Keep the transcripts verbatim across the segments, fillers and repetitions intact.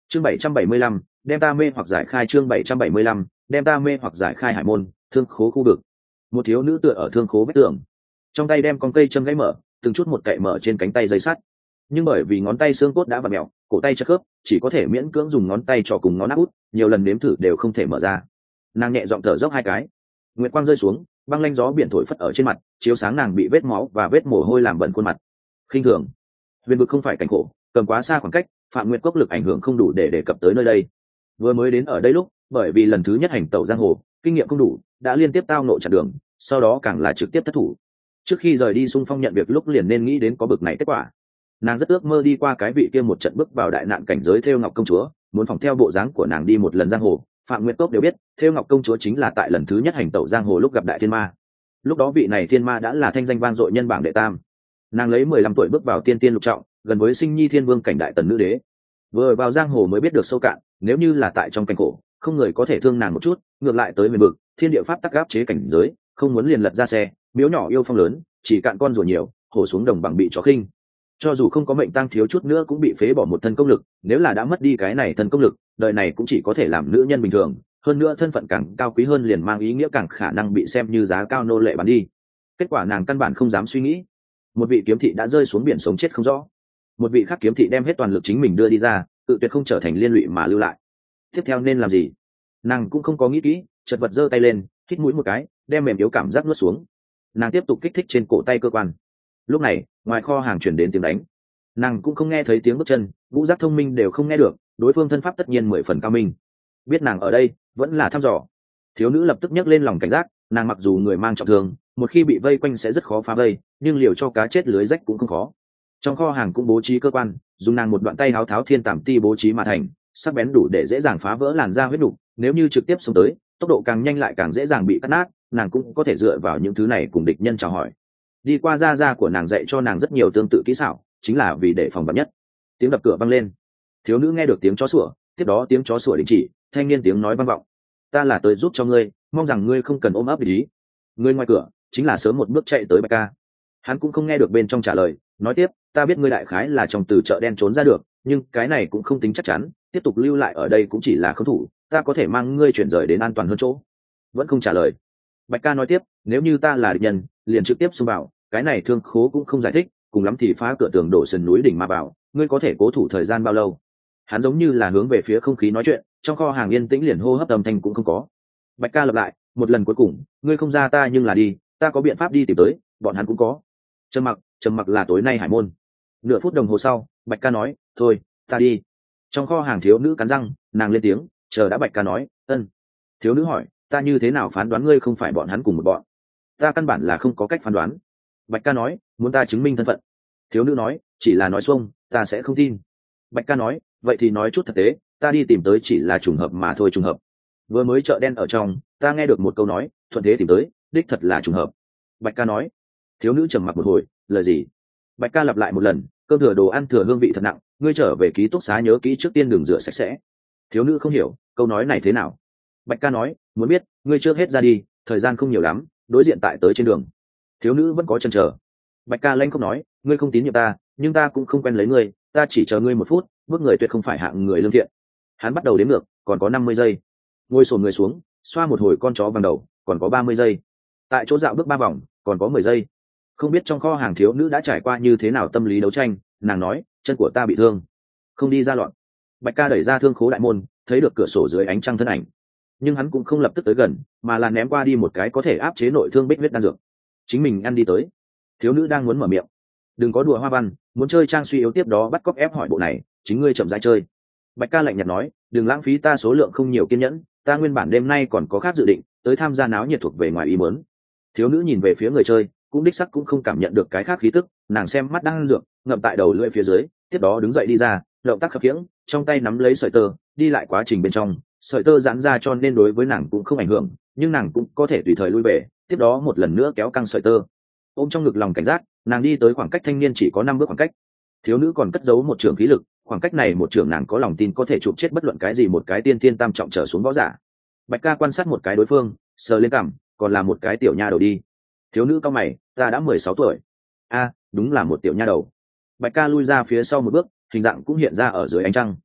chương bảy trăm bảy mươi lăm đem ta mê hoặc giải khai chương bảy trăm bảy mươi lăm đem ta mê hoặc giải khai hải môn thương khố khu vực. Một thiếu nữ tựa ở thương khố vách tường, trong tay đem con cây châm gãy mở, từng chút một cậy mở trên cánh tay dây sắt, nhưng bởi vì ngón tay xương cốt đã vặn mèo, cổ tay chật khớp, chỉ có thể miễn cưỡng dùng ngón tay trỏ cùng ngón áp út, nhiều lần nếm thử đều không thể mở ra. Nàng nhẹ giọng thở dốc hai cái, nguyệt quang rơi xuống, băng lanh gió biển thổi phất ở trên mặt, chiếu sáng nàng bị vết máu và vết mồ hôi làm bẩn khuôn mặt. Khinh thường, huyền vực không phải cảnh khổ, cầm quá xa khoảng cách, phạm nguyệt cốc lực ảnh hưởng không đủ để đề cập tới nơi đây. Vừa mới đến ở đây lúc, bởi vì lần thứ nhất hành tẩu giang hồ, kinh nghiệm không đủ, đã liên tiếp tao nộ chặn đường, sau đó càng là trực tiếp thất thủ. Trước khi rời đi xung phong nhận việc lúc liền nên nghĩ đến có bực này kết quả. Nàng rất ước mơ đi qua cái vị kia một trận bước vào đại nạn cảnh giới Thêu Ngọc công chúa, muốn phòng theo bộ dáng của nàng đi một lần giang hồ. Phạm Nguyệt Cốc đều biết, Thêu Ngọc công chúa chính là tại lần thứ nhất hành tẩu giang hồ lúc gặp đại thiên ma. Lúc đó vị này thiên ma đã là thanh danh vang dội nhân bảng đệ tam. Nàng lấy mười lăm tuổi bước vào tiên tiên lục trọng, gần với sinh nhi thiên vương cảnh đại tần nữ đế. Vừa vào giang hồ mới biết được sâu cạn, nếu như là tại trong cảnh khổ, không người có thể thương nàng một chút, ngược lại tới huyền vực, thiên địa pháp tắc áp chế cảnh giới, không muốn liền lật ra xe, miếu nhỏ yêu phong lớn, chỉ cạn con rùa nhiều, hổ xuống đồng bằng bị chó khinh. Cho dù không có mệnh tăng thiếu chút nữa cũng bị phế bỏ một thân công lực, nếu là đã mất đi cái này thân công lực, đời này cũng chỉ có thể làm nữ nhân bình thường, hơn nữa thân phận càng cao quý hơn liền mang ý nghĩa càng khả năng bị xem như giá cao nô lệ bán đi. Kết quả nàng căn bản không dám suy nghĩ. Một vị kiếm thị đã rơi xuống biển sống chết không rõ, một vị khác kiếm thị đem hết toàn lực chính mình đưa đi ra, tự tuyệt không trở thành liên lụy mà lưu lại. Tiếp theo nên làm gì? Nàng cũng không có nghĩ kỹ, chợt vật giơ tay lên, hít mũi một cái, đem mềm yếu cảm giác nuốt xuống. Nàng tiếp tục kích thích trên cổ tay cơ quan. Lúc này ngoài kho hàng chuyển đến tiếng đánh, nàng cũng không nghe thấy tiếng bước chân, ngũ giác thông minh đều không nghe được, đối phương thân pháp tất nhiên mười phần cao minh, biết nàng ở đây vẫn là thăm dò. Thiếu nữ lập tức nhấc lên lòng cảnh giác, nàng mặc dù người mang trọng thương, một khi bị vây quanh sẽ rất khó phá vây, nhưng liều cho cá chết lưới rách cũng không khó. Trong kho hàng cũng bố trí cơ quan, dùng nàng một đoạn tay háo tháo thiên tàm ti bố trí mà thành, sắc bén đủ để dễ dàng phá vỡ làn da huyết đục, nếu như trực tiếp xông tới, tốc độ càng nhanh lại càng dễ dàng bị cắt nát, nàng cũng có thể dựa vào những thứ này cùng địch nhân chào hỏi. Đi qua gia gia của nàng dạy cho nàng rất nhiều tương tự kỹ xảo, chính là vì để phòng vạn nhất. Tiếng đập cửa vang lên, thiếu nữ nghe được tiếng chó sủa, tiếp đó tiếng chó sủa đình chỉ, thanh niên tiếng nói vang vọng: ta là tới giúp cho ngươi, mong rằng ngươi không cần ôm ấp ý. Ngươi ngoài cửa chính là sớm một bước chạy tới Bạch Ca. Hắn cũng không nghe được bên trong trả lời, nói tiếp: ta biết ngươi đại khái là trong từ chợ đen trốn ra được, nhưng cái này cũng không tính chắc chắn, tiếp tục lưu lại ở đây cũng chỉ là không thủ, ta có thể mang ngươi chuyển rời đến an toàn hơn chỗ. Vẫn không trả lời. Bạch Ca nói tiếp: nếu như ta là địch nhân, liền trực tiếp xông vào, cái này thương khố cũng không giải thích, cùng lắm thì phá cửa tường đổ sườn núi đỉnh mà vào, ngươi có thể cố thủ thời gian bao lâu? Hắn giống như là hướng về phía không khí nói chuyện, trong kho hàng yên tĩnh liền hô hấp âm thanh cũng không có. Bạch Ca lặp lại một lần cuối cùng: ngươi không ra ta nhưng là đi, ta có biện pháp đi tìm tới, bọn hắn cũng có. Trầm mặc, trầm mặc là tối nay hải môn. Nửa phút đồng hồ sau, Bạch Ca nói: thôi, ta đi. Trong kho hàng thiếu nữ cắn răng, nàng lên tiếng: chờ đã. Bạch Ca nói: ân. Thiếu nữ hỏi: ta như thế nào phán đoán ngươi không phải bọn hắn cùng một bọn? Ta căn bản là không có cách phán đoán. Bạch Ca nói: muốn ta chứng minh thân phận? Thiếu nữ nói: chỉ là nói xuông, ta sẽ không tin. Bạch Ca nói: vậy thì nói chút thực tế, ta đi tìm tới chỉ là trùng hợp mà thôi. Trùng hợp? Vừa mới chợ đen ở trong, ta nghe được một câu nói, thuận thế tìm tới, đích thật là trùng hợp. Bạch Ca nói. Thiếu nữ trầm mặc một hồi, lời gì? Bạch Ca lặp lại một lần: cơm thừa đồ ăn thừa hương vị thật nặng, ngươi trở về ký túc xá nhớ kỹ trước tiên đường rửa sạch sẽ. Thiếu nữ không hiểu câu nói này thế nào. Bạch Ca nói: muốn biết, ngươi trước hết ra đi, thời gian không nhiều lắm, đối diện tại tới trên đường. Thiếu nữ vẫn có chần chờ. Bạch Ca lanh không nói: ngươi không tín nhiệm ta, nhưng ta cũng không quen lấy ngươi, ta chỉ chờ ngươi một phút, bước người tuyệt không phải hạng người lương thiện. Hắn bắt đầu đếm ngược, còn có năm mươi giây. Ngồi xổm người xuống, xoa một hồi con chó vàng đầu, còn có ba mươi giây. Tại chỗ dạo bước ba vòng, còn có mười giây. Không biết trong kho hàng thiếu nữ đã trải qua như thế nào tâm lý đấu tranh, nàng nói: chân của ta bị thương, không đi ra loạn. Bạch Ca đẩy ra thương khố đại môn, thấy được cửa sổ dưới ánh trăng thân ảnh, nhưng hắn cũng không lập tức tới gần, mà là ném qua đi một cái có thể áp chế nội thương bích huyết đan dược, chính mình ăn đi tới. Thiếu nữ đang muốn mở miệng: đừng có đùa hoa văn, muốn chơi trang suy yếu tiếp đó bắt cóc ép hỏi bộ này, chính ngươi chậm rãi chơi. Bạch Ca lạnh nhạt nói: đừng lãng phí ta số lượng không nhiều kiên nhẫn, ta nguyên bản đêm nay còn có khác dự định, tới tham gia náo nhiệt thuộc về ngoài ý muốn. Thiếu nữ nhìn về phía người chơi, cũng đích sắc cũng không cảm nhận được cái khác khí tức, nàng xem mắt đang dược ngậm tại đầu lưỡi phía dưới, tiếp đó đứng dậy đi ra, động tác khập khiễng, trong tay nắm lấy sợi tơ, đi lại quá trình bên trong, sợi tơ giãn ra cho nên đối với nàng cũng không ảnh hưởng, nhưng nàng cũng có thể tùy thời lui về, tiếp đó một lần nữa kéo căng sợi tơ. Ôm trong ngực lòng cảnh giác, nàng đi tới khoảng cách thanh niên chỉ có năm bước khoảng cách. Thiếu nữ còn cất giấu một trường khí lực, khoảng cách này một trường nàng có lòng tin có thể chụp chết bất luận cái gì một cái tiên tiên tam trọng trở xuống võ giả. Bạch Ca quan sát một cái đối phương, sờ lên cằm, còn là một cái tiểu nha đầu đi. Thiếu nữ cau mày: ta đã mười sáu tuổi. A, đúng là một tiểu nha đầu. Bạch Ca lui ra phía sau một bước, hình dạng cũng hiện ra ở dưới ánh trăng.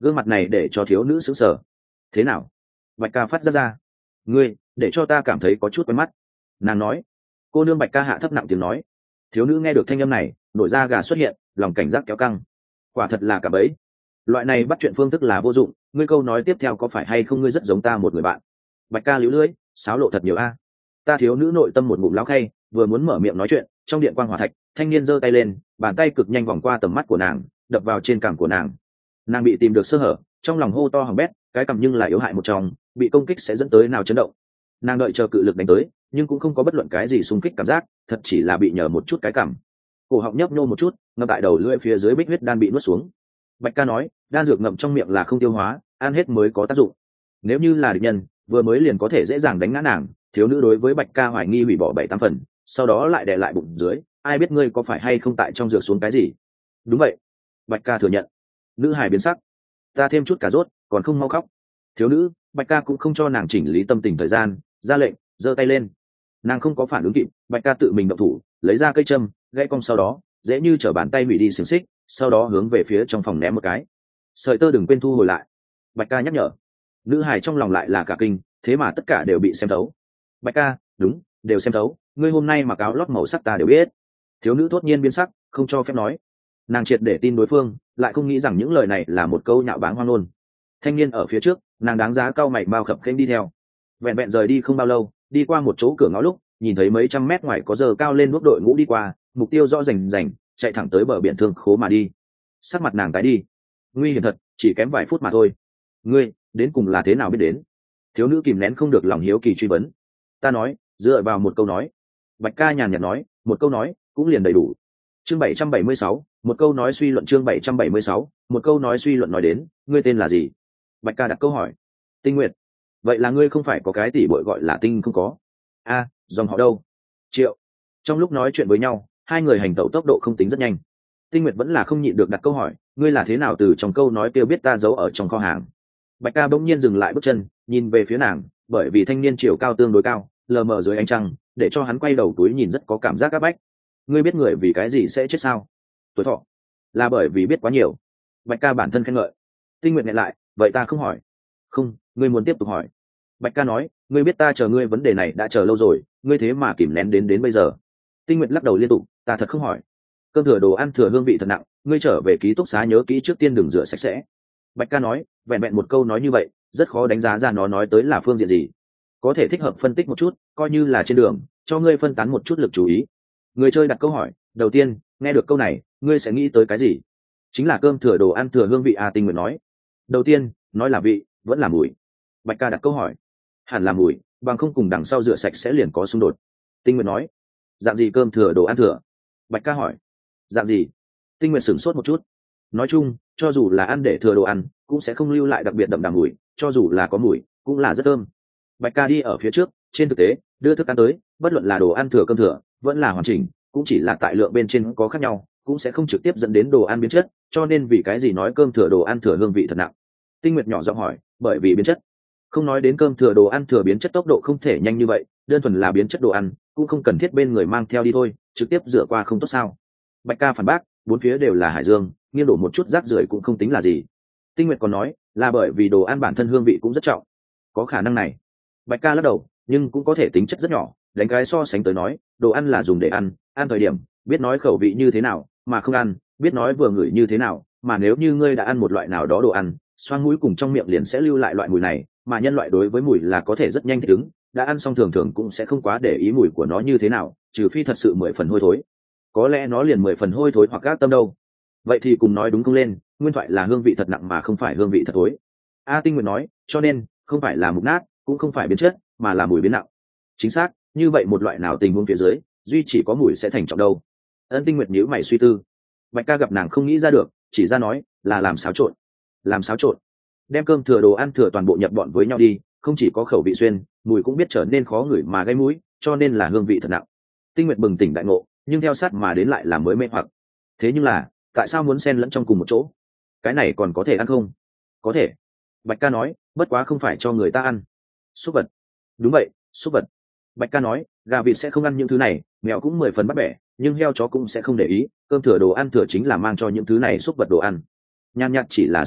Gương mặt này để cho thiếu nữ sững sờ. Thế nào? Bạch ca phát ra ra. Ngươi, để cho ta cảm thấy có chút quen mắt. Nàng nói. Cô nương. Bạch ca hạ thấp nặng tiếng nói. Thiếu nữ nghe được thanh âm này, nổi da gà xuất hiện, lòng cảnh giác kéo căng. Quả thật là cả bấy. Loại này bắt chuyện phương thức là vô dụng, ngươi câu nói tiếp theo có phải hay không ngươi rất giống ta một người bạn. Bạch ca líu lưỡi, sáo lộ thật nhiều a. Ta thiếu nữ nội tâm một ngụm láo khay, vừa muốn mở miệng nói chuyện, trong điện quang hỏa thạch, thanh niên giơ tay lên, bàn tay cực nhanh vòng qua tầm mắt của nàng, đập vào trên cằm của nàng. Nàng bị tìm được sơ hở, trong lòng hô to hỏng bét, cái cằm nhưng là yếu hại một trong, bị công kích sẽ dẫn tới nào chấn động. Nàng đợi chờ cự lực đánh tới, nhưng cũng không có bất luận cái gì xung kích cảm giác, thật chỉ là bị nhờ một chút cái cằm. Cổ họng nhấp nhô một chút, ngậm tại đầu lưỡi phía dưới bích huyết đan bị nuốt xuống. Bạch ca nói, đan dược ngậm trong miệng là không tiêu hóa, ăn hết mới có tác dụng. Nếu như là địch nhân, vừa mới liền có thể dễ dàng đánh ngã nàng. Thiếu nữ đối với Bạch ca hoài nghi hủy bỏ bảy tám phần, sau đó lại đè lại bụng dưới, ai biết ngươi có phải hay không tại trong dược xuống cái gì. Đúng vậy. Bạch ca thừa nhận. Nữ hài biến sắc. Ta thêm chút cà rốt, còn không mau khóc. Thiếu nữ. Bạch ca cũng không cho nàng chỉnh lý tâm tình thời gian, ra lệnh, giơ tay lên. Nàng không có phản ứng kịp, Bạch ca tự mình động thủ, lấy ra cây châm, gãy cong, sau đó dễ như trở bàn tay hủy đi xiềng xích, sau đó hướng về phía trong phòng ném một cái. Sợi tơ đừng quên thu hồi lại. Bạch ca nhắc nhở. Nữ hài trong lòng lại là cả kinh, thế mà tất cả đều bị xem thấu. Bạch ca, đúng, đều xem thấu, ngươi hôm nay mặc áo lót màu sắc ta đều biết. Thiếu nữ thốt nhiên biến sắc, không cho phép nói. Nàng triệt để tin đối phương, lại không nghĩ rằng những lời này là một câu nhạo báng hoang ngôn. Thanh niên ở phía trước, nàng đáng giá cau mày bao khập khênh đi theo. Vẹn vẹn rời đi không bao lâu, đi qua một chỗ cửa ngõ lúc, nhìn thấy mấy trăm mét ngoài có giờ cao lên nút đội ngũ đi qua, mục tiêu rõ rành rành, chạy thẳng tới bờ biển Thương Khố mà đi. Sắc mặt nàng tái đi. Nguy hiểm thật, chỉ kém vài phút mà thôi. Ngươi, đến cùng là thế nào biết đến? Thiếu nữ kìm nén không được lòng hiếu kỳ truy vấn. Ta nói, dựa vào một câu nói. Bạch ca nhàn nhạt nói, một câu nói cũng liền đầy đủ. Chương bảy trăm bảy mươi sáu, một câu nói suy luận. Chương bảy trăm bảy mươi sáu, một câu nói suy luận nói đến, ngươi tên là gì? Bạch ca đặt câu hỏi. Tinh Nguyệt. Vậy là ngươi không phải có cái tỷ bội gọi là Tinh không có? A, dòng họ đâu? Triệu. Trong lúc nói chuyện với nhau, hai người hành tẩu tốc độ không tính rất nhanh. Tinh Nguyệt vẫn là không nhịn được đặt câu hỏi, ngươi là thế nào từ trong câu nói kêu biết ta giấu ở trong kho hàng? Bạch ca bỗng nhiên dừng lại bước chân, nhìn về phía nàng, bởi vì thanh niên chiều cao tương đối cao, lờ mờ dưới ánh trăng, để cho hắn quay đầu túi nhìn rất có cảm giác áp bách. Ngươi biết người vì cái gì sẽ chết sao? Tuổi thọ. Là bởi vì biết quá nhiều. Bạch ca bản thân khen ngợi. Tinh Nguyệt nghẹn lại, vậy ta không hỏi. Không, ngươi muốn tiếp tục hỏi. Bạch ca nói, ngươi biết ta chờ ngươi vấn đề này đã chờ lâu rồi, ngươi thế mà kìm nén đến đến bây giờ. Tinh Nguyệt lắc đầu liên tục, ta thật không hỏi. Cơm thừa đồ ăn thừa hương vị thật nặng, ngươi trở về ký túc xá nhớ kỹ trước tiên đừng rửa sạch sẽ. Bạch ca nói, vẹn vẹn một câu nói như vậy, rất khó đánh giá ra nó nói tới là phương diện gì. Có thể thích hợp phân tích một chút, coi như là trên đường, cho ngươi phân tán một chút lực chú ý. Người chơi đặt câu hỏi, đầu tiên, nghe được câu này, ngươi sẽ nghĩ tới cái gì? Chính là cơm thừa đồ ăn thừa hương vị. À, Tinh Nguyệt nói. Đầu tiên, nói là vị, vẫn là mùi. Bạch ca đặt câu hỏi. Hẳn là mùi, bằng không cùng đằng sau rửa sạch sẽ liền có xung đột. Tinh Nguyệt nói. Dạng gì cơm thừa đồ ăn thừa? Bạch ca hỏi. Dạng gì? Tinh Nguyệt sửng sốt một chút. Nói chung, cho dù là ăn để thừa đồ ăn, cũng sẽ không lưu lại đặc biệt đậm đà mùi, cho dù là có mùi, cũng là rất thơm. Bạch ca đi ở phía trước, trên thực tế, đưa thức ăn tới, bất luận là đồ ăn thừa cơm thừa, vẫn là hoàn chỉnh, cũng chỉ là tại lượng bên trên có khác nhau, cũng sẽ không trực tiếp dẫn đến đồ ăn biến chất, cho nên vì cái gì nói cơm thừa đồ ăn thừa hương vị thật nặng? Tinh Nguyệt nhỏ giọng hỏi, bởi vì biến chất. Không nói đến cơm thừa đồ ăn thừa biến chất tốc độ không thể nhanh như vậy, đơn thuần là biến chất đồ ăn, cũng không cần thiết bên người mang theo đi thôi, trực tiếp rửa qua không tốt sao? Bạch ca phản bác, bốn phía đều là hải dương, nghiêng đổ một chút rác rưởi cũng không tính là gì. Tinh Nguyệt còn nói, là bởi vì đồ ăn bản thân hương vị cũng rất trọng. Có khả năng này. Bạch ca lắc đầu, nhưng cũng có thể tính chất rất nhỏ, đánh cái so sánh tới nói, đồ ăn là dùng để ăn, ăn thời điểm, biết nói khẩu vị như thế nào, mà không ăn, biết nói vừa ngửi như thế nào, mà nếu như ngươi đã ăn một loại nào đó đồ ăn, xoang mũi cùng trong miệng liền sẽ lưu lại loại mùi này, mà nhân loại đối với mùi là có thể rất nhanh thích ứng, đã ăn xong thường thường cũng sẽ không quá để ý mùi của nó như thế nào, trừ phi thật sự mười phần hôi thối. Có lẽ nó liền mười phần hôi thối hoặc gác tâm đâu. Vậy thì cùng nói đúng không lên, nguyên thoại là hương vị thật nặng mà không phải hương vị thật thối. A Tinh Nguyệt nói, cho nên không phải là mục nát, cũng không phải biến chất, mà là mùi biến nặng. Chính xác, như vậy một loại nào tình huống phía dưới, duy chỉ có mùi sẽ thành trọng đâu. Ân Tinh Nguyệt nhíu mày suy tư. Bạch ca gặp nàng không nghĩ ra được, chỉ ra nói là làm xáo trộn. Làm xáo trộn, đem cơm thừa đồ ăn thừa toàn bộ nhập bọn với nhau đi, không chỉ có khẩu vị xuyên, mùi cũng biết trở nên khó ngửi mà gây mũi, cho nên là hương vị thật nặng. Tinh Nguyệt bừng tỉnh đại ngộ, nhưng theo sát mà đến lại là mới mê hoặc. Thế nhưng là, tại sao muốn xen lẫn trong cùng một chỗ? Cái này còn có thể ăn không? Có thể. Bạch ca nói, bất quá không phải cho người ta ăn. Súc vật. Đúng vậy, súc vật. Bạch ca nói, gà vịt sẽ không ăn những thứ này, mèo cũng mười phần bắt bẻ, nhưng heo chó cũng sẽ không để ý, cơm thừa đồ ăn thừa chính là mang cho những thứ này súc vật đồ ăn. Nhan nhạt chỉ là súc vật,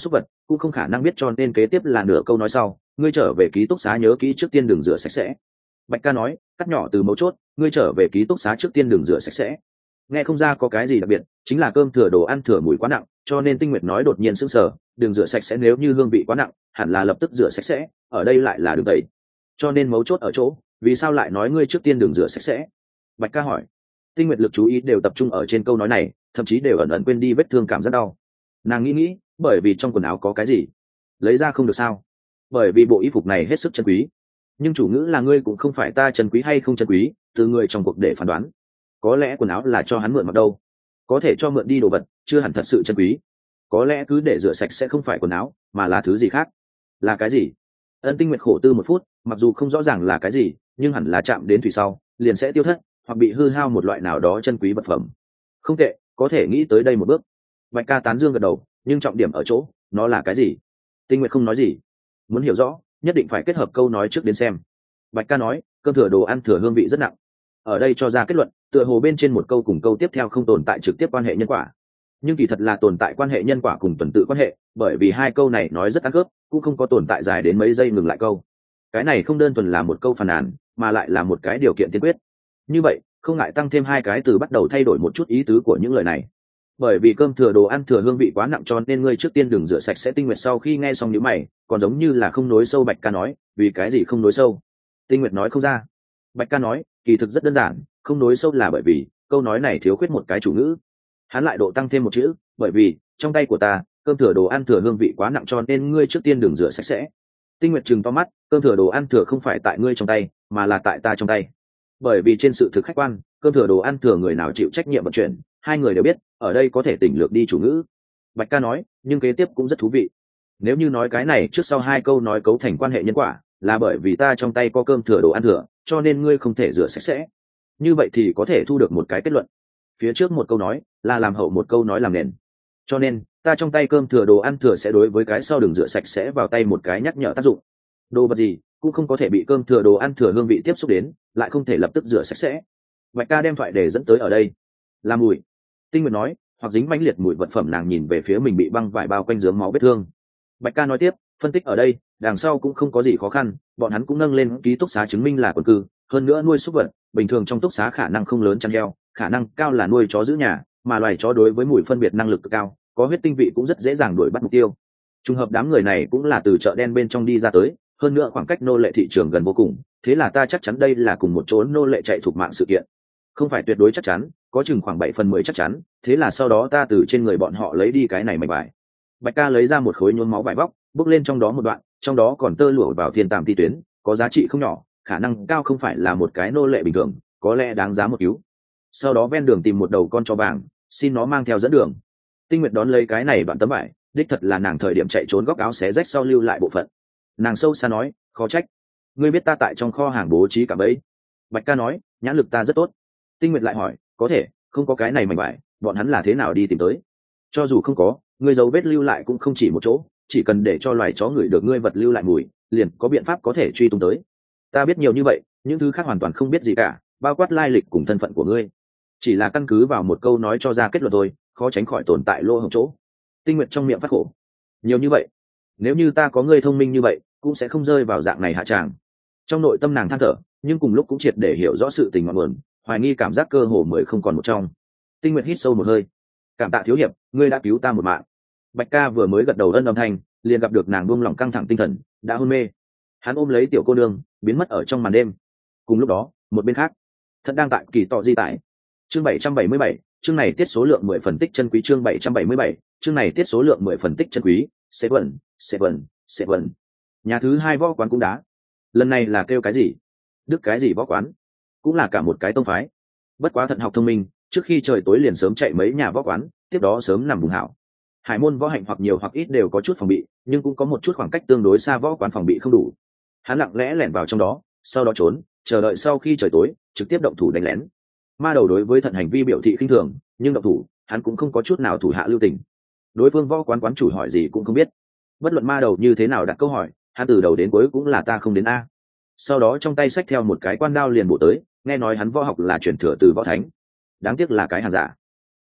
cũng không khả năng biết, cho nên kế tiếp là nửa câu nói sau, ngươi trở về ký túc xá nhớ kỹ trước tiên đừng rửa sạch sẽ. Bạch ca nói, cắt nhỏ từ mấu chốt, ngươi trở về ký túc xá trước tiên đừng rửa sạch sẽ. Nghe không ra có cái gì đặc biệt, chính là cơm thừa đồ ăn thừa mùi quá nặng, cho nên Tinh Nguyệt nói đột nhiên sững sờ, đừng rửa sạch sẽ, nếu như hương vị quá nặng hẳn là lập tức rửa sạch sẽ, ở đây lại là đừng tẩy, cho nên mấu chốt ở chỗ vì sao lại nói ngươi trước tiên đừng rửa sạch sẽ. Bạch ca hỏi. Tinh Nguyệt lực chú ý đều tập trung ở trên câu nói này, thậm chí đều ẩn ẩn quên đi vết thương cảm rất đau. Nàng nghĩ nghĩ, bởi vì trong quần áo có cái gì lấy ra không được sao? Bởi vì bộ y phục này hết sức chân quý. Nhưng chủ ngữ là ngươi cũng không phải ta chân quý hay không chân quý, từ người trong cuộc để phán đoán. Có lẽ quần áo là cho hắn mượn mặc đâu, có thể cho mượn đi đồ vật chưa hẳn thật sự chân quý. Có lẽ cứ để rửa sạch sẽ không phải quần áo mà là thứ gì khác. Là cái gì? Ân Tinh Nguyệt khổ tư một phút, mặc dù không rõ ràng là cái gì, nhưng hẳn là chạm đến thủy sau liền sẽ tiêu thất hoặc bị hư hao một loại nào đó chân quý vật phẩm. Không tệ, có thể nghĩ tới đây một bước. Bạch ca tán dương gật đầu, nhưng trọng điểm ở chỗ nó là cái gì. Tinh Nguyệt không nói gì. Muốn hiểu rõ nhất định phải kết hợp câu nói trước đến xem. Bạch ca nói, cơm thừa đồ ăn thừa hương vị rất nặng. Ở đây cho ra kết luận, tựa hồ bên trên một câu cùng câu tiếp theo không tồn tại trực tiếp quan hệ nhân quả, nhưng kỳ thật là tồn tại quan hệ nhân quả cùng tuần tự quan hệ, bởi vì hai câu này nói rất ăn khớp, cũng không có tồn tại dài đến mấy giây ngừng lại câu. Cái này không đơn thuần là một câu phàn nàn, mà lại là một cái điều kiện tiên quyết. Như vậy không ngại tăng thêm hai cái từ bắt đầu thay đổi một chút ý tứ của những lời này. Bởi vì cơm thừa đồ ăn thừa hương vị quá nặng cho nên ngươi trước tiên đừng rửa sạch sẽ. Tinh Nguyệt sau khi nghe xong nhíu mày, còn giống như là không nối sâu. Bạch ca nói, vì cái gì không nối sâu? Tinh Nguyệt nói không ra. Bạch ca nói, kỳ thực rất đơn giản, không nối sâu là bởi vì câu nói này thiếu khuyết một cái chủ ngữ. Hắn lại độ tăng thêm một chữ, bởi vì trong tay của ta cơm thừa đồ ăn thừa hương vị quá nặng cho nên ngươi trước tiên đừng rửa sạch sẽ. Tinh Nguyệt trừng to mắt, cơm thừa đồ ăn thừa không phải tại ngươi trong tay mà là tại ta trong tay. Bởi vì trên sự thực khách quan, cơm thừa đồ ăn thừa người nào chịu trách nhiệm vận chuyển, hai người đều biết, ở đây có thể tỉnh lược đi chủ ngữ. Bạch ca nói, nhưng kế tiếp cũng rất thú vị. Nếu như nói cái này trước sau hai câu nói cấu thành quan hệ nhân quả, là bởi vì ta trong tay có cơm thừa đồ ăn thừa cho nên ngươi không thể rửa sạch sẽ, như vậy thì có thể thu được một cái kết luận. Phía trước một câu nói là làm hậu một câu nói làm nền, cho nên ta trong tay cơm thừa đồ ăn thừa sẽ đối với cái sau đừng rửa sạch sẽ vào tay một cái nhắc nhở tác dụng. Đồ vật gì cũng không có thể bị cơm thừa đồ ăn thừa hương vị tiếp xúc đến, lại không thể lập tức rửa sạch sẽ. Bạch ca đem thoại để dẫn tới ở đây là mùi. Tinh Nguyệt nói, hoặc dính mãnh liệt mùi vật phẩm. Nàng nhìn về phía mình bị băng vải bao quanh dướng máu vết thương. Bạch ca nói tiếp, phân tích ở đây đằng sau cũng không có gì khó khăn, bọn hắn cũng nâng lên ký túc xá chứng minh là quần cư, hơn nữa nuôi súc vật, bình thường trong túc xá khả năng không lớn chăn heo, khả năng cao là nuôi chó giữ nhà, mà loài chó đối với mùi phân biệt năng lực cực cao, có huyết tinh vị cũng rất dễ dàng đuổi bắt mục tiêu. Trùng hợp đám người này cũng là từ chợ đen bên trong đi ra tới, hơn nữa khoảng cách nô lệ thị trường gần vô cùng, thế là ta chắc chắn đây là cùng một chỗ nô lệ chạy thuộc mạng sự kiện. Không phải tuyệt đối chắc chắn, có chừng khoảng bảy phần mười chắc chắn, thế là sau đó ta từ trên người bọn họ lấy đi cái này mảnh vải. Bạch ca lấy ra một khối nhuốm máu vải vóc, bước lên trong đó một đoạn, trong đó còn tơ lụa vào thiên tàm ti tuyến, có giá trị không nhỏ, khả năng cao không phải là một cái nô lệ bình thường, có lẽ đáng giá một cứu. Sau đó ven đường tìm một đầu con chó vàng, xin nó mang theo dẫn đường. Tinh Nguyệt đón lấy cái này đoạn tấm vải, đích thật là nàng thời điểm chạy trốn góc áo xé rách sau lưu lại bộ phận. Nàng sâu xa nói, khó trách ngươi biết ta tại trong kho hàng bố trí cả bẫy. Bạch ca nói, nhãn lực ta rất tốt. Tinh Nguyệt lại hỏi, có thể không có cái này mảnh vải bọn hắn là thế nào đi tìm tới? Cho dù không có, ngươi dấu vết lưu lại cũng không chỉ một chỗ, chỉ cần để cho loài chó ngửi được ngươi vật lưu lại mùi, liền có biện pháp có thể truy tung tới. Ta biết nhiều như vậy, những thứ khác hoàn toàn không biết gì cả, bao quát lai lịch cùng thân phận của ngươi, chỉ là căn cứ vào một câu nói cho ra kết luận thôi, khó tránh khỏi tồn tại lỗ hổng chỗ. Tinh Nguyệt trong miệng phát khổ, nhiều như vậy, nếu như ta có ngươi thông minh như vậy cũng sẽ không rơi vào dạng này hạ tràng. Trong nội tâm nàng than thở, nhưng cùng lúc cũng triệt để hiểu rõ sự tình ngọn nguồn, hoài nghi cảm giác cơ hồ mười không còn một trong. Tinh Nguyệt hít sâu một hơi, cảm tạ thiếu hiệp, ngươi đã cứu ta một mạng. Bạch ca vừa mới gật đầu ân âm thanh, liền gặp được nàng buông lỏng căng thẳng tinh thần, đã hôn mê. Hắn ôm lấy tiểu cô nương, biến mất ở trong màn đêm. Cùng lúc đó, một bên khác, Thận đang tại kỳ tọ di tải. Chương bảy trăm bảy mươi bảy, chương này tiết số lượng mười phần tích chân quý. Chương bảy trăm bảy mươi bảy, chương này tiết số lượng mười phần tích chân quý. Seven, Seven, Seven. Nhà thứ hai võ quán cũng đá. Lần này là kêu cái gì? Đức cái gì võ quán? Cũng là cả một cái tông phái. Bất quá Thận học thông minh, trước khi trời tối liền sớm chạy mấy nhà võ quán, tiếp đó sớm nằm vùng hảo. Hải môn võ hạnh hoặc nhiều hoặc ít đều có chút phòng bị, nhưng cũng có một chút khoảng cách tương đối xa võ quán phòng bị không đủ. Hắn lặng lẽ lẻn vào trong đó, sau đó trốn, chờ đợi sau khi trời tối, trực tiếp động thủ đánh lén. Ma đầu đối với Thận hành vi biểu thị khinh thường, nhưng động thủ, hắn cũng không có chút nào thủ hạ lưu tình. Đối phương võ quán quán chủ hỏi gì cũng không biết. Bất luận ma đầu như thế nào đặt câu hỏi, hắn từ đầu đến cuối cũng là ta không đến a. Sau đó trong tay xách theo một cái quan đao liền bổ tới, nghe nói hắn võ học là chuyển thừa từ võ thánh. Đáng tiếc là cái hàng giả.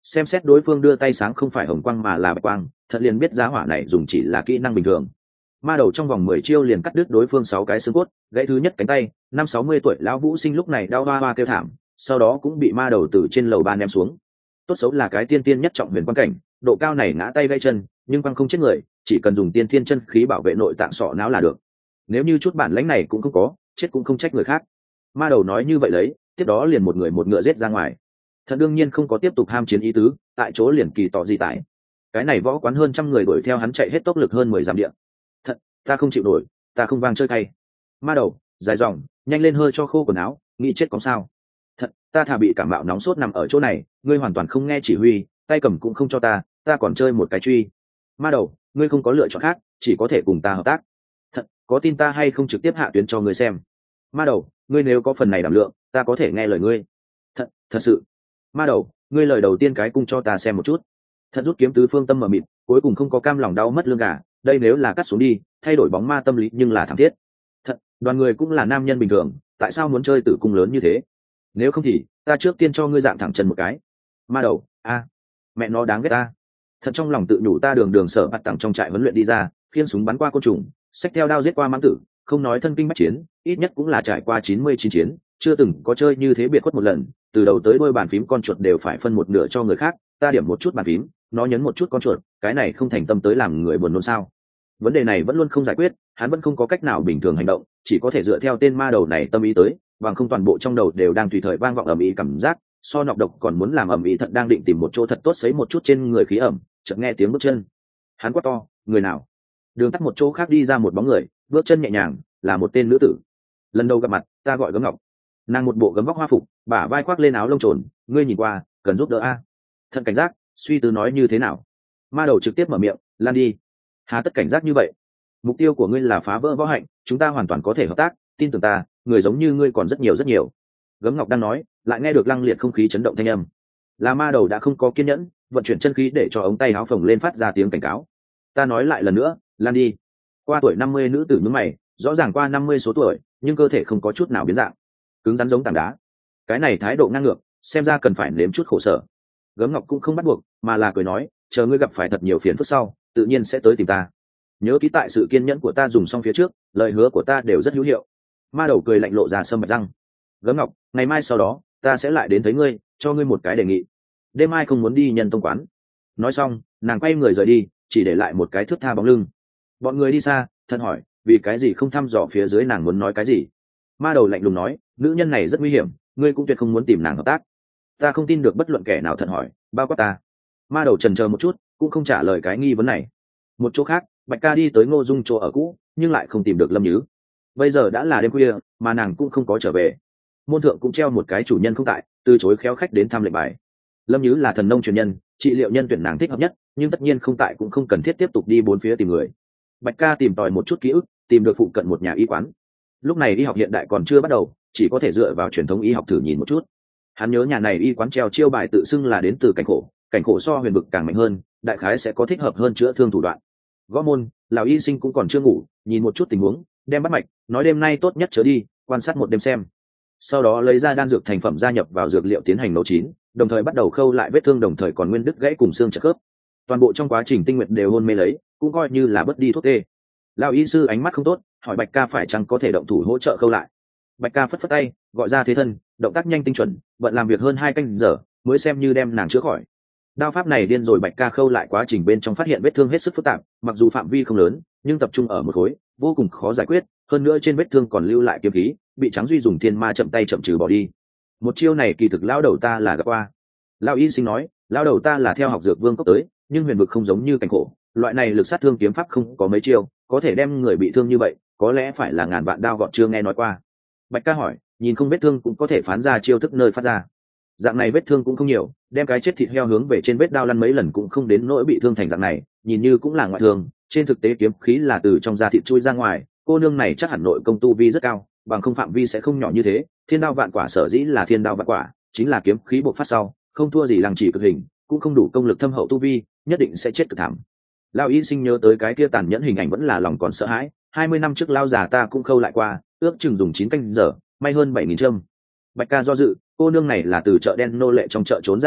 xem xét đối phương đưa tay sáng không phải hồng quang mà là bạch quang, thật liền biết giá hỏa này dùng chỉ là kỹ năng bình thường. Ma đầu trong vòng mười chiêu liền cắt đứt đối phương sáu cái xương cốt, gãy thứ nhất cánh tay. Năm sáu mươi tuổi lão vũ sinh lúc này đau hoa hoa kêu thảm, sau đó cũng bị ma đầu từ trên lầu ba ném xuống. Tốt xấu là cái tiên tiên nhất trọng huyền quan cảnh, độ cao này ngã tay gãy chân, nhưng quang không chết người, chỉ cần dùng tiên thiên chân khí bảo vệ nội tạng sọ não là được. Nếu như chút bản lãnh này cũng không có, chết cũng không trách người khác. Ma đầu nói như vậy lấy, tiếp đó liền một người một ngựa giết ra ngoài. Thật đương nhiên không có tiếp tục ham chiến ý tứ, tại chỗ liền kỳ tỏ gì tại. Cái này võ quán hơn trăm người đuổi theo hắn chạy hết tốc lực hơn mười dặm địa. Thật, ta không chịu nổi, ta không vang chơi cay. Ma đầu, dài dòng, nhanh lên hơi cho khô quần áo, nghĩ chết có sao? Thật, ta thà bị cảm mạo nóng sốt nằm ở chỗ này, ngươi hoàn toàn không nghe chỉ huy, tay cầm cũng không cho ta, ta còn chơi một cái truy. Ma đầu, ngươi không có lựa chọn khác, chỉ có thể cùng ta hợp tác. Thật, có tin ta hay không trực tiếp hạ tuyến cho ngươi xem. Ma đầu, ngươi nếu có phần này đảm lượng, ta có thể nghe lời ngươi. Thật, thật sự. Ma đầu, ngươi lời đầu tiên cái cung cho ta xem một chút. Thật rút kiếm tứ phương tâm mờ mịt, cuối cùng không có cam lòng đau mất lương gà, đây nếu là cắt xuống đi, thay đổi bóng ma tâm lý nhưng là thảm thiết. Thật, đoàn người cũng là nam nhân bình thường, tại sao muốn chơi tử cung lớn như thế? Nếu không thì, ta trước tiên cho ngươi dạng thẳng chân một cái. Ma đầu, a, mẹ nó đáng ghét ta. Thật trong lòng tự nhủ ta đường đường sở bắt tặng trong trại huấn luyện đi ra, khiên súng bắn qua côn trùng, xách theo đao giết qua mãng tử, không nói thân kinh bách chiến, ít nhất cũng là trải qua chín mươi chín chiến, chưa từng có chơi như thế biệt khuất một lần, từ đầu tới đuôi bàn phím con chuột đều phải phân một nửa cho người khác, ta điểm một chút bàn phím, nó nhấn một chút con chuột, cái này không thành tâm tới làm người buồn nôn sao? Vấn đề này vẫn luôn không giải quyết, hắn vẫn không có cách nào bình thường hành động, chỉ có thể dựa theo tên ma đầu này tâm ý tới, bằng không toàn bộ trong đầu đều đang tùy thời vang vọng ầm ĩ cảm giác, so nọc độc còn muốn làm ầm ĩ thật đang định tìm một chỗ thật tốt sấy một chút trên người khí ẩm, chợt nghe tiếng bước chân. Hắn quát to, người nào? Đường tắt một chỗ khác đi ra một bóng người, bước chân nhẹ nhàng, là một tên nữ tử. Lần đầu gặp mặt, ta gọi Gấm Ngọc. Nàng một bộ gấm vóc hoa phục, bả vai khoác lên áo lông trồn, ngươi nhìn qua, cần giúp đỡ a. Thật cảnh giác, suy tư nói như thế nào? Ma đầu trực tiếp mở miệng, lan đi. Há tất cảnh giác như vậy? Mục tiêu của ngươi là phá vỡ võ hạnh, chúng ta hoàn toàn có thể hợp tác, tin tưởng ta, người giống như ngươi còn rất nhiều rất nhiều. Gấm Ngọc đang nói, lại nghe được lăng liệt không khí chấn động thanh âm. Là ma đầu đã không có kiên nhẫn, vận chuyển chân khí để cho ống tay áo phồng lên phát ra tiếng cảnh cáo. Ta nói lại lần nữa, lan đi. Qua tuổi năm mươi nữ tử nhướng mày, rõ ràng qua năm mươi số tuổi, nhưng cơ thể không có chút nào biến dạng, cứng rắn giống tảng đá. Cái này thái độ ngang ngược, xem ra cần phải nếm chút khổ sở. Gấm Ngọc cũng không bắt buộc, mà là cười nói, chờ ngươi gặp phải thật nhiều phiền phức sau, tự nhiên sẽ tới tìm ta. Nhớ kỹ tại sự kiên nhẫn của ta dùng xong phía trước, lời hứa của ta đều rất hữu hiệu. Ma đầu cười lạnh lộ ra sâm bạch răng. Gấm Ngọc, ngày mai sau đó, ta sẽ lại đến thấy ngươi, cho ngươi một cái đề nghị. Đêm mai không muốn đi nhân tông quán. Nói xong, nàng quay người rời đi, chỉ để lại một cái thước tha bóng lưng. Bọn người đi xa, thân hỏi, vì cái gì không thăm dò phía dưới nàng muốn nói cái gì? Ma đầu lạnh lùng nói, nữ nhân này rất nguy hiểm, ngươi cũng tuyệt không muốn tìm nàng hợp tác. Ta không tin được bất luận kẻ nào thật hỏi, bao quát ta. Ma đầu chần chờ một chút, cũng không trả lời cái nghi vấn này. Một chỗ khác, Bạch Ca đi tới Ngô Dung chỗ ở cũ, nhưng lại không tìm được Lâm Nhứ. Bây giờ đã là đêm khuya, mà nàng cũng không có trở về. Môn thượng cũng treo một cái chủ nhân không tại, từ chối khéo khách đến thăm lệnh bài. Lâm Nhứ là thần nông truyền nhân, trị liệu nhân tuyển nàng thích hợp nhất, nhưng tất nhiên không tại cũng không cần thiết tiếp tục đi bốn phía tìm người. Bạch Ca tìm tòi một chút ký ức, tìm được phụ cận một nhà y quán. Lúc này y học hiện đại còn chưa bắt đầu, chỉ có thể dựa vào truyền thống y học thử nhìn một chút. Hắn nhớ nhà này y quán treo chiêu bài tự xưng là đến từ cảnh khổ, cảnh khổ so huyền vực càng mạnh hơn, đại khái sẽ có thích hợp hơn chữa thương thủ đoạn. Gõ môn, lão y sinh cũng còn chưa ngủ, nhìn một chút tình huống, đem bắt mạch, nói đêm nay tốt nhất chớ đi, quan sát một đêm xem. Sau đó lấy ra đan dược thành phẩm gia nhập vào dược liệu tiến hành nấu chín, đồng thời bắt đầu khâu lại vết thương, đồng thời còn nguyên đứt gãy cùng xương chật khớp. Toàn bộ trong quá trình Tinh Nguyệt đều hôn mê lấy, cũng coi như là bất đi thuốc tê. Lão y sư ánh mắt không tốt, hỏi Bạch Ca phải chăng có thể động thủ hỗ trợ khâu lại. Bạch Ca phất phất tay, gọi ra thế thân, động tác nhanh tinh chuẩn, bận làm việc hơn hai canh giờ mới xem như đem nàng chữa khỏi. Đao pháp này điên rồi. Bạch Ca khâu lại quá trình bên trong phát hiện vết thương hết sức phức tạp, mặc dù phạm vi không lớn, nhưng tập trung ở một khối, vô cùng khó giải quyết, hơn nữa trên vết thương còn lưu lại kiếm khí, bị Trắng Duy dùng thiên ma chậm tay chậm trừ bỏ đi. Một chiêu này kỳ thực lão đầu ta là gặp qua. Lão y sinh nói, lão đầu ta là theo học dược vương cốc tới, nhưng huyền vực không giống như cảnh khổ, loại này lực sát thương kiếm pháp không có mấy chiêu, có thể đem người bị thương như vậy, có lẽ phải là ngàn vạn đao gọt chưa nghe nói qua. Bạch Ca hỏi, nhìn không vết thương cũng có thể phán ra chiêu thức nơi phát ra. Dạng này vết thương cũng không nhiều, đem cái chết thịt heo hướng về trên vết đao lăn mấy lần cũng không đến nỗi bị thương thành dạng này, nhìn như cũng là ngoại thương, trên thực tế kiếm khí là từ trong da thịt chui ra ngoài, cô nương này chắc hẳn nội công tu vi rất cao, bằng không phạm vi sẽ không nhỏ như thế. Thiên đao vạn quả sở dĩ là thiên đao vạn quả, chính là kiếm khí bộc phát sau, không thua gì lăng chỉ cực hình, cũng không đủ công lực thâm hậu tu vi, nhất định sẽ chết cực thảm. Lão y sinh nhớ tới cái kia tàn nhẫn hình ảnh vẫn là lòng còn sợ hãi, hai mươi năm trước lão già ta cũng khâu lại qua, ước chừng dùng chín canh giờ, may hơn bảy nghìn châm. Bạch Ca do dự, cô nương này là từ chợ đen nô lệ trong chợ trốn ra được,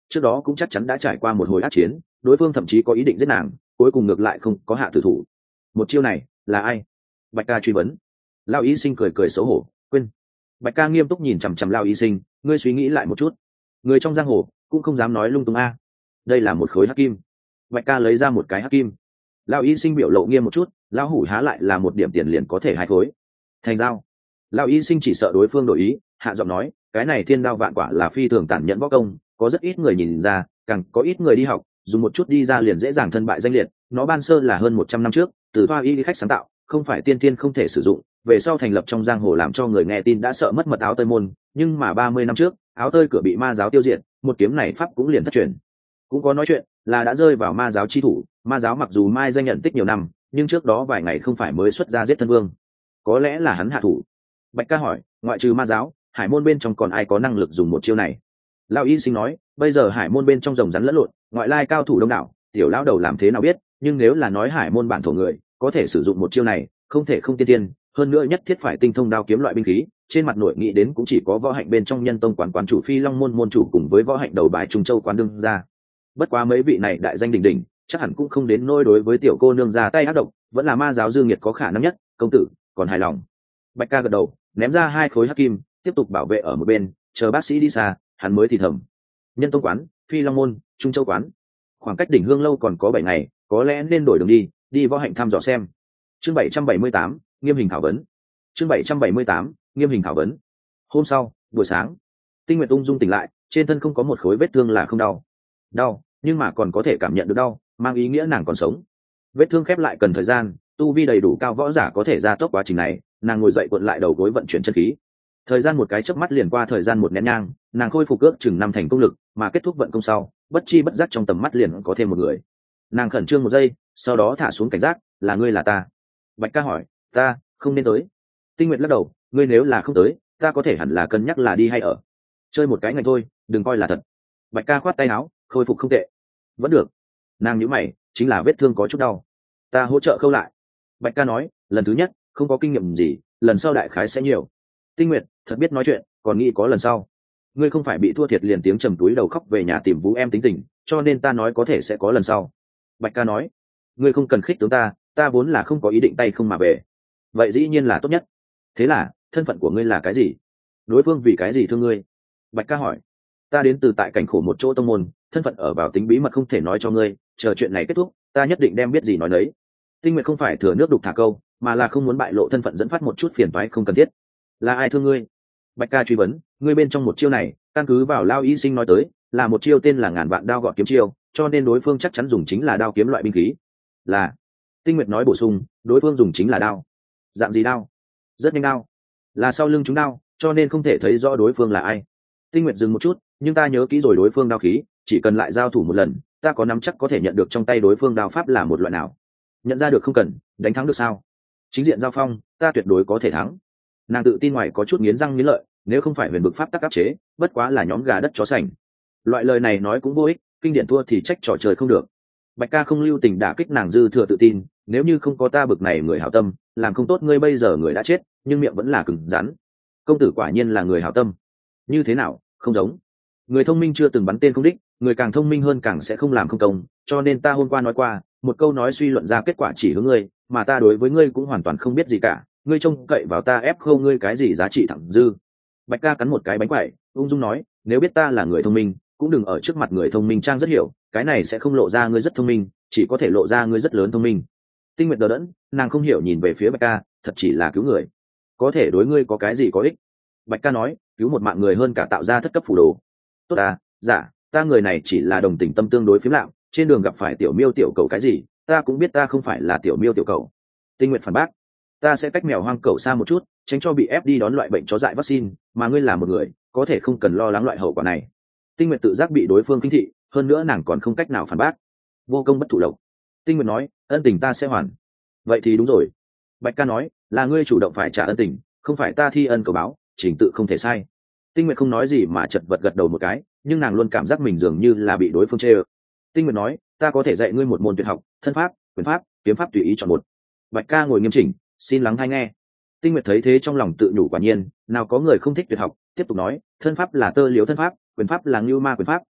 trước đó cũng chắc chắn đã trải qua một hồi ác chiến, đối phương thậm chí có ý định giết nàng, cuối cùng ngược lại không có hạ tử thủ. Một chiêu này là ai? Bạch ca truy vấn. Lao y sinh cười cười xấu hổ, quên. Bạch ca nghiêm túc nhìn chằm chằm Lao y sinh, ngươi suy nghĩ lại một chút, người trong giang hồ cũng không dám nói lung tung a. Đây là một khối hắc kim. Bạch ca lấy ra một cái hắc kim. Lao y sinh biểu lộ nghiêm một chút, lão hủ há lại là một điểm tiền liền có thể hai khối. Thành giao. Lao y sinh chỉ sợ đối phương đổi ý, hạ giọng nói, cái này thiên đao vạn quả là phi thường tàn nhẫn võ công, có rất ít người nhìn ra, càng có ít người đi học, dùng một chút đi ra liền dễ dàng thân bại danh liệt. Nó ban sơ là hơn một trăm năm trước từ Hoa y khách sáng tạo, không phải tiên tiên không thể sử dụng, về sau thành lập trong giang hồ làm cho người nghe tin đã sợ mất mật áo tơi môn, nhưng mà ba mươi năm trước áo tơi cửa bị ma giáo tiêu diệt, một kiếm này pháp cũng liền thất truyền. Cũng có nói chuyện là đã rơi vào ma giáo chi thủ, ma giáo mặc dù mai danh nhận tích nhiều năm, nhưng trước đó vài ngày không phải mới xuất ra giết thân vương, có lẽ là hắn hạ thủ. Bạch ca hỏi, ngoại trừ ma giáo, hải môn bên trong còn ai có năng lực dùng một chiêu này? Lão y sinh nói, bây giờ hải môn bên trong rồng rắn lẫn lộn, ngoại lai cao thủ đông đảo, tiểu lão đầu làm thế nào biết, nhưng nếu là nói hải môn bản thổ người có thể sử dụng một chiêu này, không thể không tiên tiên, hơn nữa nhất thiết phải tinh thông đao kiếm loại binh khí. Trên mặt nội nghĩ đến cũng chỉ có võ hạnh bên trong nhân tông quán quán chủ Phi Long môn môn chủ cùng với võ hạnh đầu bài Trung Châu quán đương ra. Bất quá mấy vị này đại danh đỉnh đỉnh, chắc hẳn cũng không đến nỗi đối với tiểu cô nương ra tay ác độc, vẫn là ma giáo Dương Nghiệt có khả năng nhất. Công tử còn hài lòng? Bạch ca gật đầu, ném ra hai khối hắc kim, tiếp tục bảo vệ ở một bên, chờ bác sĩ đi xa, hắn mới thì thầm. Nhân tông quán, Phi Long môn, Trung Châu quán, khoảng cách đỉnh hương lâu còn có bảy ngày, có lẽ nên đổi đường đi, đi võ hạnh thăm dò xem. Chương bảy trăm bảy mươi tám, nghiêm hình thảo vấn. Chương bảy trăm bảy mươi tám, nghiêm hình thảo vấn. Hôm sau buổi sáng, Tinh Nguyệt ung dung tỉnh lại, trên thân không có một khối vết thương là không đau. Đau, nhưng mà còn có thể cảm nhận được đau, mang ý nghĩa nàng còn sống. Vết thương khép lại cần thời gian, tu vi đầy đủ cao võ giả có thể gia tốc quá trình này. Nàng ngồi dậy cuộn lại đầu gối vận chuyển chân khí. Thời gian một cái chớp mắt liền qua, thời gian một nén nhang, nàng khôi phục ước chừng năm thành công lực, mà kết thúc vận công sau, bất chi bất giác trong tầm mắt liền có thêm một người. Nàng khẩn trương một giây, sau đó thả xuống cảnh giác, là ngươi là ta? Bạch ca hỏi. Ta không nên tới. Tinh Nguyệt lắc đầu, ngươi nếu là không tới, ta có thể hẳn là cân nhắc là đi hay ở. Chơi một cái ngày thôi, đừng coi là thật. Bạch ca khoát tay áo, khôi phục không tệ. Vẫn được. Nàng nhíu mày, chính là vết thương có chút đau, ta hỗ trợ khâu lại. Bạch ca nói, lần thứ nhất không có kinh nghiệm gì, lần sau đại khái sẽ nhiều. Tinh Nguyệt thật biết nói chuyện, còn nghĩ có lần sau. Ngươi không phải bị thua thiệt liền tiếng trầm túi đầu khóc về nhà tìm Vũ em tính tình, cho nên ta nói có thể sẽ có lần sau. Bạch ca nói, ngươi không cần khích tướng ta, ta vốn là không có ý định tay không mà về. Vậy dĩ nhiên là tốt nhất. Thế là thân phận của ngươi là cái gì? Đối phương vì cái gì thương ngươi? Bạch ca hỏi. Ta đến từ tại cảnh khổ một chỗ tông môn, thân phận ở vào tính bí mật không thể nói cho ngươi, chờ chuyện này kết thúc ta nhất định đem biết gì nói nấy. Tinh Nguyệt không phải thừa nước đục thả câu, mà là không muốn bại lộ thân phận dẫn phát một chút phiền toái không cần thiết. Là ai thương ngươi? Bạch ca truy vấn. Ngươi bên trong một chiêu này, căn cứ vào Lao y sinh nói tới, là một chiêu tên là ngàn vạn đao gọt kiếm chiêu, cho nên đối phương chắc chắn dùng chính là đao kiếm loại binh khí. Là. Tinh Nguyệt nói bổ sung, đối phương dùng chính là đao. Dạng gì đao? Rất nhanh đao. Là sau lưng chúng đao, cho nên không thể thấy rõ đối phương là ai. Tinh Nguyệt dừng một chút, nhưng ta nhớ kỹ rồi đối phương đao khí, chỉ cần lại giao thủ một lần, ta có nắm chắc có thể nhận được trong tay đối phương đao pháp là một loại nào. Nhận ra được không cần, đánh thắng được sao? Chính diện giao phong, ta tuyệt đối có thể thắng. Nàng tự tin ngoài có chút nghiến răng nghiến lợi, nếu không phải huyền bực pháp tắc áp chế, bất quá là nhóm gà đất chó sành. Loại lời này nói cũng vô ích, kinh điển thua thì trách trò trời không được. Bạch ca không lưu tình đả kích nàng dư thừa tự tin, nếu như không có ta bực này người hảo tâm, làm không tốt ngươi bây giờ người đã chết, nhưng miệng vẫn là cứng rắn. Công tử quả nhiên là người hảo tâm. Như thế nào, không giống. Người thông minh chưa từng bắn tên không đích, người càng thông minh hơn càng sẽ không làm không công, cho nên ta hôm qua nói qua, một câu nói suy luận ra kết quả chỉ hướng ngươi, mà ta đối với ngươi cũng hoàn toàn không biết gì cả, ngươi trông cậy vào ta ép khâu ngươi cái gì giá trị thẳng dư. Bạch ca cắn một cái bánh quẩy, ung dung nói, nếu biết ta là người thông minh, cũng đừng ở trước mặt người thông minh trang rất hiểu, cái này sẽ không lộ ra ngươi rất thông minh, chỉ có thể lộ ra ngươi rất lớn thông minh. Tinh Nguyệt đờ đẫn, nàng không hiểu nhìn về phía Bạch ca, thật chỉ là cứu người, có thể đối ngươi có cái gì có ích? Bạch ca nói, cứu một mạng người hơn cả tạo ra thất cấp phù đồ. Tốt ta, dạ, ta người này chỉ là đồng tình tâm tương đối phiếm lạm, trên đường gặp phải tiểu miêu tiểu cầu cái gì, ta cũng biết ta không phải là tiểu miêu tiểu cầu. Tinh Nguyệt phản bác, ta sẽ cách mèo hoang cầu xa một chút, tránh cho bị ép đi đón loại bệnh chó dại vaccine, mà ngươi là một người, có thể không cần lo lắng loại hậu quả này. Tinh Nguyệt tự giác bị đối phương kinh thị, hơn nữa nàng còn không cách nào phản bác. Vô công bất thụ lộc. Tinh Nguyệt nói, ân tình ta sẽ hoàn. Vậy thì đúng rồi. Bạch ca nói, là ngươi chủ động phải trả ân tình, không phải ta thi ân cầu báo, trình tự không thể sai. Tinh Nguyệt không nói gì mà chật vật gật đầu một cái, nhưng nàng luôn cảm giác mình dường như là bị đối phương chê ơ. Tinh Nguyệt nói, ta có thể dạy ngươi một môn tuyệt học, thân pháp, quyền pháp, kiếm pháp tùy ý chọn một. Bạch ca ngồi nghiêm chỉnh, xin lắng hay nghe. Tinh Nguyệt thấy thế trong lòng tự nhủ quả nhiên, nào có người không thích tuyệt học, tiếp tục nói, thân pháp là tơ liếu thân pháp, quyền pháp là ngưu ma quyền pháp,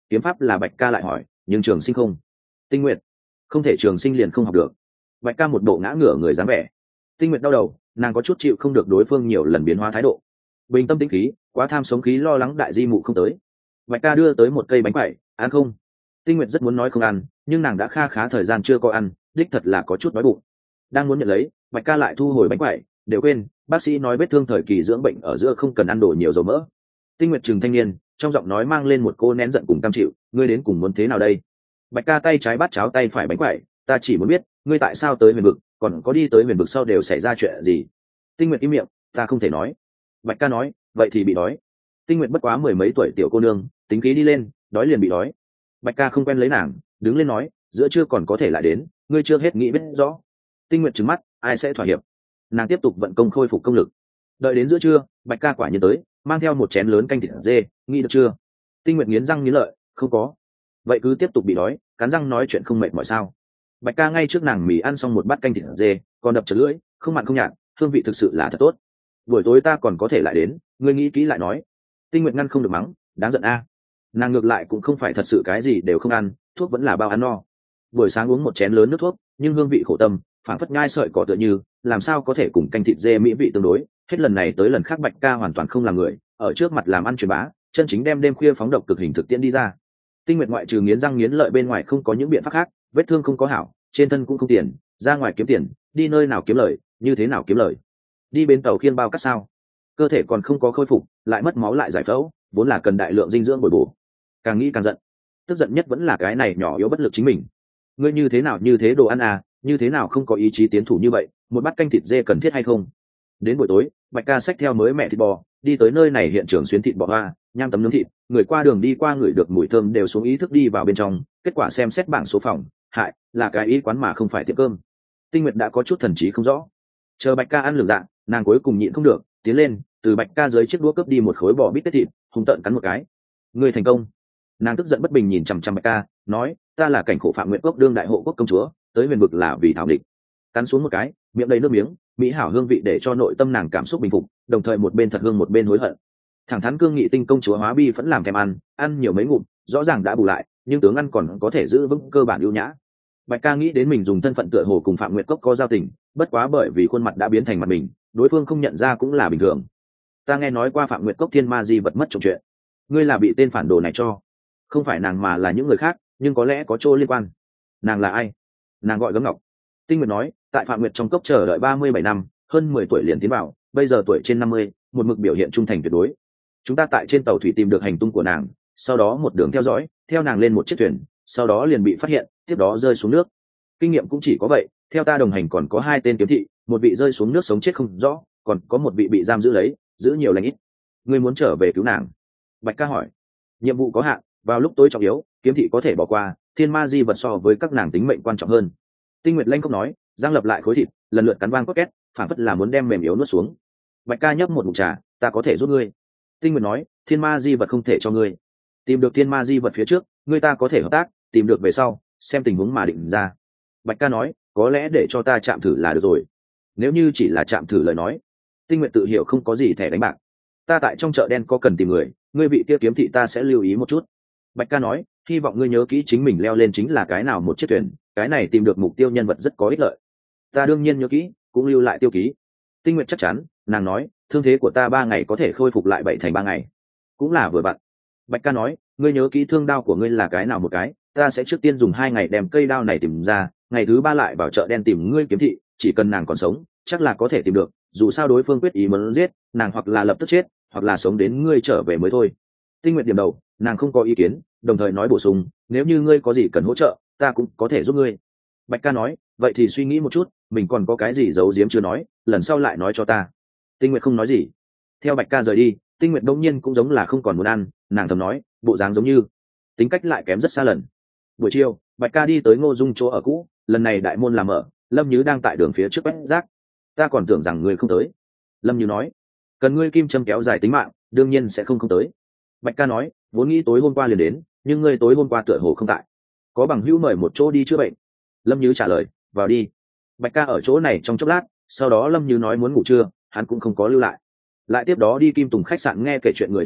kiếm pháp là Bạch Ca lại hỏi, nhưng trường sinh không? Tinh Nguyệt, không thể trường sinh liền không học được. Bạch Ca một bộ ngã ngửa người dáng vẻ. Tinh Nguyệt đau đầu, nàng có chút chịu không được đối phương nhiều lần biến hóa thái độ. Bình tâm tĩnh khí, quá tham sống khí lo lắng đại di mụ không tới. Bạch Ca đưa tới một cây bánh quẩy, ăn không? Tinh Nguyệt rất muốn nói không ăn, nhưng nàng đã kha khá thời gian chưa có ăn, đích thật là có chút đói bụng. Đang muốn nhận lấy, Bạch Ca lại thu hồi bánh quẩy, đều quên, bác sĩ nói vết thương thời kỳ dưỡng bệnh ở giữa không cần ăn đồ nhiều dầu mỡ. Tinh Nguyệt trừng thanh niên, trong giọng nói mang lên một cô nén giận cùng cam chịu, ngươi đến cùng muốn thế nào đây? Bạch Ca tay trái bắt cháo tay phải bánh quẩy, ta chỉ muốn biết, ngươi tại sao tới huyền vực, còn có đi tới huyền vực sau đều xảy ra chuyện gì? Tinh Nguyệt im miệng, ta không thể nói. Bạch Ca nói, vậy thì bị đói. Tinh Nguyệt bất quá mười mấy tuổi tiểu cô nương, tính khí đi lên, đói liền bị đói. Bạch Ca không quen lấy nàng, đứng lên nói, giữa trưa còn có thể lại đến, ngươi chưa hết nghĩ biết rõ. Tinh Nguyệt trừng mắt, ai sẽ thỏa hiệp? Nàng tiếp tục vận công khôi phục công lực. Đợi đến giữa trưa, Bạch Ca quả nhiên tới, mang theo một chén lớn canh thịt dê, nghĩ được chưa? Tinh Nguyệt nghiến răng nghiến lợi, không có. Vậy cứ tiếp tục bị đói, cắn răng nói chuyện không mệt mỏi sao? Bạch Ca ngay trước nàng mì ăn xong một bát canh thịt dê, còn đập chật lưỡi, không mặn không nhạt, hương vị thực sự là thật tốt. Buổi tối ta còn có thể lại đến, ngươi nghĩ kỹ lại nói. Tinh Nguyệt ngăn không được mắng, đáng giận a. Nàng ngược lại cũng không phải thật sự cái gì đều không ăn, thuốc vẫn là bao ăn no. Buổi sáng uống một chén lớn nước thuốc, nhưng hương vị khổ tâm, phản phất nhai sợi cỏ tựa như, làm sao có thể cùng canh thịt dê mỹ vị tương đối. Hết lần này tới lần khác Bạch Ca hoàn toàn không làm người, ở trước mặt làm ăn truyền bá, chân chính đem đêm khuya phóng độc cực hình thực tiễn đi ra. Tinh Nguyệt ngoại trừ nghiến răng nghiến lợi bên ngoài không có những biện pháp khác, vết thương không có hảo, trên thân cũng không tiền, ra ngoài kiếm tiền, đi nơi nào kiếm lời, như thế nào kiếm lời? Đi bến tàu khiêng bao cát sao? Cơ thể còn không có khôi phục, lại mất máu lại giải phẫu, vốn là cần đại lượng dinh dưỡng bồi bổ. Càng nghĩ càng giận, tức giận nhất vẫn là cái này nhỏ yếu bất lực chính mình. Ngươi như thế nào như thế đồ ăn à, như thế nào không có ý chí tiến thủ như vậy, một bát canh thịt dê cần thiết hay không? Đến buổi tối, Bạch Ca xách theo mới mẹ thịt bò, đi tới nơi này hiện trường xuyến thịt bò hoa, nham tấm nướng thịt, người qua đường đi qua người được mùi thơm đều xuống ý thức đi vào bên trong, kết quả xem xét bảng số phòng, hại, là cái ý quán mà không phải tiệm cơm. Tinh Nguyệt đã có chút thần trí không rõ. Chờ Bạch Ca ăn lường dạng, nàng cuối cùng nhịn không được, tiến lên, từ Bạch Ca dưới chiếc đũa cướp đi một khối bò bít tết thịt, hung tợn cắn một cái. Ngươi thành công. Nàng tức giận bất bình nhìn chằm chằm Bạch Ca, nói, ta là cảnh khổ Phạm Nguyệt Cốc đương đại hộ quốc công chúa, tới huyền vực là vì thảo địch. Cắn xuống một cái, miệng đầy nước miếng, mỹ hảo hương vị để cho nội tâm nàng cảm xúc bình phục, đồng thời một bên thật hương một bên hối hận. Thẳng thắn cương nghị tinh công chúa hóa bi vẫn làm thèm ăn, ăn nhiều mấy ngụm, rõ ràng đã bù lại, nhưng tướng ăn còn có thể giữ vững cơ bản ưu nhã. Bạch Ca nghĩ đến mình dùng thân phận tựa hồ cùng Phạm Nguyệt Cốc có giao tình, bất quá bởi vì khuôn mặt đã biến thành mặt mình, đối phương không nhận ra cũng là bình thường. Ta nghe nói qua Phạm Nguyệt Cốc thiên ma di vật mất trộm chuyện, ngươi là bị tên phản đồ này cho? Không phải nàng mà là những người khác, nhưng có lẽ có chỗ liên quan. Nàng là ai? Nàng gọi Gấm Ngọc. Tinh Nguyệt nói, tại Phạm Nguyệt trong cốc chờ đợi ba mươi bảy năm, hơn mười tuổi liền tiến vào, bây giờ tuổi trên năm mươi, một mực biểu hiện trung thành tuyệt đối. Chúng ta tại trên tàu thủy tìm được hành tung của nàng, sau đó một đường theo dõi, theo nàng lên một chiếc thuyền, sau đó liền bị phát hiện, tiếp đó rơi xuống nước. Kinh nghiệm cũng chỉ có vậy, theo ta đồng hành còn có hai tên kiếm thị, một vị rơi xuống nước sống chết không rõ, còn có một vị bị giam giữ lấy, giữ nhiều lành ít. Ngươi muốn trở về cứu nàng? Bạch Ca hỏi. Nhiệm vụ có hạn, vào lúc tối trọng yếu, kiếm thị có thể bỏ qua, thiên ma di vật so với các nàng tính mệnh quan trọng hơn. Tinh Nguyệt lanh không nói, giang lập lại khối thịt, lần lượt cắn vang cốt két, phản phất là muốn đem mềm yếu nuốt xuống. Bạch Ca nhấp một ngụm trà, ta có thể giúp ngươi. Tinh Nguyệt nói, thiên ma di vật không thể cho ngươi. Tìm được thiên ma di vật phía trước, ngươi ta có thể hợp tác, tìm được về sau, xem tình huống mà định ra. Bạch Ca nói, có lẽ để cho ta chạm thử là được rồi. Nếu như chỉ là chạm thử lời nói, Tinh Nguyệt tự hiểu không có gì thẻ đánh bạc. Ta tại trong chợ đen có cần tìm người, ngươi vị kia kiếm thị ta sẽ lưu ý một chút. Bạch Ca nói, hy vọng ngươi nhớ kỹ chính mình leo lên chính là cái nào một chiếc thuyền, cái này tìm được mục tiêu nhân vật rất có ích lợi. Ta đương nhiên nhớ kỹ, cũng lưu lại tiêu ký. Tinh Nguyệt chắc chắn, nàng nói, thương thế của ta ba ngày có thể khôi phục lại bảy thành ba ngày, cũng là vừa vặn. Bạch Ca nói, ngươi nhớ kỹ thương đao của ngươi là cái nào một cái, ta sẽ trước tiên dùng hai ngày đem cây đao này tìm ra, ngày thứ ba lại vào chợ đen tìm ngươi kiếm thị, chỉ cần nàng còn sống, chắc là có thể tìm được, dù sao đối phương quyết ý muốn giết nàng, hoặc là lập tức chết, hoặc là sống đến ngươi trở về mới thôi. Tinh Nguyệt điểm đầu, nàng không có ý kiến, đồng thời nói bổ sung, nếu như ngươi có gì cần hỗ trợ, ta cũng có thể giúp ngươi. Bạch Ca nói, vậy thì suy nghĩ một chút, mình còn có cái gì giấu giếm chưa nói, lần sau lại nói cho ta. Tinh Nguyệt không nói gì. Theo Bạch Ca rời đi, Tinh Nguyệt đông nhiên cũng giống là không còn muốn ăn, nàng thầm nói, bộ dáng giống như tính cách lại kém rất xa lần. Buổi chiều, Bạch Ca đi tới Ngô Dung chỗ ở cũ, lần này đại môn làm mở, Lâm Như đang tại đường phía trước quét rác. Ta còn tưởng rằng ngươi không tới. Lâm Như nói, cần ngươi kim châm kéo dài tính mạng, đương nhiên sẽ không không tới. Bạch Ca nói, vốn nghĩ tối hôm qua liền đến, nhưng ngươi tối hôm qua tựa hồ không tại, có bằng hữu mời một chỗ đi chữa bệnh. Lâm Như trả lời, vào đi. Bạch Ca ở chỗ này trong chốc lát, sau đó Lâm Như nói muốn ngủ trưa, hắn cũng không có lưu lại. Lại tiếp đó đi Kim Tùng khách sạn nghe kể chuyện người thuyết thư,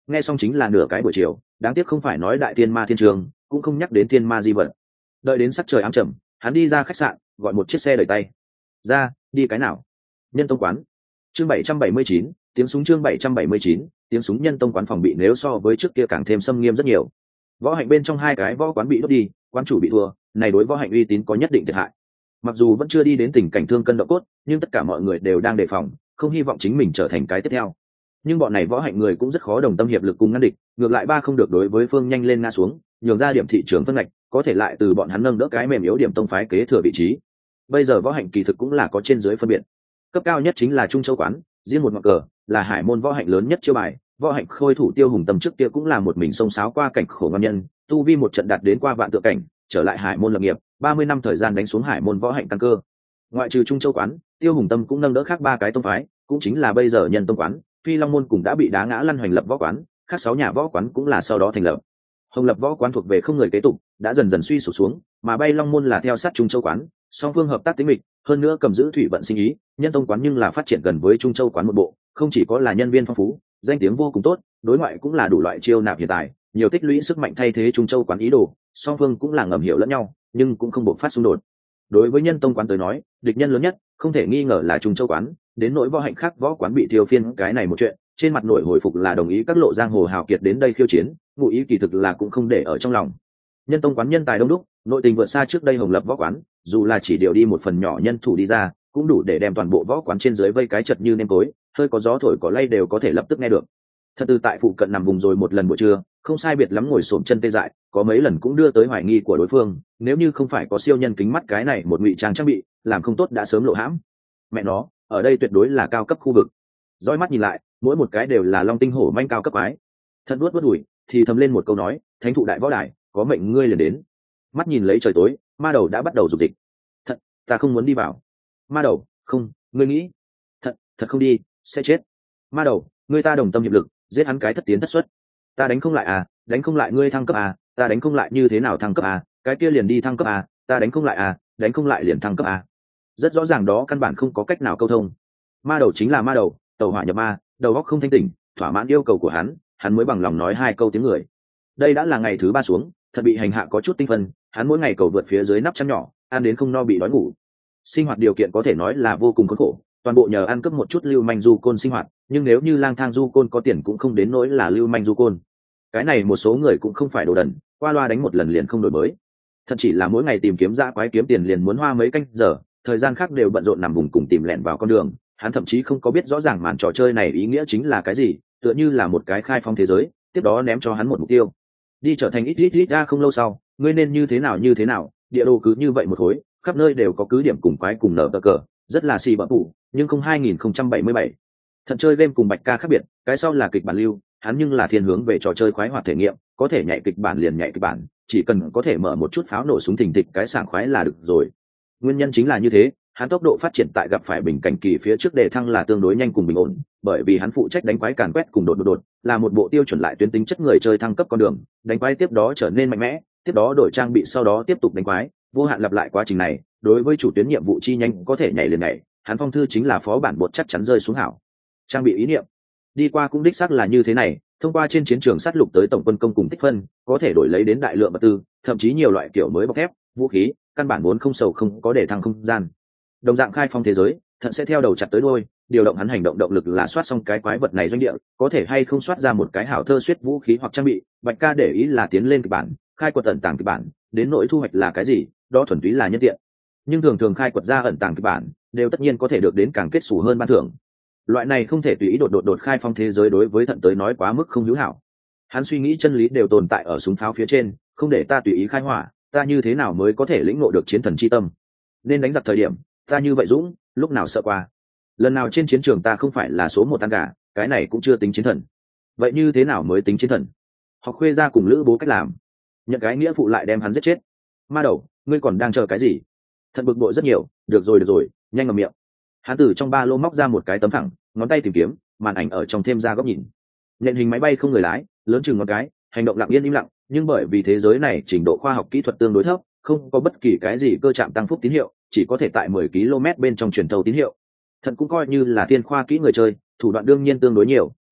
nghe xong chính là nửa cái buổi chiều, đáng tiếc không phải nói đại thiên ma thiên trường, cũng không nhắc đến thiên ma di vật. Đợi đến sắc trời ám trầm, hắn đi ra khách sạn, gọi một chiếc xe đẩy tay ra, đi cái nào? Nhân tông quán. Chương bảy trăm bảy mươi chín, tiếng súng. Chương bảy trăm bảy mươi chín, tiếng súng. Nhân tông quán phòng bị nếu so với trước kia càng thêm xâm nghiêm rất nhiều. Võ Hạnh bên trong hai cái võ quán bị đốt đi, quán chủ bị thua, này đối Võ Hạnh uy tín có nhất định thiệt hại. Mặc dù vẫn chưa đi đến tình cảnh thương cân động cốt, nhưng tất cả mọi người đều đang đề phòng, không hy vọng chính mình trở thành cái tiếp theo. Nhưng bọn này Võ Hạnh người cũng rất khó đồng tâm hiệp lực cùng ngăn địch, ngược lại ba không được đối với phương nhanh lên ngã xuống, nhường ra điểm thị trường phân ngạch, có thể lại từ bọn hắn nâng đỡ cái mềm yếu điểm tông phái kế thừa vị trí. Bây giờ Võ Hạnh kỳ thực cũng là có trên dưới phân biệt. Cấp cao nhất chính là Trung Châu quán, riêng một ngọn cờ, là hải môn Võ Hạnh lớn nhất chiêu bài. Võ Hạnh khôi thủ Tiêu Hùng Tâm trước kia cũng là một mình xông xáo qua cảnh khổ ngon nhân, tu vi một trận đạt đến qua vạn tượng cảnh, trở lại hải môn lập nghiệp, ba mươi năm thời gian đánh xuống hải môn Võ Hạnh căn cơ. Ngoại trừ Trung Châu quán, Tiêu Hùng Tâm cũng nâng đỡ khác ba cái tông phái, cũng chính là bây giờ Nhân tông quán, Phi Long môn cũng đã bị đá ngã lăn hoành lập võ quán, khác sáu nhà võ quán cũng là sau đó thành lập. Hồng Lập võ quán thuộc về không người kế tục, đã dần dần suy sụp xuống, mà Bay Long môn là theo sát Trung Châu quán, song phương hợp tác tính mịch, hơn nữa cầm giữ thủy vận sinh ý. Nhân tông quán nhưng là phát triển gần với Trung Châu quán một bộ, không chỉ có là nhân viên phong phú, danh tiếng vô cùng tốt, đối ngoại cũng là đủ loại chiêu nạp hiện tại, nhiều tích lũy sức mạnh thay thế Trung Châu quán ý đồ, song phương cũng là ngầm hiểu lẫn nhau, nhưng cũng không bộc phát xung đột. Đối với Nhân tông quán tới nói, địch nhân lớn nhất không thể nghi ngờ là Trung Châu quán, đến nỗi Võ Hạnh khác võ quán bị thiêu phiên cái này một chuyện, trên mặt nổi hồi phục là đồng ý các lộ giang hồ hào kiệt đến đây khiêu chiến, ngụ ý kỳ thực là cũng không để ở trong lòng. Nhân tông quán nhân tài đông đúc, nội tình vượt xa trước đây Hồng Lập võ quán, dù là chỉ điều đi một phần nhỏ nhân thủ đi ra, cũng đủ để đem toàn bộ võ quán trên dưới vây cái chật như nêm tối, hơi có gió thổi cỏ lay đều có thể lập tức nghe được. Thật từ tại phụ cận nằm vùng rồi một lần buổi trưa, không sai biệt lắm ngồi xổm chân tê dại, có mấy lần cũng đưa tới hoài nghi của đối phương, nếu như không phải có siêu nhân kính mắt cái này một ngụy trang trang bị, làm không tốt đã sớm lộ hãm. Mẹ nó, ở đây tuyệt đối là cao cấp khu vực. Dõi mắt nhìn lại, mỗi một cái đều là long tinh hổ manh cao cấp ái. Thật nuốt nuốt ủi, thì thầm lên một câu nói, thánh thụ đại võ đài, có mệnh ngươi liền đến. Mắt nhìn lấy trời tối, ma đầu đã bắt đầu dục dịch. Thật, ta không muốn đi vào. Ma đầu, không, ngươi nghĩ. Thật, thật không đi, sẽ chết. Ma đầu, ngươi ta đồng tâm hiệp lực, giết hắn cái thất tiến thất xuất. Ta đánh không lại à, đánh không lại ngươi thăng cấp à, ta đánh không lại như thế nào thăng cấp à, cái kia liền đi thăng cấp à, ta đánh không lại à, đánh không lại liền thăng cấp à. Rất rõ ràng đó căn bản không có cách nào câu thông. Ma đầu chính là ma đầu, tẩu hỏa nhập ma, đầu óc không thanh tỉnh, thỏa mãn yêu cầu của hắn, hắn mới bằng lòng nói hai câu tiếng người. Đây đã là ngày thứ ba xuống, thật bị hành hạ có chút tinh thần, hắn mỗi ngày cầu vượt phía dưới nắp chăn nhỏ, ăn đến không no bị đói ngủ. Sinh hoạt điều kiện có thể nói là vô cùng khốn khổ, toàn bộ nhờ ăn cướp một chút lưu manh du côn sinh hoạt, nhưng nếu như lang thang du côn có tiền cũng không đến nỗi là lưu manh du côn. Cái này một số người cũng không phải đồ đần, qua loa đánh một lần liền không đổi mới. Thật chỉ là mỗi ngày tìm kiếm dã quái kiếm tiền liền muốn hoa mấy canh giờ, thời gian khác đều bận rộn nằm vùng cùng tìm lẹn vào con đường. Hắn thậm chí không có biết rõ ràng màn trò chơi này ý nghĩa chính là cái gì, tựa như là một cái khai phong thế giới, tiếp đó ném cho hắn một mục tiêu, đi trở thành ít ít ít ra không lâu sau, ngươi nên như thế nào như thế nào, địa đồ cứ như vậy một khối, khắp nơi đều có cứ điểm cùng quái cùng nở cờ, rất là xì bợ phủ, nhưng không hai nghìn không trăm bảy mươi bảy. Thận chơi game cùng Bạch Ca khác biệt, cái sau là kịch bản lưu, hắn nhưng là thiên hướng về trò chơi khoái hoạt thể nghiệm, có thể nhảy kịch bản liền nhảy kịch bản, chỉ cần có thể mở một chút pháo nổ súng thình thịch cái sảng khoái là được rồi. Nguyên nhân chính là như thế, hắn tốc độ phát triển tại gặp phải bình cảnh kỳ phía trước đề thăng là tương đối nhanh cùng bình ổn, bởi vì hắn phụ trách đánh quái càn quét cùng đột đột đột, là một bộ tiêu chuẩn lại tuyến tính chất người chơi thăng cấp con đường, đánh quái tiếp đó trở nên mạnh mẽ, tiếp đó đổi trang bị sau đó tiếp tục đánh quái, vô hạn lặp lại quá trình này, đối với chủ tuyến nhiệm vụ chi nhanh có thể nhảy liền nhảy, hắn phong thư chính là phó bản bột chắc chắn rơi xuống hảo. Trang bị ý niệm đi qua cũng đích xác là như thế này, thông qua trên chiến trường sát lục tới tổng quân công cùng tích phân, có thể đổi lấy đến đại lượng vật tư, thậm chí nhiều loại kiểu mới bọc thép, vũ khí, căn bản vốn không sầu không có để thăng không gian. Đồng dạng khai phong thế giới, Thận sẽ theo đầu chặt tới đuôi, điều động hắn hành động động lực là soát xong cái quái vật này doanh địa, có thể hay không soát ra một cái hảo thơ suyết vũ khí hoặc trang bị, Bạch Ca để ý là tiến lên kịch bản, khai quật ẩn tàng kịch bản, đến nỗi thu hoạch là cái gì, đó thuần túy là nhân tiện. Nhưng thường thường khai quật ra ẩn tàng kịch bản, đều tất nhiên có thể được đến càng kết xù hơn ban thưởng. Loại này không thể tùy ý đột đột đột khai phong thế giới đối với Thận tới nói quá mức không hữu hảo. Hắn suy nghĩ chân lý đều tồn tại ở súng pháo phía trên, không để ta tùy ý khai hỏa, ta như thế nào mới có thể lĩnh ngộ được chiến thần chi tâm? Nên đánh giặc thời điểm, ta như vậy dũng, lúc nào sợ qua. Lần nào trên chiến trường ta không phải là số một tan gà, cái này cũng chưa tính chiến thần. Vậy như thế nào mới tính chiến thần? Học khuê ra cùng lữ bố cách làm, nhận cái nghĩa phụ lại đem hắn giết chết. Ma đầu, ngươi còn đang chờ cái gì? Thận bực bội rất nhiều, được rồi được rồi, nhanh ngậm miệng. Hắn từ trong ba lô móc ra một cái tấm phẳng, ngón tay tìm kiếm, màn ảnh ở trong thêm ra góc nhìn. Nhện hình máy bay không người lái, lớn chừng ngón cái, hành động lặng yên im lặng, nhưng bởi vì thế giới này trình độ khoa học kỹ thuật tương đối thấp, không có bất kỳ cái gì cơ chạm tăng phúc tín hiệu, chỉ có thể tại mười ki lô mét bên trong truyền thâu tín hiệu. Thận cũng coi như là thiên khoa kỹ người chơi, thủ đoạn đương nhiên tương đối nhiều,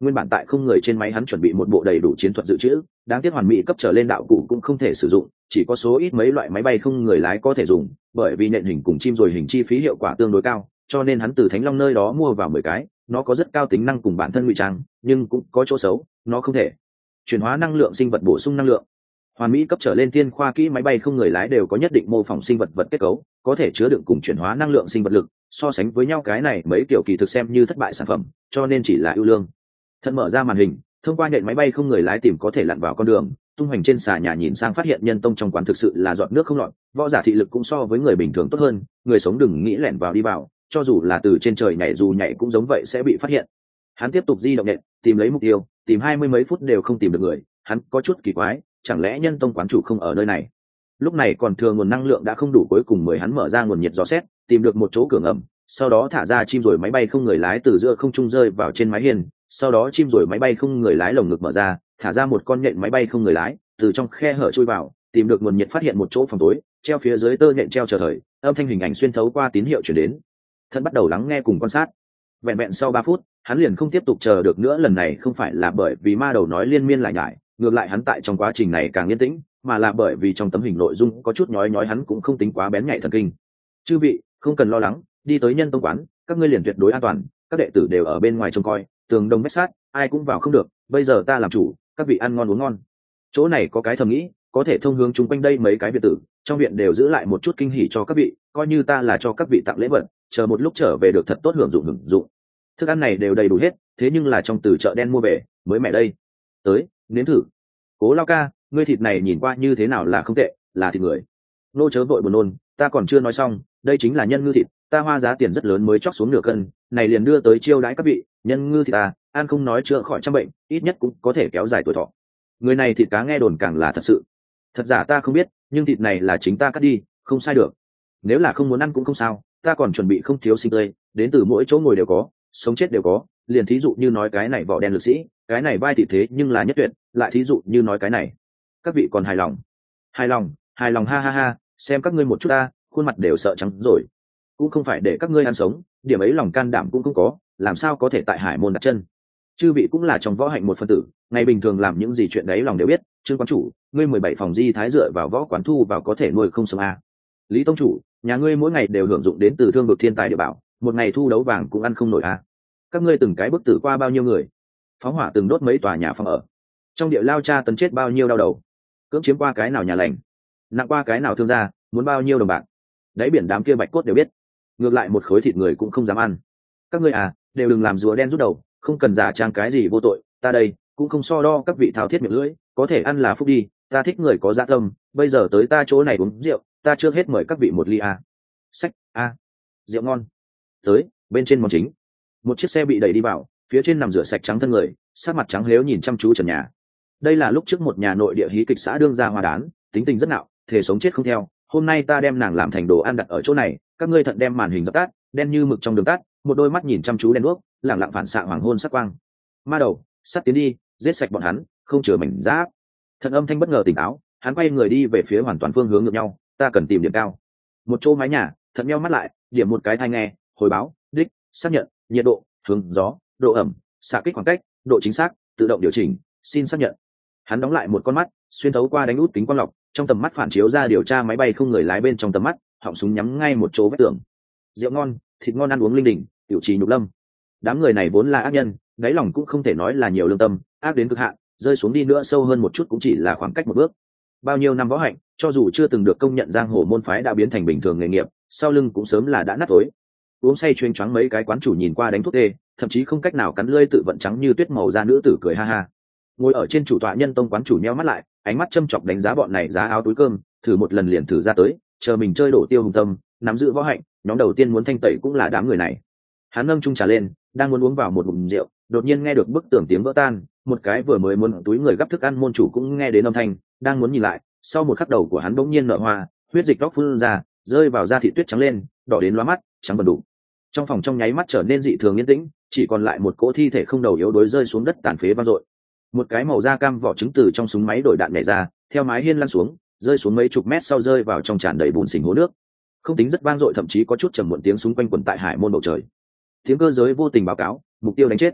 nguyên bản tại không người trên máy hắn chuẩn bị một bộ đầy đủ chiến thuật dự trữ, đáng tiếc hoàn mỹ cấp trở lên đạo cụ cũng không thể sử dụng, chỉ có số ít mấy loại máy bay không người lái có thể dùng, bởi vì nện hình cùng chim rồi hình chi phí hiệu quả tương đối cao, cho nên hắn từ Thánh Long nơi đó mua vào mười cái. Nó có rất cao tính năng cùng bản thân ngụy trang, nhưng cũng có chỗ xấu, nó không thể chuyển hóa năng lượng sinh vật bổ sung năng lượng. Hoàn mỹ cấp trở lên tiên khoa kỹ máy bay không người lái đều có nhất định mô phỏng sinh vật vật kết cấu, có thể chứa đựng cùng chuyển hóa năng lượng sinh vật lực, so sánh với nhau cái này mấy kiểu kỳ thực xem như thất bại sản phẩm, cho nên chỉ là ưu lương. Thân mở ra màn hình, thông qua nhện máy bay không người lái tìm có thể lặn vào con đường, tung hoành trên xà nhà nhìn sang phát hiện nhân tông trong quán thực sự là giọt nước không lọt, võ giả thị lực cũng so với người bình thường tốt hơn, người sống đừng nghĩ lẻn vào đi vào, cho dù là từ trên trời nhảy dù nhảy cũng giống vậy sẽ bị phát hiện. Hắn tiếp tục di động nhện, tìm lấy mục tiêu, tìm hai mươi mấy phút đều không tìm được người, hắn có chút kỳ quái, chẳng lẽ nhân tông quán chủ không ở nơi này? Lúc này còn thừa nguồn năng lượng đã không đủ, cuối cùng mời hắn mở ra nguồn nhiệt dò xét, tìm được một chỗ cửa ngầm, sau đó thả ra chim rồi máy bay không người lái từ giữa không trung rơi vào trên mái hiên, sau đó chim rồi máy bay không người lái lồng ngực mở ra, thả ra một con nhện máy bay không người lái, từ trong khe hở chui vào, tìm được nguồn nhiệt phát hiện một chỗ phòng tối, treo phía dưới tơ nhện treo chờ thời, âm thanh hình ảnh xuyên thấu qua tín hiệu truyền đến. Thân bắt đầu lắng nghe cùng quan sát. Vẹn vẹn sau ba phút, hắn liền không tiếp tục chờ được nữa, lần này không phải là bởi vì ma đầu nói liên miên lại nhải, ngược lại hắn tại trong quá trình này càng yên tĩnh, mà là bởi vì trong tấm hình nội dung có chút nhói nhói, hắn cũng không tính quá bén nhạy thần kinh. Chư vị, không cần lo lắng, đi tới nhân tông quán, các ngươi liền tuyệt đối an toàn, các đệ tử đều ở bên ngoài trông coi, tường đông vách sát, ai cũng vào không được, bây giờ ta làm chủ, các vị ăn ngon uống ngon. Chỗ này có cái thầm nghĩ, có thể thông hướng chung quanh đây mấy cái biệt tử, trong viện đều giữ lại một chút kinh hỉ cho các vị, coi như ta là cho các vị tặng lễ vật, chờ một lúc trở về được thật tốt hưởng dụng hưởng dụng. Thức ăn này đều đầy đủ hết, thế nhưng là trong từ chợ đen mua về, mới mẻ đây. Tới, nếm thử. Cố Lao ca, ngươi thịt này nhìn qua như thế nào là không tệ, là thịt người. Nô chớ vội buồn nôn, ta còn chưa nói xong, đây chính là nhân ngư thịt, ta hoa giá tiền rất lớn mới chóc xuống nửa cân, này liền đưa tới chiêu đãi các vị, nhân ngư thịt ta, ăn không nói chữa khỏi trăm bệnh, ít nhất cũng có thể kéo dài tuổi thọ. Người này thịt cá nghe đồn càng là thật sự. Thật giả ta không biết, nhưng thịt này là chính ta cắt đi, không sai được. Nếu là không muốn ăn cũng không sao, ta còn chuẩn bị không thiếu sinh tươi, đến từ mỗi chỗ ngồi đều có, sống chết đều có, liền thí dụ như nói cái này vỏ đen lực sĩ, cái này vai thịt thế nhưng là nhất tuyệt, lại thí dụ như nói cái này. Các vị còn hài lòng? Hài lòng, hài lòng ha ha ha, xem các ngươi một chút ta, khuôn mặt đều sợ trắng rồi. Cũng không phải để các ngươi ăn sống, điểm ấy lòng can đảm cũng không có, làm sao có thể tại hải môn đặt chân. Chư vị cũng là trong võ hạnh một phân tử, ngày bình thường làm những gì chuyện đấy lòng đều biết. Trương quán chủ, ngươi mười bảy phòng di thái dựa vào võ quán thu vào có thể nuôi không sống a. Lý tông chủ, nhà ngươi mỗi ngày đều hưởng dụng đến từ thương vực thiên tài địa bảo, một ngày thu đấu vàng cũng ăn không nổi a. Các ngươi từng cái bức tử qua bao nhiêu người, phóng hỏa từng đốt mấy tòa nhà phòng ở, trong địa lao cha tấn chết bao nhiêu đau đầu, cưỡng chiếm qua cái nào nhà lành, nặng qua cái nào thương gia, muốn bao nhiêu đồng bạc. Đáy biển đám kia bạch cốt đều biết, ngược lại một khối thịt người cũng không dám ăn. Các ngươi à, đều đừng làm rùa đen rút đầu, không cần giả trang cái gì vô tội, ta đây cũng không so đo các vị thao thiết miệng lưỡi, có thể ăn là phúc đi, ta thích người có dạ tâm, bây giờ tới ta chỗ này uống rượu, ta trước hết mời các vị một ly a. Sách a, rượu ngon. Tới, bên trên món chính. Một chiếc xe bị đẩy đi vào, phía trên nằm rửa sạch trắng thân người, sắc mặt trắng lếu nhìn chăm chú trần nhà. Đây là lúc trước một nhà nội địa hí kịch xã đương gia hoa đán, tính tình rất nạo, thể sống chết không theo. Hôm nay ta đem nàng làm thành đồ ăn đặt ở chỗ này, các ngươi thận đem màn hình dập tắt, đen như mực trong đường tắt, một đôi mắt nhìn chăm chú đen đuốc, lẳng lặng phản xạ hoàng hôn sắc quang. Ma đầu, sắt tiến đi, giết sạch bọn hắn, không chừa mảnh giáp. Thận âm thanh bất ngờ tỉnh táo, hắn quay người đi về phía hoàn toàn phương hướng ngược nhau, ta cần tìm điểm cao. Một chỗ mái nhà, thận meo mắt lại, điểm một cái tai nghe, hồi báo, đích, xác nhận, nhiệt độ, hướng gió, độ ẩm, xạ kích khoảng cách, độ chính xác, tự động điều chỉnh, xin xác nhận. Hắn đóng lại một con mắt, xuyên thấu qua đánh út kính quang lọc, trong tầm mắt phản chiếu ra điều tra máy bay không người lái bên trong tầm mắt, họng súng nhắm ngay một chỗ vách tường. Rượu ngon, thịt ngon, ăn uống linh đình, tiểu trì nhục lâm. Đám người này vốn là ác nhân, đáy lòng cũng không thể nói là nhiều lương tâm, ác đến cực hạn, rơi xuống đi nữa sâu hơn một chút cũng chỉ là khoảng cách một bước. Bao nhiêu năm võ hạnh, cho dù chưa từng được công nhận giang hồ môn phái đã biến thành bình thường nghề nghiệp, sau lưng cũng sớm là đã nát tối. Uống say chuyên choáng mấy cái quán chủ nhìn qua đánh thuốc tê, thậm chí không cách nào cắn lưỡi, tự vận trắng như tuyết màu da nữ tử cười ha ha. Ngồi ở trên chủ tọa nhân tông quán chủ nheo mắt lại, ánh mắt châm chọc đánh giá bọn này giá áo túi cơm, thử một lần liền thử ra tới, chờ mình chơi đổ tiêu hùng tâm, nắm giữ võ hạnh, nhóm đầu tiên muốn thanh tẩy cũng là đám người này. Hắn nâng chung trà lên, đang muốn uống vào một ngụm rượu, đột nhiên nghe được bức tường tiếng vỡ tan, một cái vừa mới muốn túi người gấp thức ăn môn chủ cũng nghe đến âm thanh, đang muốn nhìn lại, sau một khắc đầu của hắn bỗng nhiên nở hoa, huyết dịch đóc phun ra, rơi vào da thịt tuyết trắng lên, đỏ đến lóa mắt, trắng bần đủ. Trong phòng trong nháy mắt trở nên dị thường yên tĩnh, chỉ còn lại một cỗ thi thể không đầu yếu đuối rơi xuống đất tàn phế vang dội. Một cái màu da cam vỏ trứng từ trong súng máy đổi đạn nhảy ra, theo mái hiên lăn xuống, rơi xuống mấy chục mét sau rơi vào trong tràn đầy bùn xình hố nước. Không tính rất vang dội, thậm chí có chút trầm muộn tiếng súng quanh quẩn tại hải môn bầu trời. Tiếng cơ giới vô tình báo cáo, mục tiêu đánh chết.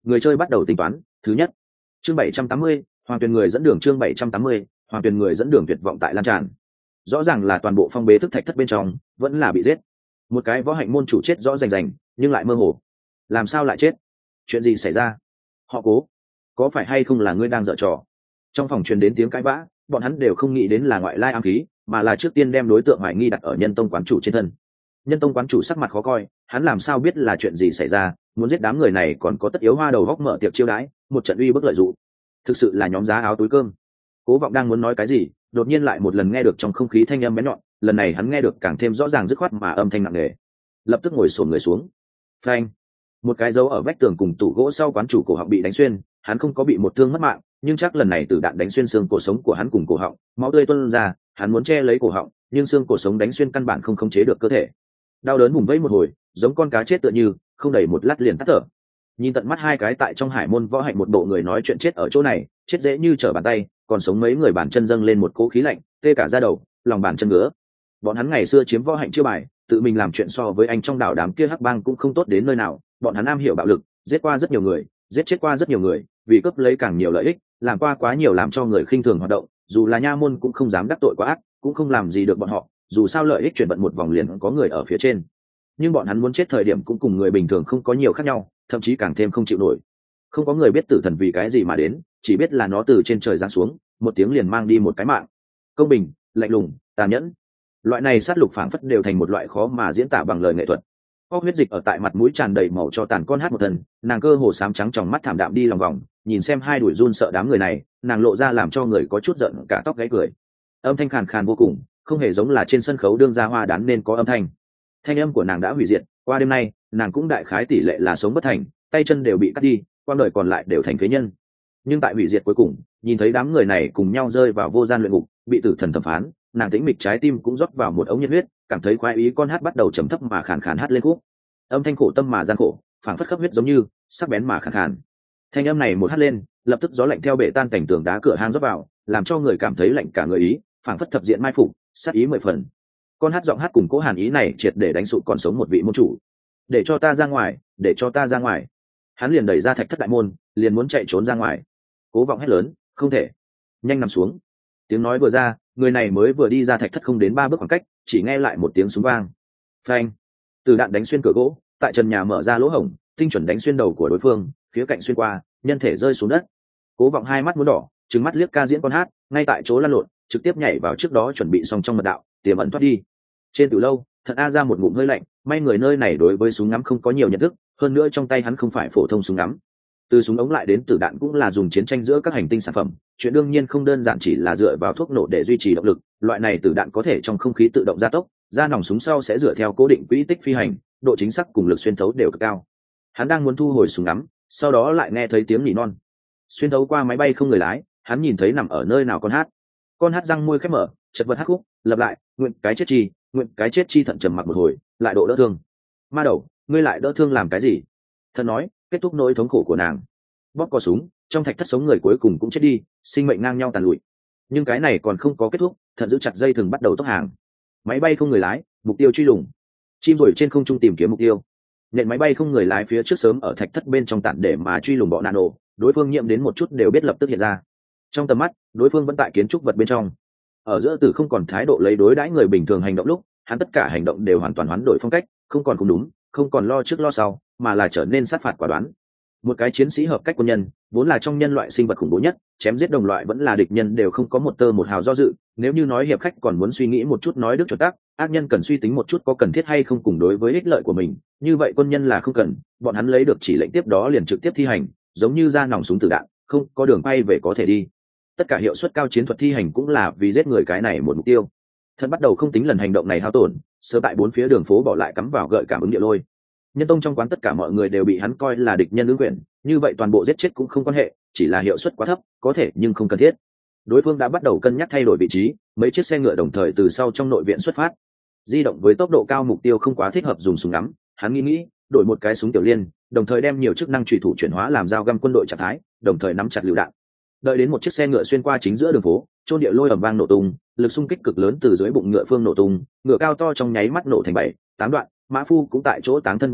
người chơi bắt đầu tính toán. Thứ nhất, chương bảy trăm tám mươi, Hoàng Tuyền người dẫn đường. Chương bảy trăm tám mươi, Hoàng Tuyền người dẫn đường. Tuyệt vọng tại lan tràn. Rõ ràng là toàn bộ phong bế thức thạch thất bên trong vẫn là bị giết. Một cái võ hạnh môn chủ chết rõ rành rành, nhưng lại mơ hồ. Làm sao lại chết? Chuyện gì xảy ra? Họ Cố, có phải hay không là ngươi đang giở trò? Trong phòng truyền đến tiếng cãi vã, bọn hắn đều không nghĩ đến là ngoại lai ám khí, mà là trước tiên đem đối tượng hoài nghi đặt ở Nhân Tông quán chủ trên thân. Nhân Tông quán chủ sắc mặt khó coi, hắn làm sao biết là chuyện gì xảy ra, muốn giết đám người này còn có tất yếu hoa đầu góc mở tiệc chiêu đãi, một trận uy bức lợi dụ. Thực sự là nhóm giá áo túi cơm. Cố Vọng đang muốn nói cái gì, đột nhiên lại một lần nghe được trong không khí thanh âm bén nhọn, lần này hắn nghe được càng thêm rõ ràng dứt khoát mà âm thanh nặng nề. Lập tức ngồi xổm người xuống. Phanh! Một cái dấu ở vách tường cùng tủ gỗ sau quán chủ cổ họng bị đánh xuyên, hắn không có bị một thương mất mạng, nhưng chắc lần này tử đạn đánh xuyên xương cổ sống của hắn cùng cổ họng, máu tươi tuôn ra, hắn muốn che lấy cổ họng, nhưng xương cổ sống đánh xuyên căn bản không khống chế được cơ thể. Đau đớn vùng vẫy một hồi, giống con cá chết tựa như, không đầy một lát liền tắt thở. Nhìn tận mắt hai cái tại trong hải môn võ hạnh một bộ người nói chuyện chết ở chỗ này, chết dễ như trở bàn tay, còn sống mấy người bàn chân dâng lên một cỗ khí lạnh, tê cả da đầu, lòng bàn chân ngứa. Bọn hắn ngày xưa chiếm võ hạnh chưa bài, tự mình làm chuyện so với anh trong đảo đám kia hắc bang cũng không tốt đến nơi nào, bọn hắn am hiểu bạo lực, giết qua rất nhiều người, giết chết qua rất nhiều người, vì cướp lấy càng nhiều lợi ích, làm qua quá nhiều làm cho người khinh thường hoạt động, dù là nha môn cũng không dám đắc tội quá ác, cũng không làm gì được bọn họ, dù sao lợi ích chuyển vận một vòng liền có người ở phía trên. Nhưng bọn hắn muốn chết thời điểm cũng cùng người bình thường không có nhiều khác nhau, thậm chí càng thêm không chịu nổi. Không có người biết tử thần vì cái gì mà đến, chỉ biết là nó từ trên trời giáng xuống, một tiếng liền mang đi một cái mạng. Công bình, lạnh lùng, tàn nhẫn. Loại này sát lục phảng phất đều thành một loại khó mà diễn tả bằng lời nghệ thuật. Có huyết dịch ở tại mặt mũi tràn đầy màu cho tàn con hát một thần, nàng cơ hồ xám trắng trong mắt thảm đạm đi lòng vòng, nhìn xem hai đuổi run sợ đám người này, nàng lộ ra làm cho người có chút giận cả tóc gáy cười. Âm thanh khàn khàn vô cùng, không hề giống là trên sân khấu đương ra hoa đán nên có âm thanh. Thanh âm của nàng đã hủy diệt, qua đêm nay, nàng cũng đại khái tỷ lệ là sống bất thành, tay chân đều bị cắt đi, quang đời còn lại đều thành phế nhân. Nhưng tại hủy diệt cuối cùng, nhìn thấy đám người này cùng nhau rơi vào vô gian luyện ngục, bị tử thần thẩm phán, nàng tĩnh mịch trái tim cũng rót vào một ống nhiệt huyết, cảm thấy khoái ý, con hát bắt đầu trầm thấp mà khàn khàn hát lên khúc. Âm thanh khổ tâm mà gian khổ, phảng phất khắp huyết giống như sắc bén mà khàn khàn. Thanh âm này một hát lên, lập tức gió lạnh theo bể tan cảnh tường đá cửa hang rót vào, làm cho người cảm thấy lạnh cả người ý, phảng phất thập diện mai phục, sát ý mười phần. Con hát giọng hát cùng cố hàn ý này triệt để đánh sụp còn sống một vị môn chủ. Để cho ta ra ngoài, để cho ta ra ngoài. Hắn liền đẩy ra thạch thất đại môn, liền muốn chạy trốn ra ngoài. Cố Vọng hét lớn, không thể, nhanh nằm xuống. Tiếng nói vừa ra, người này mới vừa đi ra thạch thất không đến ba bước khoảng cách, chỉ nghe lại một tiếng súng vang. Phanh! Từ đạn đánh xuyên cửa gỗ, tại trần nhà mở ra lỗ hổng, tinh chuẩn đánh xuyên đầu của đối phương, phía cạnh xuyên qua, nhân thể rơi xuống đất. Cố Vọng hai mắt muốn đỏ, trừng mắt liếc ca diễn con hát, ngay tại chỗ lăn lộn, trực tiếp nhảy vào trước đó chuẩn bị xong trong mật đạo, tiềm ẩn thoát đi. Trên từ lâu, Thận A ra một ngụm hơi lạnh, may người nơi này đối với súng ngắm không có nhiều nhận thức, hơn nữa trong tay hắn không phải phổ thông súng ngắm. Từ súng ống lại đến tử đạn cũng là dùng chiến tranh giữa các hành tinh sản phẩm, chuyện đương nhiên không đơn giản chỉ là dựa vào thuốc nổ để duy trì động lực, loại này tử đạn có thể trong không khí tự động gia tốc, ra nòng súng sau sẽ dựa theo cố định quỹ tích phi hành, độ chính xác cùng lực xuyên thấu đều cực cao. Hắn đang muốn thu hồi súng ngắm, sau đó lại nghe thấy tiếng nỉ non. Xuyên thấu qua máy bay không người lái, hắn nhìn thấy nằm ở nơi nào con hát. Con hát răng môi khép mở, chật vật hát khúc, lặp lại, nguyện cái chết chi, nguyện cái chết chi. Thận trầm mặc một hồi, lại độ đỡ thương. Ma đầu, ngươi lại đỡ thương làm cái gì? Thận nói, kết thúc nỗi thống khổ của nàng. Bóp cò súng, trong thạch thất sống người cuối cùng cũng chết đi, sinh mệnh ngang nhau tàn lụi. Nhưng cái này còn không có kết thúc, Thận giữ chặt dây thừng bắt đầu tốc hàng. Máy bay không người lái, mục tiêu truy lùng. Chim rồi trên không trung tìm kiếm mục tiêu. Nện máy bay không người lái phía trước sớm ở thạch thất bên trong tản để mà truy lùng bọ nano, đối phương nhiễm đến một chút đều biết lập tức hiện ra. Trong tầm mắt, đối phương vẫn tại kiến trúc vật bên trong. Ở giữa Tử không còn thái độ lấy đối đãi người bình thường hành động lúc, hắn tất cả hành động đều hoàn toàn hoán đổi phong cách, không còn không đúng, không còn lo trước lo sau, mà là trở nên sát phạt quả đoán. Một cái chiến sĩ hợp cách quân nhân, vốn là trong nhân loại sinh vật khủng bố nhất, chém giết đồng loại vẫn là địch nhân đều không có một tơ một hào do dự. Nếu như nói hiệp khách còn muốn suy nghĩ một chút nói đức chuẩn tắc, ác nhân cần suy tính một chút có cần thiết hay không cùng đối với ích lợi của mình, như vậy quân nhân là không cần, bọn hắn lấy được chỉ lệnh tiếp đó liền trực tiếp thi hành, giống như ra nòng súng tử đạn, không có đường bay về có thể đi. Tất cả hiệu suất cao chiến thuật thi hành cũng là vì giết người cái này một mục tiêu. Thân bắt đầu không tính lần hành động này hao tổn, sớm tại bốn phía đường phố bỏ lại cắm vào gợi cảm ứng địa lôi. Nhân Tông trong quán tất cả mọi người đều bị hắn coi là địch nhân ứng quyền, như vậy toàn bộ giết chết cũng không quan hệ, chỉ là hiệu suất quá thấp, có thể nhưng không cần thiết. Đối phương đã bắt đầu cân nhắc thay đổi vị trí, mấy chiếc xe ngựa đồng thời từ sau trong nội viện xuất phát. Di động với tốc độ cao mục tiêu không quá thích hợp dùng súng ngắm, hắn nghĩ nghĩ, đổi một cái súng tiểu liên, đồng thời đem nhiều chức năng chủy thủ chuyển hóa làm dao găm quân đội trạng thái, đồng thời nắm chặt lựu đạn. Đợi đến một chiếc xe ngựa xuyên qua chính giữa đường phố, chôn địa lôi ầm vang nổ tung, lực xung kích cực lớn từ dưới bụng ngựa phương nổ tung, ngựa cao to trong nháy mắt nổ thành bảy, tám đoạn, mã phu cũng tại chỗ táng thân biển lửa,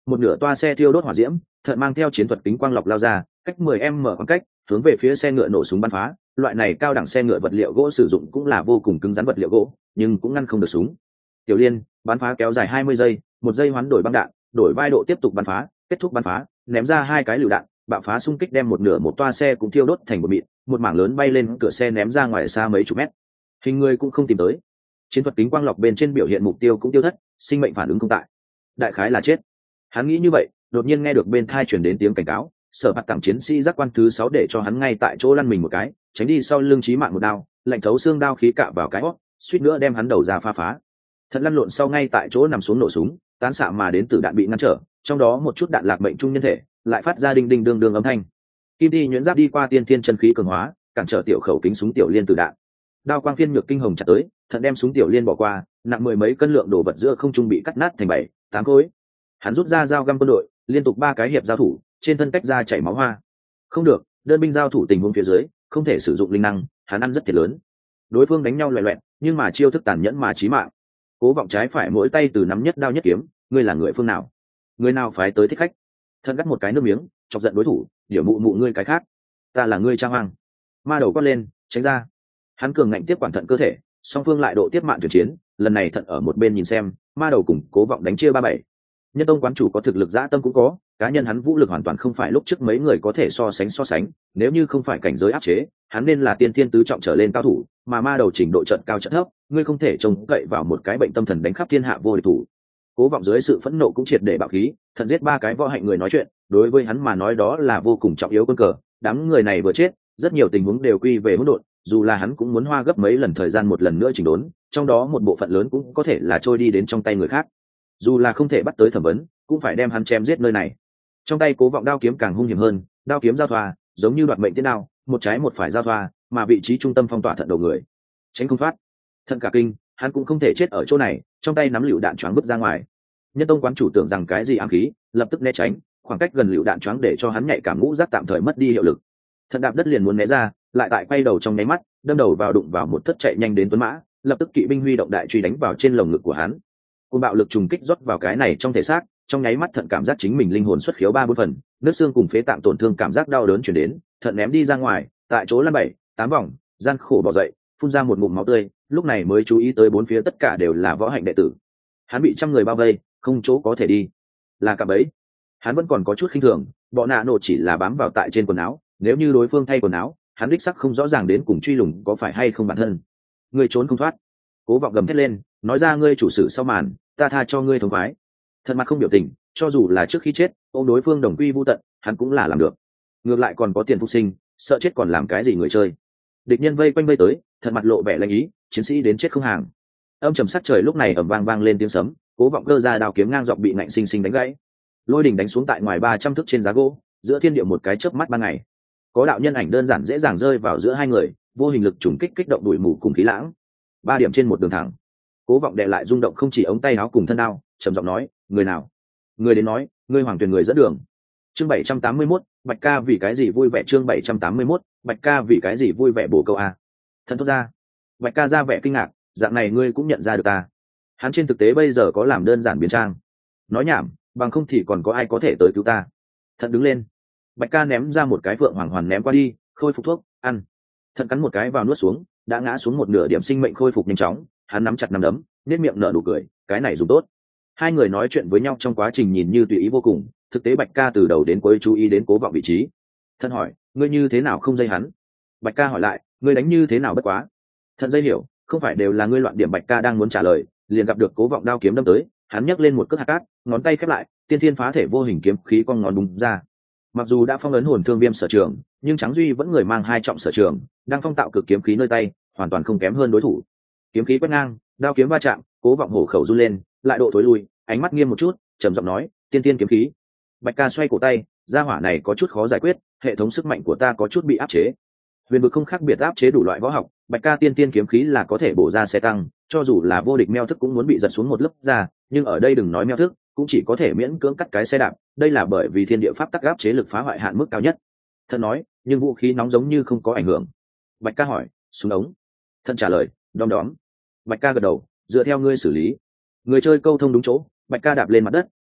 một nửa toa xe thiêu đốt hỏa diễm, thận mang theo chiến thuật kính quang lọc lao ra, cách mười em mở khoảng cách, hướng về phía xe ngựa nổ súng bắn phá. Loại này cao đẳng xe ngựa vật liệu gỗ sử dụng cũng là vô cùng cứng rắn vật liệu gỗ, nhưng cũng ngăn không được súng. Tiểu Liên bắn phá kéo dài hai mươi giây, một giây hoán đổi băng đạn, đổi vai độ tiếp tục bắn phá, kết thúc bắn phá, ném ra hai cái lựu đạn, bạo phá xung kích đem một nửa một toa xe cũng thiêu đốt thành một mịn, một mảng lớn bay lên cửa xe ném ra ngoài xa mấy chục mét. Hình người cũng không tìm tới. Chiến thuật kính quang lọc bên trên biểu hiện mục tiêu cũng tiêu thất, sinh mệnh phản ứng không tại. Đại khái là chết. Hắn nghĩ như vậy, đột nhiên nghe được bên tai truyền đến tiếng cảnh cáo, Sở Bạt tặng chiến sĩ giác quan thứ sáu để cho hắn ngay tại chỗ lăn mình một cái, tránh đi sau lưng chí mạng một đao, lạnh thấu xương đao khí cạ vào cái hót, suýt nữa đem hắn đầu ra phá phá. Thật lăn lộn sau ngay tại chỗ nằm xuống nổ súng, tán xạ mà đến từ đạn bị ngăn trở, trong đó một chút đạn lạc mệnh trung nhân thể, lại phát ra đinh đinh đương đương âm thanh. Kim đi nhuyễn giáp đi qua tiên thiên chân khí cường hóa, cản trở tiểu khẩu kính súng tiểu liên từ đạn. Đao quang phiên nhược kinh hồng chặt tới, Thận đem súng tiểu liên bỏ qua, nặng mười mấy cân lượng đồ vật giữa không trung bị cắt nát thành bảy, tám khối. Hắn rút ra dao găm quân đội, liên tục ba cái hiệp giao thủ, trên thân cách ra chảy máu hoa. Không được, đơn binh giao thủ tình huống phía dưới, không thể sử dụng linh năng, hắn ăn rất thiệt lớn. Đối phương đánh nhau loè loẹt, nhưng mà chiêu thức tàn nhẫn mà chí mạng. Cố Vọng trái phải mỗi tay từ nắm nhất đao nhất kiếm, ngươi là người phương nào? Người nào phái tới thích khách? Thận gắt một cái nước miếng, chọc giận đối thủ, điểu mụ mụ ngươi cái khác. Ta là ngươi Trang Hoang. Ma đầu quát lên, tránh ra. Hắn cường ngạnh tiếp quản Thận cơ thể, song phương lại độ tiếp mạng tuyển chiến, lần này Thận ở một bên nhìn xem, Ma đầu cùng Cố Vọng đánh chia ba bảy. Nhân tông quán chủ có thực lực dã tâm cũng có, cá nhân hắn vũ lực hoàn toàn không phải lúc trước mấy người có thể so sánh so sánh, nếu như không phải cảnh giới áp chế, hắn nên là tiên thiên tứ trọng trở lên cao thủ, mà Ma đầu trình độ trận cao trận thấp, ngươi không thể trông cậy vào một cái bệnh tâm thần đánh khắp thiên hạ vô địch thủ. Cố Vọng dưới sự phẫn nộ cũng triệt để bạo khí, Thận giết ba cái võ hạnh người nói chuyện, đối với hắn mà nói đó là vô cùng trọng yếu quân cờ, đám người này vừa chết, rất nhiều tình huống đều quy về hỗn độn, dù là hắn cũng muốn hoa gấp mấy lần thời gian một lần nữa chỉnh đốn, trong đó một bộ phận lớn cũng có thể là trôi đi đến trong tay người khác. Dù là không thể bắt tới thẩm vấn, cũng phải đem hắn chém giết nơi này. Trong tay Cố Vọng đao kiếm càng hung hiểm hơn, đao kiếm giao thoa, giống như đoạt mệnh tiên đao, một trái một phải giao thoa, mà vị trí trung tâm phong tỏa Thận đầu người, tránh không thoát. Thận cả kinh, hắn cũng không thể chết ở chỗ này, trong tay nắm lựu đạn choáng vứt ra ngoài. Nhân tông quán chủ tưởng rằng cái gì ám khí, lập tức né tránh, khoảng cách gần lựu đạn choáng để cho hắn nhạy cảm ngũ giác tạm thời mất đi hiệu lực. Thận đạp đất liền muốn né ra, lại tại quay đầu trong nháy mắt, đâm đầu vào đụng vào một thất chạy nhanh đến tuấn mã, lập tức kỵ binh huy động đại truy đánh vào trên lồng ngực của hắn. Cơn bạo lực trùng kích rót vào cái này trong thể xác, trong nháy mắt Thận cảm giác chính mình linh hồn xuất khiếu ba bốn phần, nước xương cùng phế tạng tổn thương cảm giác đau đớn truyền đến, Thận ném đi ra ngoài, tại chỗ lăn bảy, tám vòng, gian khổ bò dậy, phun ra một ngụm máu tươi, lúc này mới chú ý tới bốn phía tất cả đều là võ hạnh đệ tử. Hắn bị trăm người bao vây, không chỗ có thể đi, là cả bấy. Hắn vẫn còn có chút khinh thường, bọ nạ nổ chỉ là bám vào tại trên quần áo, nếu như đối phương thay quần áo, hắn đích sắc không rõ ràng đến cùng truy lùng có phải hay không bản thân. Ngươi trốn không thoát. Cố Vọng gầm thét lên, nói ra ngươi chủ sự sau màn, ta tha cho ngươi thống khoái. Thận mặt không biểu tình, cho dù là trước khi chết, ôm đối phương đồng quy vu tận, hắn cũng là làm được. Ngược lại còn có tiền phục sinh, sợ chết còn làm cái gì người chơi. Địch nhân vây quanh vây tới, Thận mặt lộ vẻ lạnh ý, chiến sĩ đến chết không hàng. Âm trầm sắc trời lúc này ầm vang vang lên tiếng sấm, Cố Vọng cơ ra đao kiếm ngang dọc bị ngạnh sinh sinh đánh gãy. Lôi đỉnh đánh xuống tại ngoài ba trăm thước trên giá gỗ, giữa thiên địa một cái chớp mắt ban ngày. Có đạo nhân ảnh đơn giản dễ dàng rơi vào giữa hai người, vô hình lực trùng kích kích động đuổi mù cùng khí lãng. Ba điểm trên một đường thẳng. Cố Vọng đè lại rung động không chỉ ống tay áo cùng thân đao, trầm giọng nói, người nào? Người đến nói, ngươi Hoàng Tuyền người dẫn đường. Chương bảy trăm tám mươi mốt, Bạch ca vì cái gì vui vẻ chương bảy trăm tám mươi mốt, Bạch ca vì cái gì vui vẻ bổ câu a. Thân thốt ra. Bạch ca ra vẻ kinh ngạc, dạng này ngươi cũng nhận ra được ta. Hắn trên thực tế bây giờ có làm đơn giản biến trang. Nói nhảm, bằng không thì còn có ai có thể tới cứu ta. Thận đứng lên. Bạch ca ném ra một cái phượng hoàng hoàn ném qua đi, khôi phục thuốc, ăn. Thận cắn một cái vào nuốt xuống, đã ngã xuống một nửa điểm sinh mệnh khôi phục nhanh chóng, hắn nắm chặt nắm đấm, nét miệng nở nụ cười, cái này dùng tốt. Hai người nói chuyện với nhau trong quá trình nhìn như tùy ý vô cùng, thực tế Bạch ca từ đầu đến cuối chú ý đến Cố Vọng vị trí. Thận hỏi, ngươi như thế nào không dây hắn? Bạch ca hỏi lại, ngươi đánh như thế nào bất quá? Thận dây hiểu, không phải đều là ngươi loạn điểm. Bạch ca đang muốn trả lời, liền gặp được Cố Vọng đao kiếm đâm tới, hắn nhấc lên một cước hạt cát, ngón tay khép lại, tiên thiên phá thể vô hình kiếm khí cong ngón búng ra. Mặc dù đã phong ấn hồn thương viêm sở trường, nhưng Tráng Duy vẫn người mang hai trọng sở trường, đang phong tạo cực kiếm khí nơi tay, hoàn toàn không kém hơn đối thủ. Kiếm khí quét ngang, đao kiếm va chạm, Cố Vọng hổ khẩu run lên, lại độ thối lui, ánh mắt nghiêm một chút, trầm giọng nói, tiên tiên kiếm khí. Bạch ca xoay cổ tay, gia hỏa này có chút khó giải quyết, hệ thống sức mạnh của ta có chút bị áp chế. Huyền vực không khác biệt áp chế đủ loại võ học, Bạch ca tiên tiên kiếm khí là có thể bổ ra xe tăng, cho dù là vô địch meo thức cũng muốn bị giật xuống một lớp ra, nhưng ở đây đừng nói meo thức, cũng chỉ có thể miễn cưỡng cắt cái xe đạp, đây là bởi vì thiên địa pháp tắc áp chế lực phá hoại hạn mức cao nhất. Thận nói, nhưng vũ khí nóng giống như không có ảnh hưởng. Bạch ca hỏi, súng ống? Thận trả lời, đom đóm. Bạch ca gật đầu, dựa theo ngươi xử lý. Người chơi câu thông đúng chỗ, Bạch ca đạp lên mặt đất,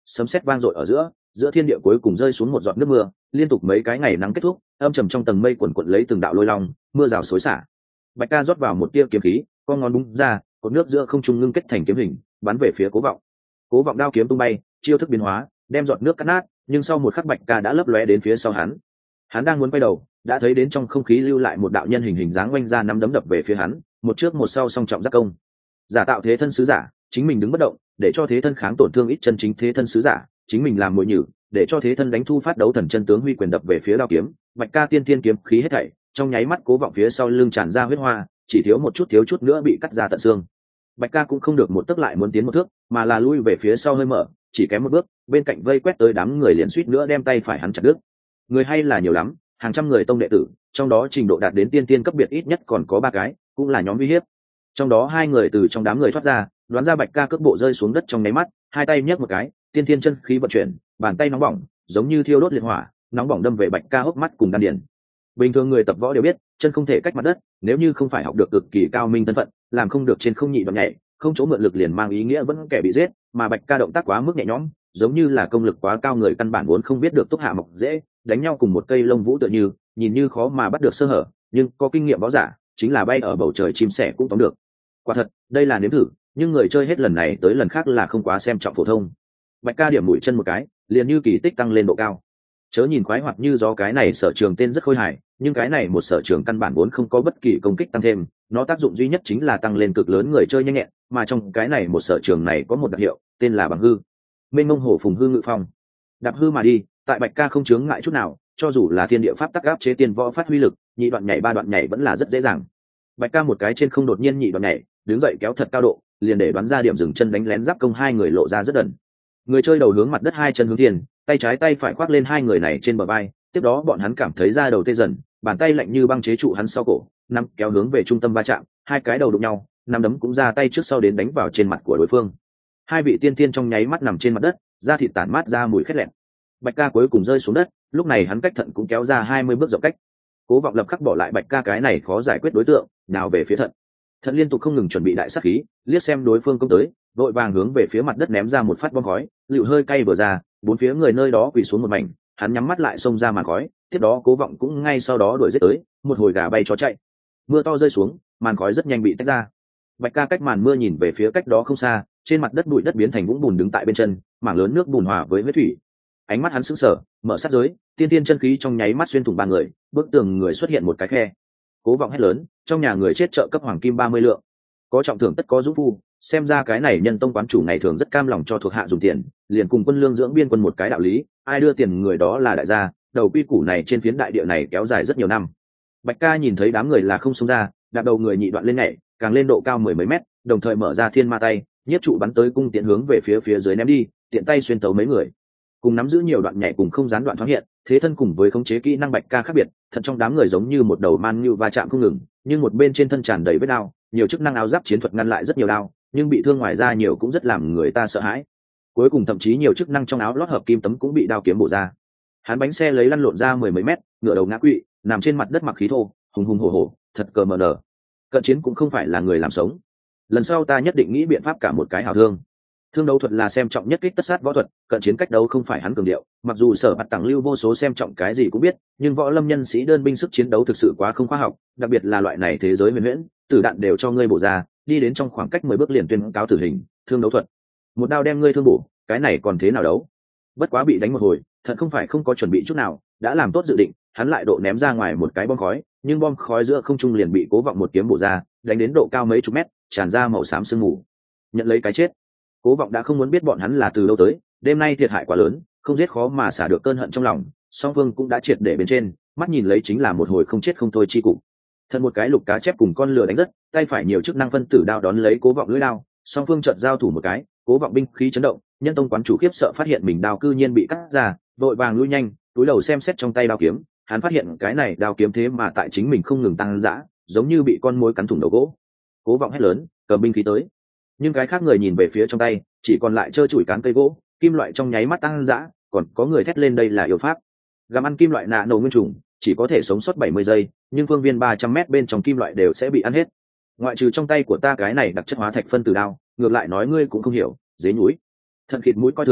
sấm sét vang dội ở giữa, giữa thiên địa cuối cùng rơi xuống một giọt nước mưa, liên tục mấy cái ngày nắng kết thúc, âm trầm trong tầng mây quần quật lấy từng đạo lôi long, mưa rào xối xả. Bạch Ca rót vào một tia kiếm khí, con ngón búng ra, cột nước giữa không trung ngưng kết thành kiếm hình, bắn về phía Cố Vọng. Cố Vọng đao kiếm tung bay, chiêu thức biến hóa, đem giọt nước cắt nát, nhưng sau một khắc Bạch Ca đã lấp lóe đến phía sau hắn. Hắn đang muốn quay đầu, đã thấy đến trong không khí lưu lại một đạo nhân hình hình dáng oanh ra năm đấm đập về phía hắn, một trước một sau song trọng giác công. Giả tạo thế thân sứ giả, chính mình đứng bất động, để cho thế thân kháng tổn thương ít chân chính thế thân sứ giả, chính mình làm mồi nhử, để cho thế thân đánh thu phát đấu thần chân tướng huy quyền đập về phía đao kiếm. Bạch Ca tiên tiên kiếm khí hết thảy, trong nháy mắt Cố Vọng phía sau lưng tràn ra huyết hoa, chỉ thiếu một chút thiếu chút nữa bị cắt ra tận xương. Bạch Ca cũng không được một tấc lại muốn tiến một thước, mà là lui về phía sau hơi mở, chỉ kém một bước, bên cạnh vây quét tới đám người liền suýt nữa đem tay phải hắn chặt đứt. Người hay là nhiều lắm, hàng trăm người tông đệ tử, trong đó trình độ đạt đến tiên tiên cấp biệt ít nhất còn có ba cái, cũng là nhóm uy hiếp. Trong đó hai người từ trong đám người thoát ra, đoán ra Bạch Ca cước bộ rơi xuống đất trong nháy mắt, hai tay nhấc một cái, tiên tiên chân khí vận chuyển, bàn tay nóng bỏng, giống như thiêu đốt liệt hỏa, nóng bỏng đâm về Bạch Ca hốc mắt cùng đan điền. Bình thường người tập võ đều biết, chân không thể cách mặt đất, nếu như không phải học được cực kỳ cao minh thân phận, làm không được trên không nhị đoạn nhảy, không chỗ mượn lực liền mang ý nghĩa vẫn kẻ bị giết, mà Bạch Ca động tác quá mức nhẹ nhõm, giống như là công lực quá cao người căn bản vốn không biết được túc hạ mọc dễ, đánh nhau cùng một cây lông vũ tựa như, nhìn như khó mà bắt được sơ hở, nhưng có kinh nghiệm võ giả, chính là bay ở bầu trời chim sẻ cũng tóm được. Quả thật, đây là nếm thử, nhưng người chơi hết lần này tới lần khác là không quá xem trọng phổ thông. Bạch Ca điểm mũi chân một cái, liền như kỳ tích tăng lên độ cao. Chớ nhìn khoái hoạt như do cái này sở trường tên rất khôi hài, nhưng cái này một sở trường căn bản vốn không có bất kỳ công kích tăng thêm, nó tác dụng duy nhất chính là tăng lên cực lớn người chơi nhanh nhẹn, mà trong cái này một sở trường này có một đặc hiệu, tên là bằng hư. Mênh mông hổ phùng hư ngự phong, đạp hư mà đi, tại Bạch Ca không chướng ngại chút nào, cho dù là thiên địa pháp tắc áp chế tiên võ phát huy lực, nhị đoạn nhảy ba đoạn nhảy vẫn là rất dễ dàng. Bạch Ca một cái trên không đột nhiên nhị đoạn nhảy, đứng dậy kéo thật cao độ, liền để đoán ra điểm dừng chân đánh lén giáp công hai người lộ ra rất đần. Người chơi đầu hướng mặt đất, hai chân hướng tiền, tay trái tay phải khoác lên hai người này trên bờ vai, tiếp đó bọn hắn cảm thấy da đầu tê dần, bàn tay lạnh như băng chế trụ hắn sau cổ, nắm kéo hướng về trung tâm va chạm, hai cái đầu đụng nhau, nắm đấm cũng ra tay trước sau đến đánh vào trên mặt của đối phương. Hai vị tiên tiên trong nháy mắt nằm trên mặt đất, da thịt tản mát ra mùi khét lẹn. Bạch Ca cuối cùng rơi xuống đất, lúc này hắn cách thận cũng kéo ra hai mươi bước rộng cách. Cố Vọng lập khắc bỏ lại Bạch Ca cái này khó giải quyết đối tượng, nào về phía thận. Thận liên tục không ngừng chuẩn bị đại sát khí, liếc xem đối phương công tới, vội vàng hướng về phía mặt đất ném ra một phát bom khói, lựu hơi cay vừa ra, bốn phía người nơi đó quỳ xuống một mảnh, hắn nhắm mắt lại xông ra màn khói, tiếp đó Cố Vọng cũng ngay sau đó đuổi giết tới, một hồi gà bay chó chạy. Mưa to rơi xuống, màn khói rất nhanh bị tách ra. Bạch Ca cách màn mưa nhìn về phía cách đó không xa, trên mặt đất bụi đất biến thành vũng bùn đứng tại bên chân, mảng lớn nước bùn hòa với huyết thủy. Ánh mắt hắn sững sờ, mở sát giới, tiên tiên chân khí trong nháy mắt xuyên thủng ba người, bức tường người xuất hiện một cái khe. Cố Vọng hét lớn, trong nhà người chết trợ cấp hoàng kim ba mươi lượng. Có trọng thưởng tất có dũng phu, xem ra cái này nhân tông quán chủ ngày thường rất cam lòng cho thuộc hạ dùng tiền, liền cùng quân lương dưỡng biên quân một cái đạo lý, ai đưa tiền người đó là đại gia, đầu quy củ này trên phiến đại địa này kéo dài rất nhiều năm. Bạch Ca nhìn thấy đám người là không xông ra, đạp đầu người nhị đoạn lên nhảy, càng lên độ cao mười mấy mét, đồng thời mở ra thiên ma tay, nhiếp trụ bắn tới cung tiện hướng về phía phía dưới ném đi, tiện tay xuyên tấu mấy người. Cùng nắm giữ nhiều đoạn nhảy cùng không gián đoạn thoáng hiện, thế thân cùng với khống chế kỹ năng Bạch Ca khác biệt, thật trong đám người giống như một đầu man như va chạm không ngừng, nhưng một bên trên thân tràn đầy vết đao, nhiều chức năng áo giáp chiến thuật ngăn lại rất nhiều đao, nhưng bị thương ngoài ra nhiều cũng rất làm người ta sợ hãi. Cuối cùng thậm chí nhiều chức năng trong áo lót hợp kim tấm cũng bị đao kiếm bổ ra. Hắn bánh xe lấy lăn lộn ra mười mấy mét, ngửa đầu ngã quỵ, nằm trên mặt đất mặc khí thô, hùng hùng hổ hổ, thật cờ mờ nở. Cận chiến cũng không phải là người làm sống. Lần sau ta nhất định nghĩ biện pháp cả một cái hảo thương. Thương đấu thuật là xem trọng nhất kích tất sát võ thuật, cận chiến cách đấu không phải hắn cường điệu, mặc dù Sở Bạt Tặng lưu vô số xem trọng cái gì cũng biết, nhưng võ lâm nhân sĩ đơn binh sức chiến đấu thực sự quá không khoa học, đặc biệt là loại này thế giới huyền huyễn, tử đạn đều cho ngươi bổ ra, đi đến trong khoảng cách mười bước liền tuyên cáo tử hình, thương đấu thuật. Một đao đem ngươi thương bổ, cái này còn thế nào đấu? Bất quá bị đánh một hồi, thật không phải không có chuẩn bị chút nào, đã làm tốt dự định, hắn lại độ ném ra ngoài một cái bom khói, nhưng bom khói giữa không trung liền bị Cố Vọng một kiếm bổ ra, đánh đến độ cao mấy chục mét, tràn ra màu xám sương mù. Nhận lấy cái chết. Cố Vọng đã không muốn biết bọn hắn là từ đâu tới, đêm nay thiệt hại quá lớn, không giết khó mà xả được cơn hận trong lòng, Song Phương cũng đã triệt để bên trên, mắt nhìn lấy chính là một hồi không chết không thôi chi cục. Thân một cái lục cá chép cùng con lừa đánh rất, tay phải nhiều chức năng phân tử đao đón lấy Cố Vọng lưỡi đao, Song Phương chợt giao thủ một cái, Cố Vọng binh khí chấn động, nhân tông quán chủ khiếp sợ phát hiện mình đao cư nhiên bị cắt ra, vội vàng lui nhanh, túi đầu xem xét trong tay đao kiếm, hắn phát hiện cái này đao kiếm thế mà tại chính mình không ngừng tăng dã, giống như bị con muỗi cắn thủng đầu gỗ. Cố Vọng hét lớn, cầm binh khí tới. Nhưng cái khác người nhìn về phía trong tay, chỉ còn lại trơ trụi cán cây gỗ, kim loại trong nháy mắt tăng dã, còn có người thét lên đây là yêu pháp. Gặm ăn kim loại nạ nổ nguyên trùng, chỉ có thể sống sót bảy mươi giây, nhưng phương viên ba trăm mét bên trong kim loại đều sẽ bị ăn hết. Ngoại trừ trong tay của ta cái này đặc chất hóa thạch phân tử đao, ngược lại nói ngươi cũng không hiểu, dế núi. Thận khịt mũi coi thường,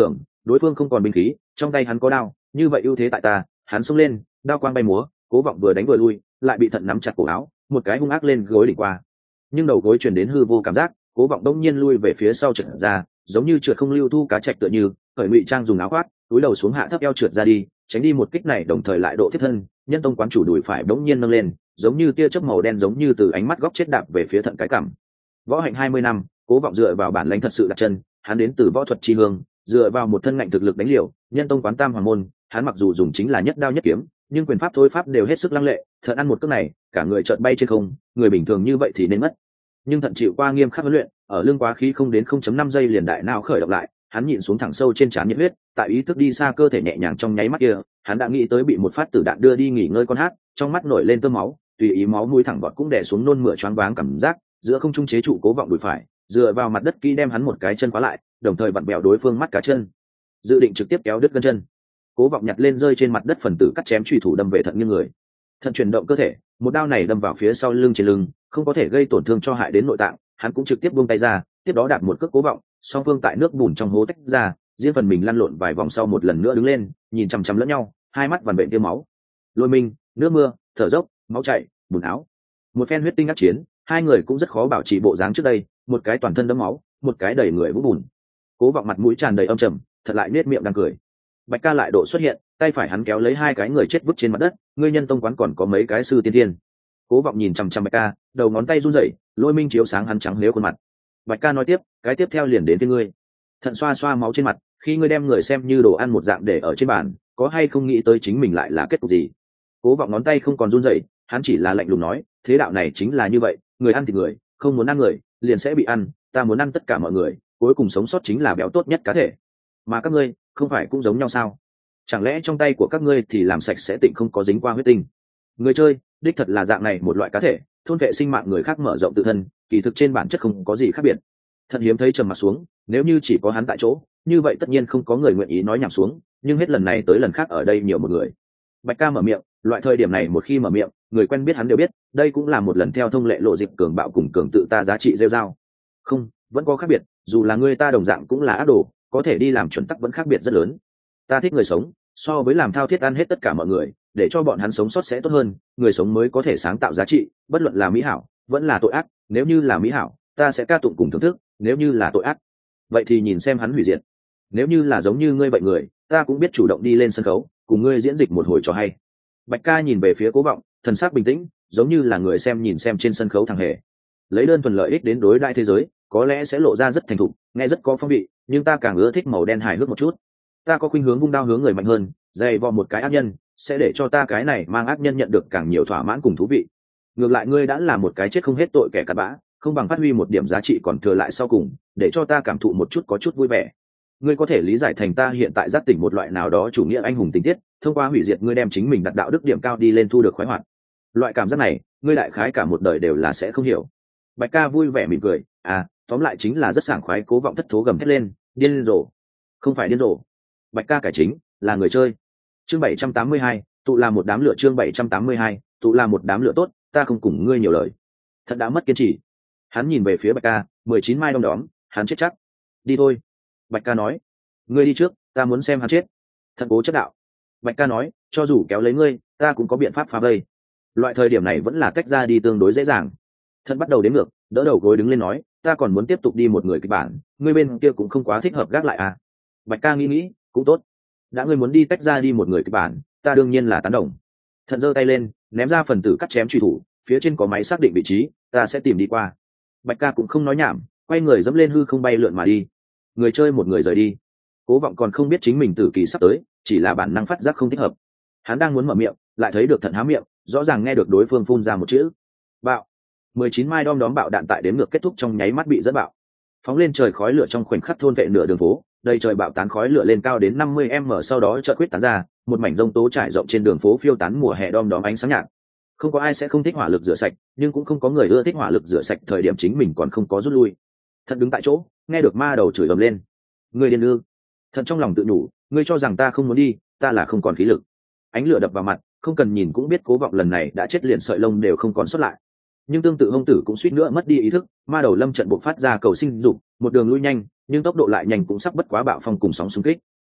đối phương không còn binh khí, trong tay hắn có đao, như vậy ưu thế tại ta. Hắn xông lên, đao quang bay múa, Cố Vọng vừa đánh vừa lui, lại bị Thận nắm chặt cổ áo, một cái hung ác lên gối đỉnh qua. Nhưng đầu gối truyền đến hư vô cảm giác, Cố Vọng đông nhiên lui về phía sau trượt ra, giống như trượt không lưu thu cá trạch tựa như, khởi ngụy trang dùng áo khoác, túi đầu xuống hạ thấp eo trượt ra đi, tránh đi một kích này, đồng thời lại độ thiết thân, Nhân Tông quán chủ đùi phải đống nhiên nâng lên, giống như tia chớp màu đen giống như từ ánh mắt góc chết đạp về phía Thận cái cằm. Võ hạnh hai mươi năm, Cố Vọng dựa vào bản lĩnh thật sự đặt chân, hắn đến từ võ thuật chi hương, dựa vào một thân ngạnh thực lực đánh liều, Nhân Tông quán tam hoàng môn, hắn mặc dù dùng chính là nhất đao nhất kiếm, nhưng quyền pháp thôi pháp đều hết sức lăng lệ. Thận ăn một cước này, cả người chợt bay trên không, người bình thường như vậy thì nên mất. Nhưng Thận chịu qua nghiêm khắc huấn luyện, ở lưng quá khí không đến không chấm năm giây liền đại não khởi động lại, hắn nhịn xuống thẳng sâu trên trán nhiệt huyết, tại ý thức đi xa cơ thể nhẹ nhàng trong nháy mắt kia, hắn đã nghĩ tới bị một phát tử đạn đưa đi nghỉ ngơi con hát, trong mắt nổi lên tơ máu, tùy ý máu mũi thẳng vọt cũng đè xuống nôn mửa choáng váng cảm giác, giữa không trung chế trụ Cố Vọng đùi phải, dựa vào mặt đất kỹ đem hắn một cái chân khóa lại, đồng thời vặn bẹo đối phương mắt cá chân, dự định trực tiếp kéo đứt gân chân. Cố Vọng nhặt lên rơi trên mặt đất phần tử cắt chém chùy thủ đâm về Thận nghiêng người. Thận chuyển động cơ thể, một đao này đâm vào phía sau lưng trên lưng, không có thể gây tổn thương cho hại đến nội tạng, hắn cũng trực tiếp buông tay ra, tiếp đó đạp một cước Cố Vọng, song phương tại nước bùn trong hố tách ra, riêng phần mình lăn lộn vài vòng sau một lần nữa đứng lên, nhìn chằm chằm lẫn nhau, hai mắt vằn vện tia máu. Lôi minh, nước mưa, thở dốc, máu chảy, bùn áo. Một phen huyết tinh ác chiến, hai người cũng rất khó bảo trì bộ dáng trước đây, một cái toàn thân đẫm máu, một cái đầy người vũng bùn. Cố Vọng mặt mũi tràn đầy âm trầm, thật lại nết miệng đang cười. Bạch Ca lại độ xuất hiện, tay phải hắn kéo lấy hai cái người chết vứt trên mặt đất, ngươi Nhân Tông quán còn có mấy cái sư tiên tiên. Cố Vọng nhìn chằm chằm Bạch Ca, đầu ngón tay run rẩy, lôi minh chiếu sáng hắn trắng liếu khuôn mặt. Bạch Ca nói tiếp, cái tiếp theo liền đến với ngươi. Thận xoa xoa máu trên mặt, khi ngươi đem người xem như đồ ăn một dạng để ở trên bàn, có hay không nghĩ tới chính mình lại là kết cục gì? Cố Vọng ngón tay không còn run rẩy, hắn chỉ là lạnh lùng nói, thế đạo này chính là như vậy, người ăn thịt người, không muốn ăn người, liền sẽ bị ăn, ta muốn ăn tất cả mọi người, cuối cùng sống sót chính là béo tốt nhất cá thể. Mà các ngươi, không phải cũng giống nhau sao? Chẳng lẽ trong tay của các ngươi thì làm sạch sẽ tịnh không có dính qua huyết tinh? Người chơi, đích thật là dạng này một loại cá thể, thôn vệ sinh mạng người khác mở rộng tự thân, kỳ thực trên bản chất không có gì khác biệt. Thận hiếm thấy trầm mặt xuống, nếu như chỉ có hắn tại chỗ, như vậy tất nhiên không có người nguyện ý nói nhảm xuống, nhưng hết lần này tới lần khác ở đây nhiều một người. Bạch Ca mở miệng, loại thời điểm này một khi mở miệng, người quen biết hắn đều biết, đây cũng là một lần theo thông lệ lộ dịch cường bạo cùng cường tự ta giá trị rêu rao. Không, vẫn có khác biệt, dù là người ta đồng dạng cũng là ác đồ, có thể đi làm chuẩn tắc vẫn khác biệt rất lớn. Ta thích người sống, so với làm thao thiết ăn hết tất cả mọi người, để cho bọn hắn sống sót sẽ tốt hơn, người sống mới có thể sáng tạo giá trị, bất luận là mỹ hảo, vẫn là tội ác, nếu như là mỹ hảo, ta sẽ ca tụng cùng thưởng thức, nếu như là tội ác, vậy thì nhìn xem hắn hủy diệt. Nếu như là giống như ngươi vậy người, ta cũng biết chủ động đi lên sân khấu, cùng ngươi diễn dịch một hồi trò hay. Bạch Ca nhìn về phía Cố Vọng, thần sắc bình tĩnh, giống như là người xem nhìn xem trên sân khấu thằng hề. Lấy đơn thuần lợi ích đến đối đại thế giới, có lẽ sẽ lộ ra rất thành thục, nghe rất có phong vị, nhưng ta càng ưa thích màu đen hài hước một chút. Ta có khuynh hướng vung đao hướng người mạnh hơn, dày vò một cái ác nhân, sẽ để cho ta cái này mang ác nhân nhận được càng nhiều thỏa mãn cùng thú vị. Ngược lại ngươi đã là một cái chết không hết tội kẻ cặn bã, không bằng phát huy một điểm giá trị còn thừa lại sau cùng, để cho ta cảm thụ một chút có chút vui vẻ. Ngươi có thể lý giải thành ta hiện tại giác tỉnh một loại nào đó chủ nghĩa anh hùng tình tiết, thông qua hủy diệt ngươi đem chính mình đặt đạo đức điểm cao đi lên thu được khoái hoạt. Loại cảm giác này, ngươi đại khái cả một đời đều là sẽ không hiểu. Bạch Ca vui vẻ mỉm cười, à, tóm lại chính là rất sảng khoái. Cố Vọng thất thố gầm thét lên, điên rồ. Không phải điên rồ. Bạch Ca cải chính, là người chơi. Chương bảy trăm tám mươi hai, tụ là một đám lửa. Chương bảy trăm tám mươi hai, tụ là một đám lửa. Tốt, ta không cùng ngươi nhiều lời. Thật đã mất kiên trì. Hắn nhìn về phía Bạch Ca, mười chín mai đom đóm, hắn chết chắc. Đi thôi. Bạch Ca nói, ngươi đi trước, ta muốn xem hắn chết. Thật cố chất đạo. Bạch Ca nói, cho dù kéo lấy ngươi, ta cũng có biện pháp phá vây. Loại thời điểm này vẫn là cách ra đi tương đối dễ dàng. Thật bắt đầu đếm ngược, đỡ đầu gối đứng lên nói, ta còn muốn tiếp tục đi một người kịch bản, ngươi bên kia cũng không quá thích hợp gác lại à. Bạch Ca nghĩ nghĩ, cũng tốt. Đã ngươi muốn đi tách ra đi một người kịch bản, ta đương nhiên là tán đồng. Thận giơ tay lên, ném ra phần tử cắt chém truy thủ, phía trên có máy xác định vị trí, ta sẽ tìm đi qua. Bạch Ca cũng không nói nhảm, quay người dẫm lên hư không bay lượn mà đi. Người chơi một người rời đi. Cố Vọng còn không biết chính mình tử kỳ sắp tới, chỉ là bản năng phát giác không thích hợp. Hắn đang muốn mở miệng, lại thấy được Thận há miệng, rõ ràng nghe được đối phương phun ra một chữ bạo. mười chín mai đom đóm bạo đạn tại đếm ngược kết thúc trong nháy mắt bị dẫn bạo, phóng lên trời khói lửa trong khoảnh khắc thôn vệ nửa đường phố, đầy trời bạo tán khói lửa lên cao đến năm mươi mét, sau đó chợt quyết tán ra, một mảnh rông tố trải rộng trên đường phố phiêu tán mùa hè đom đóm ánh sáng nhạt. Không có ai sẽ không thích hỏa lực rửa sạch, nhưng cũng không có người ưa thích hỏa lực rửa sạch thời điểm chính mình còn không có rút lui. Thận đứng tại chỗ, nghe được ma đầu chửi ầm lên, người điên ư? Thận trong lòng tự nhủ, ngươi cho rằng ta không muốn đi, ta là không còn khí lực. Ánh lửa đập vào mặt, không cần nhìn cũng biết Cố Vọng lần này đã chết liền sợi lông đều không còn sót lại. Nhưng tương tự hông tử cũng suýt nữa mất đi ý thức, ma đầu lâm trận bộc phát ra cầu sinh dục, một đường lui nhanh, nhưng tốc độ lại nhanh cũng sắp bất quá bạo phong cùng sóng xung kích.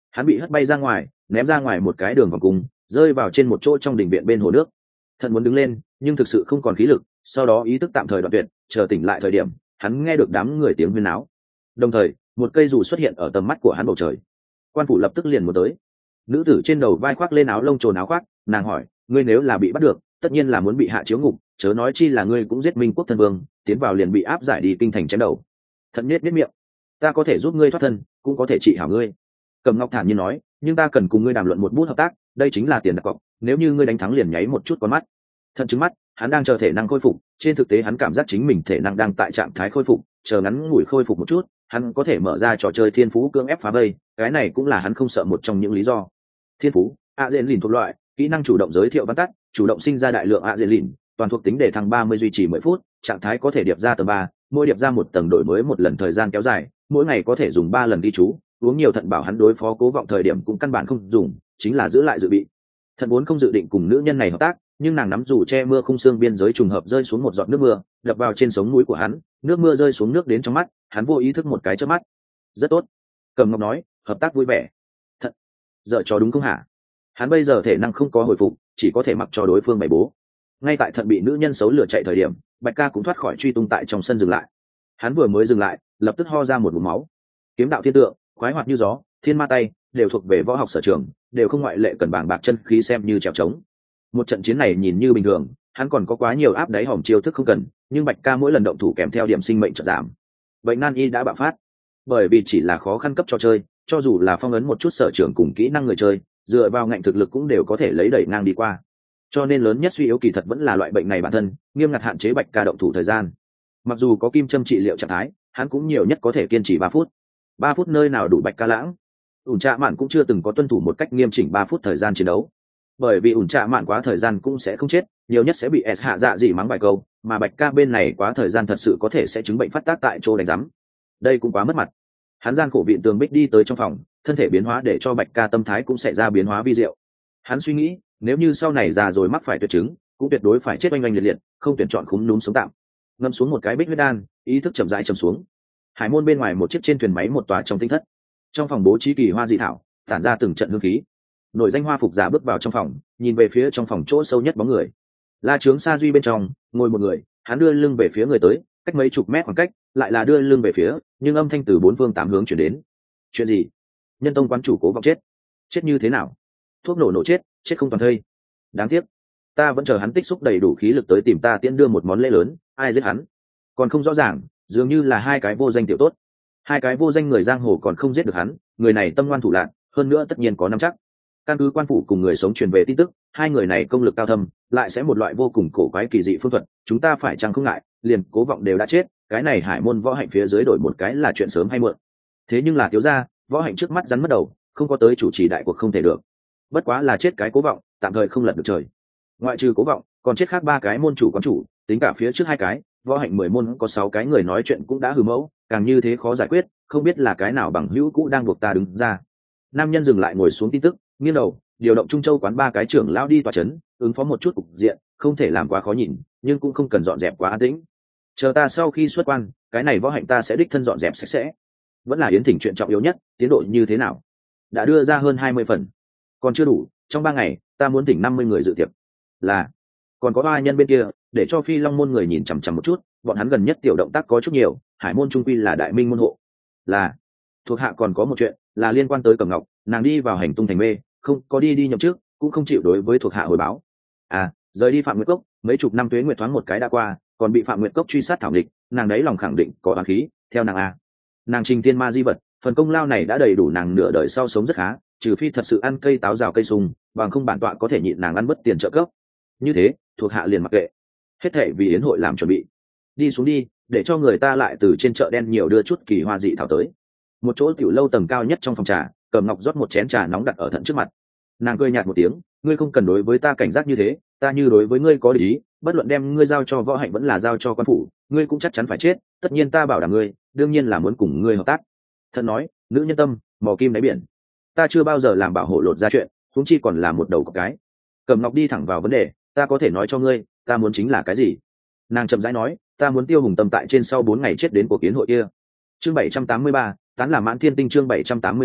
hắn bị hất bay ra ngoài, ném ra ngoài một cái đường vòng cung, rơi vào trên một chỗ trong đình viện bên hồ nước. Thận muốn đứng lên nhưng thực sự không còn khí lực, sau đó ý thức tạm thời đoạn tuyệt. Chờ tỉnh lại thời điểm, hắn nghe được đám người tiếng huyên náo, đồng thời một cây dù xuất hiện ở tầm mắt của hắn bầu trời. Quan phủ lập tức liền một tới. Nữ tử trên đầu vai khoác lên áo lông trồn áo khoác, nàng hỏi, ngươi nếu là bị bắt được, tất nhiên là muốn bị hạ chiếu ngục, chớ nói chi là ngươi cũng giết Minh quốc thân vương, tiến vào liền bị áp giải đi kinh thành chém đầu. Thận nhếch nhếch miệng, ta có thể giúp ngươi thoát thân, cũng có thể trị hảo ngươi. Cầm Ngọc thản nhiên nói, nhưng ta cần cùng ngươi đàm luận một bút hợp tác, đây chính là tiền đặt cọc, nếu như ngươi đánh thắng liền nháy một chút con mắt. Thận trừng mắt, hắn đang chờ thể năng khôi phục, trên thực tế hắn cảm giác chính mình thể năng đang tại trạng thái khôi phục, chờ ngắn ngủi khôi phục một chút, hắn có thể mở ra trò chơi thiên phú cưỡng ép phá vây, cái này cũng là hắn không sợ một trong những lý do. Thiên phú, adrenaline thuộc loại, kỹ năng chủ động giới thiệu văn tắt, chủ động sinh ra đại lượng adrenaline, toàn thuộc tính để thăng ba mươi duy trì mười phút, trạng thái có thể điệp ra tầng ba, mỗi điệp ra một tầng đổi mới một lần thời gian kéo dài, mỗi ngày có thể dùng ba lần ghi chú, uống nhiều thận bảo hắn đối phó cố vọng thời điểm cũng căn bản không dùng, chính là giữ lại dự bị. Thận vốn không dự định cùng nữ nhân này hợp tác, nhưng nàng nắm dù che mưa khung xương biên giới trùng hợp rơi xuống một giọt nước mưa, đập vào trên sống mũi của hắn, nước mưa rơi xuống nước đến trong mắt, hắn vô ý thức một cái chớp mắt. Rất tốt, Cầm Ngọc nói, hợp tác vui vẻ. Thận, dở trò đúng không hả? Hắn bây giờ thể năng không có hồi phục, chỉ có thể mặc cho đối phương bày bố. Ngay tại Thận bị nữ nhân xấu lừa chạy thời điểm, Bạch Ca cũng thoát khỏi truy tung tại trong sân dừng lại. Hắn vừa mới dừng lại, lập tức ho ra một vùng máu. Kiếm đạo thiên tượng, khoái hoạt như gió, thiên ma tay, đều thuộc về võ học sở trường, đều không ngoại lệ cần bảng bạc chân khí xem như trèo trống. Một trận chiến này nhìn như bình thường, hắn còn có quá nhiều áp đáy hòm chiêu thức không cần, nhưng Bạch Ca mỗi lần động thủ kèm theo điểm sinh mệnh chợt giảm. Bệnh nan y đã bạo phát, bởi vì chỉ là khó khăn cấp trò chơi, cho dù là phong ấn một chút sở trường cùng kỹ năng người chơi, dựa vào ngạnh thực lực cũng đều có thể lấy đẩy ngang đi qua. Cho nên lớn nhất suy yếu kỳ thật vẫn là loại bệnh này bản thân, nghiêm ngặt hạn chế Bạch Ca động thủ thời gian. Mặc dù có kim châm trị liệu trạng thái, hắn cũng nhiều nhất có thể kiên trì ba phút. Ba phút nơi nào đủ Bạch Ca lãng. Ủn Trạ Mạn cũng chưa từng có tuân thủ một cách nghiêm chỉnh ba phút thời gian chiến đấu. Bởi vì Ủn Trạ Mạn quá thời gian cũng sẽ không chết, nhiều nhất sẽ bị S hạ dạ gì mắng vài câu, mà Bạch Ca bên này quá thời gian thật sự có thể sẽ chứng bệnh phát tác tại chỗ đánh rắm. Đây cũng quá mất mặt. Hắn gian khổ viện tường bích đi tới trong phòng, thân thể biến hóa để cho Bạch Ca tâm thái cũng sẽ ra biến hóa vi diệu. Hắn suy nghĩ, nếu như sau này già rồi mắc phải tuyệt chứng, cũng tuyệt đối phải chết oanh oanh liệt liệt, không tuyển chọn khúm núm sống tạm. Ngâm xuống một cái bích huyết đan, ý thức chậm rãi chầm xuống. Hải môn bên ngoài một chiếc trên thuyền máy một tòa trong tinh thất. Trong phòng bố trí kỳ hoa dị thảo, tản ra từng trận hương khí. Nội danh hoa phục giả bước vào trong phòng, nhìn về phía trong phòng chỗ sâu nhất bóng người. La Trướng Sa Duy bên trong, ngồi một người, hắn đưa lưng về phía người tới, cách mấy chục mét khoảng cách, lại là đưa lưng về phía, nhưng âm thanh từ bốn phương tám hướng truyền đến. Chuyện gì? Nhân tông quán chủ Cố Vọng chết. Chết như thế nào? Thuốc nổ nổ chết, chết không toàn thây. Đáng tiếc, ta vẫn chờ hắn tích xúc đầy đủ khí lực tới tìm ta tiễn đưa một món lễ lớn, ai giết hắn? Còn không rõ ràng, dường như là hai cái vô danh tiểu tốt. Hai cái vô danh người giang hồ còn không giết được hắn, người này tâm ngoan thủ lạn, hơn nữa tất nhiên có nắm chắc. Căn cứ quan phủ cùng người sống truyền về tin tức, hai người này công lực cao thâm, lại sẽ một loại vô cùng cổ quái kỳ dị phương thuật, chúng ta phải chăng không ngại, liền Cố Vọng đều đã chết, cái này Hải môn võ hạnh phía dưới đổi một cái là chuyện sớm hay muộn. Thế nhưng là thiếu gia, võ hạnh trước mắt rắn mất đầu, không có tới chủ trì đại cuộc không thể được. Bất quá là chết cái Cố Vọng, tạm thời không lật được trời. Ngoại trừ Cố Vọng, còn chết khác ba cái môn chủ quán chủ, tính cả phía trước hai cái, võ hạnh mười môn có sáu cái người nói chuyện cũng đã hư mẫu, càng như thế khó giải quyết, không biết là cái nào bằng hữu cũ đang buộc ta đứng ra. Nam nhân dừng lại ngồi xuống tin tức, nghiêng đầu, điều động Trung Châu quán ba cái trưởng lão đi tòa trấn, ứng phó một chút cục diện, không thể làm quá khó nhìn, nhưng cũng không cần dọn dẹp quá an tĩnh. Chờ ta sau khi xuất quan, cái này võ hạnh ta sẽ đích thân dọn dẹp sạch sẽ. Vẫn là yến thỉnh chuyện trọng yếu nhất, tiến độ như thế nào? Đã đưa ra hơn hai mươi phần, còn chưa đủ, trong ba ngày, ta muốn thỉnh năm mươi người dự tiệc. Là, còn có ba nhân bên kia, để cho Phi Long môn người nhìn chằm chằm một chút, bọn hắn gần nhất tiểu động tác có chút nhiều, Hải môn trung quy là đại minh môn hộ. Là, thuộc hạ còn có một chuyện, là liên quan tới Cẩm Ngọc, nàng đi vào hành tung thành mê, không có đi đi nhậm trước, cũng không chịu đối với thuộc hạ hồi báo. À, rời đi Phạm Nguyệt Cốc, mấy chục năm tuế nguyệt thoáng một cái đã qua, còn bị Phạm Nguyệt Cốc truy sát thảo địch, nàng đấy lòng khẳng định có oán khí, theo nàng a. Nàng trình tiên ma di vật, phần công lao này đã đầy đủ nàng nửa đời sau sống rất khá, trừ phi thật sự ăn cây táo rào cây sung, bằng không bản tọa có thể nhịn nàng ăn bất tiền trợ cấp. Như thế, thuộc hạ liền mặc kệ, hết thảy vì yến hội làm chuẩn bị. Đi xuống đi, để cho người ta lại từ trên chợ đen nhiều đưa chút kỳ hoa dị thảo tới. Một chỗ tiểu lâu tầng cao nhất trong phòng trà, Cẩm Ngọc rót một chén trà nóng đặt ở Thận trước mặt. Nàng cười nhạt một tiếng, ngươi không cần đối với ta cảnh giác như thế, ta như đối với ngươi có địch ý, bất luận đem ngươi giao cho võ hạnh vẫn là giao cho quan phủ, ngươi cũng chắc chắn phải chết, tất nhiên ta bảo đảm ngươi, đương nhiên là muốn cùng ngươi hợp tác. Thận nói, nữ nhân tâm, mò kim đáy biển, ta chưa bao giờ làm bảo hộ lột ra chuyện, huống chi còn là một đầu cọc cái. Cẩm Ngọc đi thẳng vào vấn đề, ta có thể nói cho ngươi, ta muốn chính là cái gì? Nàng chậm rãi nói, ta muốn Tiêu Hùng Tâm tại trên sau bốn ngày chết đến cuộc kiến hội kia. Chương bảy trăm tám mươi ba, tán là Mãn Thiên Tinh chương bảy trăm tám mươi ba,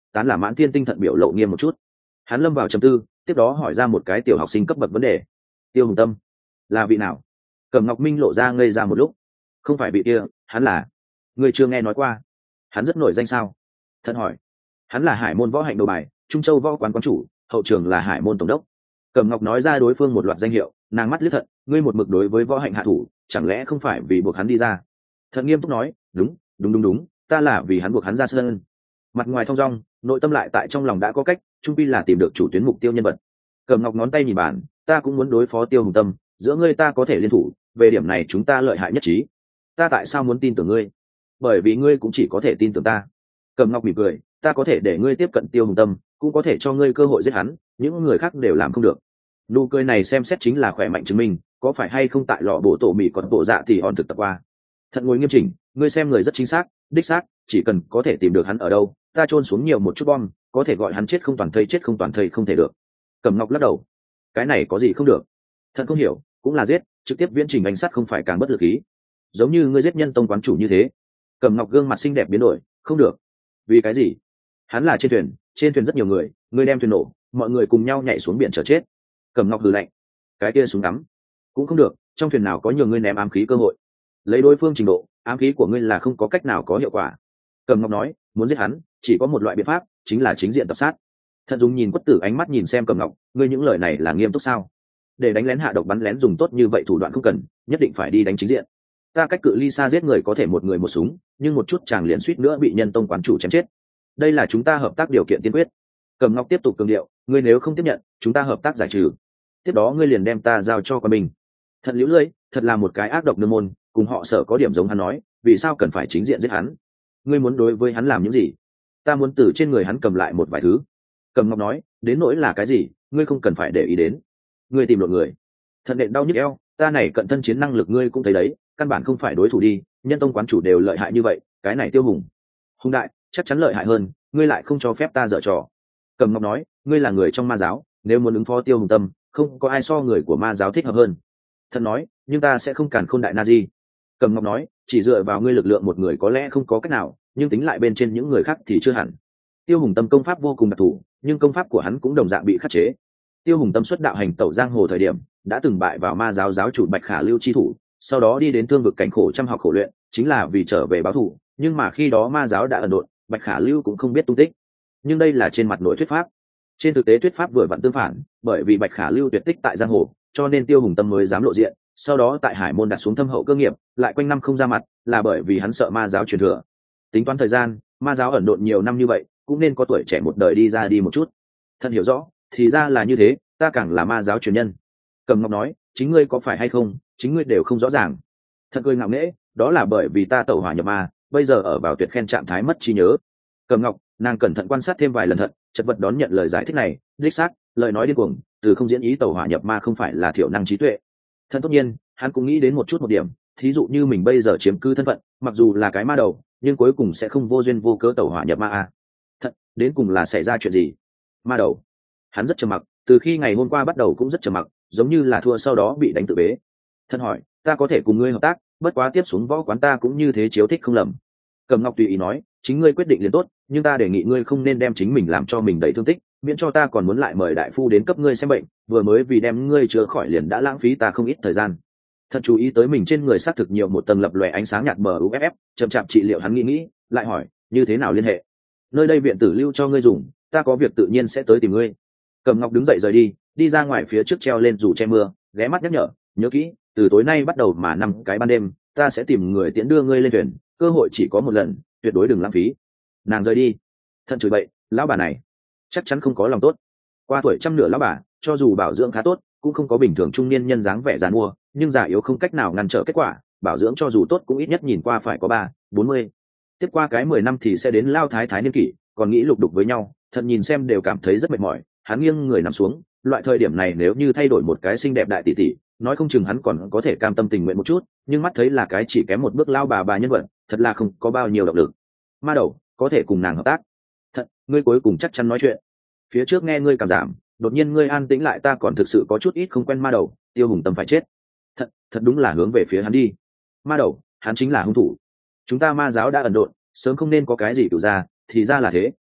tán là mãn thiên tinh thận biểu lộ nghiêm một chút. Hắn lâm vào trầm tư, tiếp đó hỏi ra một cái tiểu học sinh cấp bậc vấn đề. Tiêu Hùng Tâm là vị nào? Cẩm Ngọc Minh lộ ra ngây ra một lúc. Không phải vị kia, hắn là... Người chưa nghe nói qua. Hắn rất nổi danh sao? Thận hỏi. Hắn là Hải môn võ hạnh đầu bài, Trung Châu võ quán quán chủ, hậu trường là Hải môn tổng đốc. Cẩm Ngọc nói ra đối phương một loạt danh hiệu, nàng mắt liếc Thận, ngươi một mực đối với võ hạnh hạ thủ, chẳng lẽ không phải vì buộc hắn đi ra? Thận nghiêm túc nói, đúng, đúng đúng đúng, ta là vì hắn buộc hắn ra sân. Mặt ngoài thong dong, nội tâm lại tại trong lòng đã có cách, trung pi là tìm được chủ tuyến mục tiêu nhân vật. Cẩm Ngọc ngón tay nhìn bàn, ta cũng muốn đối phó Tiêu Hùng Tâm, giữa ngươi ta có thể liên thủ, về điểm này chúng ta lợi hại nhất trí. Ta tại sao muốn tin tưởng ngươi? Bởi vì ngươi cũng chỉ có thể tin tưởng ta. Cẩm Ngọc mỉm cười, ta có thể để ngươi tiếp cận Tiêu Hùng Tâm, cũng có thể cho ngươi cơ hội giết hắn, những người khác đều làm không được. Nụ cười này xem xét chính là khỏe mạnh chứng minh, có phải hay không tại lọ bộ tổ mì còn bộ dạ thì on thực tập qua. Thận ngồi nghiêm chỉnh, ngươi xem người rất chính xác, đích xác, chỉ cần có thể tìm được hắn ở đâu, ta chôn xuống nhiều một chút bom, có thể gọi hắn chết không toàn thây, chết không toàn thây không thể được. Cẩm Ngọc lắc đầu, cái này có gì không được? Thận không hiểu, cũng là giết, trực tiếp viễn trình đánh sát không phải càng bất lực ý? Giống như ngươi giết nhân tông quán chủ như thế. Cẩm Ngọc gương mặt xinh đẹp biến đổi, không được. Vì cái gì? Hắn là trên thuyền, trên thuyền rất nhiều người, ngươi đem thuyền nổ, mọi người cùng nhau nhảy xuống biển chờ chết. Cẩm Ngọc hừ lạnh, cái kia súng ngắm cũng không được, trong thuyền nào có nhiều ngươi ném ám khí cơ hội. Lấy đối phương trình độ, ám khí của ngươi là không có cách nào có hiệu quả. Cẩm Ngọc nói, muốn giết hắn, chỉ có một loại biện pháp, chính là chính diện tập sát. Thận Dung nhìn Quất Tử ánh mắt nhìn xem Cẩm Ngọc, ngươi những lời này là nghiêm túc sao? Để đánh lén hạ độc bắn lén dùng tốt như vậy thủ đoạn không cần, nhất định phải đi đánh chính diện. Ta cách cự ly xa giết người có thể một người một súng, nhưng một chút chàng liền suýt nữa bị nhân tông quán chủ chém chết. Đây là chúng ta hợp tác điều kiện tiên quyết. Cẩm Ngọc tiếp tục cường điệu, ngươi nếu không tiếp nhận, chúng ta hợp tác giải trừ. Tiếp đó ngươi liền đem ta giao cho quân mình. Thận liễu lưỡi, thật là một cái ác độc nương môn, cùng họ sợ có điểm giống hắn nói, vì sao cần phải chính diện giết hắn? Ngươi muốn đối với hắn làm những gì? Ta muốn từ trên người hắn cầm lại một vài thứ. Cẩm Ngọc nói, đến nỗi là cái gì, ngươi không cần phải để ý đến. Ngươi tìm lộn người. Thận nện đau nhức eo, ta này cận thân chiến năng lực ngươi cũng thấy đấy, căn bản không phải đối thủ đi, nhân tông quán chủ đều lợi hại như vậy, cái này Tiêu Hùng Hùng đại chắc chắn lợi hại hơn, ngươi lại không cho phép ta dở trò. Cẩm Ngọc nói, ngươi là người trong ma giáo, nếu muốn ứng phó Tiêu Hùng Tâm, không có ai so người của ma giáo thích hợp hơn. Thận nói, nhưng ta sẽ không càn khôn đại na di. Cẩm Ngọc nói, chỉ dựa vào ngươi lực lượng một người có lẽ không có cách nào, nhưng tính lại bên trên những người khác thì chưa hẳn. Tiêu Hùng Tâm công pháp vô cùng đặc thù, nhưng công pháp của hắn cũng đồng dạng bị khắc chế. Tiêu Hùng Tâm xuất đạo hành tẩu giang hồ thời điểm, đã từng bại vào ma giáo giáo chủ Bạch Khả Lưu chi thủ, sau đó đi đến thương vực cảnh khổ chăm học khổ luyện, chính là vì trở về báo thù, nhưng mà khi đó ma giáo đã ẩn độn, Bạch Khả Lưu cũng không biết tung tích. Nhưng đây là trên mặt nội thuyết pháp, trên thực tế thuyết pháp vừa vặn tương phản, bởi vì Bạch Khả Lưu tuyệt tích tại giang hồ, cho nên Tiêu Hùng Tâm mới dám lộ diện, sau đó tại Hải môn đặt xuống thâm hậu cơ nghiệp, lại quanh năm không ra mặt, là bởi vì hắn sợ ma giáo truyền thừa. Tính toán thời gian, ma giáo ẩn độn nhiều năm như vậy, cũng nên có tuổi trẻ một đời đi ra đi một chút. Thân hiểu rõ, thì ra là như thế, ta càng là ma giáo truyền nhân. Cẩm Ngọc nói, chính ngươi có phải hay không, chính ngươi đều không rõ ràng. Thật cười ngạo nghễ, đó là bởi vì ta tẩu hỏa nhập ma, bây giờ ở vào tuyệt khen trạng thái mất trí nhớ. Cẩm Ngọc, nàng cẩn thận quan sát thêm vài lần thật, chật vật đón nhận lời giải thích này, đích xác, lời nói điên cuồng, từ không diễn ý tẩu hỏa nhập ma không phải là thiểu năng trí tuệ. Thân tất nhiên, hắn cũng nghĩ đến một chút một điểm, thí dụ như mình bây giờ chiếm cứ thân phận, mặc dù là cái ma đầu, nhưng cuối cùng sẽ không vô duyên vô cớ tẩu hỏa nhập ma à. Thật, đến cùng là xảy ra chuyện gì? Ma đầu. Hắn rất trầm mặc, từ khi ngày hôm qua bắt đầu cũng rất trầm mặc, giống như là thua sau đó bị đánh tự bế. Thân hỏi, ta có thể cùng ngươi hợp tác, bất quá tiếp xuống võ quán ta cũng như thế chiếu thích không lầm. Cẩm Ngọc tùy ý nói, chính ngươi quyết định liền tốt, nhưng ta đề nghị ngươi không nên đem chính mình làm cho mình đầy thương tích, miễn cho ta còn muốn lại mời đại phu đến cấp ngươi xem bệnh, vừa mới vì đem ngươi chữa khỏi liền đã lãng phí ta không ít thời gian. Thật chú ý tới mình trên người xác thực nhiều một tầng lập lòe ánh sáng nhạt mờ u ép ép, chậm chạp trị liệu hắn nghĩ nghĩ, lại hỏi, như thế nào liên hệ? Nơi đây viện tử lưu cho ngươi dùng, ta có việc tự nhiên sẽ tới tìm ngươi. Cẩm Ngọc đứng dậy rời đi, đi ra ngoài phía trước treo lên dù che mưa, ghé mắt nhắc nhở, nhớ kỹ, từ tối nay bắt đầu mà năm cái ban đêm, ta sẽ tìm người tiễn đưa ngươi lên thuyền, cơ hội chỉ có một lần, tuyệt đối đừng lãng phí. Nàng rời đi. Thận chửi bậy, lão bà này chắc chắn không có lòng tốt. Qua tuổi trăm nửa lão bà, cho dù bảo dưỡng khá tốt, cũng không có bình thường trung niên nhân dáng vẻ giàn mua, nhưng già yếu không cách nào ngăn trở kết quả, bảo dưỡng cho dù tốt cũng ít nhất nhìn qua phải có ba bốn mươi. Tiếp qua cái mười năm thì sẽ đến lao thái thái niên kỷ, còn nghĩ lục đục với nhau, Thận nhìn xem đều cảm thấy rất mệt mỏi, hắn nghiêng người nằm xuống, loại thời điểm này nếu như thay đổi một cái xinh đẹp đại tỷ tỷ, nói không chừng hắn còn có thể cam tâm tình nguyện một chút, nhưng mắt thấy là cái chỉ kém một bước lao bà bà nhân vật, thật là không có bao nhiêu động lực. Ma đầu, có thể cùng nàng hợp tác. Thật, ngươi cuối cùng chắc chắn nói chuyện. Phía trước nghe ngươi cảm giảm, đột nhiên ngươi an tĩnh lại, ta còn thực sự có chút ít không quen ma đầu, Tiêu Hùng Tâm phải chết. Thật, thật đúng là hướng về phía hắn đi. Ma đầu, hắn chính là hung thủ. Chúng ta ma giáo đã ẩn độn, sớm không nên có cái gì cửu ra, thì ra là thế,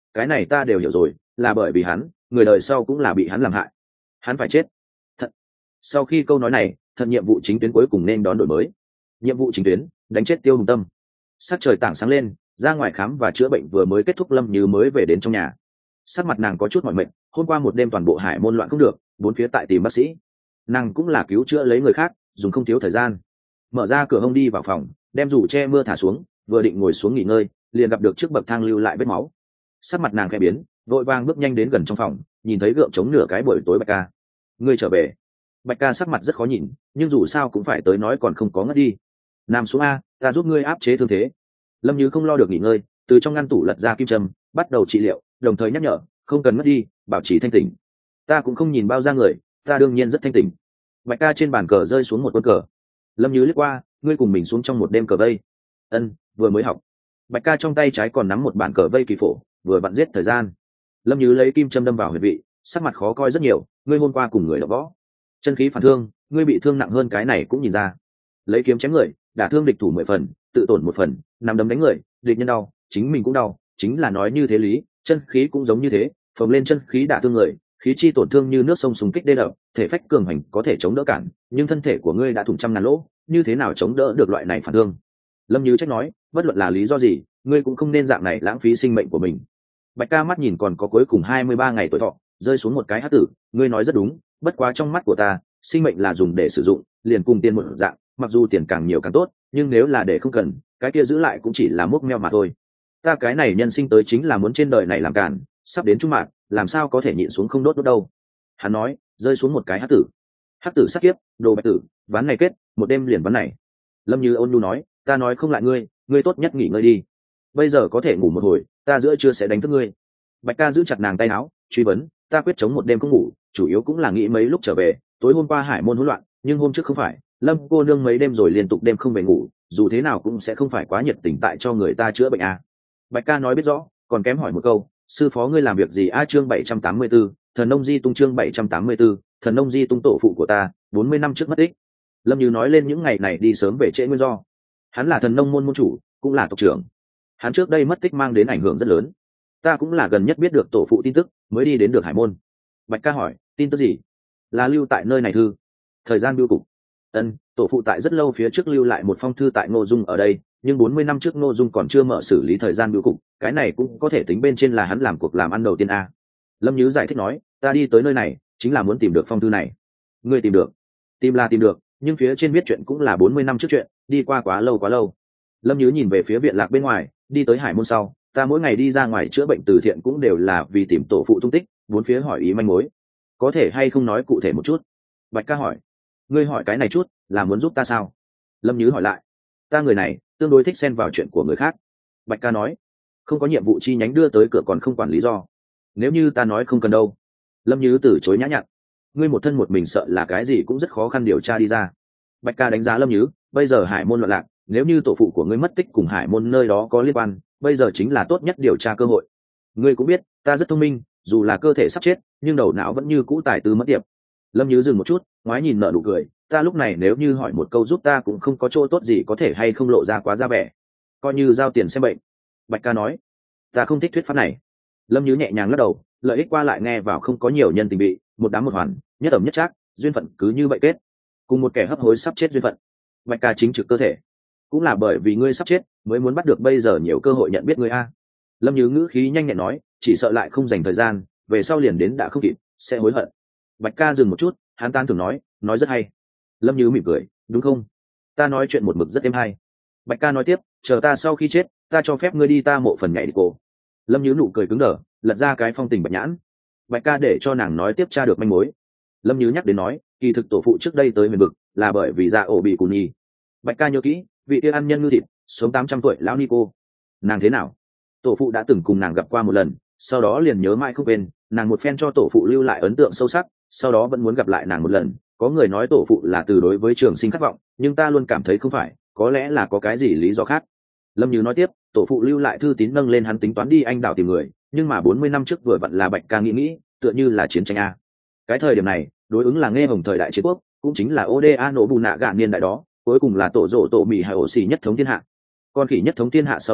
cái này ta đều hiểu rồi, là bởi vì hắn, người đời sau cũng là bị hắn làm hại, hắn phải chết. Thật. Sau khi câu nói này, thật nhiệm vụ chính tuyến cuối cùng nên đón đổi mới. Nhiệm vụ chính tuyến, đánh chết Tiêu Hùng Tâm. Sắc trời tảng sáng lên, ra ngoài khám và chữa bệnh vừa mới kết thúc, Lâm Như mới về đến trong nhà. Sắc mặt nàng có chút mỏi mệt, hôm qua một đêm toàn bộ hải môn loạn không được, bốn phía tại tìm bác sĩ. Nàng cũng là cứu chữa lấy người khác, dùng không thiếu thời gian. Mở ra cửa hông đi vào phòng, đem dù che mưa thả xuống, vừa định ngồi xuống nghỉ ngơi, liền gặp được trước bậc thang lưu lại vết máu. Sắc mặt nàng khẽ biến, vội vàng bước nhanh đến gần trong phòng, nhìn thấy gượng chống nửa cái buổi tối Bạch Ca. Ngươi trở về. Bạch Ca sắc mặt rất khó nhìn, nhưng dù sao cũng phải tới nói còn không có ngất đi. Nằm xuống a, ta giúp ngươi áp chế thương thế. Lâm Như không lo được nghỉ ngơi, từ trong ngăn tủ lật ra kim châm, bắt đầu trị liệu, đồng thời nhắc nhở, không cần ngất đi, bảo trì thanh tỉnh. Ta cũng không nhìn bao ra người, ta đương nhiên rất thanh tỉnh. Bạch Ca trên bàn cờ rơi xuống một quân cờ. Lâm Như liếc qua, ngươi cùng mình xuống trong một đêm cờ vây. Ân, vừa mới học. Bạch Ca trong tay trái còn nắm một bản cờ vây kỳ phổ, vừa vặn giết thời gian. Lâm Như lấy kim châm đâm vào huyệt vị, sắc mặt khó coi rất nhiều, ngươi hôm qua cùng người đọ võ, chân khí phản thương, ngươi bị thương nặng hơn cái này cũng nhìn ra. Lấy kiếm chém người, đả thương địch thủ mười phần, tự tổn một phần, nằm đấm đánh người, địch nhân đau, chính mình cũng đau, chính là nói như thế lý, chân khí cũng giống như thế, phồng lên chân khí đả thương người, khí chi tổn thương như nước sông súng kích đê đập, thể phách cường hành có thể chống đỡ cản, nhưng thân thể của ngươi đã thủng trăm ngàn lỗ, như thế nào chống đỡ được loại này phản thương? Lâm Như trách nói, bất luận là lý do gì, ngươi cũng không nên dạng này lãng phí sinh mệnh của mình. Bạch Ca mắt nhìn còn có cuối cùng hai mươi ba ngày tuổi thọ, rơi xuống một cái hắc tử, ngươi nói rất đúng, bất quá trong mắt của ta, sinh mệnh là dùng để sử dụng, liền cùng tiền một dạng, mặc dù tiền càng nhiều càng tốt, nhưng nếu là để không cần, cái kia giữ lại cũng chỉ là mốc meo mà thôi. Ta cái này nhân sinh tới chính là muốn trên đời này làm cản, sắp đến trung mạng, làm sao có thể nhịn xuống không đốt đốt đâu. Hắn nói, rơi xuống một cái hắc tử. Hắc tử sát kiếp, đồ bạch tử, ván này kết, một đêm liền ván này. Lâm Như ôn nhu nói, ta nói không lại ngươi, ngươi tốt nhất nghỉ ngơi đi. Bây giờ có thể ngủ một hồi, ta giữa trưa sẽ đánh thức ngươi. Bạch Ca giữ chặt nàng tay áo, truy vấn, ta quyết chống một đêm không ngủ, chủ yếu cũng là nghĩ mấy lúc trở về, tối hôm qua hải môn hỗn loạn, nhưng hôm trước không phải, Lâm cô nương mấy đêm rồi liên tục đêm không về ngủ, dù thế nào cũng sẽ không phải quá nhiệt tình tại cho người ta chữa bệnh à. Bạch Ca nói biết rõ, còn kém hỏi một câu, sư phó ngươi làm việc gì a? Chương bảy trăm tám mươi 784, thần nông di tung. Chương bảy trăm tám mươi 784, thần nông di tung tổ phụ của ta, bốn mươi năm trước mất tích. Lâm Như nói lên những ngày này đi sớm về trễ nguyên do. Hắn là thần nông môn môn chủ, cũng là tộc trưởng. Hắn trước đây mất tích mang đến ảnh hưởng rất lớn. Ta cũng là gần nhất biết được tổ phụ tin tức, mới đi đến được hải môn. Bạch Ca hỏi, tin tức gì? Là lưu tại nơi này thư. Thời gian bưu cục. Ân, tổ phụ tại rất lâu phía trước lưu lại một phong thư tại Ngô Dung ở đây, nhưng bốn mươi năm trước Ngô Dung còn chưa mở xử lý thời gian bưu cục, cái này cũng có thể tính bên trên là hắn làm cuộc làm ăn đầu tiên a. Lâm Như giải thích nói, ta đi tới nơi này chính là muốn tìm được phong thư này. Ngươi tìm được? Tìm là tìm được, nhưng phía trên viết chuyện cũng là bốn mươi năm trước chuyện, đi qua quá lâu quá lâu. Lâm Như nhìn về phía viện lạc bên ngoài, đi tới hải môn sau, ta mỗi ngày đi ra ngoài chữa bệnh từ thiện cũng đều là vì tìm tổ phụ tung tích, bốn phía hỏi ý manh mối. Có thể hay không nói cụ thể một chút? Bạch Ca hỏi. Ngươi hỏi cái này chút là muốn giúp ta sao? Lâm Như hỏi lại. Ta người này tương đối thích xen vào chuyện của người khác. Bạch Ca nói. Không có nhiệm vụ chi nhánh đưa tới cửa còn không quản lý do. Nếu như ta nói không cần đâu. Lâm Như từ chối nhã nhặn. Ngươi một thân một mình sợ là cái gì cũng rất khó khăn điều tra đi ra. Bạch Ca đánh giá Lâm Như, bây giờ hải môn loạn lạc, nếu như tổ phụ của ngươi mất tích cùng hải môn nơi đó có liên quan, bây giờ chính là tốt nhất điều tra cơ hội. Ngươi cũng biết ta rất thông minh, dù là cơ thể sắp chết nhưng đầu não vẫn như cũ tài tư mất tiệp. Lâm Như dừng một chút, ngoái nhìn nợ nụ cười, ta lúc này nếu như hỏi một câu giúp ta cũng không có chỗ tốt gì, có thể hay không lộ ra quá ra vẻ, coi như giao tiền xem bệnh. Bạch Ca nói, ta không thích thuyết pháp này. Lâm Như nhẹ nhàng lắc đầu, lợi ích qua lại nghe vào không có nhiều nhân tình bị, một đám một hoàn, nhất ẩm nhất trác, duyên phận cứ như vậy kết, cùng một kẻ hấp hối sắp chết duyên phận. Bạch Ca chính trực cơ thể, cũng là bởi vì ngươi sắp chết mới muốn bắt được bây giờ nhiều cơ hội nhận biết ngươi a. Lâm Như ngữ khí nhanh nhẹn nói, chỉ sợ lại không dành thời gian, về sau liền đến đã không kịp, sẽ hối hận. Bạch Ca dừng một chút, hắn tan thường nói, nói rất hay. Lâm Như mỉm cười, đúng không? Ta nói chuyện một mực rất êm hay. Bạch Ca nói tiếp, chờ ta sau khi chết, ta cho phép ngươi đi ta mộ phần nhảy đi cổ. Lâm Như nụ cười cứng đờ, lật ra cái phong tình bạch nhãn. Bạch Ca để cho nàng nói tiếp tra được manh mối. Lâm Như nhắc đến nói, kỳ thực tổ phụ trước đây tới miền vực là bởi vì dạ ổ bị cùn nhi. Bạch Ca nhớ kỹ, vị kia ăn nhân ngư thịt, sống tám trăm tuổi lão Nico. Nàng thế nào? Tổ phụ đã từng cùng nàng gặp qua một lần, sau đó liền nhớ mãi không quên, nàng một phen cho tổ phụ lưu lại ấn tượng sâu sắc, sau đó vẫn muốn gặp lại nàng một lần. Có người nói tổ phụ là từ đối với Trường Sinh khát vọng, nhưng ta luôn cảm thấy không phải, có lẽ là có cái gì lý do khác. Lâm Như nói tiếp, tổ phụ lưu lại thư tín nâng lên hắn tính toán đi anh đảo tìm người, nhưng mà bốn mươi năm trước vừa vặn là Bạch Ca nghĩ nghĩ, tựa như là chiến tranh a. Cái thời điểm này, đối ứng là nghe hồng thời đại chiến quốc, cũng chính là Oda nổ bù nạ gạn niên đại đó, cuối cùng là tổ rộ tổ mì hay ổ xì nhất thống thiên hạ. Con khỉ nhất thống thiên hạ sau đó,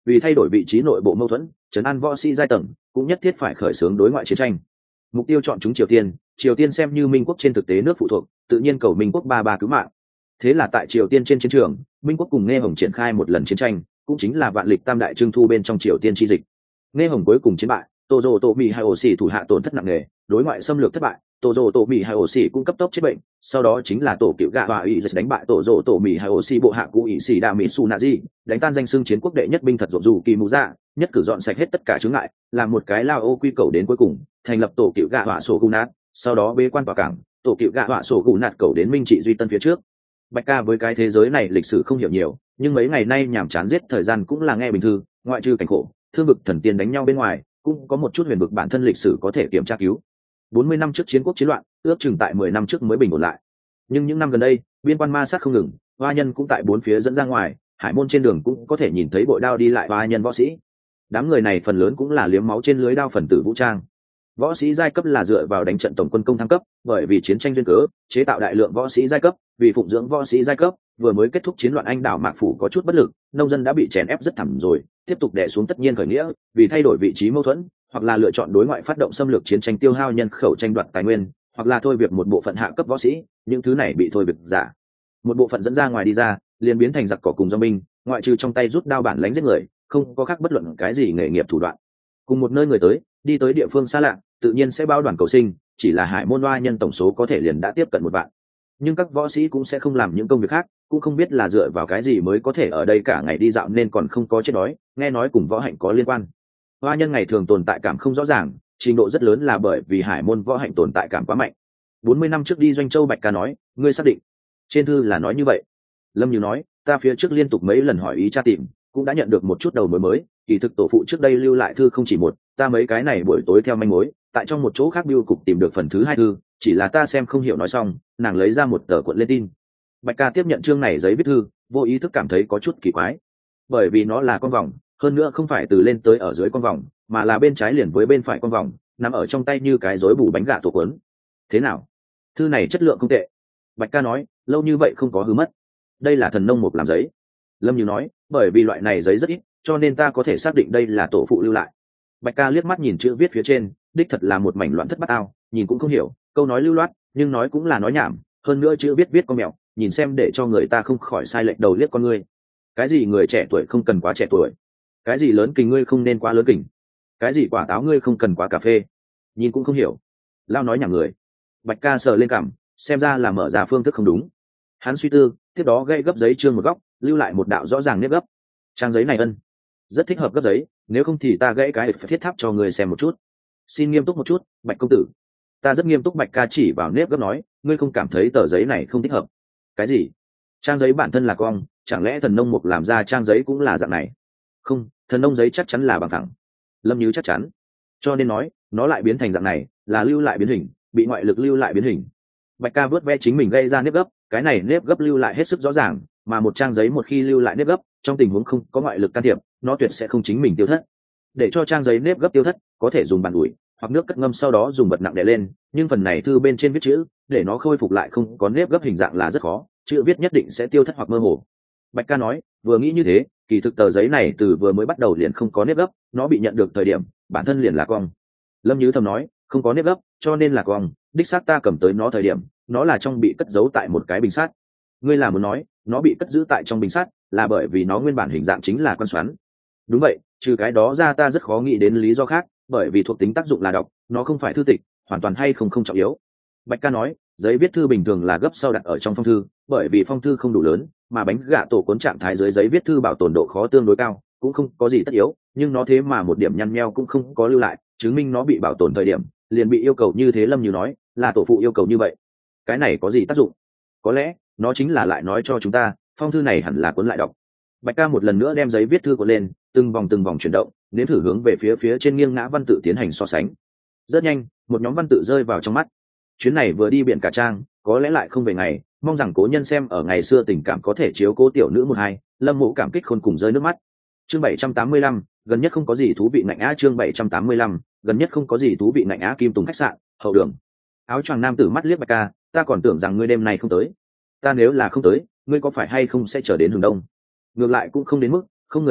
vì thay đổi vị trí nội bộ mâu thuẫn, trấn an võ sĩ giai tầng, cũng nhất thiết phải khởi xướng đối ngoại chiến tranh. Mục tiêu chọn chúng Triều Tiên, Triều Tiên xem như Minh quốc trên thực tế nước phụ thuộc, tự nhiên cầu Minh quốc ba ba cứu mạng. Thế là tại Triều Tiên trên chiến trường, Minh quốc cùng Nghe Hồng triển khai một lần chiến tranh, cũng chính là vạn lịch tam đại trưng thu bên trong Triều Tiên chi dịch. Nghe Hồng cuối cùng chiến bại, Tô Dô Tô Mỹ Hai Ổ Xỉ thủ hạ tổn thất nặng nề, đối ngoại xâm lược thất bại, Tô Dô Tô Mỹ Hai Ổ Xỉ cũng cấp tốc chết bệnh, sau đó chính là tổ cựu gạ và ủy đánh bại Tô Dô Tô Mỹ Hai Ổ Xỉ bộ hạ cũ ủy xỉ đa mỹ Sunaji, đánh tan danh xưng chiến quốc đệ nhất binh thật rộn dù kỳ mù dạ, nhất cử dọn sạch hết tất cả chướng ngại, làm một cái lao ô quy cầu đến cuối cùng, thành lập tổ cựu gạ hỏa sổ gu nát, sau đó bế quan tòa cảng, tổ cựu gạ hỏa sổ gu nát cầu đến minh trị duy tân phía trước. Bạch Ca với cái thế giới này lịch sử không hiểu nhiều, nhưng mấy ngày nay nhàm chán giết thời gian cũng là nghe bình thư, ngoại trừ cảnh khổ, thương vực thần tiên đánh nhau bên ngoài, cũng có một chút huyền vực bản thân lịch sử có thể kiểm tra cứu. bốn mươi năm trước chiến quốc chiến loạn, ước chừng tại mười năm trước mới bình ổn lại. Nhưng những năm gần đây, biên quan ma sát không ngừng, hoa nhân cũng tại bốn phía dẫn ra ngoài, hải môn trên đường cũng có thể nhìn thấy bội đao đi lại hoa nhân võ sĩ. Đám người này phần lớn cũng là liếm máu trên lưới đao phần tử vũ trang. Võ sĩ giai cấp là dựa vào đánh trận tổng quân công thăng cấp, bởi vì chiến tranh duyên cớ, chế tạo đại lượng võ sĩ giai cấp, vì phụng dưỡng võ sĩ giai cấp, vừa mới kết thúc chiến loạn Anh đảo Mạc phủ có chút bất lực, nông dân đã bị chèn ép rất thảm rồi, tiếp tục đè xuống tất nhiên khởi nghĩa, vì thay đổi vị trí mâu thuẫn, hoặc là lựa chọn đối ngoại phát động xâm lược chiến tranh tiêu hao nhân khẩu tranh đoạt tài nguyên, hoặc là thôi việc một bộ phận hạ cấp võ sĩ, những thứ này bị thôi việc giả. Một bộ phận dẫn ra ngoài đi ra, liền biến thành giặc cỏ cùng do binh, ngoại trừ trong tay rút đao bản lãnh giết người, không có khác bất luận cái gì nghề nghiệp thủ đoạn. Cùng một nơi người tới, đi tới địa phương xa lạ, tự nhiên sẽ bao đoàn cầu sinh, chỉ là hải môn oa nhân tổng số có thể liền đã tiếp cận một vạn. Nhưng các võ sĩ cũng sẽ không làm những công việc khác, cũng không biết là dựa vào cái gì mới có thể ở đây cả ngày đi dạo nên còn không có chết đói, nghe nói cùng võ hạnh có liên quan. Hoa nhân ngày thường tồn tại cảm không rõ ràng, trình độ rất lớn là bởi vì hải môn võ hạnh tồn tại cảm quá mạnh. bốn mươi năm trước đi Doanh Châu Bạch Ca nói, ngươi xác định? Trên thư là nói như vậy. Lâm Như nói, ta phía trước liên tục mấy lần hỏi ý tra tìm, cũng đã nhận được một chút đầu mối mới, kỳ thực tổ phụ trước đây lưu lại thư không chỉ một, ta mấy cái này buổi tối theo manh mối, tại trong một chỗ khác biêu cục tìm được phần thứ hai thư, chỉ là ta xem không hiểu nói xong, nàng lấy ra một tờ cuộn lên tin. Bạch Ca tiếp nhận chương này giấy viết thư, vô ý thức cảm thấy có chút kỳ quái, bởi vì nó là con vòng, hơn nữa không phải từ lên tới ở dưới con vòng, mà là bên trái liền với bên phải con vòng, nằm ở trong tay như cái rối bù bánh gà tổ cuốn. Thế nào? Thư này chất lượng không tệ. Bạch Ca nói, lâu như vậy không có hư mất. Đây là thần nông mục làm giấy. Lâm Như nói, bởi vì loại này giấy rất ít, cho nên ta có thể xác định đây là tổ phụ lưu lại. Bạch Ca liếc mắt nhìn chữ viết phía trên, đích thật là một mảnh loạn thất bát ao, nhìn cũng không hiểu, câu nói lưu loát, nhưng nói cũng là nói nhảm, hơn nữa chữ viết viết con mèo, nhìn xem để cho người ta không khỏi sai lệch đầu liếc con ngươi. Cái gì người trẻ tuổi không cần quá trẻ tuổi, cái gì lớn kình ngươi không nên quá lớn kình, cái gì quả táo ngươi không cần quá cà phê, nhìn cũng không hiểu. Lao nói nhảm người. Bạch Ca sờ lên cằm, xem ra là mở ra phương thức không đúng. Hắn suy tư, tiếp đó gây gấp giấy trương một góc, lưu lại một đạo rõ ràng nếp gấp. Trang giấy này ân, rất thích hợp gấp giấy, nếu không thì ta gãy cái thiết tháp cho người xem một chút. Xin nghiêm túc một chút, Bạch công tử. Ta rất nghiêm túc. Bạch Ca chỉ vào nếp gấp nói, ngươi không cảm thấy tờ giấy này không thích hợp? Cái gì? Trang giấy bản thân là cong, chẳng lẽ thần nông mục làm ra trang giấy cũng là dạng này? Không, thần nông giấy chắc chắn là bằng thẳng. Lâm Như chắc chắn. Cho nên nói, nó lại biến thành dạng này, là lưu lại biến hình, bị ngoại lực lưu lại biến hình. Bạch Ca vớt ve chính mình gây ra nếp gấp, cái này nếp gấp lưu lại hết sức rõ ràng, mà một trang giấy một khi lưu lại nếp gấp, trong tình huống không có ngoại lực can thiệp, nó tuyệt sẽ không chính mình tiêu thất. Để cho trang giấy nếp gấp tiêu thất, có thể dùng bàn ủi hoặc nước cất ngâm, sau đó dùng bật nặng đè lên, nhưng phần này thư bên trên viết chữ, để nó khôi phục lại không có nếp gấp hình dạng là rất khó, chữ viết nhất định sẽ tiêu thất hoặc mơ hồ. Bạch Ca nói, vừa nghĩ như thế, kỳ thực tờ giấy này từ vừa mới bắt đầu liền không có nếp gấp, nó bị nhận được thời điểm bản thân liền là cong. Lâm Như thầm nói, không có nếp gấp, cho nên là cong, đích xác ta cầm tới nó thời điểm, nó là trong bị cất giấu tại một cái bình sắt. Ngươi là muốn nói, nó bị cất giữ tại trong bình sắt, là bởi vì nó nguyên bản hình dạng chính là quan xoắn. Đúng vậy, trừ cái đó ra ta rất khó nghĩ đến lý do khác, bởi vì thuộc tính tác dụng là đọc, nó không phải thư tịch, hoàn toàn hay không không trọng yếu. Bạch Ca nói, giấy viết thư bình thường là gấp sau đặt ở trong phong thư, bởi vì phong thư không đủ lớn, mà bánh gạ tổ cuốn trạng thái dưới giấy viết thư bảo tồn độ khó tương đối cao, cũng không có gì tất yếu, nhưng nó thế mà một điểm nhăn nheo cũng không có lưu lại, chứng minh nó bị bảo tồn thời điểm liền bị yêu cầu như thế. Lâm Như nói, là tổ phụ yêu cầu như vậy. Cái này có gì tác dụng? Có lẽ nó chính là lại nói cho chúng ta, phong thư này hẳn là cuốn lại đọc. Bạch Ca một lần nữa đem giấy viết thư cuốn lên, từng vòng từng vòng chuyển động, nếm thử hướng về phía phía trên nghiêng ngã văn tự tiến hành so sánh. Rất nhanh, một nhóm văn tự rơi vào trong mắt. Chuyến này vừa đi biển cả trang, có lẽ lại không về ngày, mong rằng cố nhân xem ở ngày xưa tình cảm có thể chiếu cố tiểu nữ một hai. Lâm Mộ cảm kích khôn cùng rơi nước mắt. Chương bảy trăm tám mươi lăm, gần nhất không có gì thú vị ngạnh á. Chương bảy trăm tám mươi lăm, gần nhất không có gì thú vị ngạnh á. Kim Tùng khách sạn, hậu đường. Áo choàng nam tử mắt liếc Bạch Ca, ta còn tưởng rằng ngươi đêm nay không tới. Ta nếu là không tới, ngươi có phải hay không sẽ chờ đến hướng đông? Ngược lại cũng không đến mức không người đến,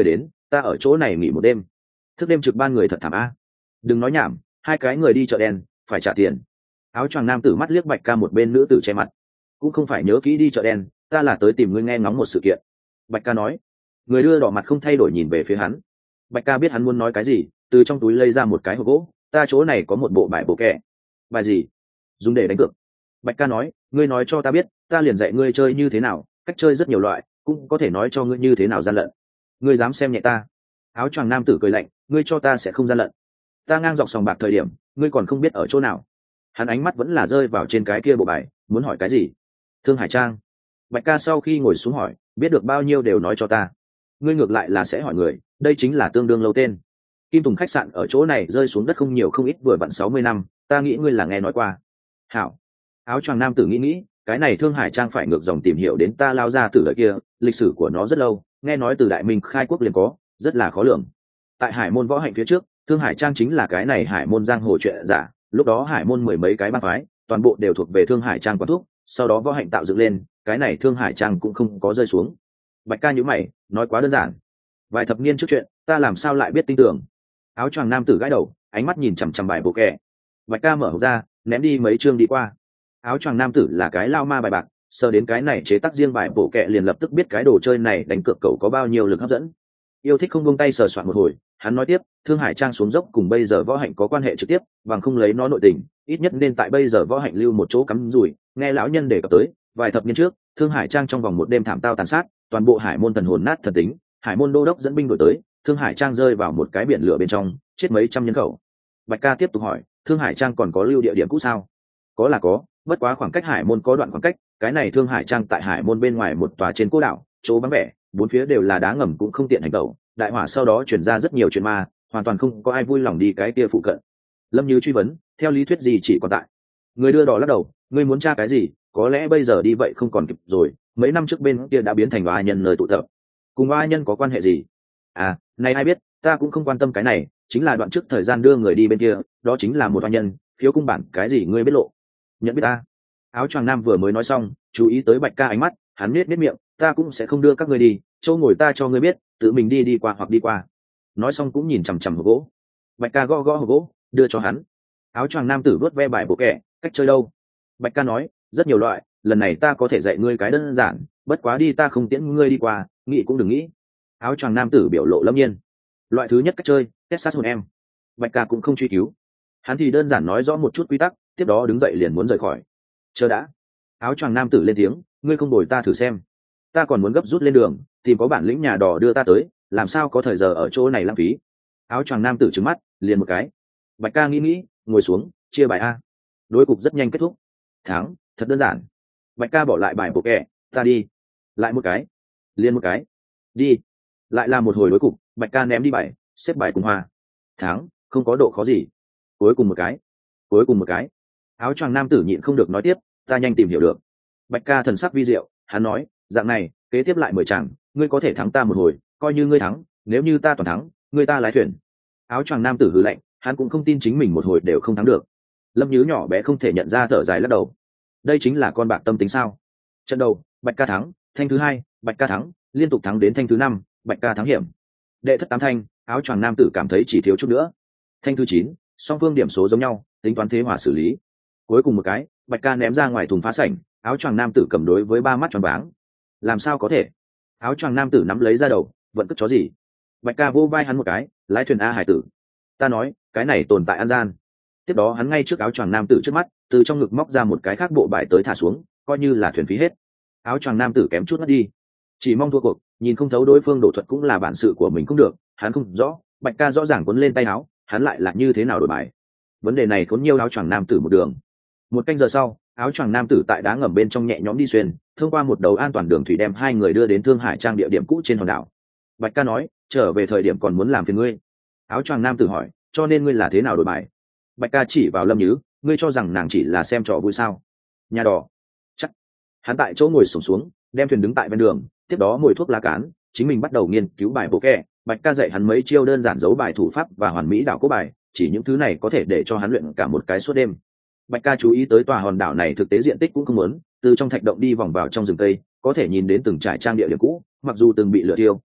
ta ở chỗ này nghỉ một đêm. Thức đêm trực ban người thật thảm a. Đừng nói nhảm, hai cái người đi chợ đen phải trả tiền. Áo choàng nam tử mắt liếc Bạch Ca một bên nữ tử che mặt. Cũng không phải nhớ kỹ đi chợ đen, ta là tới tìm ngươi nghe ngóng một sự kiện. Bạch Ca nói. Người đưa đỏ mặt không thay đổi nhìn về phía hắn. Bạch Ca biết hắn muốn nói cái gì, từ trong túi lấy ra một cái hộp gỗ. Ta chỗ này có một bộ bài bổ kẹ. Bài gì? Dùng để đánh cược. Bạch Ca nói, ngươi nói cho ta biết, ta liền dạy ngươi chơi như thế nào, cách chơi rất nhiều loại, cũng có thể nói cho ngươi như thế nào gian lận. Ngươi dám xem nhẹ ta? Áo choàng nam tử cười lạnh, ngươi cho ta sẽ không gian lận. Ta ngang dọc sòng bạc thời điểm, ngươi còn không biết ở chỗ nào. Hắn ánh mắt vẫn là rơi vào trên cái kia bộ bài, muốn hỏi cái gì? Thương Hải Trang. Bạch Ca sau khi ngồi xuống hỏi, biết được bao nhiêu đều nói cho ta. Ngươi ngược lại là sẽ hỏi người, đây chính là tương đương lâu tên. Kim Tùng khách sạn ở chỗ này rơi xuống đất không nhiều không ít vừa vặn sáu mươi năm, ta nghĩ ngươi là nghe nói qua. Hảo. Áo choàng nam tử nghĩ nghĩ, cái này Thương Hải Trang phải ngược dòng tìm hiểu đến ta lao ra từ đời kia, lịch sử của nó rất lâu, nghe nói từ đại minh khai quốc liền có, rất là khó lường. Tại Hải môn võ hạnh phía trước, Thương Hải Trang chính là cái này Hải môn giang hồ chuyện giả, lúc đó Hải môn mười mấy cái bang phái, toàn bộ đều thuộc về Thương Hải Trang quản thúc, sau đó võ hạnh tạo dựng lên, cái này Thương Hải Trang cũng không có rơi xuống. Bạch Ca nhíu mày, nói quá đơn giản. Vài thập niên trước chuyện, ta làm sao lại biết tin tưởng? Áo choàng nam tử gãi đầu, ánh mắt nhìn chằm chằm bài bộ kẹ. Bạch Ca mở hộp ra, ném đi mấy chương đi qua. Áo choàng nam tử là cái lao ma bài bạc, sờ đến cái này chế tác riêng bài bộ kẹ liền lập tức biết cái đồ chơi này đánh cược cậu có bao nhiêu lực hấp dẫn. Yêu thích không buông tay sờ soạn một hồi, hắn nói tiếp, Thương Hải Trang xuống dốc cùng bây giờ võ hạnh có quan hệ trực tiếp, bằng không lấy nó nội tình, ít nhất nên tại bây giờ võ hạnh lưu một chỗ cắm rủi. Nghe lão nhân đề cập tới, vài thập niên trước, Thương Hải Trang trong vòng một đêm thảm tao tàn sát, toàn bộ Hải môn thần hồn nát thần tính, Hải môn đô đốc dẫn binh đuổi tới, Thương Hải Trang rơi vào một cái biển lửa bên trong, chết mấy trăm nhân khẩu. Bạch Ca tiếp tục hỏi, Thương Hải Trang còn có lưu địa điểm cũ sao? Có là có, bất quá khoảng cách Hải môn có đoạn khoảng cách, cái này Thương Hải Trang tại Hải môn bên ngoài một tòa trên cô đảo, chỗ vắng vẻ, bốn phía đều là đá ngầm cũng không tiện hành động. Đại hỏa sau đó truyền ra rất nhiều chuyện ma, hoàn toàn không có ai vui lòng đi cái kia phụ cận. Lâm Như truy vấn, theo lý thuyết gì chỉ còn tại? Người đưa đỏ lắc đầu, ngươi muốn tra cái gì? Có lẽ bây giờ đi vậy không còn kịp rồi. Mấy năm trước bên kia đã biến thành oa nhân nơi tụ tập. Cùng oa nhân có quan hệ gì? À, này ai biết, ta cũng không quan tâm cái này, chính là đoạn trước thời gian đưa người đi bên kia, đó chính là một oa nhân, phiếu cung bản cái gì ngươi biết lộ? Nhận biết ta? Áo choàng nam vừa mới nói xong, chú ý tới Bạch Ca ánh mắt, hắn biết biết miệng, ta cũng sẽ không đưa các ngươi đi, châu ngồi ta cho ngươi biết, tự mình đi đi qua hoặc đi qua. Nói xong cũng nhìn chằm chằm hộp gỗ. Bạch Ca gõ gõ hộp gỗ, đưa cho hắn. Áo choàng nam tử vớt ve bài bộ kẻ, cách chơi đâu? Bạch Ca nói, rất nhiều loại, lần này ta có thể dạy ngươi cái đơn giản, bất quá đi ta không tiễn ngươi đi qua, nghĩ cũng đừng nghĩ. Áo choàng nam tử biểu lộ lâm nhiên. Loại thứ nhất cách chơi, test sát hồn em. Bạch Ca cũng không truy cứu, hắn thì đơn giản nói rõ một chút quy tắc, tiếp đó đứng dậy liền muốn rời khỏi. Chờ đã. Áo choàng nam tử lên tiếng, ngươi không đổi ta thử xem. Ta còn muốn gấp rút lên đường, tìm có bản lĩnh nhà đò đưa ta tới, làm sao có thời giờ ở chỗ này lãng phí. Áo choàng nam tử trừng mắt, liền một cái. Bạch Ca nghĩ nghĩ, ngồi xuống, chia bài a. Đối cục rất nhanh kết thúc. Thắng, thật đơn giản. Bạch Ca bỏ lại bài bộ kẹ, ta đi. Lại một cái, liền một cái, đi. Lại là một hồi đối cục, Bạch Ca ném đi bài, xếp bài cùng hoa. Thắng, không có độ khó gì. Cuối cùng một cái, cuối cùng một cái. Áo choàng nam tử nhịn không được nói tiếp, ta nhanh tìm hiểu được. Bạch Ca thần sắc vi diệu, hắn nói, dạng này, kế tiếp lại mười chàng, ngươi có thể thắng ta một hồi, coi như ngươi thắng, nếu như ta toàn thắng, ngươi ta lái thuyền. Áo choàng nam tử hừ lạnh, hắn cũng không tin chính mình một hồi đều không thắng được. Lâm Nhứ nhỏ bé không thể nhận ra, thở dài lắc đầu. Đây chính là con bạc tâm tính sao? Trận đầu, Bạch Ca thắng, thanh thứ hai, Bạch Ca thắng, liên tục thắng đến thanh thứ năm, Bạch Ca thắng hiểm. Đệ thất tám thanh, áo choàng nam tử cảm thấy chỉ thiếu chút nữa. Thanh thứ chín, song phương điểm số giống nhau, tính toán thế hòa xử lý. Cuối cùng một cái, Bạch Ca ném ra ngoài thùng phá sảnh, áo choàng nam tử cầm đối với ba mắt tròn váng. Làm sao có thể? Áo choàng nam tử nắm lấy ra đầu, vẫn cất chó gì? Bạch Ca vô vai hắn một cái, lái thuyền a hải tử. Ta nói, cái này tồn tại an gian. Tiếp đó hắn ngay trước áo choàng nam tử trước mắt, từ trong ngực móc ra một cái khác bộ bài tới thả xuống, coi như là thuyền phí hết. Áo choàng nam tử kém chút mất đi, chỉ mong thua cuộc, nhìn không thấu đối phương đổ thuật cũng là bản sự của mình cũng được, hắn không rõ, Bạch Ca rõ ràng quấn lên tay áo, hắn lại là như thế nào đổi bài. Vấn đề này khốn nhiều áo choàng nam tử một đường. Một canh giờ sau, áo choàng nam tử tại đá ngầm bên trong nhẹ nhõm đi xuyên, thông qua một đầu an toàn đường thủy đem hai người đưa đến Thương Hải Trang địa điểm cũ trên hòn đảo. Bạch Ca nói, trở về thời điểm còn muốn làm phiền ngươi. Áo choàng nam tử hỏi, cho nên ngươi là thế nào đổi bài? Bạch Ca chỉ vào Lâm Nhứ, ngươi cho rằng nàng chỉ là xem trò vui sao? Nhà đò. Chắc. Hắn tại chỗ ngồi xổm xuống, đem thuyền đứng tại bên đường, tiếp đó mồi thuốc lá cán, chính mình bắt đầu nghiên cứu bài bộ kẹ. Bạch Ca dạy hắn mấy chiêu đơn giản giấu bài thủ pháp và hoàn mỹ đảo cố bài, chỉ những thứ này có thể để cho hắn luyện cả một cái suốt đêm. Bạch Ca chú ý tới tòa hòn đảo này thực tế diện tích cũng không lớn, từ trong thạch động đi vòng vào trong rừng cây, có thể nhìn đến từng trải trang địa điểm cũ, mặc dù từng bị lửa thiêu,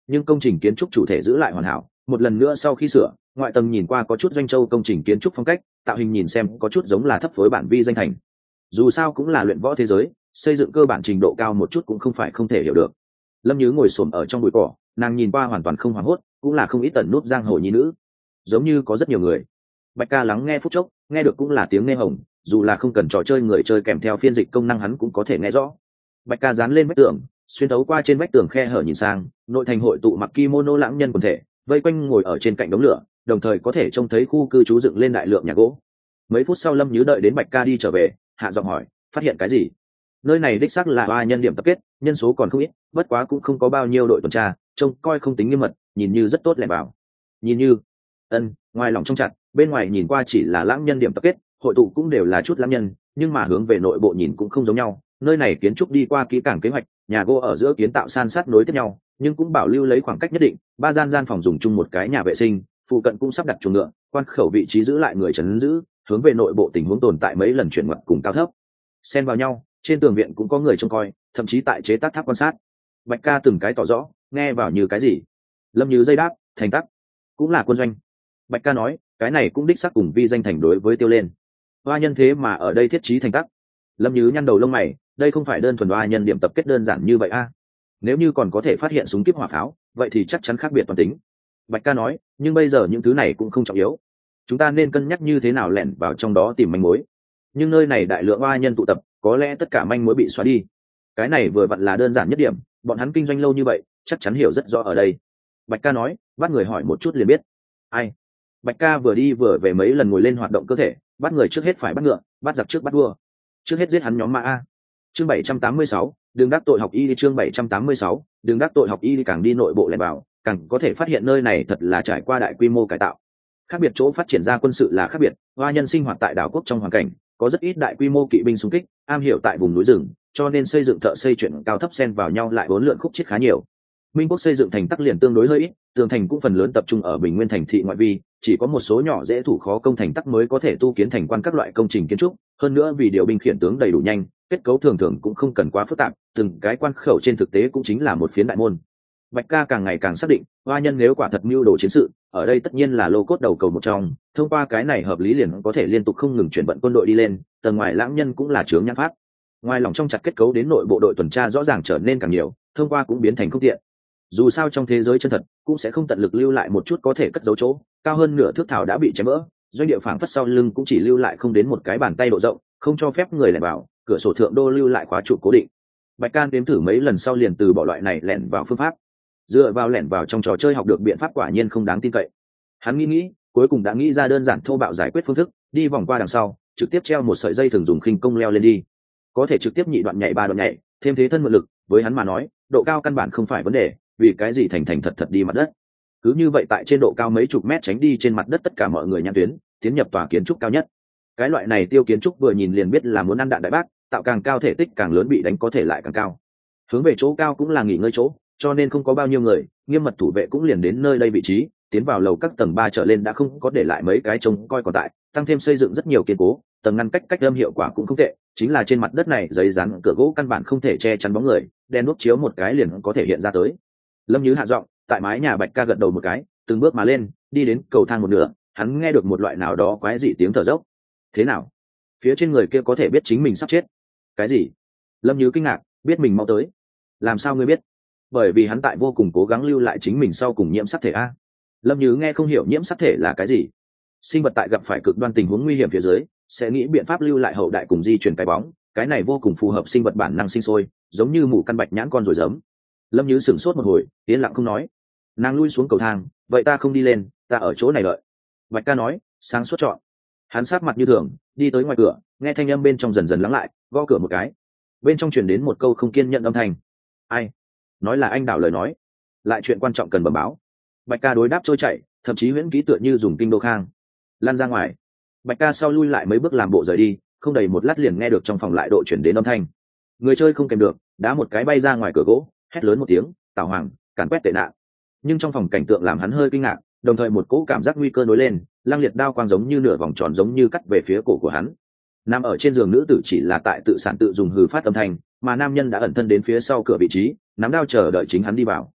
nhưng công trình kiến trúc chủ thể giữ lại hoàn hảo. Một lần nữa sau khi sửa, ngoại tầng nhìn qua có chút doanh châu công trình kiến trúc phong cách, tạo hình nhìn xem có chút giống là thấp phối bản vi danh thành. Dù sao cũng là luyện võ thế giới, xây dựng cơ bản trình độ cao một chút cũng không phải không thể hiểu được. Lâm Như ngồi xổm ở trong bụi cỏ, nàng nhìn qua hoàn toàn không hoảng hốt, cũng là không ít tận nút giang hồ nhi nữ, giống như có rất nhiều người. Bạch Ca lắng nghe phút chốc, nghe được cũng là tiếng nghe hồng, dù là không cần trò chơi người chơi kèm theo phiên dịch công năng hắn cũng có thể nghe rõ. Bạch Ca dán lên vách tường, xuyên thấu qua trên vách tường khe hở nhìn sang, nội thành hội tụ mặc kimono lãng nhân quần thể, vây quanh ngồi ở trên cạnh đống lửa, đồng thời có thể trông thấy khu cư trú dựng lên đại lượng nhà gỗ. Mấy phút sau Lâm Như đợi đến Bạch Ca đi trở về, hạ giọng hỏi, phát hiện cái gì? Nơi này đích xác là oa nhân điểm tập kết, nhân số còn không ít, bất quá cũng không có bao nhiêu đội tuần tra, trông coi không tính nghiêm mật, nhìn như rất tốt lẻ vào. Nhìn như, ân, ngoài lòng trong chặt, bên ngoài nhìn qua chỉ là lãng nhân điểm tập kết, hội tụ cũng đều là chút lãng nhân, nhưng mà hướng về nội bộ nhìn cũng không giống nhau. Nơi này kiến trúc đi qua kỹ càng kế hoạch, nhà gỗ ở giữa kiến tạo san sát nối tiếp nhau, nhưng cũng bảo lưu lấy khoảng cách nhất định. Ba gian gian phòng dùng chung một cái nhà vệ sinh, phụ cận cũng sắp đặt chuồng ngựa, quan khẩu vị trí giữ lại người trấn giữ, hướng về nội bộ tình huống tồn tại mấy lần chuyển ngoặt cùng cao thấp, xen vào nhau. Trên tường viện cũng có người trông coi, thậm chí tại chế tác tháp quan sát. Bạch Ca từng cái tỏ rõ, nghe vào như cái gì? Lâm Như dây đáp, thành tắc, cũng là quân doanh. Bạch Ca nói, cái này cũng đích xác cùng vi danh thành đối với tiêu lên. Hoa nhân thế mà ở đây thiết trí thành tắc. Lâm Như nhăn đầu lông mày, đây không phải đơn thuần hoa nhân điểm tập kết đơn giản như vậy a. Nếu như còn có thể phát hiện súng kíp hỏa pháo, vậy thì chắc chắn khác biệt toàn tính. Bạch Ca nói, nhưng bây giờ những thứ này cũng không trọng yếu. Chúng ta nên cân nhắc như thế nào lẻn vào trong đó tìm manh mối. Nhưng nơi này đại lượng hoa nhân tụ tập, có lẽ tất cả manh mối bị xóa đi. Cái này vừa vặn là đơn giản nhất điểm, bọn hắn kinh doanh lâu như vậy, chắc chắn hiểu rất rõ ở đây. Bạch Ca nói, bắt người hỏi một chút liền biết. Ai? Bạch Ca vừa đi vừa về mấy lần ngồi lên hoạt động cơ thể, bắt người trước hết phải bắt ngựa, bắt giặc trước bắt vua. Trước hết giết hắn nhóm ma a. Chương bảy trăm tám mươi sáu, đường đắc tội học y đi. Chương bảy trăm tám mươi sáu, đường đắc tội học y đi. Càng đi nội bộ lẻn vào, càng có thể phát hiện nơi này thật là trải qua đại quy mô cải tạo. Khác biệt chỗ phát triển ra quân sự là khác biệt, hoa nhân sinh hoạt tại đảo quốc trong hoàn cảnh, có rất ít đại quy mô kỵ binh xung kích, am hiểu tại vùng núi rừng, cho nên xây dựng thợ xây chuyển cao thấp xen vào nhau lại bốn lượn khúc chiết khá nhiều. Minh quốc xây dựng thành tắc liền tương đối hơi ít, tường thành cũng phần lớn tập trung ở bình nguyên thành thị ngoại vi, chỉ có một số nhỏ dễ thủ khó công thành tắc mới có thể tu kiến thành quan các loại công trình kiến trúc. Hơn nữa vì điều binh khiển tướng đầy đủ nhanh, kết cấu thường thường cũng không cần quá phức tạp, từng cái quan khẩu trên thực tế cũng chính là một phiến đại môn. Bạch Ca càng ngày càng xác định, hoa nhân nếu quả thật mưu đồ chiến sự, ở đây tất nhiên là lô cốt đầu cầu một trong, thông qua cái này hợp lý liền có thể liên tục không ngừng chuyển vận quân đội đi lên, tầng ngoài lãng nhân cũng là chướng nhãn pháp. Ngoài lòng trong chặt kết cấu đến nội bộ đội tuần tra rõ ràng trở nên càng nhiều, thông qua cũng biến thành không tiện. Dù sao trong thế giới chân thật cũng sẽ không tận lực lưu lại một chút có thể cất giấu chỗ, cao hơn nửa thước thảo đã bị chém vỡ, doanh địa phảng phất sau lưng cũng chỉ lưu lại không đến một cái bàn tay độ rộng, không cho phép người lẻn vào, cửa sổ thượng đô lưu lại khóa trụ cố định. Bạch Can đếm thử mấy lần sau liền từ bỏ loại này lẻn vào phương pháp. Dựa vào lẻn vào trong trò chơi học được biện pháp quả nhiên không đáng tin cậy. Hắn nghĩ nghĩ, cuối cùng đã nghĩ ra đơn giản thô bạo giải quyết phương thức, đi vòng qua đằng sau, trực tiếp treo một sợi dây thường dùng khinh công leo lên đi. Có thể trực tiếp nhị đoạn nhảy ba đoạn nhảy, thêm thế thân mượn lực, với hắn mà nói, độ cao căn bản không phải vấn đề, vì cái gì thành thành thật thật đi mặt đất. Cứ như vậy tại trên độ cao mấy chục mét tránh đi trên mặt đất tất cả mọi người nhãn tuyến, tiến nhập tòa kiến trúc cao nhất. Cái loại này tiêu kiến trúc vừa nhìn liền biết là muốn ăn đạn đại bác, tạo càng cao thể tích càng lớn bị đánh có thể lại càng cao. Hướng về chỗ cao cũng là nghỉ ngơi chỗ, cho nên không có bao nhiêu người, nghiêm mật thủ vệ cũng liền đến nơi đây vị trí, tiến vào lầu các tầng ba trở lên đã không có để lại mấy cái trông coi còn tại, tăng thêm xây dựng rất nhiều kiên cố, tầng ngăn cách cách âm hiệu quả cũng không tệ, chính là trên mặt đất này giấy dán cửa gỗ căn bản không thể che chắn bóng người, đèn đuốc chiếu một cái liền có thể hiện ra tới. Lâm Như hạ giọng, tại mái nhà Bạch Ca gật đầu một cái, từng bước mà lên, đi đến cầu thang một nửa, hắn nghe được một loại nào đó quái dị tiếng thở dốc. Thế nào? Phía trên người kia có thể biết chính mình sắp chết? Cái gì? Lâm Như kinh ngạc, biết mình mau tới. Làm sao ngươi biết? Bởi vì hắn tại vô cùng cố gắng lưu lại chính mình sau cùng nhiễm sắc thể a. Lâm Như nghe không hiểu nhiễm sắc thể là cái gì. Sinh vật tại gặp phải cực đoan tình huống nguy hiểm phía dưới, sẽ nghĩ biện pháp lưu lại hậu đại cùng di truyền cái bóng, cái này vô cùng phù hợp sinh vật bản năng sinh sôi, giống như mù căn bạch nhãn con rồi giấm. Lâm Như sửng sốt một hồi, yên lặng không nói. Nàng lui xuống cầu thang, vậy ta không đi lên, ta ở chỗ này đợi. Bạch Ca nói, sáng suốt chọn. Hắn sát mặt như thường, đi tới ngoài cửa, nghe thanh âm bên trong dần dần lắng lại, gõ cửa một cái. Bên trong truyền đến một câu không kiên nhẫn âm thanh. Ai? Nói là anh Đảo lời nói, lại chuyện quan trọng cần bẩm báo. Bạch Ca đối đáp trôi chảy, thậm chí huyễn ký tựa như dùng kinh đô khang. Lan ra ngoài. Bạch Ca sau lui lại mấy bước làm bộ rời đi, không đầy một lát liền nghe được trong phòng lại độ chuyển đến âm thanh. Người chơi không kèm được, đá một cái bay ra ngoài cửa gỗ, hét lớn một tiếng, Tào Hoàng, càn quét tệ nạn. Nhưng trong phòng cảnh tượng làm hắn hơi kinh ngạc, đồng thời một cỗ cảm giác nguy cơ nổi lên, lăng liệt đao quang giống như nửa vòng tròn giống như cắt về phía cổ của hắn. Nằm ở trên giường nữ tử chỉ là tại tự sản tự dùng hừ phát âm thanh, mà nam nhân đã ẩn thân đến phía sau cửa vị trí, nắm đao chờ đợi chính hắn đi vào.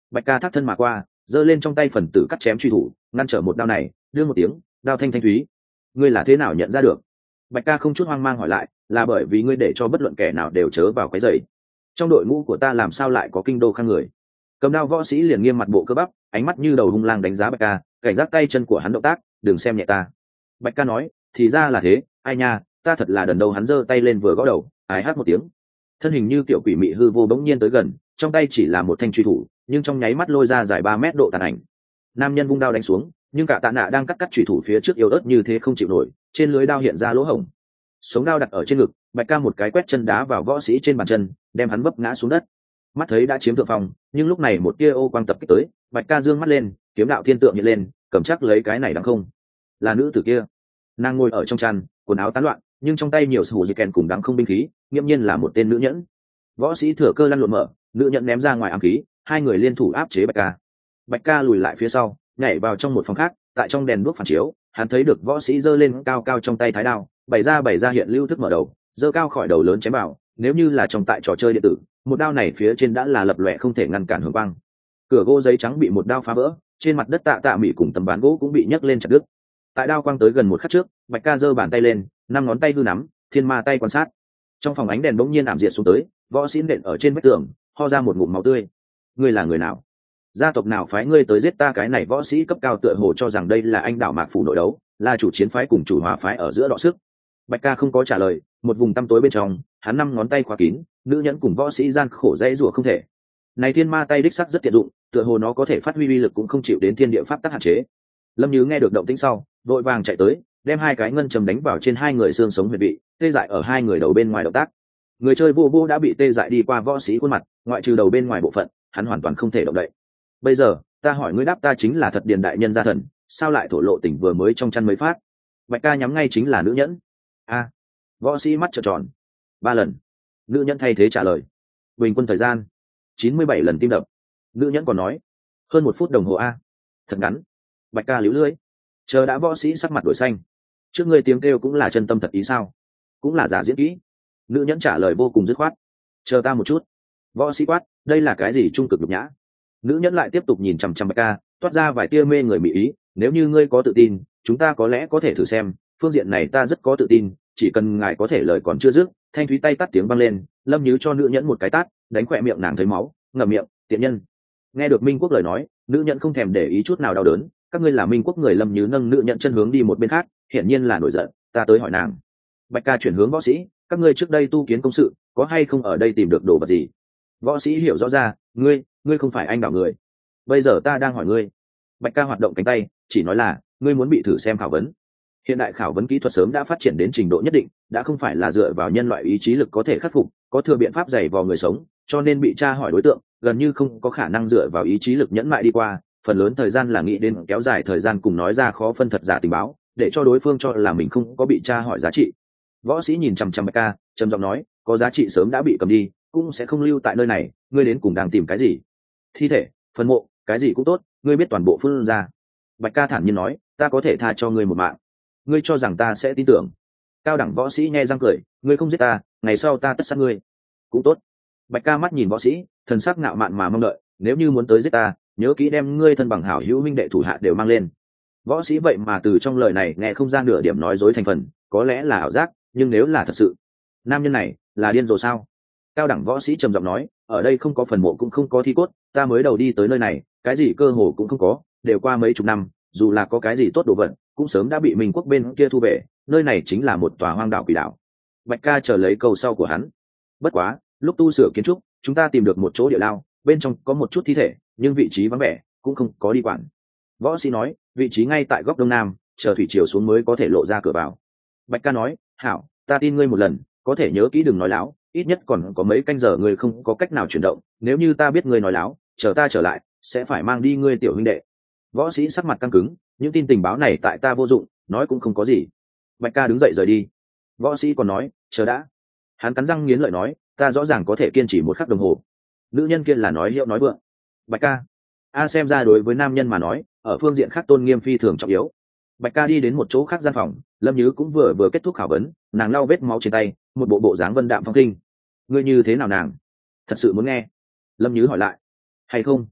Bạch ca thắt thân mà qua, giơ lên trong tay phần tử cắt chém truy thủ, ngăn trở một đao này, đưa một tiếng, đao thanh thanh thúy. Ngươi là thế nào nhận ra được? Bạch ca không chút hoang mang hỏi lại, là bởi vì ngươi để cho bất luận kẻ nào đều chớ vào cái giày. Trong đội ngũ của ta làm sao lại có kinh đô khang người? Cầm đao võ sĩ liền nghiêm mặt bộ cơ bắp, ánh mắt như đầu hung lang đánh giá Bạch ca, cảnh giác tay chân của hắn động tác, đừng xem nhẹ ta. Bạch ca nói, thì ra là thế, ai nha, ta thật là đần đầu. Hắn giơ tay lên vừa gõ đầu, ái hát một tiếng, thân hình như tiểu quỷ mị hư vô bỗng nhiên tới gần, trong tay chỉ là một thanh truy thủ, nhưng trong nháy mắt lôi ra dài ba mét độ tàn ảnh. Nam nhân vung đao đánh xuống, nhưng cả tạ nạ đang cắt cắt truy thủ phía trước yếu ớt như thế không chịu nổi, trên lưới đao hiện ra lỗ hổng. Sống đao đặt ở trên ngực, Bạch ca một cái quét chân đá vào võ sĩ trên bàn chân, đem hắn vấp ngã xuống đất. Mắt thấy đã chiếm thượng phong, nhưng lúc này một tia ô quang tập kích tới, Bạch ca dương mắt lên, kiếm đạo thiên tượng hiện lên, cầm chắc lấy cái này đằng không. Là nữ tử kia. Nàng ngồi ở trong chăn, quần áo tán loạn, nhưng trong tay nhiều sủ dây kèn cùng đằng không binh khí, nghiêm nhiên là một tên nữ nhẫn. Võ sĩ thừa cơ lăn lộn mở, nữ nhẫn ném ra ngoài ám khí, hai người liên thủ áp chế Bạch ca. Bạch ca lùi lại phía sau, nhảy vào trong một phòng khác, tại trong đèn đuốc phản chiếu, hắn thấy được võ sĩ giơ lên cao cao trong tay thái đao, bày ra bày ra hiện lưu thức mở đầu, giơ cao khỏi đầu lớn chém vào. Nếu như là trong tại trò chơi điện tử, một đao này phía trên đã là lập lòe không thể ngăn cản hồng quang. Cửa gỗ giấy trắng bị một đao phá vỡ, trên mặt đất tạ tạ mỹ cùng tấm ván gỗ cũng bị nhấc lên chặt đứt. Tại đao quang tới gần một khắc trước, Bạch ca giơ bàn tay lên, năm ngón tay hư nắm, thiên ma tay quan sát. Trong phòng ánh đèn bỗng nhiên ảm diệt xuống tới, võ sĩ nện ở trên vách tường, ho ra một ngụm máu tươi. Ngươi là người nào? Gia tộc nào phái ngươi tới giết ta? Cái này võ sĩ cấp cao tựa hồ cho rằng đây là anh đảo mạc phủ nội đấu, là chủ chiến phái cùng chủ hòa phái ở giữa đọ sức. Bạch ca không có trả lời, một vùng tăm tối bên trong, hắn năm ngón tay khóa kín, nữ nhẫn cùng võ sĩ gian khổ dãy rủa không thể. Này thiên ma tay đích sắc rất tiện dụng, tựa hồ nó có thể phát huy uy lực cũng không chịu đến thiên địa pháp tắc hạn chế. Lâm Như nghe được động tĩnh sau, vội vàng chạy tới, đem hai cái ngân châm đánh vào trên hai người xương sống huyệt vị, tê dại ở hai người đầu bên ngoài động tác. Người chơi vô vô đã bị tê dại đi qua võ sĩ khuôn mặt, ngoại trừ đầu bên ngoài bộ phận, hắn hoàn toàn không thể động đậy. Bây giờ, ta hỏi ngươi đáp ta chính là thật điền đại nhân gia thần, sao lại thổ lộ tình vừa mới trong chăn mới phát? Bạch ca nhắm ngay chính là nữ nhẫn. A. Võ sĩ mắt trợn tròn. Ba lần. Nữ nhẫn thay thế trả lời. Bình quân thời gian chín mươi bảy lần tim đập. Nữ nhẫn còn nói hơn một phút đồng hồ. A. Thật ngắn. Bạch ca liễu lưỡi. Chờ đã võ sĩ sắc mặt đổi xanh. Trước ngươi tiếng kêu cũng là chân tâm thật ý sao? Cũng là giả diễn kỹ. Nữ nhẫn trả lời vô cùng dứt khoát. Chờ ta một chút. Võ sĩ quát, đây là cái gì trung cực nhục nhã? Nữ nhẫn lại tiếp tục nhìn chằm chằm Bạch ca, toát ra vài tia mê người mỹ ý. Nếu như ngươi có tự tin, chúng ta có lẽ có thể thử xem. Phương diện này ta rất có tự tin, chỉ cần ngài có thể lời còn chưa dứt. Thanh thúy tay tắt tiếng vang lên, Lâm Như cho nữ nhẫn một cái tát, đánh khỏe miệng nàng thấy máu, ngậm miệng, tiện nhân. Nghe được Minh Quốc lời nói, nữ nhẫn không thèm để ý chút nào đau đớn. Các ngươi là Minh Quốc người. Lâm Như nâng nữ nhẫn chân hướng đi một bên khác, hiển nhiên là nổi giận. Ta tới hỏi nàng. Bạch ca chuyển hướng võ sĩ, các ngươi trước đây tu kiến công sự, có hay không ở đây tìm được đồ vật gì? Võ sĩ hiểu rõ ra, ngươi, ngươi không phải anh đảo người. Bây giờ ta đang hỏi ngươi. Bạch ca hoạt động cánh tay, chỉ nói là, ngươi muốn bị thử xem khảo vấn. Hiện đại khảo vấn kỹ thuật sớm đã phát triển đến trình độ nhất định, đã không phải là dựa vào nhân loại ý chí lực có thể khắc phục, có thừa biện pháp dày vò người sống, cho nên bị tra hỏi đối tượng gần như không có khả năng dựa vào ý chí lực nhẫn mại đi qua, phần lớn thời gian là nghĩ đến kéo dài thời gian cùng nói ra khó phân thật giả tình báo, để cho đối phương cho là mình không có bị tra hỏi giá trị. Võ sĩ nhìn chằm chằm Bạch ca, trầm giọng nói, có giá trị sớm đã bị cầm đi, cũng sẽ không lưu tại nơi này, ngươi đến cùng đang tìm cái gì? Thi thể, phần mộ, cái gì cũng tốt, ngươi biết toàn bộ phương ra. Bạch ca thản nhiên nói, ta có thể tha cho ngươi một mạng. Ngươi cho rằng ta sẽ tin tưởng? Cao đẳng võ sĩ nhe răng cười, ngươi không giết ta, ngày sau ta tất sát ngươi. Cũng tốt. Bạch ca mắt nhìn võ sĩ, thần sắc ngạo mạn mà mong đợi, nếu như muốn tới giết ta, nhớ kỹ đem ngươi thân bằng hảo hữu minh đệ thủ hạ đều mang lên. Võ sĩ vậy mà từ trong lời này nghe không ra nửa điểm nói dối thành phần, có lẽ là ảo giác, nhưng nếu là thật sự, nam nhân này là điên rồi sao? Cao đẳng võ sĩ trầm giọng nói, ở đây không có phần mộ cũng không có thi cốt, ta mới đầu đi tới nơi này, cái gì cơ hồ cũng không có, đều qua mấy chục năm, dù là có cái gì tốt đồ vật, cũng sớm đã bị Minh Quốc bên kia thu về, nơi này chính là một tòa hoang đảo quỷ đảo. Bạch ca chờ lấy câu sau của hắn. Bất quá, lúc tu sửa kiến trúc, chúng ta tìm được một chỗ địa lao, bên trong có một chút thi thể, nhưng vị trí vắng vẻ, cũng không có đi quản. Võ sĩ nói, vị trí ngay tại góc đông nam, chờ thủy triều xuống mới có thể lộ ra cửa vào. Bạch ca nói, hảo, ta tin ngươi một lần, có thể nhớ kỹ đừng nói láo, ít nhất còn có mấy canh giờ ngươi không có cách nào chuyển động, nếu như ta biết ngươi nói láo, chờ ta trở lại, sẽ phải mang đi ngươi tiểu huynh đệ. Võ sĩ sắc mặt căng cứng, những tin tình báo này tại ta vô dụng, nói cũng không có gì. Bạch ca đứng dậy rời đi. Võ sĩ còn nói, chờ đã. Hắn cắn răng nghiến lợi nói, ta rõ ràng có thể kiên trì một khắc đồng hồ. Nữ nhân kia là nói hiệu nói vượng. Bạch ca. A xem ra đối với nam nhân mà nói, ở phương diện khác tôn nghiêm phi thường trọng yếu. Bạch ca đi đến một chỗ khác gian phòng, Lâm Như cũng vừa vừa kết thúc khảo vấn, nàng lau vết máu trên tay, một bộ bộ dáng vân đạm phong kinh. Ngươi như thế nào nàng? Thật sự muốn nghe? Lâm Như hỏi lại. Hay không?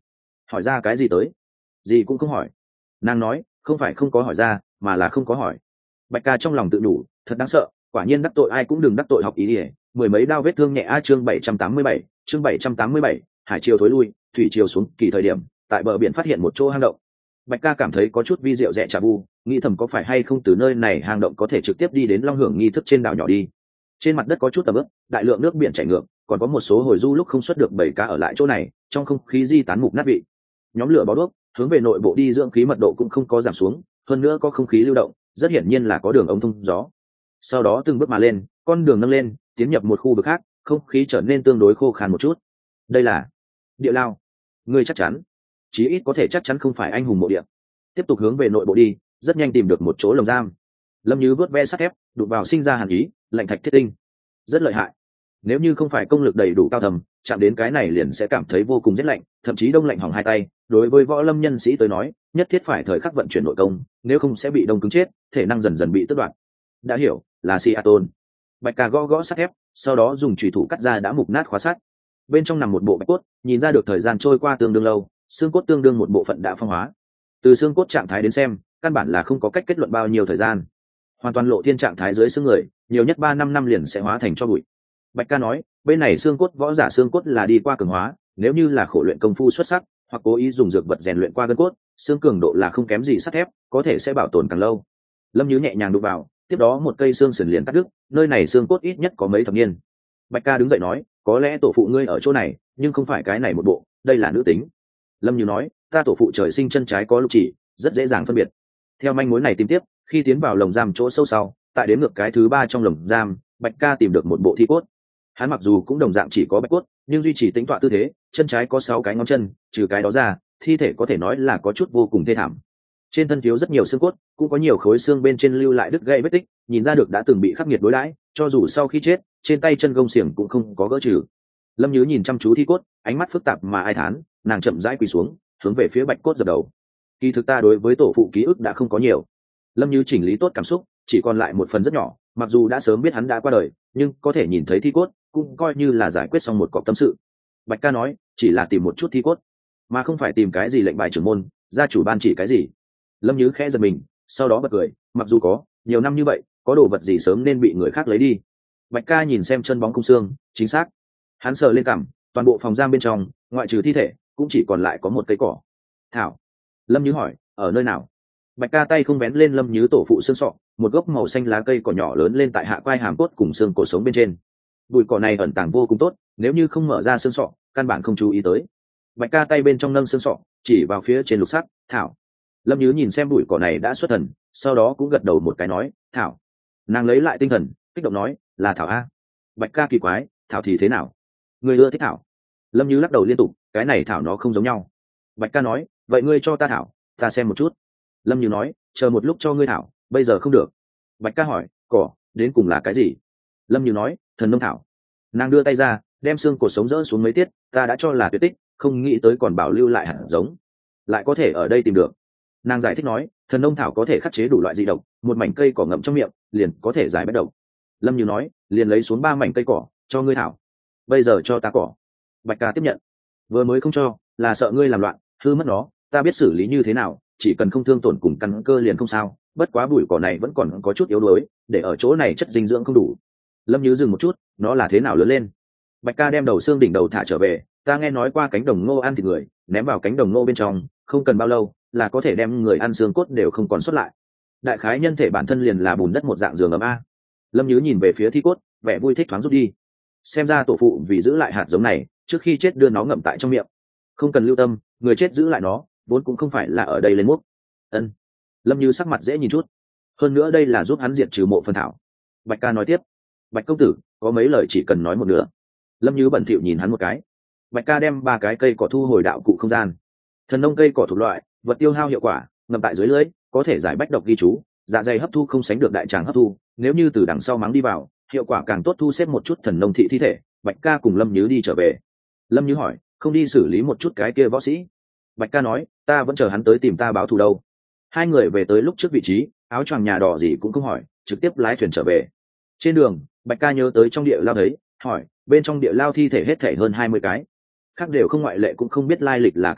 hỏi ra cái gì tới? Gì cũng không hỏi. Nàng nói không phải không có hỏi ra, mà là không có hỏi. Bạch ca trong lòng tự đủ, thật đáng sợ, quả nhiên đắc tội ai cũng đừng đắc tội học ý ỉa. Mười mấy đao vết thương nhẹ a. Chương bảy trăm tám mươi bảy, chương bảy trăm tám mươi bảy, hải chiều thối lui, thủy chiều xuống kỳ thời điểm, tại bờ biển phát hiện một chỗ hang động. Bạch ca cảm thấy có chút vi diệu rẻ trà vu, nghĩ thầm có phải hay không từ nơi này hang động có thể trực tiếp đi đến long hưởng nghi thức trên đảo nhỏ đi. Trên mặt đất có chút tầm ướp, đại lượng nước biển chảy ngược, còn có một số hồi du lúc không xuất được bảy cá ở lại chỗ này, trong không khí di tán mục nát vị. Nhóm lửa bó đuốc hướng về nội bộ đi, dưỡng khí mật độ cũng không có giảm xuống, hơn nữa có không khí lưu động, rất hiển nhiên là có đường ống thông gió. Sau đó từng bước mà lên, con đường nâng lên, tiến nhập một khu vực khác, không khí trở nên tương đối khô khan một chút. Đây là địa lao. Ngươi chắc chắn? Chí ít có thể chắc chắn không phải anh hùng mộ địa. Tiếp tục hướng về nội bộ đi, rất nhanh tìm được một chỗ lồng giam. Lâm Như vớt ve sắt thép, đụng vào sinh ra hàn ý, lạnh thạch thiết tinh, rất lợi hại. Nếu như không phải công lực đầy đủ cao thầm, chạm đến cái này liền sẽ cảm thấy vô cùng rét lạnh, thậm chí đông lạnh hỏng hai tay. Đối với võ lâm nhân sĩ tới nói, nhất thiết phải thời khắc vận chuyển nội công, nếu không sẽ bị đông cứng chết, thể năng dần dần bị tước đoạt. Đã hiểu, là Siaton. Bạch Ca gõ gõ sắt thép, sau đó dùng chùy thủ cắt ra đã mục nát khóa sắt. Bên trong nằm một bộ bạch cốt, nhìn ra được thời gian trôi qua tương đương lâu, xương cốt tương đương một bộ phận đã phong hóa. Từ xương cốt trạng thái đến xem, căn bản là không có cách kết luận bao nhiêu thời gian. Hoàn toàn lộ thiên trạng thái dưới xương người, nhiều nhất ba năm năm liền sẽ hóa thành cho bụi. Bạch Ca nói, bên này xương cốt võ giả xương cốt là đi qua cường hóa, nếu như là khổ luyện công phu xuất sắc, hoặc cố ý dùng dược vật rèn luyện qua gân cốt, xương cường độ là không kém gì sắt thép, có thể sẽ bảo tồn càng lâu. Lâm Như nhẹ nhàng đụng vào, tiếp đó một cây xương sườn liền cắt đứt, nơi này xương cốt ít nhất có mấy thập niên. Bạch Ca đứng dậy nói, có lẽ tổ phụ ngươi ở chỗ này, nhưng không phải cái này một bộ, đây là nữ tính. Lâm Như nói, ta tổ phụ trời sinh chân trái có lục chỉ, rất dễ dàng phân biệt. Theo manh mối này tìm tiếp, khi tiến vào lồng giam chỗ sâu sau, tại đến ngược cái thứ ba trong lồng giam, Bạch Ca tìm được một bộ thi cốt. Hắn mặc dù cũng đồng dạng chỉ có bạch cốt, nhưng duy trì tính tọa tư thế, chân trái có sáu cái ngón chân, trừ cái đó ra, thi thể có thể nói là có chút vô cùng thê thảm. Trên thân thiếu rất nhiều xương cốt, cũng có nhiều khối xương bên trên lưu lại đứt gãy vết tích, nhìn ra được đã từng bị khắc nghiệt đối đãi, cho dù sau khi chết, trên tay chân gông xiềng cũng không có gỡ trừ. Lâm Như nhìn chăm chú thi cốt, ánh mắt phức tạp mà ai thán, nàng chậm rãi quỳ xuống, hướng về phía bạch cốt dập đầu. Kỳ thực ta đối với tổ phụ ký ức đã không có nhiều. Lâm Như chỉnh lý tốt cảm xúc, chỉ còn lại một phần rất nhỏ, mặc dù đã sớm biết hắn đã qua đời, nhưng có thể nhìn thấy thi cốt, cũng coi như là giải quyết xong một cọc tâm sự. Bạch Ca nói, chỉ là tìm một chút thi cốt, mà không phải tìm cái gì lệnh bài trưởng môn, gia chủ ban chỉ cái gì. Lâm Như khẽ giật mình, sau đó bật cười, mặc dù có, nhiều năm như vậy, có đồ vật gì sớm nên bị người khác lấy đi. Bạch Ca nhìn xem chân bóng cung xương, chính xác. Hắn sờ lên cằm, toàn bộ phòng giam bên trong, ngoại trừ thi thể, cũng chỉ còn lại có một cây cỏ. Thảo. Lâm Như hỏi, ở nơi nào? Bạch Ca tay không vén lên Lâm Như tổ phụ xương sọ, một gốc màu xanh lá cây cỏ nhỏ lớn lên tại hạ quai hàm cốt cùng xương cổ sống bên trên. Bụi cỏ này ẩn tàng vô cùng tốt, nếu như không mở ra xương sọ, căn bản không chú ý tới. Bạch Ca tay bên trong nâng xương sọ, chỉ vào phía trên lục sắc, thảo. Lâm Như nhìn xem bụi cỏ này đã xuất thần, sau đó cũng gật đầu một cái nói, thảo. Nàng lấy lại tinh thần, kích động nói, là thảo a. Bạch Ca kỳ quái, thảo thì thế nào? Người ưa thích thảo? Lâm Như lắc đầu liên tục, cái này thảo nó không giống nhau. Bạch Ca nói, vậy ngươi cho ta thảo, ta xem một chút. Lâm Như nói, chờ một lúc cho ngươi thảo, bây giờ không được. Bạch Ca hỏi, cỏ đến cùng là cái gì? Lâm Như nói, thần nông thảo. Nàng đưa tay ra, đem xương cột sống rỡ xuống mấy tiết, ta đã cho là tuyệt tích, không nghĩ tới còn bảo lưu lại hạt giống, lại có thể ở đây tìm được. Nàng giải thích nói, thần nông thảo có thể khắc chế đủ loại dị độc, một mảnh cây cỏ ngậm trong miệng liền có thể giải bất độc. Lâm Như nói, liền lấy xuống ba mảnh cây cỏ cho ngươi thảo, bây giờ cho ta cỏ. Bạch Ca tiếp nhận. Vừa mới không cho là sợ ngươi làm loạn hư mất nó, ta biết xử lý như thế nào, chỉ cần không thương tổn cùng căn cơ liền không sao, bất quá bụi cỏ này vẫn còn có chút yếu đuối, để ở chỗ này chất dinh dưỡng không đủ. Lâm Như dừng một chút, nó là thế nào lớn lên? Bạch Ca đem đầu xương đỉnh đầu thả trở về, ta nghe nói qua cánh đồng ngô ăn thịt người, ném vào cánh đồng ngô bên trong, không cần bao lâu là có thể đem người ăn xương cốt đều không còn sót lại. Đại khái nhân thể bản thân liền là bùn đất một dạng giường ấm a. Lâm Như nhìn về phía thi cốt, vẻ vui thích thoáng rút đi. Xem ra tổ phụ vì giữ lại hạt giống này, trước khi chết đưa nó ngậm tại trong miệng. Không cần lưu tâm, người chết giữ lại nó, vốn cũng không phải là ở đây lên múc. Ân. Lâm Như sắc mặt dễ nhìn chút. Hơn nữa đây là giúp hắn diệt trừ mộ phần thảo. Bạch Ca nói tiếp, Bạch công tử, có mấy lời chỉ cần nói một nửa. Lâm Như bẩn thỉu nhìn hắn một cái. Bạch Ca đem ba cái cây cỏ thu hồi đạo cụ không gian. Thần nông cây cỏ thuộc loại, vật tiêu hao hiệu quả, ngậm tại dưới lưỡi, có thể giải bách độc ghi chú, dạ dày hấp thu không sánh được đại tràng hấp thu, nếu như từ đằng sau mắng đi vào, hiệu quả càng tốt. Thu xếp một chút thần nông thị thi thể, Bạch Ca cùng Lâm Như đi trở về. Lâm Như hỏi, không đi xử lý một chút cái kia võ sĩ? Bạch Ca nói, ta vẫn chờ hắn tới tìm ta báo thù đâu. Hai người về tới lúc trước vị trí, áo choàng nhà đỏ gì cũng không hỏi, trực tiếp lái thuyền trở về. Trên đường, Bạch Ca nhớ tới trong địa lao thấy, hỏi, bên trong địa lao thi thể hết thể hơn hai mươi cái, khác đều không ngoại lệ cũng không biết lai lịch là cái gì,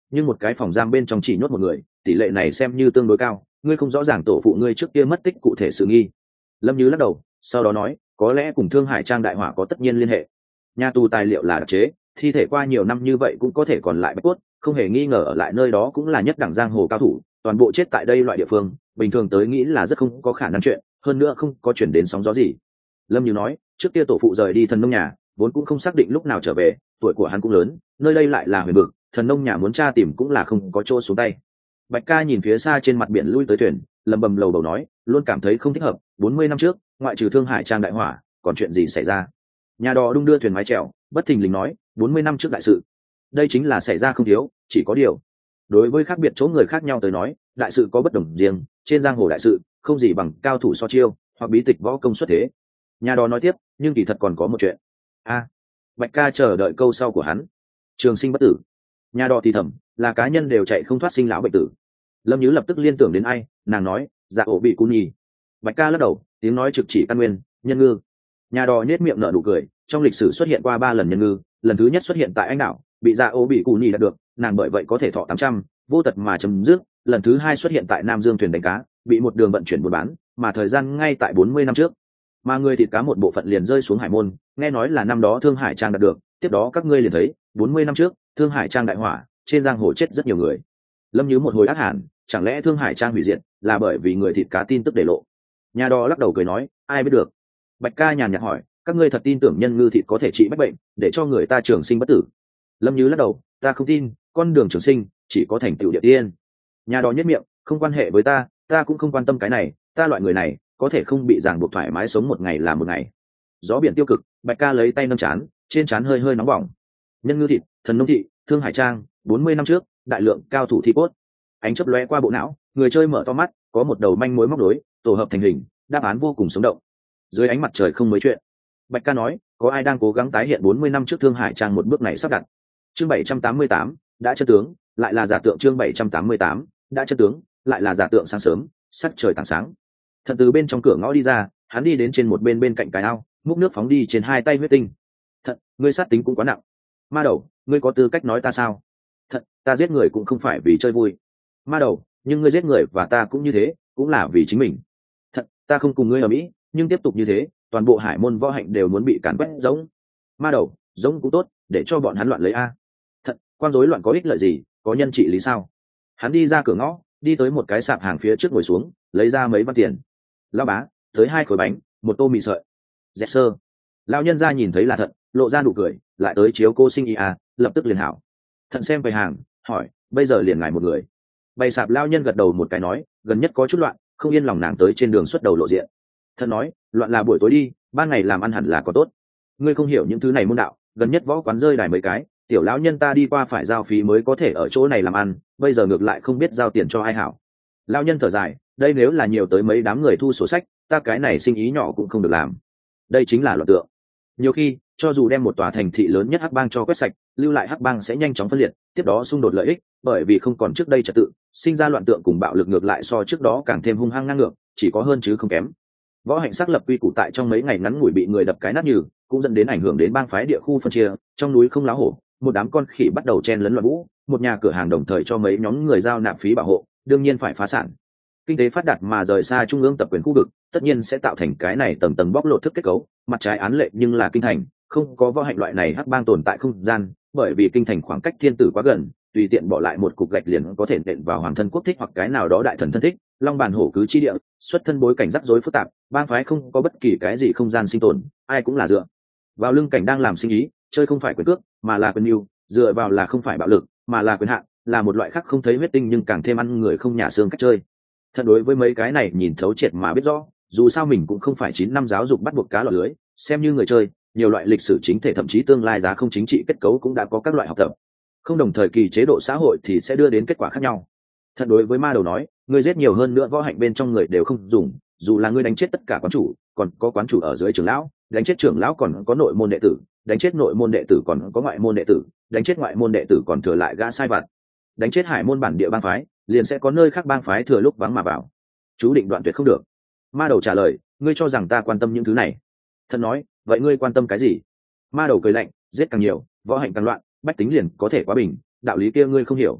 nhưng một cái phòng giam bên trong chỉ nhốt một người, tỷ lệ này xem như tương đối cao, ngươi không rõ ràng tổ phụ ngươi trước kia mất tích cụ thể sự nghi. Lâm Như lắc đầu, sau đó nói, có lẽ cùng Thương Hải Trang đại hỏa có tất nhiên liên hệ. Nhà tù tài liệu là đặc chế, thi thể qua nhiều năm như vậy cũng có thể còn lại bạch cốt, không hề nghi ngờ ở lại nơi đó cũng là nhất đẳng giang hồ cao thủ, toàn bộ chết tại đây loại địa phương, bình thường tới nghĩ là rất không có khả năng chuyện, hơn nữa không có chuyển đến sóng gió gì. Lâm Như nói, trước kia tổ phụ rời đi thần nông nhà, vốn cũng không xác định lúc nào trở về, tuổi của hắn cũng lớn, nơi đây lại là huyền vực, thần nông nhà muốn tra tìm cũng là không có chỗ xuống tay. Bạch Ca nhìn phía xa trên mặt biển lui tới thuyền, lầm bầm lầu bầu nói, luôn cảm thấy không thích hợp. Bốn mươi năm trước, ngoại trừ Thương Hải Trang đại hỏa, còn chuyện gì xảy ra? Nhà đò đung đưa thuyền mái chèo, bất thình lình nói, bốn mươi năm trước đại sự. Đây chính là xảy ra không thiếu, chỉ có điều. Đối với khác biệt chỗ người khác nhau tới nói, đại sự có bất đồng riêng. Trên giang hồ đại sự, không gì bằng cao thủ so chiêu, hoặc bí tịch võ công xuất thế. Nhà đò nói tiếp, nhưng kỳ thật còn có một chuyện. A, Bạch Ca chờ đợi câu sau của hắn. Trường sinh bất tử. Nhà đò thì thầm, là cá nhân đều chạy không thoát sinh lão bệnh tử. Lâm Như lập tức liên tưởng đến ai, nàng nói, dạ ổ bị cú nhì. Bạch Ca lắc đầu, tiếng nói trực chỉ căn nguyên, nhân ngư. Nhà đò nhếch miệng nở nụ cười, trong lịch sử xuất hiện qua ba lần nhân ngư, lần thứ nhất xuất hiện tại anh đảo, bị dạ ổ bị cú nhì đạt được, nàng bởi vậy có thể thọ tám trăm, vô tật mà chấm dứt. Lần thứ hai xuất hiện tại Nam Dương thuyền đánh cá, bị một đường vận chuyển buôn bán, mà thời gian ngay tại bốn mươi năm trước. Mà người thịt cá một bộ phận liền rơi xuống hải môn, nghe nói là năm đó Thương Hải Trang đạt được, tiếp đó các ngươi liền thấy, bốn mươi năm trước, Thương Hải Trang đại hỏa, trên giang hồ chết rất nhiều người. Lâm Như một hồi ác hẳn, chẳng lẽ Thương Hải Trang hủy diệt là bởi vì người thịt cá tin tức để lộ? Nhà đò lắc đầu cười nói, ai biết được. Bạch Ca nhàn nhạt hỏi, các ngươi thật tin tưởng nhân ngư thịt có thể trị bách bệnh, để cho người ta trường sinh bất tử? Lâm Như lắc đầu, ta không tin, con đường trường sinh chỉ có thành tựu địa tiên. Nhà đò nhất miệng, không quan hệ với ta, ta cũng không quan tâm cái này, ta loại người này có thể không bị ràng buộc thoải mái sống một ngày là một ngày. Gió biển tiêu cực, Bạch Ca lấy tay nâng chán, trên trán hơi hơi nóng bỏng. Nhân ngư thịt, thần nông thị, Thương Hải Trang, bốn mươi năm trước, đại lượng cao thủ thi cốt. Ánh chớp lóe qua bộ não, người chơi mở to mắt, có một đầu manh mối móc đối, tổ hợp thành hình, đáp án vô cùng sống động. Dưới ánh mặt trời không mấy chuyện. Bạch Ca nói, có ai đang cố gắng tái hiện bốn mươi năm trước Thương Hải Trang một bước này sắp đặt. Chương bảy trăm tám mươi tám, đã chân tướng, lại là giả tượng. Chương bảy trăm tám mươi tám, đã chân tướng, lại là giả tượng. Sáng sớm, sắc trời tảng sáng. Thần từ bên trong cửa ngõ đi ra, hắn đi đến trên một bên bên cạnh cái ao, múc nước phóng đi trên hai tay huyết tinh. Thật, ngươi sát tính cũng quá nặng. Ma đầu, ngươi có tư cách nói ta sao? Thật, ta giết người cũng không phải vì chơi vui. Ma đầu, nhưng ngươi giết người và ta cũng như thế, cũng là vì chính mình. Thật, ta không cùng ngươi ở mỹ, nhưng tiếp tục như thế, toàn bộ hải môn võ hạnh đều muốn bị càn quét giống. Ma đầu, giống cũng tốt, để cho bọn hắn loạn lấy a. Thật, quan rối loạn có ích lợi gì, có nhân trị lý sao? Hắn đi ra cửa ngõ, đi tới một cái sạp hàng phía trước ngồi xuống, lấy ra mấy văn tiền. Lão bá, tới hai khối bánh, một tô mì sợi. Dẹt sơ. Lão nhân ra nhìn thấy là Thận, lộ ra nụ cười, lại tới chiếu cô sinh ý à, lập tức liền hảo. Thận xem về hàng, hỏi, bây giờ liền ngài một người. Bày sạp lão nhân gật đầu một cái nói, gần nhất có chút loạn, không yên lòng nàng tới trên đường xuất đầu lộ diện. Thận nói, loạn là buổi tối đi, ban ngày làm ăn hẳn là có tốt. Ngươi không hiểu những thứ này môn đạo, gần nhất võ quán rơi đài mấy cái, tiểu lão nhân ta đi qua phải giao phí mới có thể ở chỗ này làm ăn, bây giờ ngược lại không biết giao tiền cho ai hảo. Lão nhân thở dài, đây nếu là nhiều tới mấy đám người thu sổ sách, ta cái này sinh ý nhỏ cũng không được làm. Đây chính là loạn tượng. Nhiều khi, cho dù đem một tòa thành thị lớn nhất hắc bang cho quét sạch, lưu lại hắc bang sẽ nhanh chóng phân liệt, tiếp đó xung đột lợi ích, bởi vì không còn trước đây trật tự, sinh ra loạn tượng cùng bạo lực ngược lại so trước đó càng thêm hung hăng ngang ngược, chỉ có hơn chứ không kém. Võ hạnh xác lập quy củ tại trong mấy ngày ngắn ngủi bị người đập cái nát nhừ, cũng dẫn đến ảnh hưởng đến bang phái địa khu phân chia, trong núi không láo hổ, một đám con khỉ bắt đầu chen lấn loạn vũ, một nhà cửa hàng đồng thời cho mấy nhóm người giao nạp phí bảo hộ, đương nhiên phải phá sản. Kinh tế phát đạt mà rời xa trung ương tập quyền khu vực, tất nhiên sẽ tạo thành cái này tầng tầng bóc lột thức kết cấu, mặt trái án lệ nhưng là kinh thành, không có võ hạnh loại này hắc bang tồn tại không gian, bởi vì kinh thành khoảng cách thiên tử quá gần, tùy tiện bỏ lại một cục gạch liền có thể nện vào hoàng thân quốc thích hoặc cái nào đó đại thần thân thích, long bàn hổ cứ chi địa, xuất thân bối cảnh rắc rối phức tạp, bang phái không có bất kỳ cái gì không gian sinh tồn, ai cũng là dựa vào lưng cảnh đang làm sinh ý, chơi không phải quyền cước, mà là quyền mưu, dựa vào là không phải bạo lực, mà là quyền hạn, là một loại khác không thấy huyết tinh nhưng càng thêm ăn người không nhà xương cách chơi. Thật đối với mấy cái này nhìn thấu triệt mà biết rõ, dù sao mình cũng không phải chín năm giáo dục bắt buộc cá lọt lưới, xem như người chơi, nhiều loại lịch sử chính thể thậm chí tương lai giá không chính trị kết cấu cũng đã có các loại học tập. Không đồng thời kỳ chế độ xã hội thì sẽ đưa đến kết quả khác nhau. Thật đối với ma đầu nói, ngươi giết nhiều hơn nữa võ hạnh bên trong người đều không dùng, dù là ngươi đánh chết tất cả quán chủ, còn có quán chủ ở dưới trưởng lão, đánh chết trưởng lão còn có nội môn đệ tử, đánh chết nội môn đệ tử còn có ngoại môn đệ tử, đánh chết ngoại môn đệ tử còn thừa lại gã sai vặt, đánh chết hải môn bản địa bang phái, liền sẽ có nơi khác bang phái thừa lúc vắng mà vào. Chú định đoạn tuyệt không được. Ma đầu trả lời, ngươi cho rằng ta quan tâm những thứ này? Thật nói, vậy ngươi quan tâm cái gì? Ma đầu cười lạnh, giết càng nhiều, võ hạnh càng loạn, bách tính liền có thể quá bình, đạo lý kia ngươi không hiểu.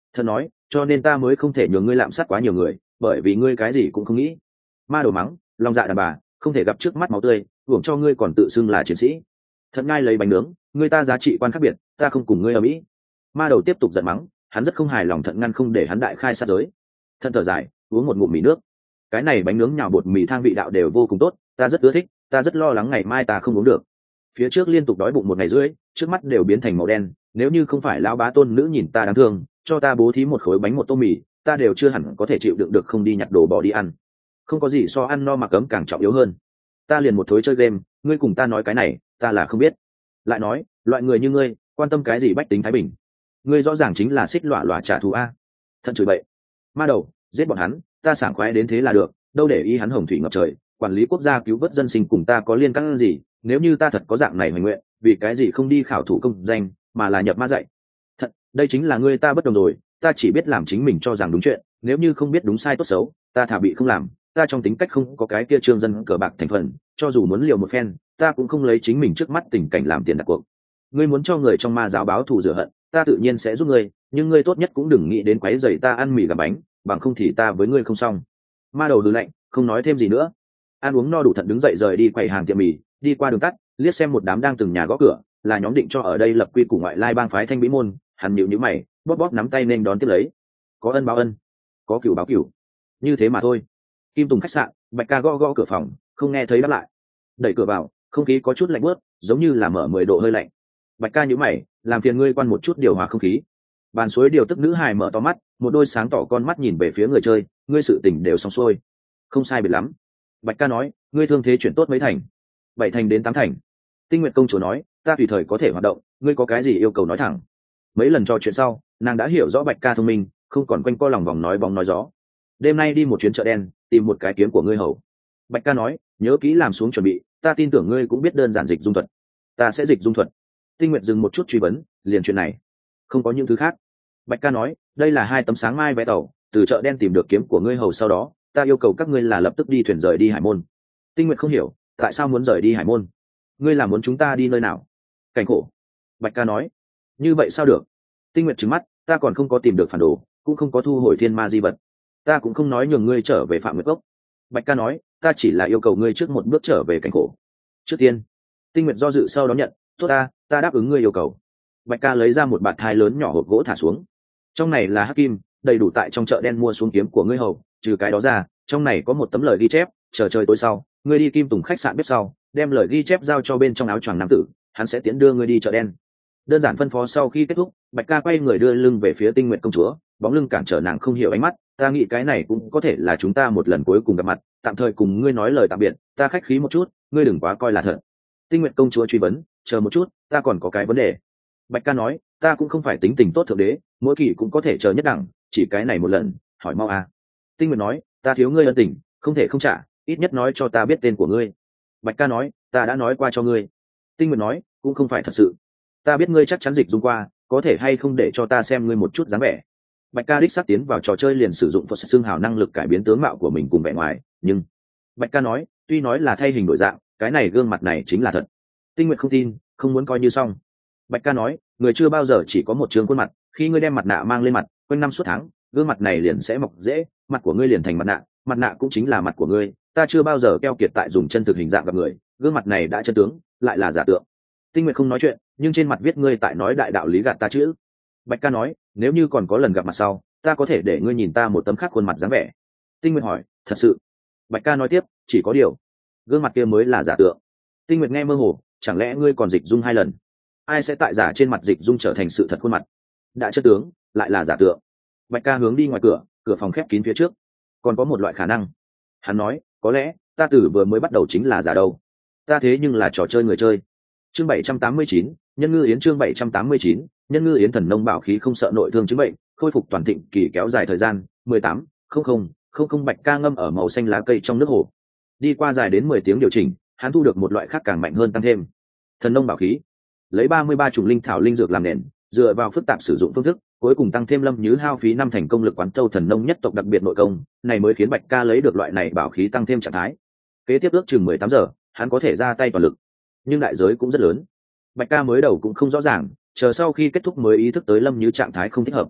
Thần nói, cho nên ta mới không thể nhường ngươi lạm sát quá nhiều người, bởi vì ngươi cái gì cũng không nghĩ. Ma đầu mắng, lòng dạ đàn bà, không thể gặp trước mắt máu tươi, hưởng cho ngươi còn tự xưng là chiến sĩ. Thần ngai lấy bánh nướng, ngươi ta giá trị quan khác biệt, ta không cùng ngươi ở mỹ. Ma đầu tiếp tục giận mắng, hắn rất không hài lòng Thận ngăn không để hắn đại khai sát giới. Thận thở dài, uống một ngụm mì nước. Cái này bánh nướng nhào bột mì thang vị đạo đều vô cùng tốt, ta rất ưa thích, ta rất lo lắng ngày mai ta không uống được. Phía trước liên tục đói bụng một ngày rưỡi, trước mắt đều biến thành màu đen, nếu như không phải lão bá tôn nữ nhìn ta đáng thương, cho ta bố thí một khối bánh một tô mì, ta đều chưa hẳn có thể chịu đựng được không đi nhặt đồ bỏ đi ăn. Không có gì so ăn no mặc ấm càng trọng yếu hơn. Ta liền một thối chơi game, ngươi cùng ta nói cái này, ta là không biết. Lại nói, loại người như ngươi, quan tâm cái gì bách tính thái bình? Ngươi rõ ràng chính là xích lọa lọa trả thù a. Thận chửi bậy. Ma đầu, giết bọn hắn, ta sảng khoái đến thế là được, đâu để ý hắn hồng thủy ngập trời, quản lý quốc gia cứu vớt dân sinh cùng ta có liên can gì? Nếu như ta thật có dạng này hoài nguyện, vì cái gì không đi khảo thủ công danh, mà là nhập ma dạy? Thật, đây chính là ngươi ta bất đồng rồi, ta chỉ biết làm chính mình cho rằng đúng chuyện, nếu như không biết đúng sai tốt xấu, ta thà bị không làm, ta trong tính cách không có cái kia trương dân cờ bạc thành phần, cho dù muốn liều một phen, ta cũng không lấy chính mình trước mắt tình cảnh làm tiền đặt cuộc. Ngươi muốn cho người trong ma giáo báo thù rửa hận, ta tự nhiên sẽ giúp ngươi, nhưng ngươi tốt nhất cũng đừng nghĩ đến quấy rầy ta ăn mì gà bánh, bằng không thì ta với ngươi không xong. Ma đầu hừ lạnh, không nói thêm gì nữa. Ăn uống no đủ Thận đứng dậy rời đi quầy hàng tiệm mì, đi qua đường tắt, liếc xem một đám đang từng nhà gõ cửa, là nhóm định cho ở đây lập quy củ ngoại lai bang phái Thanh Mỹ môn, hắn nhíu nhíu mày, bóp bóp nắm tay nên đón tiếp lấy. Có ân báo ân, có cửu báo cửu, như thế mà thôi. Kim Tùng khách sạn, Bạch Ca gõ gõ cửa phòng, không nghe thấy đáp lại. Đẩy cửa vào, không khí có chút lạnh bớt, giống như là mở mười độ hơi lạnh. Bạch Ca nhíu mày, làm phiền ngươi quan một chút điều hòa không khí. Bàn suối điều tức nữ hài mở to mắt, một đôi sáng tỏ con mắt nhìn về phía người chơi, ngươi sự tình đều xong xuôi. Không sai biệt lắm. Bạch Ca nói, ngươi thương thế chuyển tốt mấy thành? Bảy thành đến tám thành. Tinh Nguyệt công chúa nói, ta tùy thời có thể hoạt động, ngươi có cái gì yêu cầu nói thẳng. Mấy lần trò chuyện sau, nàng đã hiểu rõ Bạch Ca thông minh, không còn quanh co lòng vòng nói bóng nói gió. Đêm nay đi một chuyến chợ đen, tìm một cái kiếm của ngươi hầu. Bạch Ca nói, nhớ kỹ làm xuống chuẩn bị, ta tin tưởng ngươi cũng biết đơn giản dịch dung thuật. Ta sẽ dịch dung thuật. Tinh Nguyệt dừng một chút truy vấn, liền chuyện này, không có những thứ khác. Bạch Ca nói, đây là hai tấm sáng mai vé tàu, từ chợ đen tìm được kiếm của ngươi hầu sau đó, ta yêu cầu các ngươi là lập tức đi thuyền rời đi Hải Môn. Tinh Nguyệt không hiểu, tại sao muốn rời đi Hải Môn? Ngươi là muốn chúng ta đi nơi nào? Cảnh khổ. Bạch Ca nói, như vậy sao được? Tinh Nguyệt trừng mắt, ta còn không có tìm được phản đồ, cũng không có thu hồi thiên ma di vật, ta cũng không nói nhường ngươi trở về Phạm Nguyệt Cốc. Bạch Ca nói, ta chỉ là yêu cầu ngươi trước một bước trở về cảnh khổ. Trước tiên. Tinh Nguyệt do dự sau đó nhận, tốt ta, ta đáp ứng ngươi yêu cầu. Bạch Ca lấy ra một bạt thai lớn nhỏ hộp gỗ thả xuống, trong này là hắc kim, đầy đủ tại trong chợ đen mua xuống kiếm của ngươi hầu. Trừ cái đó ra, trong này có một tấm lời ghi chép, chờ trời tối sau, ngươi đi Kim Tùng khách sạn bếp sau, đem lời ghi chép giao cho bên trong áo choàng nam tử, hắn sẽ tiễn đưa ngươi đi chợ đen. Đơn giản phân phó sau khi kết thúc, Bạch Ca quay người đưa lưng về phía Tinh Nguyệt công chúa, bóng lưng cản trở nàng không hiểu ánh mắt. Ta nghĩ cái này cũng có thể là chúng ta một lần cuối cùng gặp mặt, tạm thời cùng ngươi nói lời tạm biệt, ta khách khí một chút, ngươi đừng quá coi là thật. Tinh Nguyệt công chúa truy vấn, chờ một chút, ta còn có cái vấn đề. Bạch Ca nói, ta cũng không phải tính tình tốt thượng đế, mỗi kỳ cũng có thể chờ nhất đẳng, chỉ cái này một lần, hỏi mau à. Tinh Nguyệt nói, ta thiếu ngươi ân tình, không thể không trả, ít nhất nói cho ta biết tên của ngươi. Bạch Ca nói, ta đã nói qua cho ngươi. Tinh Nguyệt nói, cũng không phải thật sự, ta biết ngươi chắc chắn dịch dung qua, có thể hay không để cho ta xem ngươi một chút dáng vẻ. Bạch Ca đích xác tiến vào trò chơi liền sử dụng Phật xương hào năng lực cải biến tướng mạo của mình cùng vẻ ngoài, nhưng Bạch Ca nói, tuy nói là thay hình đổi dạng, cái này gương mặt này chính là thật. Tinh Nguyệt không tin, không muốn coi như xong. Bạch Ca nói, người chưa bao giờ chỉ có một trường khuôn mặt, khi ngươi đem mặt nạ mang lên mặt, quanh năm suốt tháng, gương mặt này liền sẽ mọc dễ, mặt của ngươi liền thành mặt nạ, mặt nạ cũng chính là mặt của ngươi. Ta chưa bao giờ keo kiệt tại dùng chân thực hình dạng gặp người, gương mặt này đã chân tướng, lại là giả tượng. Tinh Nguyệt không nói chuyện, nhưng trên mặt viết ngươi tại nói đại đạo lý gạt ta chữ. Bạch Ca nói, nếu như còn có lần gặp mặt sau, ta có thể để ngươi nhìn ta một tấm khác khuôn mặt dáng vẻ. Tinh Nguyệt hỏi, thật sự? Bạch Ca nói tiếp, chỉ có điều, gương mặt kia mới là giả tượng. Tinh Nguyệt nghe mơ hồ, chẳng lẽ ngươi còn dịch dung hai lần? Ai sẽ tại giả trên mặt dịch dung trở thành sự thật khuôn mặt? Đã chân tướng, lại là giả tượng. Bạch Ca hướng đi ngoài cửa, cửa phòng khép kín phía trước. Còn có một loại khả năng. Hắn nói, có lẽ ta từ vừa mới bắt đầu chính là giả đâu. Ta thế nhưng là trò chơi người chơi. Chương bảy trăm tám mươi chín, Nhân Ngư Yến chương bảy trăm tám mươi chín, Nhân Ngư Yến thần nông bảo khí không sợ nội thương chứng bệnh, khôi phục toàn thịnh kỳ kéo dài thời gian mười tám không không không không. Bạch Ca ngâm ở màu xanh lá cây trong nước hồ. Đi qua dài đến mười tiếng điều chỉnh, hắn thu được một loại khác càng mạnh hơn tăng thêm. Thần nông bảo khí. Lấy ba mươi ba chủng linh thảo linh dược làm nền, dựa vào phức tạp sử dụng phương thức, cuối cùng tăng thêm Lâm Nhứ hao phí năm thành công lực quán thâu thần nông nhất tộc đặc biệt nội công, này mới khiến Bạch Ca lấy được loại này bảo khí tăng thêm trạng thái. Kế tiếp ước chừng mười tám giờ, hắn có thể ra tay toàn lực, nhưng đại giới cũng rất lớn. Bạch Ca mới đầu cũng không rõ ràng, chờ sau khi kết thúc mới ý thức tới Lâm Nhứ trạng thái không thích hợp.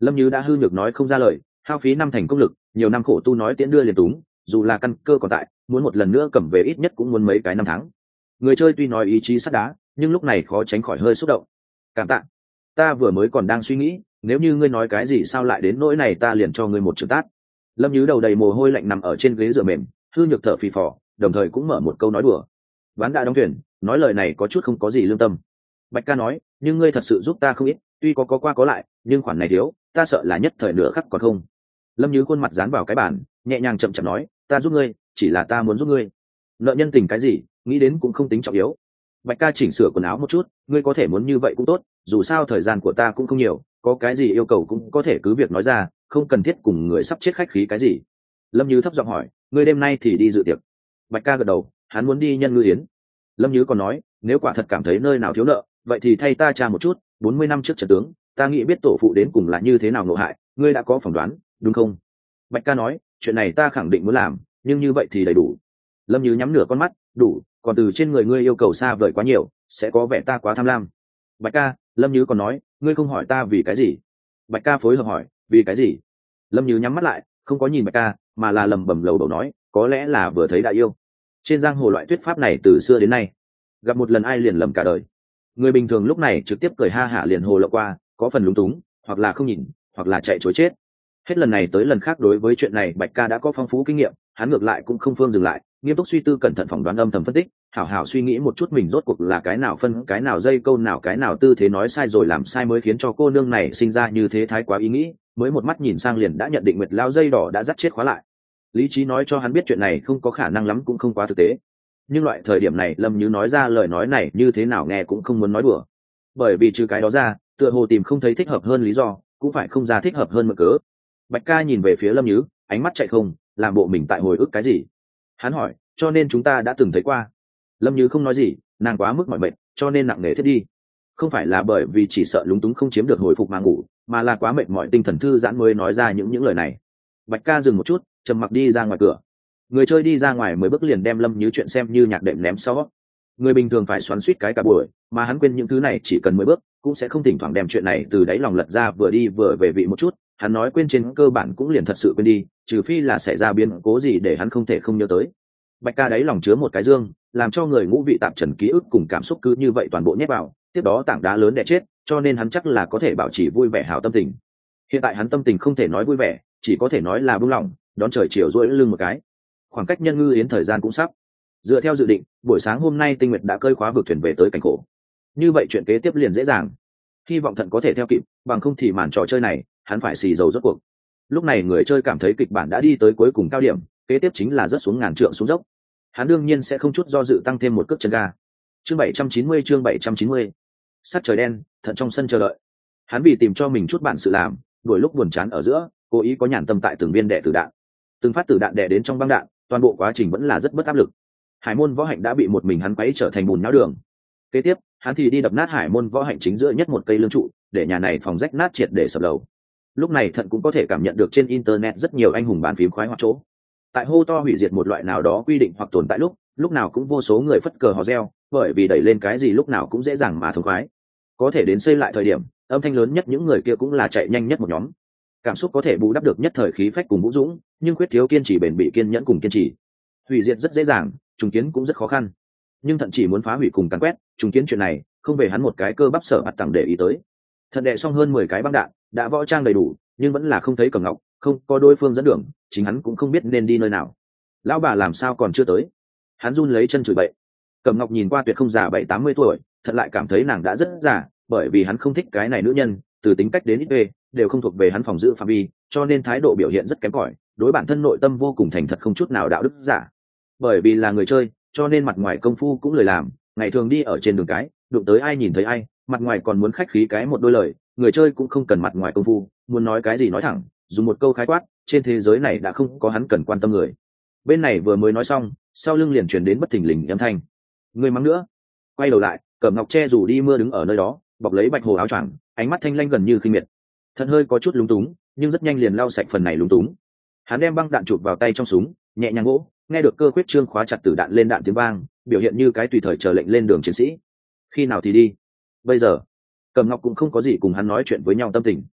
Lâm Như đã hư nhược nói không ra lời, hao phí năm thành công lực, nhiều năm khổ tu nói tiễn đưa liền túng, dù là căn cơ còn tại, muốn một lần nữa cầm về ít nhất cũng muốn mấy cái năm tháng. Người chơi tuy nói ý chí sắt đá, nhưng lúc này khó tránh khỏi hơi xúc động. Cảm tạ. Ta vừa mới còn đang suy nghĩ, nếu như ngươi nói cái gì sao lại đến nỗi này, ta liền cho ngươi một trừng tát. Lâm Như đầu đầy mồ hôi lạnh nằm ở trên ghế dựa mềm, hư nhược thở phì phò, đồng thời cũng mở một câu nói đùa. Ván đã đóng thuyền, nói lời này có chút không có gì lương tâm. Bạch ca nói, nhưng ngươi thật sự giúp ta không ít, tuy có có qua có lại, nhưng khoản này thiếu, ta sợ là nhất thời nửa khắc còn không. Lâm Như khuôn mặt dán vào cái bàn, nhẹ nhàng chậm chậm nói, ta giúp ngươi, chỉ là ta muốn giúp ngươi. Nợ nhân tình cái gì, nghĩ đến cũng không tính trọng yếu. Bạch ca chỉnh sửa quần áo một chút, ngươi có thể muốn như vậy cũng tốt, dù sao thời gian của ta cũng không nhiều, có cái gì yêu cầu cũng có thể cứ việc nói ra, không cần thiết cùng người sắp chết khách khí cái gì. Lâm Như thấp giọng hỏi, ngươi đêm nay thì đi dự tiệc? Bạch ca gật đầu, hắn muốn đi nhân ngư yến. Lâm Như còn nói, nếu quả thật cảm thấy nơi nào thiếu nợ, vậy thì thay ta tra một chút, bốn mươi năm trước trận tướng, ta nghĩ biết tổ phụ đến cùng là như thế nào ngộ hại, ngươi đã có phỏng đoán, đúng không? Bạch ca nói, chuyện này ta khẳng định muốn làm, nhưng như vậy thì đầy đủ. Lâm Như nhắm nửa con mắt, đủ, còn từ trên người ngươi yêu cầu xa vời quá nhiều, sẽ có vẻ ta quá tham lam. Bạch ca, Lâm Như còn nói, ngươi không hỏi ta vì cái gì? Bạch ca phối hợp hỏi, vì cái gì? Lâm Như nhắm mắt lại, không có nhìn Bạch ca, mà là lầm bầm lầu đầu nói, có lẽ là vừa thấy đã yêu. Trên giang hồ loại thuyết pháp này từ xưa đến nay, gặp một lần ai liền lầm cả đời. Người bình thường lúc này trực tiếp cười ha hả liền hồ lộ qua, có phần lúng túng, hoặc là không nhìn, hoặc là chạy chối chết. Hết lần này tới lần khác đối với chuyện này Bạch ca đã có phong phú kinh nghiệm, hắn ngược lại cũng không phương dừng lại, nghiêm túc suy tư cẩn thận phỏng đoán âm thầm phân tích, hảo hảo suy nghĩ một chút mình rốt cuộc là cái nào phân cái nào dây câu nào cái nào tư thế nói sai rồi làm sai mới khiến cho cô nương này sinh ra như thế thái quá ý nghĩ, mới một mắt nhìn sang liền đã nhận định Nguyệt Lao dây đỏ đã dắt chết khóa lại. Lý trí nói cho hắn biết chuyện này không có khả năng lắm cũng không quá thực tế, nhưng loại thời điểm này Lâm Như nói ra lời nói này như thế nào nghe cũng không muốn nói đùa, bởi vì trừ cái đó ra tựa hồ tìm không thấy thích hợp hơn lý do, cũng phải không ra thích hợp hơn mực cớ. Bạch ca nhìn về phía Lâm Như, ánh mắt chạy không làm bộ mình tại hồi ức cái gì. Hắn hỏi, cho nên chúng ta đã từng thấy qua? Lâm Như không nói gì, nàng quá mức mỏi mệt cho nên nặng nề thiết đi, không phải là bởi vì chỉ sợ lúng túng không chiếm được hồi phục mà ngủ, mà là quá mệt mỏi tinh thần thư giãn mới nói ra những những lời này. Bạch ca dừng một chút, trầm mặc đi ra ngoài cửa. Người chơi đi ra ngoài mới bước liền đem Lâm Như chuyện xem như nhạc đệm ném sau. Người bình thường phải xoắn suýt cái cả buổi, mà hắn quên những thứ này chỉ cần mười bước, cũng sẽ không thỉnh thoảng đem chuyện này từ đáy lòng lật ra vừa đi vừa về vị một chút. Hắn nói quên trên cơ bản cũng liền thật sự quên đi, trừ phi là xảy ra biến cố gì để hắn không thể không nhớ tới. Bạch ca đáy lòng chứa một cái dương, làm cho người ngũ vị tạp trần ký ức cùng cảm xúc cứ như vậy toàn bộ nhét vào, tiếp đó tảng đá lớn đè chết, cho nên hắn chắc là có thể bảo trì vui vẻ hảo tâm tình. Hiện tại hắn tâm tình không thể nói vui vẻ, chỉ có thể nói là buông lỏng, đón trời chiều duỗi lưng một cái. Khoảng cách nhân ngư yến thời gian cũng sắp. Dựa theo dự định, buổi sáng hôm nay Tinh Nguyệt đã cơi khóa vượt thuyền về tới cảnh khổ. Như vậy chuyện kế tiếp liền dễ dàng. Hy vọng Thận có thể theo kịp, bằng không thì màn trò chơi này, hắn phải xì dầu rốt cuộc. Lúc này người chơi cảm thấy kịch bản đã đi tới cuối cùng cao điểm, kế tiếp chính là rớt xuống ngàn trượng xuống dốc. Hắn đương nhiên sẽ không chút do dự tăng thêm một cước chân ga. Chương bảy trăm chín mươi chương bảy trăm chín mươi. Sắc trời đen, Thận trong sân chờ đợi. Hắn vì tìm cho mình chút bạn sự làm, đuổi lúc buồn chán ở giữa, cố ý có nhàn tâm tại từng viên đẻ tử đạn. Từng phát tử đạn đẻ đến trong băng đạn, toàn bộ quá trình vẫn là rất bất áp lực. Hải môn võ hạnh đã bị một mình hắn quấy trở thành bùn nhão đường. Kế tiếp, hắn thì đi đập nát hải môn võ hạnh chính giữa nhất một cây lương trụ, để nhà này phòng rách nát triệt để sập đầu. Lúc này Thận cũng có thể cảm nhận được trên internet rất nhiều anh hùng bán phím khoái hoạt chỗ. Tại hô to hủy diệt một loại nào đó quy định hoặc tồn tại lúc, lúc nào cũng vô số người phất cờ hò reo, bởi vì đẩy lên cái gì lúc nào cũng dễ dàng mà thống khoái. Có thể đến xây lại thời điểm, âm thanh lớn nhất những người kia cũng là chạy nhanh nhất một nhóm. Cảm xúc có thể bù đắp được nhất thời khí phách cùng vũ dũng, nhưng khuyết thiếu kiên trì bền bỉ kiên nhẫn cùng kiên trì. Hủy diệt rất dễ dàng, trùng kiến cũng rất khó khăn. Nhưng Thận chỉ muốn phá hủy cùng càn quét, trùng kiến chuyện này, không về hắn một cái cơ bắp sở ạt tặng để ý tới. Thận đệ xong hơn mười cái băng đạn, đã võ trang đầy đủ, nhưng vẫn là không thấy Cẩm Ngọc, không có đối phương dẫn đường, chính hắn cũng không biết nên đi nơi nào. Lão bà làm sao còn chưa tới? Hắn run lấy chân chửi bậy. Cẩm Ngọc nhìn qua tuyệt không già bảy tám mươi tuổi, Thận lại cảm thấy nàng đã rất già, bởi vì hắn không thích cái này nữ nhân, từ tính cách đến ít về đều không thuộc về hắn phòng giữ phạm vi, cho nên thái độ biểu hiện rất kém cỏi, đối bản thân nội tâm vô cùng thành thật không chút nào đạo đức giả. Bởi vì là người chơi, cho nên mặt ngoài công phu cũng lười làm, ngày thường đi ở trên đường cái, đụng tới ai nhìn thấy ai, mặt ngoài còn muốn khách khí cái một đôi lời, người chơi cũng không cần mặt ngoài công phu, muốn nói cái gì nói thẳng, dùng một câu khái quát, trên thế giới này đã không có hắn cần quan tâm người. Bên này vừa mới nói xong, sau lưng liền truyền đến bất thình lình âm thanh. Người mắng nữa. Quay đầu lại, Cẩm Ngọc che dù đi mưa đứng ở nơi đó, bọc lấy bạch hồ áo choàng, ánh mắt thanh lanh gần như khinh miệt. Thật hơi có chút lúng túng, nhưng rất nhanh liền lau sạch phần này lúng túng. Hắn đem băng đạn chụp vào tay trong súng, nhẹ nhàng gỗ, nghe được cơ quyết trương khóa chặt tử đạn lên đạn tiếng vang, biểu hiện như cái tùy thời chờ lệnh lên đường chiến sĩ. Khi nào thì đi? Bây giờ. Cẩm Ngọc cũng không có gì cùng hắn nói chuyện với nhau tâm tình.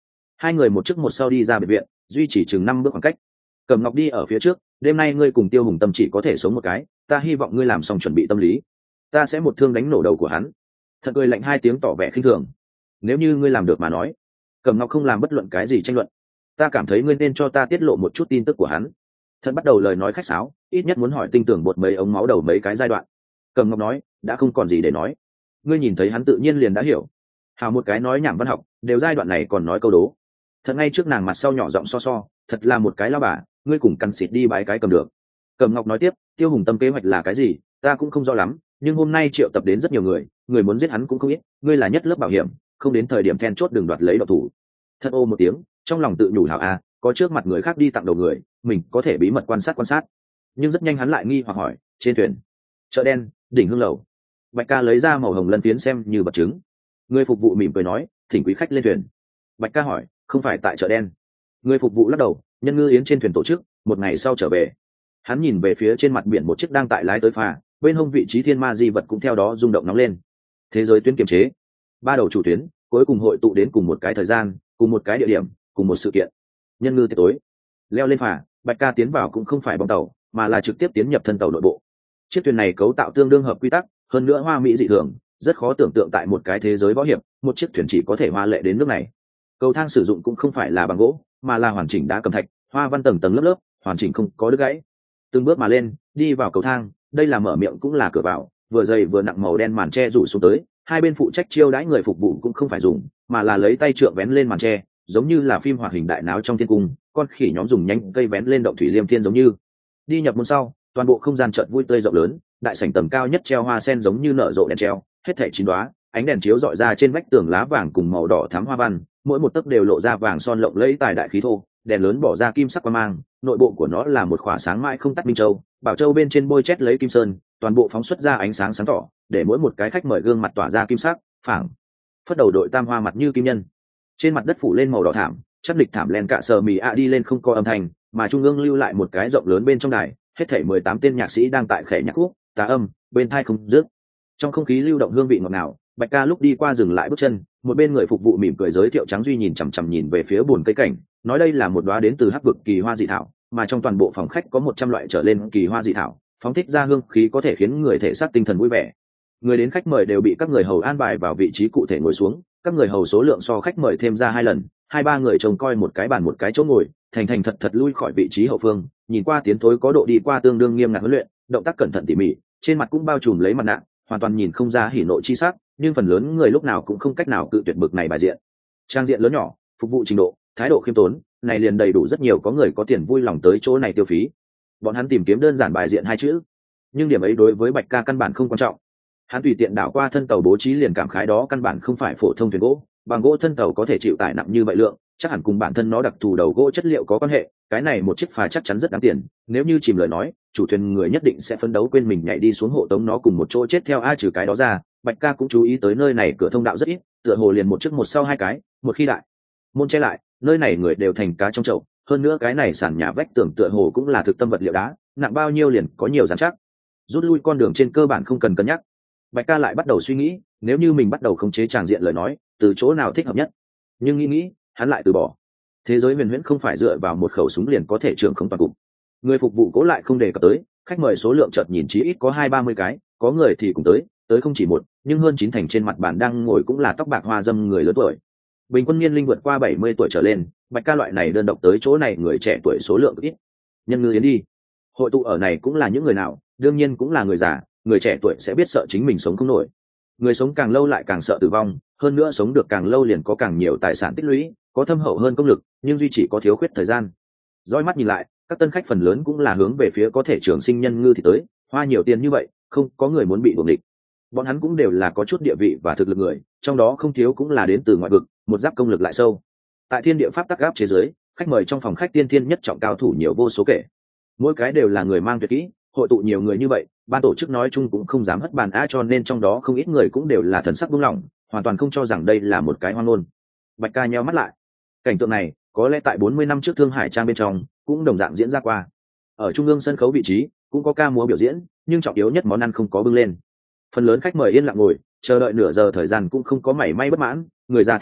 hai người một trước một sau đi ra biệt viện, duy trì chừng năm bước khoảng cách. Cẩm Ngọc đi ở phía trước, đêm nay ngươi cùng Tiêu Hùng Tâm chỉ có thể sống một cái, ta hy vọng ngươi làm xong chuẩn bị tâm lý, ta sẽ một thương đánh nổ đầu của hắn. Thật cười lạnh hai tiếng tỏ vẻ khinh thường. Nếu như ngươi làm được mà nói. Cẩm Ngọc không làm bất luận cái gì tranh luận. Ta cảm thấy ngươi nên cho ta tiết lộ một chút tin tức của hắn. Thật bắt đầu lời nói khách sáo, ít nhất muốn hỏi tinh tưởng bột mấy ống máu đầu mấy cái giai đoạn. Cẩm Ngọc nói, đã không còn gì để nói. Ngươi nhìn thấy hắn tự nhiên liền đã hiểu. Hào một cái nói nhảm văn học, đều giai đoạn này còn nói câu đố. Thật ngay trước nàng mặt sau nhỏ giọng so so, thật là một cái lao bà, ngươi cùng căn xịt đi bái cái cầm được. Cẩm Ngọc nói tiếp, Tiêu Hùng Tâm kế hoạch là cái gì, ta cũng không rõ lắm, nhưng hôm nay triệu tập đến rất nhiều người, người muốn giết hắn cũng không ít, ngươi là nhất lớp bảo hiểm, không đến thời điểm then chốt đừng đoạt lấy độc thủ. Thật ô một tiếng, trong lòng tự nhủ hảo à, có trước mặt người khác đi tặng đầu người, mình có thể bí mật quan sát quan sát. Nhưng rất nhanh hắn lại nghi hoặc hỏi, trên thuyền, chợ đen, đỉnh hương lầu. Bạch Ca lấy ra màu hồng lân phiến xem như vật chứng. Người phục vụ mỉm cười nói, thỉnh quý khách lên thuyền. Bạch Ca hỏi, không phải tại chợ đen. Người phục vụ lắc đầu, nhân ngư yến trên thuyền tổ chức, một ngày sau trở về. Hắn nhìn về phía trên mặt biển một chiếc đang tại lái tới phà, bên hông vị trí thiên ma di vật cũng theo đó rung động nóng lên. Thế giới tuyến kiềm chế, ba đầu chủ tuyến cuối cùng hội tụ đến cùng một cái thời gian, cùng một cái địa điểm, cùng một sự kiện. Nhân ngư tiệc tối, leo lên phà, Bạch Ca tiến vào cũng không phải bong tàu, mà là trực tiếp tiến nhập thân tàu nội bộ. Chiếc thuyền này cấu tạo tương đương hợp quy tắc, hơn nữa hoa mỹ dị thường, rất khó tưởng tượng tại một cái thế giới võ hiệp, một chiếc thuyền chỉ có thể hoa lệ đến nước này. Cầu thang sử dụng cũng không phải là bằng gỗ, mà là hoàn chỉnh đá cẩm thạch, hoa văn tầng tầng lớp lớp, hoàn chỉnh không có đứt gãy. Từng bước mà lên, đi vào cầu thang, đây là mở miệng cũng là cửa vào, vừa dày vừa nặng màu đen màn tre rủ xuống tới, hai bên phụ trách chiêu đãi người phục vụ cũng không phải dùng, mà là lấy tay trượng vén lên màn tre, giống như là phim hoạt hình đại náo trong thiên cung, con khỉ nhóm dùng nhánh cây vén lên động thủy liêm thiên giống như. Đi nhập môn sau, toàn bộ không gian chợt vui tươi rộng lớn, đại sảnh tầng cao nhất treo hoa sen giống như nở rộ đèn treo, hết thảy chín đóa, ánh đèn chiếu rọi ra trên vách tường lá vàng cùng màu đỏ thắm hoa văn, mỗi một tấc đều lộ ra vàng son lộng lẫy tài đại khí thô, đèn lớn bỏ ra kim sắc quang mang, nội bộ của nó là một khỏa sáng mãi không tắt minh châu, bảo châu bên trên bôi chét lấy kim sơn, toàn bộ phóng xuất ra ánh sáng sáng tỏ, để mỗi một cái khách mời gương mặt tỏa ra kim sắc, phảng phất đầu đội tam hoa mặt như kim nhân. Trên mặt đất phủ lên màu đỏ thảm, chắc địch thảm len cạ sờ mì ạ đi lên không có âm thanh, mà trung ương lưu lại một cái rộng lớn bên trong đài, hết thảy mười tám tên nhạc sĩ đang tại khẽ nhạc khúc, tà âm, bên tai không dứt. Trong không khí lưu động hương vị ngọt ngào, Bạch Ca lúc đi qua dừng lại bước chân, một bên người phục vụ mỉm cười giới thiệu Trắng Duy nhìn chằm chằm nhìn về phía buồn cây cảnh, nói đây là một đóa đến từ hắc vực kỳ hoa dị thảo, mà trong toàn bộ phòng khách có một trăm loại trở lên kỳ hoa dị thảo, phóng thích ra hương khí có thể khiến người thể xác tinh thần vui vẻ. Người đến khách mời đều bị các người hầu an bài vào vị trí cụ thể ngồi xuống, các người hầu số lượng so khách mời thêm ra hai lần, hai ba người trông coi một cái bàn một cái chỗ ngồi, thành thành thật thật lui khỏi vị trí hậu phương, nhìn qua tiến thối có độ đi qua tương đương nghiêm ngặt huấn luyện, động tác cẩn thận tỉ mỉ, trên mặt cũng bao trùm lấy mặt nạ, hoàn toàn nhìn không ra hỉ nộ chi sắc, nhưng phần lớn người lúc nào cũng không cách nào cự tuyệt bực này bài diện. Trang diện lớn nhỏ, phục vụ trình độ, thái độ khiêm tốn, này liền đầy đủ rất nhiều có người có tiền vui lòng tới chỗ này tiêu phí. Bọn hắn tìm kiếm đơn giản bài diện hai chữ, nhưng điểm ấy đối với Bạch Ca căn bản không quan trọng. Hắn tùy tiện đảo qua thân tàu bố trí liền cảm khái đó căn bản không phải phổ thông thuyền gỗ, bằng gỗ thân tàu có thể chịu tải nặng như vậy lượng, chắc hẳn cùng bản thân nó đặc thù đầu gỗ chất liệu có quan hệ. Cái này một chiếc phà chắc chắn rất đáng tiền, nếu như chìm lời nói, chủ thuyền người nhất định sẽ phấn đấu quên mình nhảy đi xuống hộ tống nó cùng một chỗ chết theo. Ai trừ cái đó ra, Bạch Ca cũng chú ý tới nơi này cửa thông đạo rất ít, tựa hồ liền một chiếc một sau hai cái, một khi đại môn che lại, nơi này người đều thành cá trong chậu. Hơn nữa cái này sàn nhà vách tường tựa hồ cũng là thực tâm vật liệu đá, nặng bao nhiêu liền có nhiều dán chắc. Rút lui con đường trên cơ bản không cần cân nhắc. Bạch Ca lại bắt đầu suy nghĩ, nếu như mình bắt đầu khống chế tràng diện lời nói, từ chỗ nào thích hợp nhất. Nhưng nghĩ nghĩ, hắn lại từ bỏ. Thế giới huyền huyễn không phải dựa vào một khẩu súng liền có thể trưởng không toàn cục. Người phục vụ cố lại không đề cập tới, khách mời số lượng chợt nhìn chí ít có hai ba mươi cái, có người thì cũng tới, tới không chỉ một, nhưng hơn chín thành trên mặt bàn đang ngồi cũng là tóc bạc hoa dâm người lớn tuổi. Bình quân niên linh vượt qua bảy mươi tuổi trở lên, Bạch Ca loại này đơn độc tới chỗ này người trẻ tuổi số lượng ít. Nhân ngư yến đi. Hội tụ ở này cũng là những người nào, đương nhiên cũng là người già, người trẻ tuổi sẽ biết sợ chính mình sống không nổi. Người sống càng lâu lại càng sợ tử vong, hơn nữa sống được càng lâu liền có càng nhiều tài sản tích lũy, có thâm hậu hơn công lực, nhưng duy chỉ có thiếu khuyết thời gian. Dõi mắt nhìn lại, các tân khách phần lớn cũng là hướng về phía có thể trường sinh nhân ngư thì tới, hoa nhiều tiền như vậy, không có người muốn bị buộc địch. Bọn hắn cũng đều là có chút địa vị và thực lực người, trong đó không thiếu cũng là đến từ ngoại vực, một giáp công lực lại sâu. Tại thiên địa pháp tắc áp chế giới, khách mời trong phòng khách tiên thiên nhất trọng cao thủ nhiều vô số kể, mỗi cái đều là người mang tuyệt kỹ. Hội tụ nhiều người như vậy, ban tổ chức nói chung cũng không dám hất bàn á, cho nên trong đó không ít người cũng đều là thần sắc buông lỏng, hoàn toàn không cho rằng đây là một cái hoang ngôn. Bạch Ca nheo mắt lại, cảnh tượng này có lẽ tại bốn mươi năm trước Thương Hải Trang bên trong cũng đồng dạng diễn ra qua. Ở trung ương sân khấu vị trí cũng có ca múa biểu diễn, nhưng trọng yếu nhất món ăn không có bưng lên. Phần lớn khách mời yên lặng ngồi chờ đợi nửa giờ, thời gian cũng không có mảy may bất mãn, người già thành tinh,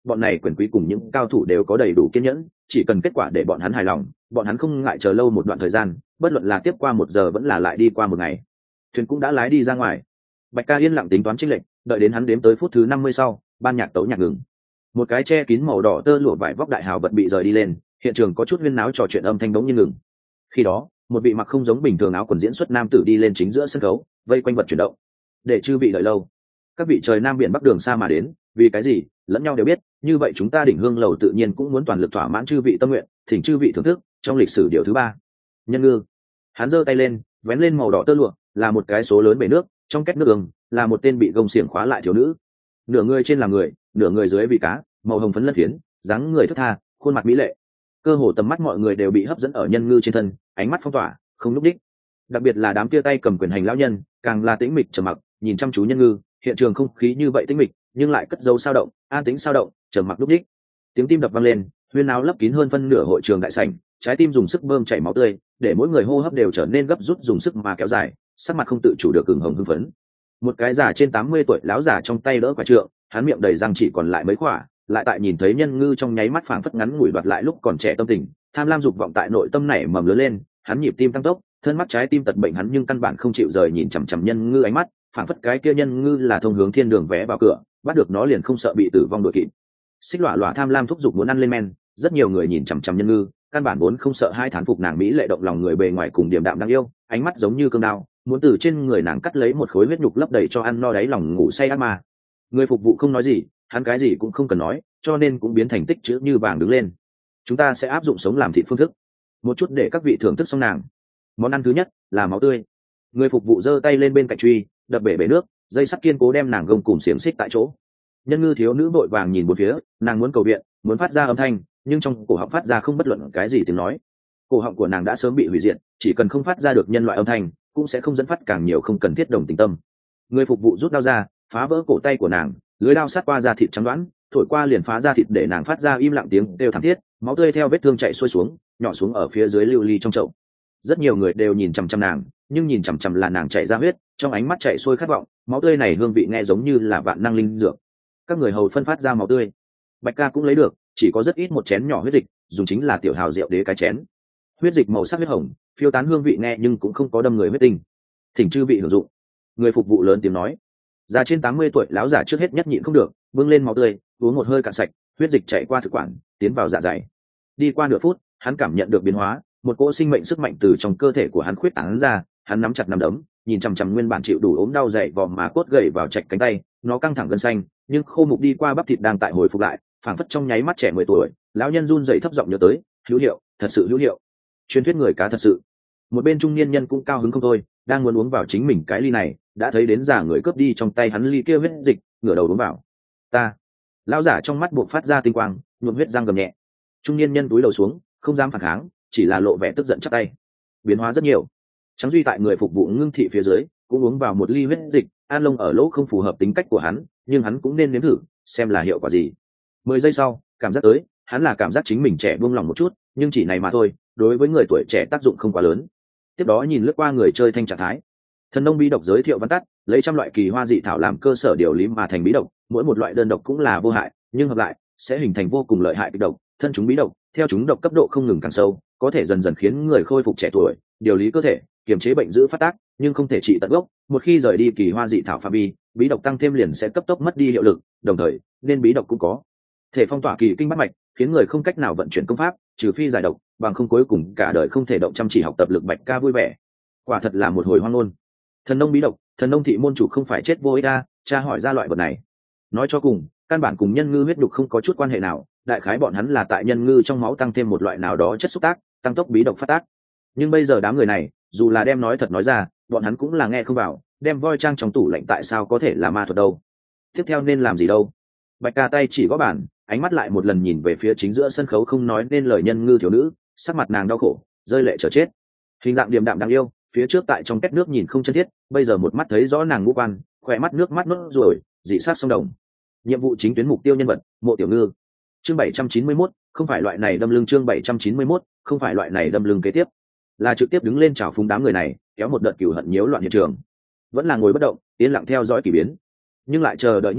bọn này quyền quý cùng những cao thủ đều có đầy đủ kiên nhẫn, chỉ cần kết quả để bọn hắn hài lòng, bọn hắn không ngại chờ lâu một đoạn thời gian, bất luận là tiếp qua một giờ vẫn là lại đi qua một ngày. Thuyền cũng đã lái đi ra ngoài. Bạch Ca yên lặng tính toán chênh lệch, đợi đến hắn đếm tới phút thứ năm mươi sau, ban nhạc tấu nhạc ngừng. Một cái che kín màu đỏ tơ lụa vải vóc đại hào vật bị rời đi lên, hiện trường có chút huyên náo trò chuyện âm thanh bỗng nhiên ngừng. Khi đó, một vị mặc không giống bình thường áo quần diễn xuất nam tử đi lên chính giữa sân khấu, vây quanh vật chuyển động. Để chư vị đợi lâu. Các vị trời nam biển bắc đường xa mà đến, vì cái gì, lẫn nhau đều biết, như vậy chúng ta Đỉnh Hương lầu tự nhiên cũng muốn toàn lực thỏa mãn chư vị tâm nguyện, thỉnh chư vị thưởng thức, trong lịch sử điều thứ ba. Nhân ngư. Hắn giơ tay lên, vén lên màu đỏ tơ lụa, là một cái số lớn bể nước, trong két nước đường, là một tên bị gông xiềng khóa lại thiếu nữ. Nửa người trên là người, nửa người dưới vì cá, màu hồng phấn lân phiến, dáng người thướt tha, khuôn mặt mỹ lệ. Cơ hồ tầm mắt mọi người đều bị hấp dẫn ở nhân ngư trên thân, ánh mắt phong tỏa, không lúc đích. Đặc biệt là đám kia tay cầm quyền hành lão nhân, càng là tĩnh mịch trầm mặc, nhìn chăm chú nhân ngư, hiện trường không khí như vậy tĩnh mịch, nhưng lại cất dấu sao động, an tĩnh sao động, trầm mặc lúc đích. Tiếng tim đập vang lên, huyên náo lấp kín hơn phân nửa hội trường đại sảnh, trái tim dùng sức bơm chảy máu tươi, để mỗi người hô hấp đều trở nên gấp rút dùng sức mà kéo dài, sắc mặt không tự chủ được ửng hồng hưng phấn. Một cái già trên tám mươi tuổi lão già trong tay đỡ quả trượng, hắn miệng đầy răng chỉ còn lại mấy khỏa, lại tại nhìn thấy nhân ngư trong nháy mắt phảng phất ngắn ngủi đoạt lại lúc còn trẻ tâm tình, tham lam dục vọng tại nội tâm nảy mầm lớn lên, hắn nhịp tim tăng tốc, thân mắt trái tim tật bệnh hắn nhưng căn bản không chịu rời nhìn chằm chằm nhân ngư ánh mắt, phảng phất cái kia nhân ngư là thông hướng thiên đường vé vào cửa, bắt được nó liền không sợ bị tử vong đuổi kịp. Xích lọa lọa tham lam thúc giục muốn ăn lên men, rất nhiều người nhìn chằm chằm nhân ngư, căn bản vốn không sợ hai thán phục nàng mỹ lệ động lòng người bề ngoài cùng điềm đạm đáng yêu, ánh mắt giống như cương đao, muốn từ trên người nàng cắt lấy một khối huyết nhục lấp đầy cho ăn no đáy lòng ngủ say ác ma. Người phục vụ không nói gì, hắn cái gì cũng không cần nói, cho nên cũng biến thành tích chữ như vàng đứng lên. Chúng ta sẽ áp dụng sống làm thịt phương thức, một chút để các vị thưởng thức xong nàng. Món ăn thứ nhất là máu tươi. Người phục vụ giơ tay lên bên cạnh truy, đập bể bể nước, dây sắt kiên cố đem nàng gông cùng xiềng xích tại chỗ. Nhân ngư thiếu nữ vội vàng nhìn bốn phía, nàng muốn cầu viện, muốn phát ra âm thanh, nhưng trong cổ họng phát ra không bất luận cái gì tiếng nói. Cổ họng của nàng đã sớm bị hủy diệt, chỉ cần không phát ra được nhân loại âm thanh, cũng sẽ không dẫn phát càng nhiều không cần thiết đồng tình tâm. Người phục vụ rút đao ra, phá vỡ cổ tay của nàng, lưới đao sát qua da thịt trắng đoán, thổi qua liền phá da thịt để nàng phát ra im lặng tiếng kêu thảm thiết, máu tươi theo vết thương chảy xuôi xuống, nhỏ xuống ở phía dưới lưu ly trong chậu. Rất nhiều người đều nhìn chằm chằm nàng, nhưng nhìn chằm chằm là nàng chảy ra huyết, trong ánh mắt chảy xuôi khát vọng, máu tươi này hương vị nghe giống như là vạn năng linh dược. Các người hầu phân phát ra máu tươi. Bạch Ca cũng lấy được, chỉ có rất ít một chén nhỏ huyết dịch, dùng chính là tiểu hào rượu đế cái chén. Huyết dịch màu sắc huyết hồng, phiêu tán hương vị nghe nhưng cũng không có đâm người huyết tinh. Thỉnh chư vị hưởng dụng. Người phục vụ lớn tiếng nói. Già trên tám mươi tuổi lão giả trước hết nhất nhịn không được, bưng lên máu tươi, uống một hơi cạn sạch, huyết dịch chảy qua thực quản, tiến vào dạ dày. Đi qua nửa phút, hắn cảm nhận được biến hóa, một cỗ sinh mệnh sức mạnh từ trong cơ thể của hắn khuyết tán ra, hắn nắm chặt nắm đấm, nhìn chằm chằm nguyên bản chịu đủ ốm đau dày vò mà cốt gầy vào chạch cánh tay, nó căng thẳng gân xanh, nhưng khô mục đi qua bắp thịt đang tại hồi phục lại, phảng phất trong nháy mắt trẻ mười tuổi. Lão nhân run rẩy thấp giọng nhớ tới, hữu hiệu, thật sự hữu hiệu. Truyền thuyết người cá thật sự. Một bên trung niên nhân cũng cao hứng không thôi, đang muốn uống vào chính mình cái ly này, đã thấy đến giả người cướp đi trong tay hắn ly kia huyết dịch, ngửa đầu uống vào. Ta. Lão giả trong mắt buộc phát ra tinh quang, nhuộm huyết răng gầm nhẹ. Trung niên nhân túi đầu xuống, không dám phản kháng, chỉ là lộ vẻ tức giận chắp tay. Biến hóa rất nhiều. Trắng duy tại người phục vụ ngưng thị phía dưới, cũng uống vào một ly huyết dịch, an lông ở lỗ không phù hợp tính cách của hắn, nhưng hắn cũng nên nếm thử, xem là hiệu quả gì. Mười giây sau, cảm giác tới, hắn là cảm giác chính mình trẻ buông lòng một chút, nhưng chỉ này mà thôi, đối với người tuổi trẻ tác dụng không quá lớn. Tiếp đó nhìn lướt qua người chơi thanh trạng thái. Thần nông bí độc giới thiệu văn tắt, lấy trăm loại kỳ hoa dị thảo làm cơ sở điều lý mà thành bí độc, mỗi một loại đơn độc cũng là vô hại, nhưng hợp lại sẽ hình thành vô cùng lợi hại kịch độc. Thân chúng bí độc, theo chúng độc cấp độ không ngừng càng sâu, có thể dần dần khiến người khôi phục trẻ tuổi, điều lý cơ thể, kiềm chế bệnh giữ phát tác, nhưng không thể trị tận gốc. Một khi rời đi kỳ hoa dị thảo phạm vi, bí độc tăng thêm liền sẽ cấp tốc mất đi hiệu lực, đồng thời nên bí độc cũng có thể phong tỏa kỳ kinh bát mạch, khiến người không cách nào vận chuyển công pháp, trừ phi giải độc, bằng không cuối cùng cả đời không thể động chăm chỉ học tập lực. Bạch Ca vui vẻ, quả thật là một hồi hoang ngôn. Thần nông bí độc, thần nông thị môn chủ không phải chết vô ích a, cha hỏi ra loại vật này. Nói cho cùng, căn bản cùng nhân ngư huyết đục không có chút quan hệ nào, đại khái bọn hắn là tại nhân ngư trong máu tăng thêm một loại nào đó chất xúc tác, tăng tốc bí độc phát tác. Nhưng bây giờ đám người này, dù là đem nói thật nói ra, bọn hắn cũng là nghe không vào, đem voi trang trong tủ lạnh tại sao có thể là ma thuật đâu. Tiếp theo nên làm gì đâu? Bạch Ca tay chỉ gõ bàn, ánh mắt lại một lần nhìn về phía chính giữa sân khấu không nói nên lời nhân ngư thiếu nữ, sắc mặt nàng đau khổ, rơi lệ chờ chết. Hình dạng điềm đạm đáng yêu, phía trước tại trong két nước nhìn không chân thiết, bây giờ một mắt thấy rõ nàng ngũ quan, khỏe mắt nước mắt nốt rồi, dị sát sông đồng. Nhiệm vụ chính tuyến mục tiêu nhân vật, Mộ Tiểu Ngư. Chương bảy trăm chín mươi mốt, không phải loại này đâm lưng. Chương bảy trăm chín mươi mốt, không phải loại này đâm lưng. Kế tiếp là trực tiếp đứng lên chào phúng đám người này, kéo một đợt cừu hận nhiễu loạn hiện trường. Vẫn là ngồi bất động, yên lặng theo dõi kỳ biến, nhưng lại chờ đợi như vậy,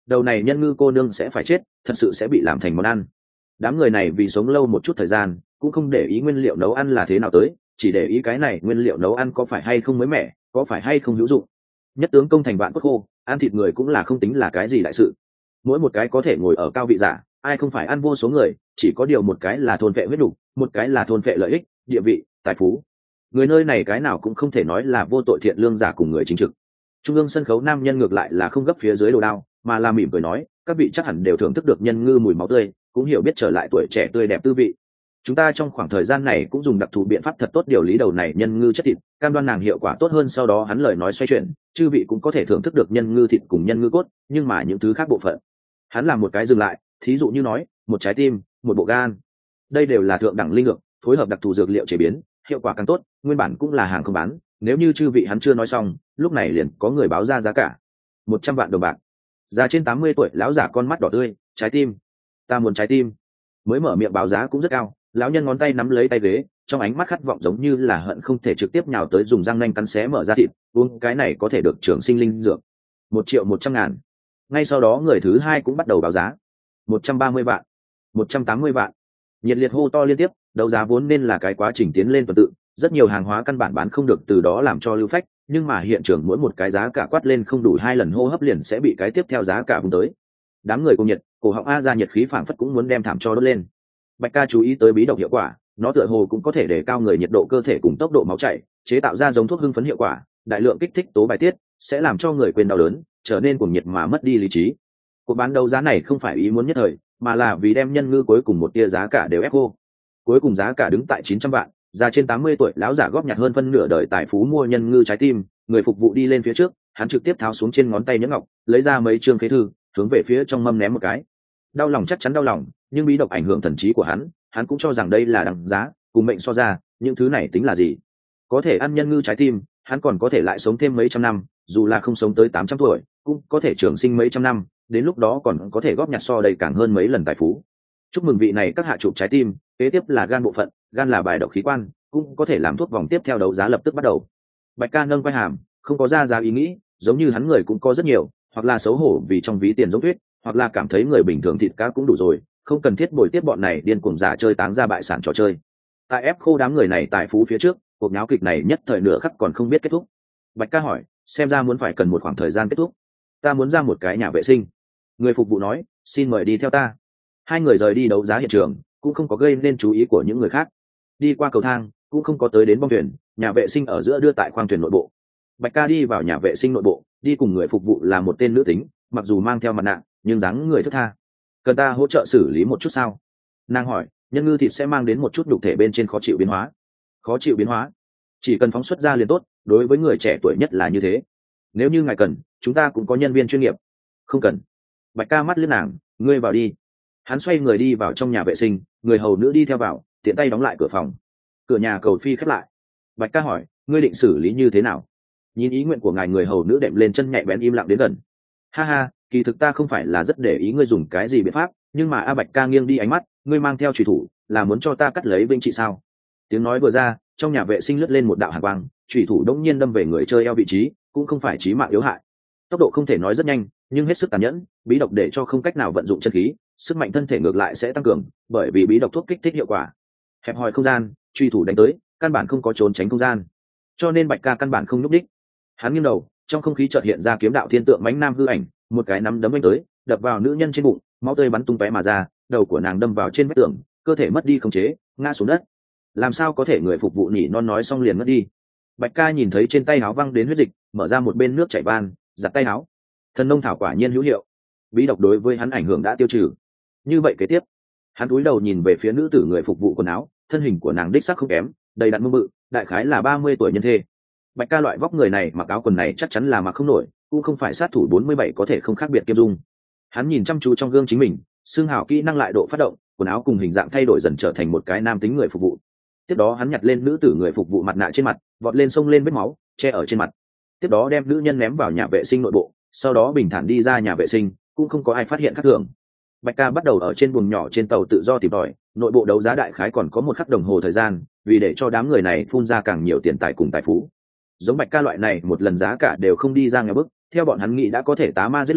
đầu này nhân ngư cô nương sẽ phải chết, thật sự sẽ bị làm thành món ăn. Đám người này vì sống lâu một chút thời gian cũng không để ý nguyên liệu nấu ăn là thế nào tới, chỉ để ý cái này nguyên liệu nấu ăn có phải hay không mới mẻ, có phải hay không hữu dụng. Nhất tướng công thành vạn cốt khô, ăn thịt người cũng là không tính là cái gì đại sự. Mỗi một cái có thể ngồi ở cao vị giả, ai không phải ăn vô số người, chỉ có điều một cái là thôn vệ huyết đủ, một cái là thôn vệ lợi ích, địa vị, tài phú. Người nơi này cái nào cũng không thể nói là vô tội thiện lương giả cùng người chính trực. Trung ương sân khấu nam nhân ngược lại là không gấp phía dưới đồ đao, mà là mỉm cười nói, các vị chắc hẳn đều thưởng thức được nhân ngư mùi máu tươi, cũng hiểu biết trở lại tuổi trẻ tươi đẹp tư vị. Chúng ta trong khoảng thời gian này cũng dùng đặc thù biện pháp thật tốt điều lý đầu này nhân ngư chất thịt, cam đoan nàng hiệu quả tốt hơn. Sau đó hắn lời nói xoay chuyển, chư vị cũng có thể thưởng thức được nhân ngư thịt cùng nhân ngư cốt, nhưng mà những thứ khác bộ phận. Hắn làm một cái dừng lại, thí dụ như nói, một trái tim, một bộ gan. Đây đều là thượng đẳng linh dược, phối hợp đặc thù dược liệu chế biến, hiệu quả càng tốt, nguyên bản cũng là hàng không bán. Nếu như chư vị hắn chưa nói xong, lúc này liền có người báo ra giá cả. một trăm vạn đồng bạc. Già trên tám mươi tuổi, lão giả con mắt đỏ tươi, trái tim. Ta muốn trái tim. Mới mở miệng báo giá cũng rất cao, lão nhân ngón tay nắm lấy tay ghế, trong ánh mắt khát vọng giống như là hận không thể trực tiếp nhào tới dùng răng nanh cắn xé mở ra thịt, uống cái này có thể được trường sinh linh dược. Một triệu một trăm ngàn. Ngay sau đó người thứ hai cũng bắt đầu báo giá. Một trăm ba mươi vạn. Một trăm tám mươi vạn. Nhiệt liệt hô to liên tiếp, đấu giá vốn nên là cái quá trình tiến lên tuần tự, rất nhiều hàng hóa căn bản bán không được, từ đó làm cho lưu phách, nhưng mà hiện trường mỗi một cái giá cả quát lên không đủ hai lần hô hấp liền sẽ bị cái tiếp theo giá cả vùng tới. Đám người cùng nhiệt, cổ họng a ra nhiệt khí phảng phất cũng muốn đem thảm cho đốt lên. Bạch Ca chú ý tới bí độc hiệu quả, nó tựa hồ cũng có thể để cao người nhiệt độ cơ thể cùng tốc độ máu chảy, chế tạo ra giống thuốc hưng phấn hiệu quả, đại lượng kích thích tố bài tiết, sẽ làm cho người quên đau đớn, trở nên cuồng nhiệt mà mất đi lý trí. Cuộc bán đấu giá này không phải ý muốn nhất thời, mà là vì đem nhân ngư cuối cùng một tia giá cả đều ép cô. Cuối cùng giá cả đứng tại chín trăm vạn, già trên tám mươi tuổi lão giả góp nhặt hơn phân nửa đời tài phú mua nhân ngư trái tim, người phục vụ đi lên phía trước, hắn trực tiếp tháo xuống trên ngón tay nhẫn ngọc, lấy ra mấy chương khế thư, hướng về phía trong mâm ném một cái. Đau lòng chắc chắn đau lòng, nhưng bí độc ảnh hưởng thần trí của hắn, hắn cũng cho rằng đây là đằng giá, cùng mệnh so ra, những thứ này tính là gì? Có thể ăn nhân ngư trái tim, hắn còn có thể lại sống thêm mấy trăm năm, dù là không sống tới tám trăm tuổi, cũng có thể trường sinh mấy trăm năm, đến lúc đó còn có thể góp nhặt so đầy càng hơn mấy lần tài phú. Chúc mừng vị này các hạ chụp trái tim, kế tiếp là gan bộ phận, gan là bài độc khí quan, cũng có thể làm thuốc. Vòng tiếp theo đấu giá lập tức bắt đầu. Bạch Ca nâng quay hàm, không có ra giá ý nghĩ, giống như hắn người cũng có rất nhiều, hoặc là xấu hổ vì trong ví tiền giống tuyết, hoặc là cảm thấy người bình thường thịt cá cũng đủ rồi, không cần thiết bồi tiếp bọn này điên cuồng giả chơi táng ra bại sản trò chơi. Tại ép khô đám người này tài phú phía trước, cuộc nháo kịch này nhất thời nửa khắc còn không biết kết thúc. Bạch Ca hỏi, xem ra muốn phải cần một khoảng thời gian kết thúc. Ta muốn ra một cái nhà vệ sinh. Người phục vụ nói, xin mời đi theo ta. Hai người rời đi đấu giá hiện trường, cũng không có gây nên chú ý của những người khác. Đi qua cầu thang, cũng không có tới đến bong thuyền, nhà vệ sinh ở giữa đưa tại khoang thuyền nội bộ. Bạch Ca đi vào nhà vệ sinh nội bộ, đi cùng người phục vụ là một tên nữ tính, mặc dù mang theo mặt nạ, nhưng dáng người thướt tha. Cần ta hỗ trợ xử lý một chút sao? Nàng hỏi. Nhân ngư thịt sẽ mang đến một chút nhục thể bên trên khó chịu biến hóa. Khó chịu biến hóa? Chỉ cần phóng xuất ra liền tốt, đối với người trẻ tuổi nhất là như thế. Nếu như ngài cần, chúng ta cũng có nhân viên chuyên nghiệp. Không cần. Bạch Ca mắt liếc nàng, ngươi vào đi. Hắn xoay người đi vào trong nhà vệ sinh, người hầu nữ đi theo vào, tiện tay đóng lại cửa phòng. Cửa nhà cầu phi khép lại. Bạch Ca hỏi, ngươi định xử lý như thế nào? Nhìn ý nguyện của ngài, người hầu nữ đệm lên chân nhạy bén im lặng đến gần. Ha ha, kỳ thực ta không phải là rất để ý ngươi dùng cái gì biện pháp, nhưng mà a Bạch Ca nghiêng đi ánh mắt, ngươi mang theo chùy thủ là muốn cho ta cắt lấy vinh trị sao? Tiếng nói vừa ra, trong nhà vệ sinh lướt lên một đạo hàn quang, chùy thủ đống nhiên đâm về người chơi eo vị trí, cũng không phải chí mạng yếu hại. Tốc độ không thể nói rất nhanh, nhưng hết sức tàn nhẫn, bí độc để cho không cách nào vận dụng chân khí, sức mạnh thân thể ngược lại sẽ tăng cường, bởi vì bí độc thuốc kích thích hiệu quả. Hẹp hòi không gian, truy thủ đánh tới, căn bản không có trốn tránh không gian, cho nên Bạch Ca căn bản không nhúc đích. Hắn nghiêng đầu, trong không khí chợt hiện ra kiếm đạo thiên tượng mãnh nam hư ảnh, một cái nắm đấm đánh tới, đập vào nữ nhân trên bụng, máu tươi bắn tung tóe mà ra, đầu của nàng đâm vào trên vách tường, cơ thể mất đi khống chế, ngã xuống đất. Làm sao có thể? Người phục vụ nhỉ non nói xong liền mất đi. Bạch Ca nhìn thấy trên tay áo văng đến huyết dịch, mở ra một bên nước chảy van, giặt tay áo. Thần nông thảo quả nhiên hữu hiệu, bí độc đối với hắn ảnh hưởng đã tiêu trừ. Như vậy kế tiếp, hắn cúi đầu nhìn về phía nữ tử người phục vụ quần áo, thân hình của nàng đích sắc không kém, đầy đặn mông bự, đại khái là ba mươi tuổi nhân thê. Bạch Ca loại vóc người này mặc áo quần này chắc chắn là mặc không nổi, cũng không phải sát thủ bốn mươi bảy có thể không khác biệt Kiêm Dung. Hắn nhìn chăm chú trong gương chính mình, xương hào kỹ năng lại độ phát động, quần áo cùng hình dạng thay đổi dần trở thành một cái nam tính người phục vụ. Tiếp đó hắn nhặt lên nữ tử người phục vụ mặt nạ trên mặt, vọt lên xông lên vết máu che ở trên mặt. Tiếp đó đem nữ nhân ném vào nhà vệ sinh nội bộ, sau đó bình thản đi ra nhà vệ sinh, cũng không có ai phát hiện khác thường. Bạch Ca bắt đầu ở trên buồng nhỏ trên tàu tự do tìm tòi, nội bộ đấu giá đại khái còn có một khắc đồng hồ thời gian, vì để cho đám người này phun ra càng nhiều tiền tài cùng tài phú. Giống Bạch Ca loại này một lần giá cả đều không đi ra ngoài bức, theo bọn hắn nghĩ đã có thể tá ma giết lửa,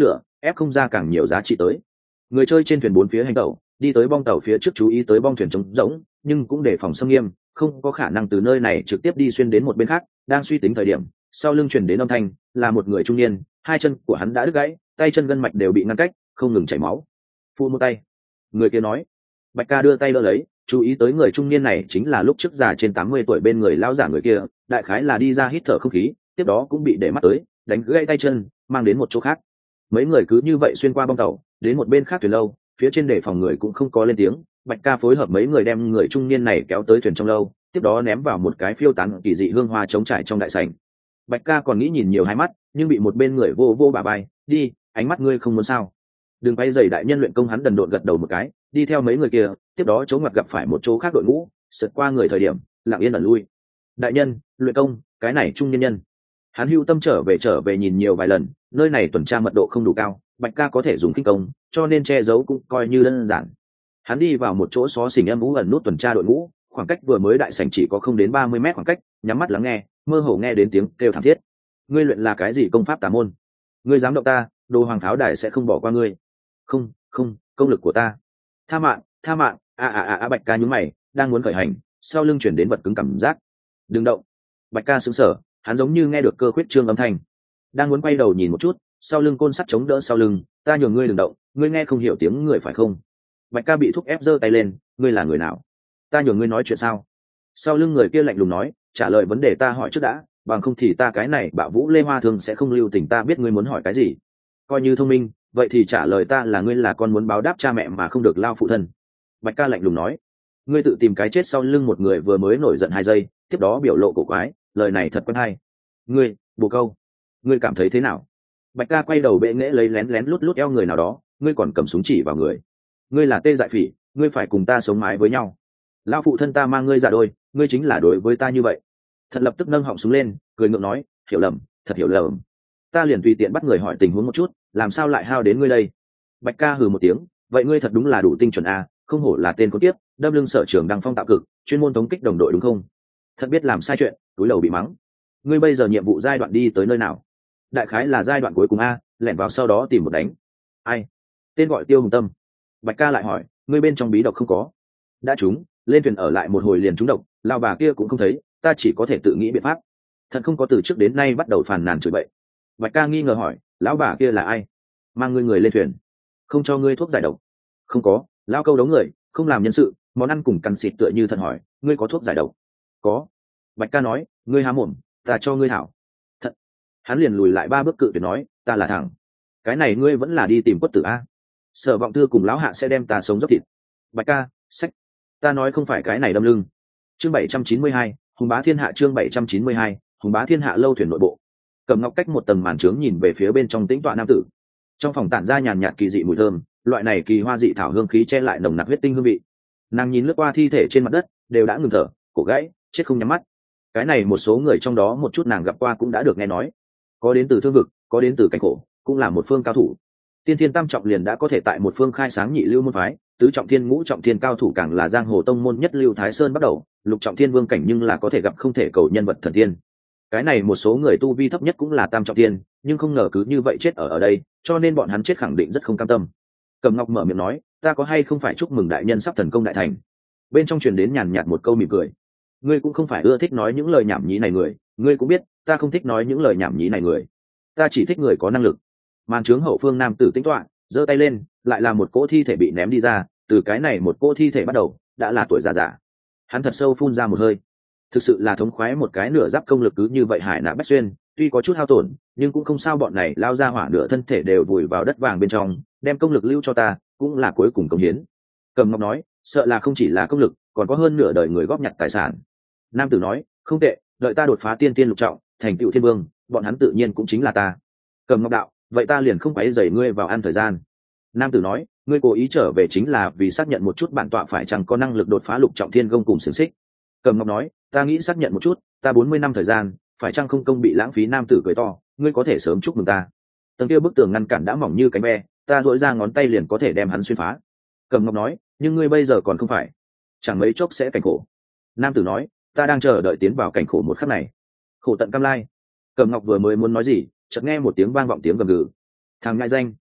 ép không ra càng nhiều giá trị tới. Người chơi trên thuyền bốn phía hành tẩu, đi tới bong tàu phía trước chú ý tới bong thuyền trống rỗng, nhưng cũng để phòng xâm nghiêm, không có khả năng từ nơi này trực tiếp đi xuyên đến một bên khác. Đang suy tính thời điểm, sau lưng truyền đến âm thanh, là một người trung niên, hai chân của hắn đã đứt gãy, tay chân gân mạch đều bị ngăn cách, không ngừng chảy máu. Phụ một tay. Người kia nói. Bạch Ca đưa tay đỡ lấy, chú ý tới người trung niên này chính là lúc trước già trên tám mươi tuổi bên người lão giả người kia, đại khái là đi ra hít thở không khí, tiếp đó cũng bị để mắt tới, đánh gãy tay chân, mang đến một chỗ khác. Mấy người cứ như vậy xuyên qua bong tàu, đến một bên khác thuyền lâu, phía trên để phòng người cũng không có lên tiếng. Bạch Ca phối hợp mấy người đem người trung niên này kéo tới thuyền trong lâu, tiếp đó ném vào một cái phiêu tán kỳ dị hương hoa trống trải trong đại sảnh. Bạch Ca còn nghĩ nhìn nhiều hai mắt, nhưng bị một bên người vô vô bà bay, đi, ánh mắt ngươi không muốn sao? Đừng bay giày đại nhân luyện công, hắn đần độn gật đầu một cái, đi theo mấy người kia, tiếp đó chống ngoặt gặp phải một chỗ khác đội ngũ, sượt qua người thời điểm, lặng yên ẩn lui. Đại nhân, luyện công, cái này trung nhân nhân. Hắn hưu tâm trở về trở về nhìn nhiều vài lần, nơi này tuần tra mật độ không đủ cao, Bạch Ca có thể dùng kinh công, cho nên che giấu cũng coi như đơn giản. Hắn đi vào một chỗ xó xỉnh âm u ẩn nút tuần tra đội ngũ, khoảng cách vừa mới đại sảnh chỉ có không đến ba mươi mét khoảng cách, nhắm mắt lắng nghe, mơ hồ nghe đến tiếng kêu thảm thiết. Ngươi luyện là cái gì công pháp tà môn? Ngươi dám động ta, đồ hoàng pháo đài sẽ không bỏ qua ngươi. Không, không, công lực của ta. Tha mạng, tha mạng. A a a a Bạch Ca nhún mày, đang muốn khởi hành, sau lưng chuyển đến vật cứng cảm giác. Đừng động. Bạch Ca sững sờ, hắn giống như nghe được cơ khuyết trương âm thanh, đang muốn quay đầu nhìn một chút, sau lưng côn sắt chống đỡ sau lưng, ta nhường ngươi đừng động, ngươi nghe không hiểu tiếng người phải không? Bạch Ca bị thúc ép giơ tay lên, ngươi là người nào? Ta nhường ngươi nói chuyện sao? Sau lưng người kia lạnh lùng nói, trả lời vấn đề ta hỏi trước đã, bằng không thì ta cái này Bạo Vũ Lê Hoa thường sẽ không lưu tình. Ta biết ngươi muốn hỏi cái gì, coi như thông minh, vậy thì trả lời ta là ngươi là con muốn báo đáp cha mẹ mà không được lao phụ thân. Bạch Ca lạnh lùng nói, ngươi tự tìm cái chết. Sau lưng một người vừa mới nổi giận hai giây, tiếp đó biểu lộ cổ quái, lời này thật quen hay. Ngươi, bồ câu, ngươi cảm thấy thế nào? Bạch Ca quay đầu bệ nghễ lấy lén lén lút lút eo người nào đó, ngươi còn cầm súng chỉ vào người. Ngươi là Tê Dại Phỉ, ngươi phải cùng ta sống mái với nhau. Lão phụ thân ta mang ngươi ra đôi, ngươi chính là đối với ta như vậy. Thật lập tức nâng họng súng lên, cười ngượng nói, hiểu lầm, thật hiểu lầm. Ta liền tùy tiện bắt người hỏi tình huống một chút, làm sao lại hao đến ngươi đây? Bạch Ca hừ một tiếng, vậy ngươi thật đúng là đủ tinh chuẩn a, không hổ là tên con tiếp, đâm lưng sở trường đăng phong tạo cực, chuyên môn tống kích đồng đội đúng không? Thật biết làm sai chuyện, túi đầu bị mắng. Ngươi bây giờ nhiệm vụ giai đoạn đi tới nơi nào? Đại khái là giai đoạn cuối cùng a, lẻn vào sau đó tìm một đánh. Ai? Tên gọi Tiêu Hùng Tâm. Bạch Ca lại hỏi, ngươi bên trong bí độc không có? Đã trúng, lên thuyền ở lại một hồi liền trúng độc, lao bà kia cũng không thấy, ta chỉ có thể tự nghĩ biện pháp. Thật không có từ trước đến nay bắt đầu phàn nàn chửi bậy. Bạch Ca nghi ngờ hỏi, lão bà kia là ai? Mang ngươi người lên thuyền, không cho ngươi thuốc giải độc? Không có, lao câu đấu người, không làm nhân sự, món ăn cùng cằn xịt tựa như thật hỏi, ngươi có thuốc giải độc? Có. Bạch Ca nói, ngươi há mồm, ta cho ngươi hảo. Thật. Hắn liền lùi lại ba bước cự tuyệt nói, ta là thẳng. Cái này ngươi vẫn là đi tìm quất tử a. Sở Vọng Thư cùng lão hạ sẽ đem ta sống dốc thịt. Bạch Ca, sách. Ta nói không phải cái này đâm lưng. Chương bảy trăm chín mươi hai, Hùng Bá Thiên Hạ. Chương bảy trăm chín mươi hai, Hùng Bá Thiên Hạ. Lâu thuyền nội bộ. Cầm Ngọc cách một tầng màn trướng nhìn về phía bên trong tĩnh tọa nam tử. Trong phòng tản ra nhàn nhạt kỳ dị mùi thơm, loại này kỳ hoa dị thảo hương khí che lại nồng nặc huyết tinh hương vị. Nàng nhìn lướt qua thi thể trên mặt đất, đều đã ngừng thở, cổ gãy, chết không nhắm mắt. Cái này một số người trong đó một chút nàng gặp qua cũng đã được nghe nói, có đến từ thương vực, có đến từ cảnh khổ, cũng là một phương cao thủ. Tiên thiên tam trọng liền đã có thể tại một phương khai sáng nhị lưu môn phái, tứ trọng thiên ngũ trọng thiên cao thủ càng là giang hồ tông môn nhất lưu Thái Sơn bắt đầu, lục trọng thiên vương cảnh nhưng là có thể gặp không thể cầu nhân vật thần tiên. Cái này một số người tu vi thấp nhất cũng là tam trọng thiên, nhưng không ngờ cứ như vậy chết ở ở đây, cho nên bọn hắn chết khẳng định rất không cam tâm. Cầm Ngọc mở miệng nói, ta có hay không phải chúc mừng đại nhân sắp thần công đại thành? Bên trong truyền đến nhàn nhạt một câu mỉm cười. Ngươi cũng không phải ưa thích nói những lời nhảm nhí này người, ngươi cũng biết ta không thích nói những lời nhảm nhí này người, ta chỉ thích người có năng lực. Màn trướng hậu phương nam tử tĩnh tọa, giơ tay lên, lại là một cỗ thi thể bị ném đi ra, từ cái này một cỗ thi thể bắt đầu đã là tuổi già già. Hắn thật sâu phun ra một hơi, thực sự là thống khoái, một cái nửa giáp công lực cứ như vậy hải nã bách xuyên, tuy có chút hao tổn nhưng cũng không sao, bọn này lao ra hỏa nửa thân thể đều vùi vào đất vàng bên trong, đem công lực lưu cho ta cũng là cuối cùng công hiến. Cầm Ngọc nói, sợ là không chỉ là công lực, còn có hơn nửa đời người góp nhặt tài sản. Nam tử nói, không tệ, đợi ta đột phá tiên tiên lục trọng, thành tựu thiên vương, bọn hắn tự nhiên cũng chính là ta. Cầm Ngọc đạo, vậy ta liền không quấy rầy ngươi vào ăn thời gian. Nam tử nói, ngươi cố ý trở về chính là vì xác nhận một chút bản tọa phải chăng có năng lực đột phá lục trọng thiên công cùng xiềng xích. Cầm Ngọc nói, ta nghĩ xác nhận một chút, ta bốn mươi năm thời gian, phải chăng không công bị lãng phí. Nam tử cười to, ngươi có thể sớm chúc mừng ta. Tầng kia bức tường ngăn cản đã mỏng như cánh ve, ta duỗi ra ngón tay liền có thể đem hắn xuyên phá. Cầm Ngọc nói, nhưng ngươi bây giờ còn không phải, chẳng mấy chốc sẽ cảnh khổ. Nam tử nói, ta đang chờ đợi tiến vào cảnh khổ một khắc này, khổ tận cam lai. Cầm Ngọc vừa mới muốn nói gì, chợt nghe một tiếng vang vọng tiếng gầm gừ. Thằng ngại danh,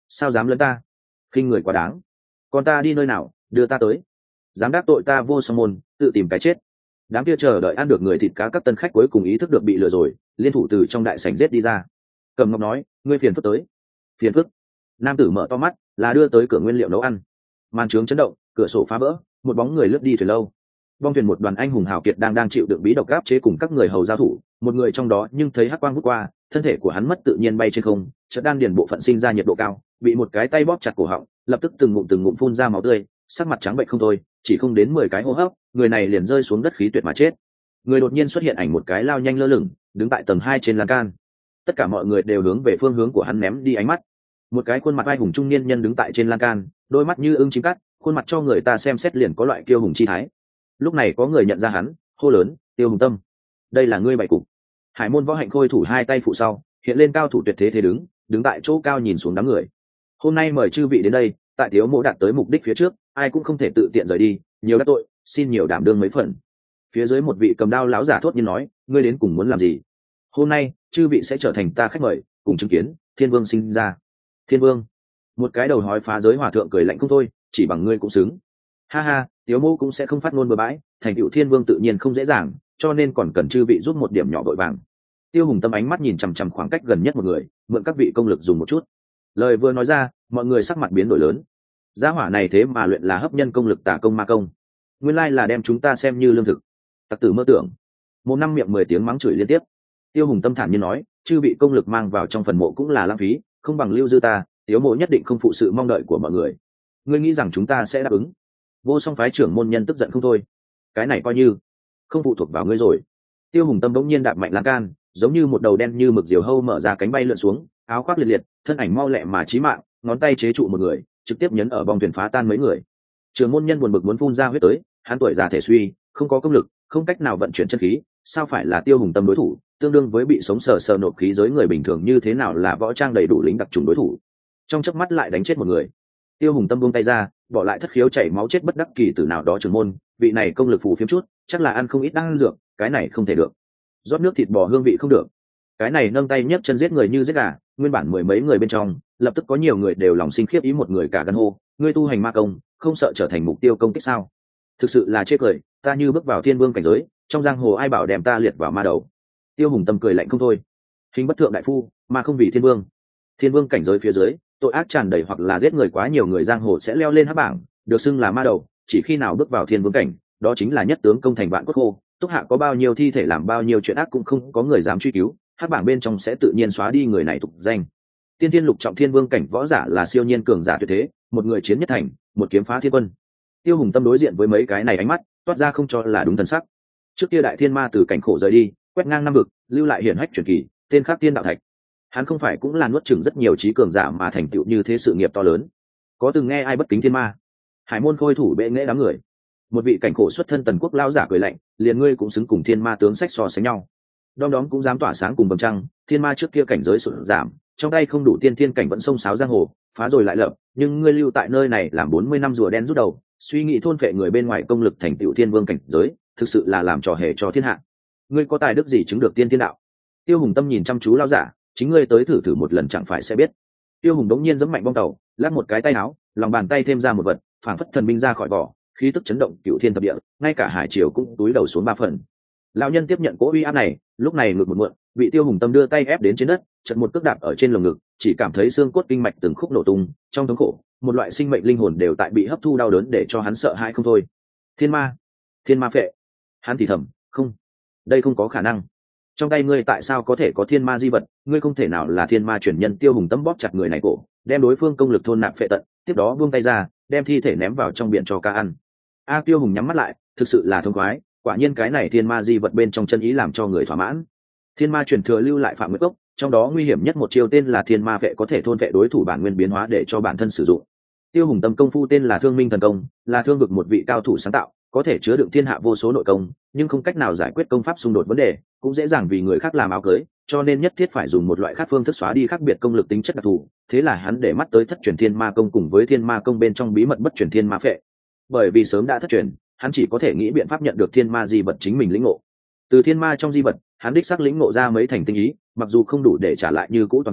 sao dám lấn ta, khinh người quá đáng, còn ta đi nơi nào, đưa ta tới, dám đắc tội ta vô song môn, tự tìm cái chết. Đám kia chờ đợi ăn được người thịt cá các tân khách cuối cùng ý thức được bị lừa rồi, liên thủ từ trong đại sảnh giết đi ra. Cầm Ngọc nói, ngươi phiền phức tới. Phiền phức? Nam tử mở to mắt, là đưa tới cửa nguyên liệu nấu ăn. Màn trướng chấn động, cửa sổ phá vỡ, một bóng người lướt đi thuyền lâu. Bong thuyền một đoàn anh hùng hào kiệt đang đang chịu đựng bí độc áp chế cùng các người hầu giao thủ, một người trong đó nhưng thấy hắc quang vút qua, thân thể của hắn mất tự nhiên bay trên không, chợt đan điền bộ phận sinh ra nhiệt độ cao, bị một cái tay bóp chặt cổ họng, lập tức từng ngụm từng ngụm phun ra máu tươi, sắc mặt trắng bệnh không thôi, chỉ không đến mười cái hô hấp, người này liền rơi xuống đất khí tuyệt mà chết. Người đột nhiên xuất hiện ảnh một cái lao nhanh lơ lửng, đứng tại tầng hai trên lan can. Tất cả mọi người đều hướng về phương hướng của hắn ném đi ánh mắt. Một cái khuôn mặt vai hùng trung niên nhân đứng tại trên lan can, đôi mắt như ưng chim cắt, khuôn mặt cho người ta xem xét liền có loại kiêu hùng chi thái. Lúc này có người nhận ra hắn, hô lớn, Tiêu Hùng Tâm, đây là ngươi bảy cục. Hải môn võ hạnh khôi thủ hai tay phụ sau, hiện lên cao thủ tuyệt thế thế đứng, đứng tại chỗ cao nhìn xuống đám người. Hôm nay mời chư vị đến đây, tại Tiếu Mỗ đạt tới mục đích phía trước, ai cũng không thể tự tiện rời đi, nhiều đắc tội, xin nhiều đảm đương mấy phần. Phía dưới một vị cầm đao lão giả thốt nhiên nói, ngươi đến cùng muốn làm gì? Hôm nay chư vị sẽ trở thành ta khách mời, cùng chứng kiến Thiên Vương sinh ra. Thiên Vương? Một cái đầu hói phá giới hòa thượng cười lạnh không thôi, chỉ bằng ngươi cũng xứng. Ha ha, Tiếu Mỗ cũng sẽ không phát ngôn bừa bãi, thành tựu Thiên Vương tự nhiên không dễ dàng, cho nên còn cần chư vị giúp một điểm nhỏ vội vàng. Tiêu Hùng Tâm ánh mắt nhìn chằm chằm khoảng cách gần nhất một người, mượn các vị công lực dùng một chút. Lời vừa nói ra, mọi người sắc mặt biến đổi lớn. Gia hỏa này thế mà luyện là hấp nhân công lực tả công ma công, nguyên lai là đem chúng ta xem như lương thực. Tặc tử mơ tưởng. Một năm miệng mười tiếng mắng chửi liên tiếp. Tiêu Hùng Tâm thản nhiên nói, chư vị công lực mang vào trong phần mộ cũng là lãng phí, không bằng lưu dư ta, Tiếu Mộ nhất định không phụ sự mong đợi của mọi người. Ngươi nghĩ rằng chúng ta sẽ đáp ứng? Vô Song phái trưởng môn nhân tức giận không thôi. Cái này coi như không phụ thuộc vào ngươi rồi. Tiêu Hùng Tâm bỗng nhiên đạp mạnh lan can, giống như một đầu đen như mực diều hâu mở ra cánh bay lượn xuống, áo khoác liệt liệt, thân ảnh mau lẹ mà chí mạng, ngón tay chế trụ một người, trực tiếp nhấn ở bong thuyền phá tan mấy người. Trưởng môn nhân buồn bực muốn phun ra huyết tới, hắn tuổi già thể suy, không có công lực, không cách nào vận chuyển chân khí, sao phải là Tiêu Hùng Tâm đối thủ, tương đương với bị sống sờ sờ nộp khí giới người bình thường như thế nào là võ trang đầy đủ lính đặc trùng đối thủ. Trong chớp mắt lại đánh chết một người. Tiêu Hùng Tâm buông tay ra, bỏ lại thất khiếu chảy máu chết bất đắc kỳ tử nào đó trưởng môn, vị này công lực phù phiếm chút, chắc là ăn không ít đan dược, cái này không thể được. Rót nước thịt bò hương vị không được. Cái này nâng tay nhấc chân giết người như giết gà, nguyên bản mười mấy người bên trong, lập tức có nhiều người đều lòng sinh khiếp ý, một người cả gan hô, ngươi tu hành ma công, không sợ trở thành mục tiêu công kích sao? Thực sự là chê cười, ta như bước vào thiên vương cảnh giới, trong giang hồ ai bảo đem ta liệt vào ma đầu. Tiêu Hùng Tâm cười lạnh không thôi. Hình bất thượng đại phu, mà không vì thiên vương. Thiên vương cảnh giới phía dưới, tội ác tràn đầy hoặc là giết người quá nhiều người giang hồ sẽ leo lên hắc bảng, được xưng là ma đầu, chỉ khi nào bước vào thiên vương cảnh, đó chính là nhất tướng công thành vạn cốt khô, túc hạ có bao nhiêu thi thể làm bao nhiêu chuyện ác cũng không có người dám truy cứu, hắc bảng bên trong sẽ tự nhiên xóa đi người này tục danh. Tiên thiên lục trọng thiên vương cảnh võ giả là siêu nhiên cường giả tuyệt thế, một người chiến nhất thành, một kiếm phá thiên quân. Tiêu Hùng Tâm đối diện với mấy cái này ánh mắt, toát ra không cho là đúng thần sắc. Trước kia đại thiên ma từ cảnh khổ rời đi, quét ngang năm vực, lưu lại hiển hách truyền kỳ, tên khác Tiên Đạo Thạch. Hắn không phải cũng là nuốt chửng rất nhiều trí cường giả mà thành tựu như thế sự nghiệp to lớn. Có từng nghe ai bất kính thiên ma? Hải môn khôi thủ bệ nghệ đám người. Một vị cảnh khổ xuất thân tần quốc lao giả cười lạnh, liền ngươi cũng xứng cùng thiên ma tướng sách so sánh nhau. Đom đóm cũng dám tỏa sáng cùng bầm trăng, thiên ma trước kia cảnh giới sụt giảm, trong tay không đủ tiên thiên cảnh vẫn sông sáo giang hồ, phá rồi lại lập, nhưng ngươi lưu tại nơi này làm bốn mươi năm rùa đen rút đầu, suy nghĩ thôn phệ người bên ngoài công lực thành tựu thiên vương cảnh giới, thực sự là làm trò hề cho thiên hạ. Ngươi có tài đức gì chứng được tiên thiên đạo? Tiêu Hùng Tâm nhìn chăm chú lao giả, chính ngươi tới thử thử một lần chẳng phải sẽ biết. Tiêu Hùng đống nhiên giẫm mạnh bong tàu, lắc một cái tay áo, lòng bàn tay thêm ra một vật, phảng phất thần binh ra khỏi vỏ, khí tức chấn động cửu thiên thập địa, ngay cả hải triều cũng túi đầu xuống ba phần. Lão nhân tiếp nhận cỗ uy áp này, lúc này ngực một muộn, bị Tiêu Hùng Tâm đưa tay ép đến trên đất, chật một cước đạp ở trên lồng ngực, chỉ cảm thấy xương cốt kinh mạch từng khúc nổ tung, trong thống khổ, một loại sinh mệnh linh hồn đều tại bị hấp thu đau đớn để cho hắn sợ hãi không thôi. Thiên ma, thiên ma phệ. Hắn thì thầm, không, đây không có khả năng. Trong tay ngươi tại sao có thể có thiên ma di vật? Ngươi không thể nào là thiên ma truyền nhân. Tiêu Hùng Tâm bóp chặt người này cổ, đem đối phương công lực thôn nạp phệ tận, tiếp đó buông tay ra, đem thi thể ném vào trong biển cho cá ăn. A Tiêu Hùng nhắm mắt lại, thực sự là thông khoái, quả nhiên cái này thiên ma di vật bên trong chân ý làm cho người thỏa mãn. Thiên ma truyền thừa lưu lại phạm nguyệt cốc, trong đó nguy hiểm nhất một chiêu tên là thiên ma vệ, có thể thôn vệ đối thủ bản nguyên biến hóa để cho bản thân sử dụng. Tiêu Hùng Tâm công phu tên là Thương Minh Thần Công, là thương vực một vị cao thủ sáng tạo, có thể chứa đựng thiên hạ vô số nội công, nhưng không cách nào giải quyết công pháp xung đột vấn đề, cũng dễ dàng vì người khác làm áo cưới, cho nên nhất thiết phải dùng một loại khác phương thức xóa đi khác biệt công lực tính chất đặc thù. Thế là hắn để mắt tới thất truyền thiên ma công cùng với thiên ma công bên trong bí mật bất truyền thiên ma phệ. Bởi vì sớm đã thất truyền, hắn chỉ có thể nghĩ biện pháp nhận được thiên ma di vật chính mình lĩnh ngộ. Từ thiên ma trong di vật, hắn đích xác lĩnh ngộ ra mấy thành tinh ý, mặc dù không đủ để trả lại như cũ toàn cảnh,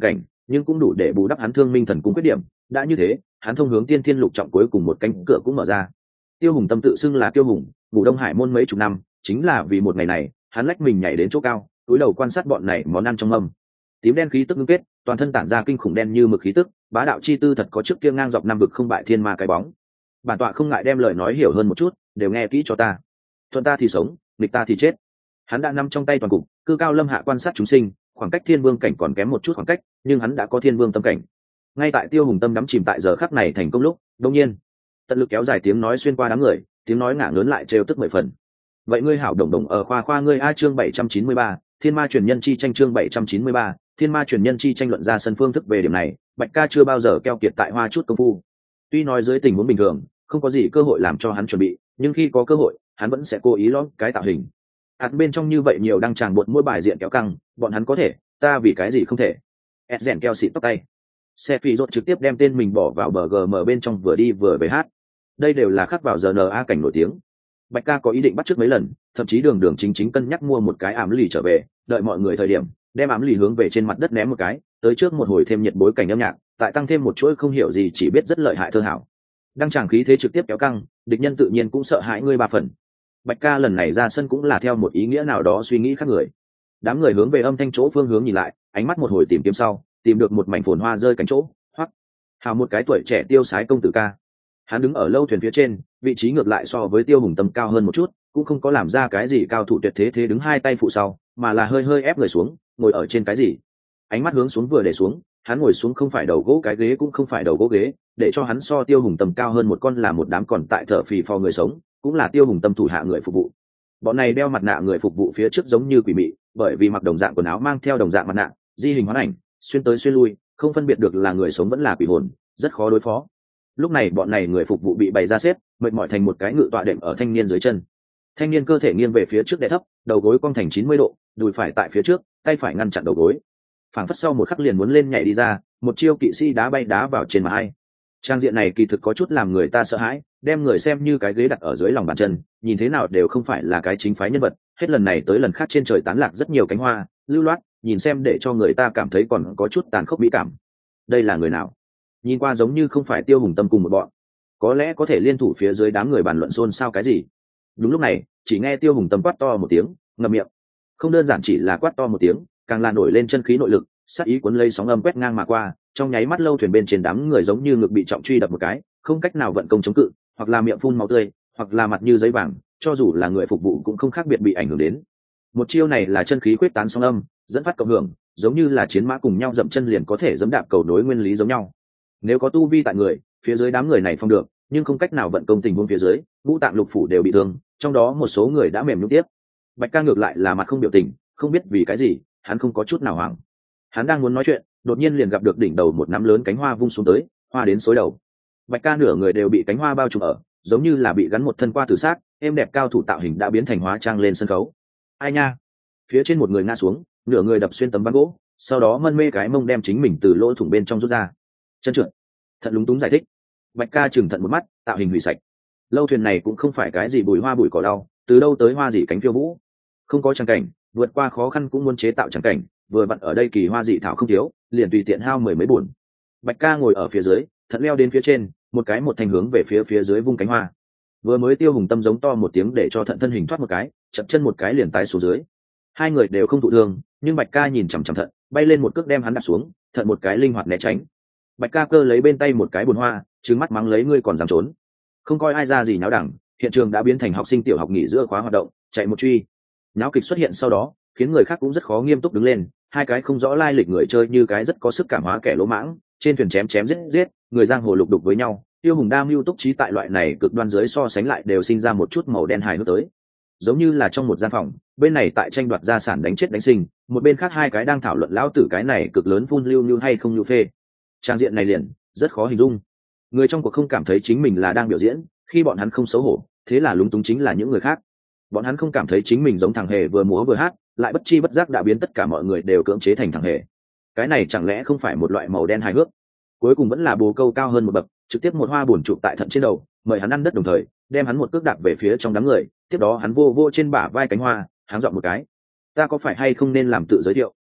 nhưng cũng đủ để bù đắp hắn thương minh thần cung khuyết điểm. Đã như thế, hắn thông hướng tiên thiên lục trọng cuối cùng một cánh cửa cũng mở ra. Tiêu Hùng Tâm tự xưng là Tiêu Hùng, ngủ Đông Hải môn mấy chục năm, chính là vì một ngày này, hắn lách mình nhảy đến chỗ cao, cúi đầu quan sát bọn này món ăn trong mâm. Tím đen khí tức ngưng kết, toàn thân tản ra kinh khủng đen như mực khí tức, bá đạo chi tư thật có trước kia ngang dọc năm vực không bại thiên ma cái bóng. Bản tọa không ngại đem lời nói hiểu hơn một chút, đều nghe kỹ cho ta. Thuận ta thì sống, nghịch ta thì chết. Hắn đã nắm trong tay toàn cục, cư cao lâm hạ quan sát chúng sinh, khoảng cách thiên vương cảnh còn kém một chút khoảng cách, nhưng hắn đã có thiên vương tâm cảnh. Ngay tại Tiêu Hùng Tâm đắm chìm tại giờ khắc này thành công lúc, đột nhiên, tận lực kéo dài tiếng nói xuyên qua đám người, tiếng nói ngả lớn lại trêu tức mười phần. Vậy ngươi hảo đồng đồng ở khoa khoa ngươi a chương bảy trăm chín mươi ba, Thiên Ma truyền nhân chi tranh chương bảy trăm chín mươi ba, Thiên Ma truyền nhân chi tranh luận ra sân phương thức về điểm này, Bạch Ca chưa bao giờ keo kiệt tại hoa chút công phu. Tuy nói dưới tình huống bình thường, không có gì cơ hội làm cho hắn chuẩn bị, nhưng khi có cơ hội, hắn vẫn sẽ cố ý lót cái tạo hình. Hạt bên trong như vậy nhiều đăng tràng buộc mỗi bài diện kéo căng, bọn hắn có thể, ta vì cái gì không thể? Ed rèn keo xịt tóc tay. Xe phi rốt trực tiếp đem tên mình bỏ vào bờ gm bên trong vừa đi vừa về hát. Đây đều là khắc vào giờ en a cảnh nổi tiếng. Bạch Ca có ý định bắt chước mấy lần, thậm chí đường đường chính chính cân nhắc mua một cái ám lì trở về, đợi mọi người thời điểm, đem ám lì hướng về trên mặt đất ném một cái, tới trước một hồi thêm nhiệt bối cảnh âm nhạc, tại tăng thêm một chuỗi không hiểu gì chỉ biết rất lợi hại thơ hảo. Đăng tràng khí thế trực tiếp kéo căng, địch nhân tự nhiên cũng sợ hãi ngươi ba phần. Bạch Ca lần này ra sân cũng là theo một ý nghĩa nào đó suy nghĩ khác người. Đám người hướng về âm thanh chỗ phương hướng nhìn lại, ánh mắt một hồi tìm kiếm sau, tìm được một mảnh phồn hoa rơi cánh chỗ, hoặc hào một cái tuổi trẻ tiêu sái công tử ca. Hắn đứng ở lâu thuyền phía trên, vị trí ngược lại so với Tiêu Hùng Tâm cao hơn một chút, cũng không có làm ra cái gì cao thủ tuyệt thế thế đứng hai tay phụ sau, mà là hơi hơi ép người xuống, ngồi ở trên cái gì. Ánh mắt hướng xuống vừa để xuống, hắn ngồi xuống không phải đầu gỗ cái ghế cũng không phải đầu gỗ ghế, để cho hắn so Tiêu Hùng Tâm cao hơn một con là một đám còn tại thở phì phò người sống, cũng là Tiêu Hùng Tâm thủ hạ người phục vụ. Bọn này đeo mặt nạ người phục vụ phía trước giống như quỷ mị, bởi vì mặc đồng dạng quần áo mang theo đồng dạng mặt nạ, di hình hóa ảnh, xuyên tới xuyên lui, không phân biệt được là người sống vẫn là quỷ hồn, rất khó đối phó. Lúc này bọn này người phục vụ bị bày ra xếp, mệt mỏi thành một cái ngự tọa đệm ở thanh niên dưới chân. Thanh niên cơ thể nghiêng về phía trước đè thấp, đầu gối cong thành chín mươi độ, đùi phải tại phía trước, tay phải ngăn chặn đầu gối. Phảng phất sau một khắc liền muốn lên nhảy đi ra, một chiêu kỵ sĩ đá bay đá vào trên mà ai. Trang diện này kỳ thực có chút làm người ta sợ hãi, đem người xem như cái ghế đặt ở dưới lòng bàn chân, nhìn thế nào đều không phải là cái chính phái nhân vật, hết lần này tới lần khác trên trời tán lạc rất nhiều cánh hoa, lưu loát, nhìn xem để cho người ta cảm thấy còn có chút tàn khốc mỹ cảm. Đây là người nào? Nhìn qua giống như không phải Tiêu Hùng Tâm cùng một bọn, có lẽ có thể liên thủ phía dưới đám người bàn luận xôn xao cái gì. Đúng lúc này, chỉ nghe Tiêu Hùng Tâm quát to một tiếng, ngậm miệng. Không đơn giản chỉ là quát to một tiếng, càng là nổi lên chân khí nội lực, sát ý cuốn lấy sóng âm quét ngang mà qua, trong nháy mắt lâu thuyền bên trên đám người giống như ngực bị trọng truy đập một cái, không cách nào vận công chống cự, hoặc là miệng phun máu tươi, hoặc là mặt như giấy vàng, cho dù là người phục vụ cũng không khác biệt bị ảnh hưởng đến. Một chiêu này là chân khí quyết tán sóng âm, dẫn phát cộng hưởng, giống như là chiến mã cùng nhau dậm chân liền có thể giẫm đạp cầu nối nguyên lý giống nhau. Nếu có tu vi tại người, phía dưới đám người này phong được, nhưng không cách nào vận công tình huống phía dưới, ngũ tạng lục phủ đều bị thương, trong đó một số người đã mềm nhũn tiếp. Bạch Ca ngược lại là mặt không biểu tình, không biết vì cái gì, hắn không có chút nào hoảng. Hắn đang muốn nói chuyện, đột nhiên liền gặp được đỉnh đầu một nắm lớn cánh hoa vung xuống tới, hoa đến xối đầu. Bạch Ca nửa người đều bị cánh hoa bao trùm ở, giống như là bị gắn một thân qua tử xác, êm đẹp cao thủ tạo hình đã biến thành hóa trang lên sân khấu. Ai nha? Phía trên một người ngã xuống, nửa người đập xuyên tấm ván gỗ, sau đó mân mê cái mông đem chính mình từ lỗ thủng bên trong rút ra. Chân trượt. Thận lúng túng giải thích. Bạch Ca chừng thận một mắt, tạo hình hủy sạch. Lâu thuyền này cũng không phải cái gì bùi hoa bùi cỏ đau, từ đâu tới hoa gì cánh phiêu vũ. Không có trang cảnh, vượt qua khó khăn cũng muốn chế tạo trang cảnh, vừa vặn ở đây kỳ hoa dị thảo không thiếu, liền tùy tiện hao mười mấy bổn. Bạch Ca ngồi ở phía dưới, thận leo đến phía trên, một cái một thành hướng về phía phía dưới vung cánh hoa. Vừa mới Tiêu Hùng Tâm giống to một tiếng để cho thận thân hình thoát một cái, chậm chân một cái liền tái xuống dưới. Hai người đều không thụ thương, nhưng Bạch Ca nhìn chằm chằm thận, bay lên một cước đem hắn đạp xuống, thận một cái linh hoạt né tránh. Bạch Ca cơ lấy bên tay một cái bồn hoa, trừng mắt mắng lấy ngươi còn dám trốn. Không coi ai ra gì náo đẳng, hiện trường đã biến thành học sinh tiểu học nghỉ giữa khóa hoạt động, chạy một truy. Náo kịch xuất hiện sau đó, khiến người khác cũng rất khó nghiêm túc đứng lên, hai cái không rõ lai lịch người chơi như cái rất có sức cảm hóa kẻ lỗ mãng, trên thuyền chém chém giết giết, người giang hồ lục đục với nhau, Tiêu Hùng đa mưu túc trí tại loại này cực đoan dưới so sánh lại đều sinh ra một chút màu đen hài hước tới. Giống như là trong một gian phòng, bên này tại tranh đoạt gia sản đánh chết đánh sinh, một bên khác hai cái đang thảo luận lão tử cái này cực lớn phun lưu như hay không lưu phê. Trang diện này liền rất khó hình dung. Người trong cuộc không cảm thấy chính mình là đang biểu diễn, khi bọn hắn không xấu hổ, thế là lúng túng chính là những người khác. Bọn hắn không cảm thấy chính mình giống thằng hề vừa múa vừa hát, lại bất chi bất giác đã biến tất cả mọi người đều cưỡng chế thành thằng hề. Cái này chẳng lẽ không phải một loại màu đen hài hước? Cuối cùng vẫn là bồ câu cao hơn một bậc, trực tiếp một hoa buồn chụp tại thận trên đầu, mời hắn ăn đất đồng thời, đem hắn một cước đạp về phía trong đám người, tiếp đó hắn vô vô trên bả vai cánh hoa, háng dọn một cái. Ta có phải hay không nên làm tự giới thiệu?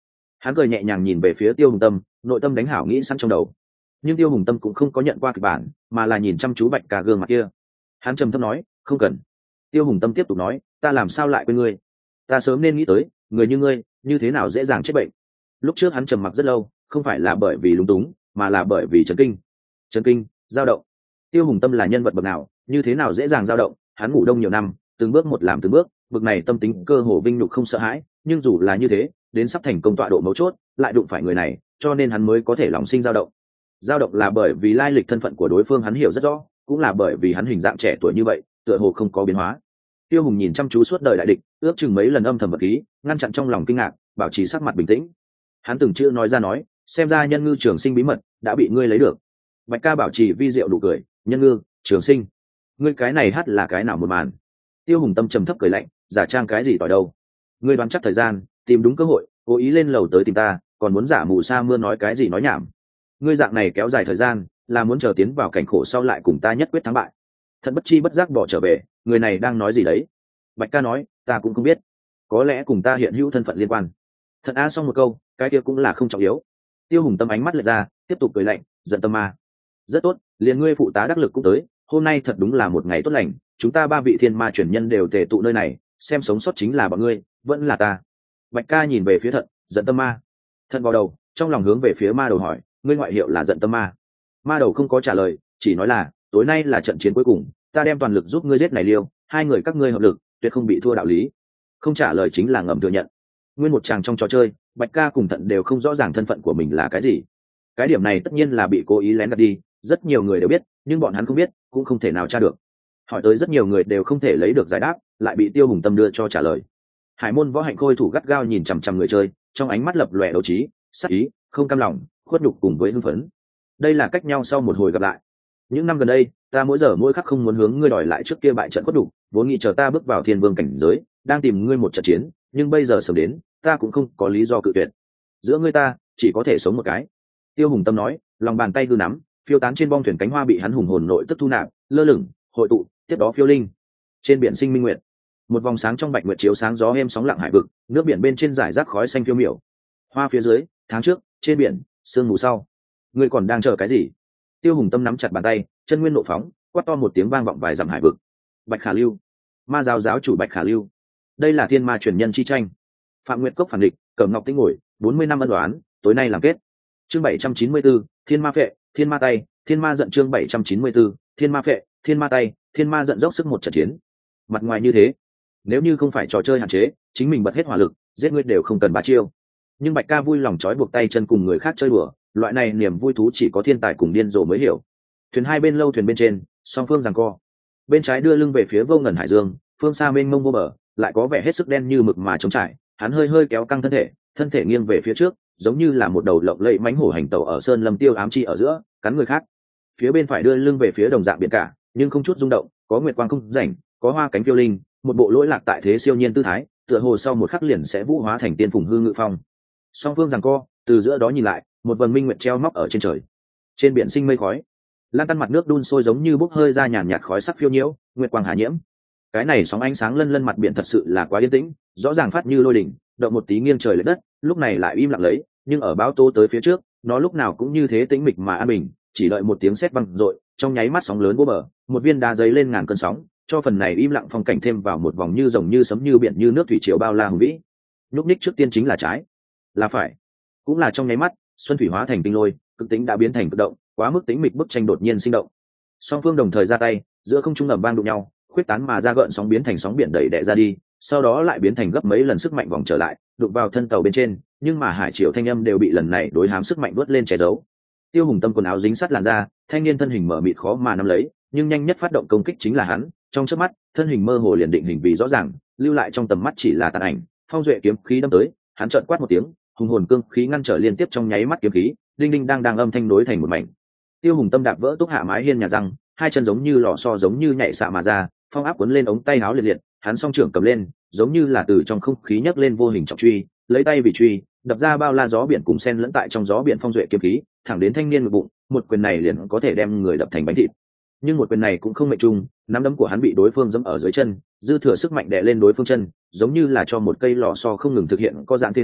Hắn cười nhẹ nhàng nhìn về phía Tiêu Hùng Tâm, nội tâm đánh hảo nghĩ sẵn trong đầu. Nhưng Tiêu Hùng Tâm cũng không có nhận qua kịch bản, mà là nhìn chăm chú Bạch Ca gương mặt kia. Hắn trầm thấp nói, không cần. Tiêu Hùng Tâm tiếp tục nói, ta làm sao lại quên ngươi? Ta sớm nên nghĩ tới, người như ngươi, như thế nào dễ dàng chết bệnh. Lúc trước hắn trầm mặc rất lâu, không phải là bởi vì lúng túng, mà là bởi vì chấn kinh. Chấn kinh, dao động. Tiêu Hùng Tâm là nhân vật bậc nào, như thế nào dễ dàng dao động? Hắn ngủ đông nhiều năm, từng bước một làm từng bước, bậc này tâm tính cơ hồ vinh nhục không sợ hãi, nhưng dù là như thế, đến sắp thành công tọa độ mấu chốt, lại đụng phải người này, cho nên hắn mới có thể lòng sinh dao động. Dao động là bởi vì lai lịch thân phận của đối phương hắn hiểu rất rõ, cũng là bởi vì hắn hình dạng trẻ tuổi như vậy, tựa hồ không có biến hóa. Tiêu Hùng nhìn chăm chú suốt đời đại địch, ước chừng mấy lần âm thầm vật khí, ngăn chặn trong lòng kinh ngạc, bảo trì sắc mặt bình tĩnh. Hắn từng chữ nói ra nói, xem ra nhân ngư trường sinh bí mật đã bị ngươi lấy được. Bạch Ca bảo trì vi diệu đủ cười, nhân ngư trường sinh, ngươi cái này hát là cái nào một màn? Tiêu Hùng Tâm trầm thấp cười lạnh, giả trang cái gì tỏi đâu? Ngươi đoán chắc thời gian, tìm đúng cơ hội, cố ý lên lầu tới tìm ta, còn muốn giả mù sa mưa nói cái gì nói nhảm? Ngươi dạng này kéo dài thời gian, là muốn chờ tiến vào cảnh khổ sau lại cùng ta nhất quyết thắng bại. Thật bất chi bất giác bỏ trở về, người này đang nói gì đấy? Bạch Ca nói, ta cũng không biết, có lẽ cùng ta hiện hữu thân phận liên quan. Thật a xong một câu, cái kia cũng là không trọng yếu. Tiêu Hùng Tâm ánh mắt lệch ra, tiếp tục cười lạnh, giận tâm ma. Rất tốt, liền ngươi phụ tá đắc lực cũng tới, hôm nay thật đúng là một ngày tốt lành, chúng ta ba vị thiên ma truyền nhân đều tề tụ nơi này, xem sống sót chính là bọn ngươi, vẫn là ta. Bạch Ca nhìn về phía Thận, giận tâm ma. Thận vào đầu, trong lòng hướng về phía ma đầu hỏi, ngươi ngoại hiệu là giận tâm ma? Ma đầu không có trả lời, chỉ nói là, tối nay là trận chiến cuối cùng, ta đem toàn lực giúp ngươi giết này liêu, hai người các ngươi hợp lực, tuyệt không bị thua đạo lý. Không trả lời chính là ngầm thừa nhận. Nguyên một chàng trong trò chơi, Bạch Ca cùng Thận đều không rõ ràng thân phận của mình là cái gì. Cái điểm này tất nhiên là bị cố ý lén gạt đi, rất nhiều người đều biết, nhưng bọn hắn không biết, cũng không thể nào tra được. Hỏi tới rất nhiều người đều không thể lấy được giải đáp, lại bị Tiêu Hùng Tâm đưa cho trả lời. Hải môn võ hạnh khôi thủ gắt gao nhìn chằm chằm người chơi, trong ánh mắt lập lòe đấu trí, sắc ý, không cam lòng, khuất nhục cùng với hưng phấn. Đây là cách nhau sau một hồi gặp lại. Những năm gần đây, ta mỗi giờ mỗi khắc không muốn hướng ngươi đòi lại trước kia bại trận khuất nhục, vốn nghĩ chờ ta bước vào thiên vương cảnh giới, đang tìm ngươi một trận chiến, nhưng bây giờ sớm đến, ta cũng không có lý do cự tuyệt. Giữa ngươi ta, chỉ có thể sống một cái. Tiêu Hùng Tâm nói, lòng bàn tay cứ nắm, phiêu tán trên bong thuyền cánh hoa bị hắn hùng hồn nội tức thu nạp, lơ lửng, hội tụ, tiếp đó phiêu linh. Trên biển sinh minh nguyệt, một vòng sáng trong bạch nguyệt chiếu sáng gió êm sóng lặng hải vực, nước biển bên trên rải rác khói xanh phiêu miểu. Hoa phía dưới, tháng trước, trên biển, sương mù sau. Ngươi còn đang chờ cái gì? Tiêu Hùng Tâm nắm chặt bàn tay, chân nguyên nộ phóng, quát to một tiếng vang vọng vài dặm hải vực. Bạch Khả Lưu, ma giáo giáo chủ Bạch Khả Lưu. Đây là thiên ma truyền nhân chi tranh. Phạm Nguyệt Cốc phản địch, Cẩm Ngọc Tinh ngồi, bốn mươi năm ân đoán, tối nay làm kết. Chương bảy trăm chín mươi 74, Thiên Ma Phệ, Thiên Ma Tay, Thiên Ma Giận chương bảy trăm chín mươi 74, Thiên Ma Phệ, Thiên Ma Tay, Thiên Ma Giận dốc sức một trận chiến. Mặt ngoài như thế, nếu như không phải trò chơi hạn chế, chính mình bật hết hỏa lực, giết ngươi đều không cần ba chiêu. Nhưng Bạch Ca vui lòng trói buộc tay chân cùng người khác chơi đùa, loại này niềm vui thú chỉ có thiên tài cùng điên rồ mới hiểu. Thuyền hai bên lâu thuyền bên trên, song phương giằng co. Bên trái đưa lưng về phía vô ngần hải dương, phương xa mênh mông vô bờ, lại có vẻ hết sức đen như mực mà trống trải. Hắn hơi hơi kéo căng thân thể, thân thể nghiêng về phía trước, giống như là một đầu lộng lẫy mãnh hổ hành tẩu ở sơn lâm tiêu ám chi ở giữa, cắn người khác. Phía bên phải đưa lưng về phía đồng dạng biển cả, nhưng không chút rung động, có nguyệt quang không rảnh, có hoa cánh phiêu linh, một bộ lỗi lạc tại thế siêu nhiên tư thái, tựa hồ sau một khắc liền sẽ vũ hóa thành tiên phùng hư ngự phong. Song phương giằng co, từ giữa đó nhìn lại, một vầng minh nguyệt treo móc ở trên trời. Trên biển sinh mây khói, lan tăn mặt nước đun sôi giống như bốc hơi ra nhàn nhạt khói sắc phiêu nhiễu, nguyệt quang hà nhiễm. Cái này sóng ánh sáng lân lân mặt biển thật sự là quá yên tĩnh, rõ ràng phát như lôi đỉnh, động một tí nghiêng trời lệch đất, lúc này lại im lặng lấy, nhưng ở báo tố tới phía trước, nó lúc nào cũng như thế tĩnh mịch mà an bình, chỉ đợi một tiếng sét vang rội, trong nháy mắt sóng lớn vô bờ, một viên đá giấy lên ngàn cơn sóng, cho phần này im lặng phong cảnh thêm vào một vòng như rồng như sấm như biển như nước thủy triều bao la hùng vĩ. Lúc ních trước tiên chính là trái, là phải, cũng là trong nháy mắt, xuân thủy hóa thành tinh lôi, cực tính đã biến thành cực động, quá mức tĩnh mịch bức tranh đột nhiên sinh động. Song phương đồng thời ra tay, giữa không trung ầm vang đụng nhau, khuyết tán mà ra gợn sóng biến thành sóng biển đẩy đè ra đi, sau đó lại biến thành gấp mấy lần sức mạnh vòng trở lại, đụng vào thân tàu bên trên, nhưng mà hải triều thanh âm đều bị lần này đối hám sức mạnh vớt lên che giấu. Tiêu Hùng Tâm quần áo dính sát làn da, thanh niên thân hình mở mịt khó mà nắm lấy, nhưng nhanh nhất phát động công kích chính là hắn, trong chớp mắt, thân hình mơ hồ liền định hình vì rõ ràng, lưu lại trong tầm mắt chỉ là tàn ảnh, phong duệ kiếm khí đâm tới, hắn chợt quát một tiếng, hùng hồn cương khí ngăn trở liên tiếp trong nháy mắt kiếm khí, đinh đinh đang đang âm thanh đối thành một mảnh. Tiêu Hùng Tâm đạp vỡ túc hạ mái hiên nhà răng, hai chân giống như lò xo giống như nhảy xạ mà ra, phong áp cuốn lên ống tay áo liệt liệt, hắn song trưởng cầm lên, giống như là từ trong không khí nhấc lên vô hình trọng truy, lấy tay vì truy, đập ra bao la gió biển cùng sen lẫn tại trong gió biển phong duệ kiếm khí, thẳng đến thanh niên ngực bụng, một quyền này liền có thể đem người đập thành bánh thịt. Nhưng một quyền này cũng không mệnh trung, nắm đấm của hắn bị đối phương giẫm ở dưới chân, dư thừa sức mạnh đè lên đối phương chân, giống như là cho một cây lò xo không ngừng thực hiện có dạng thế năng,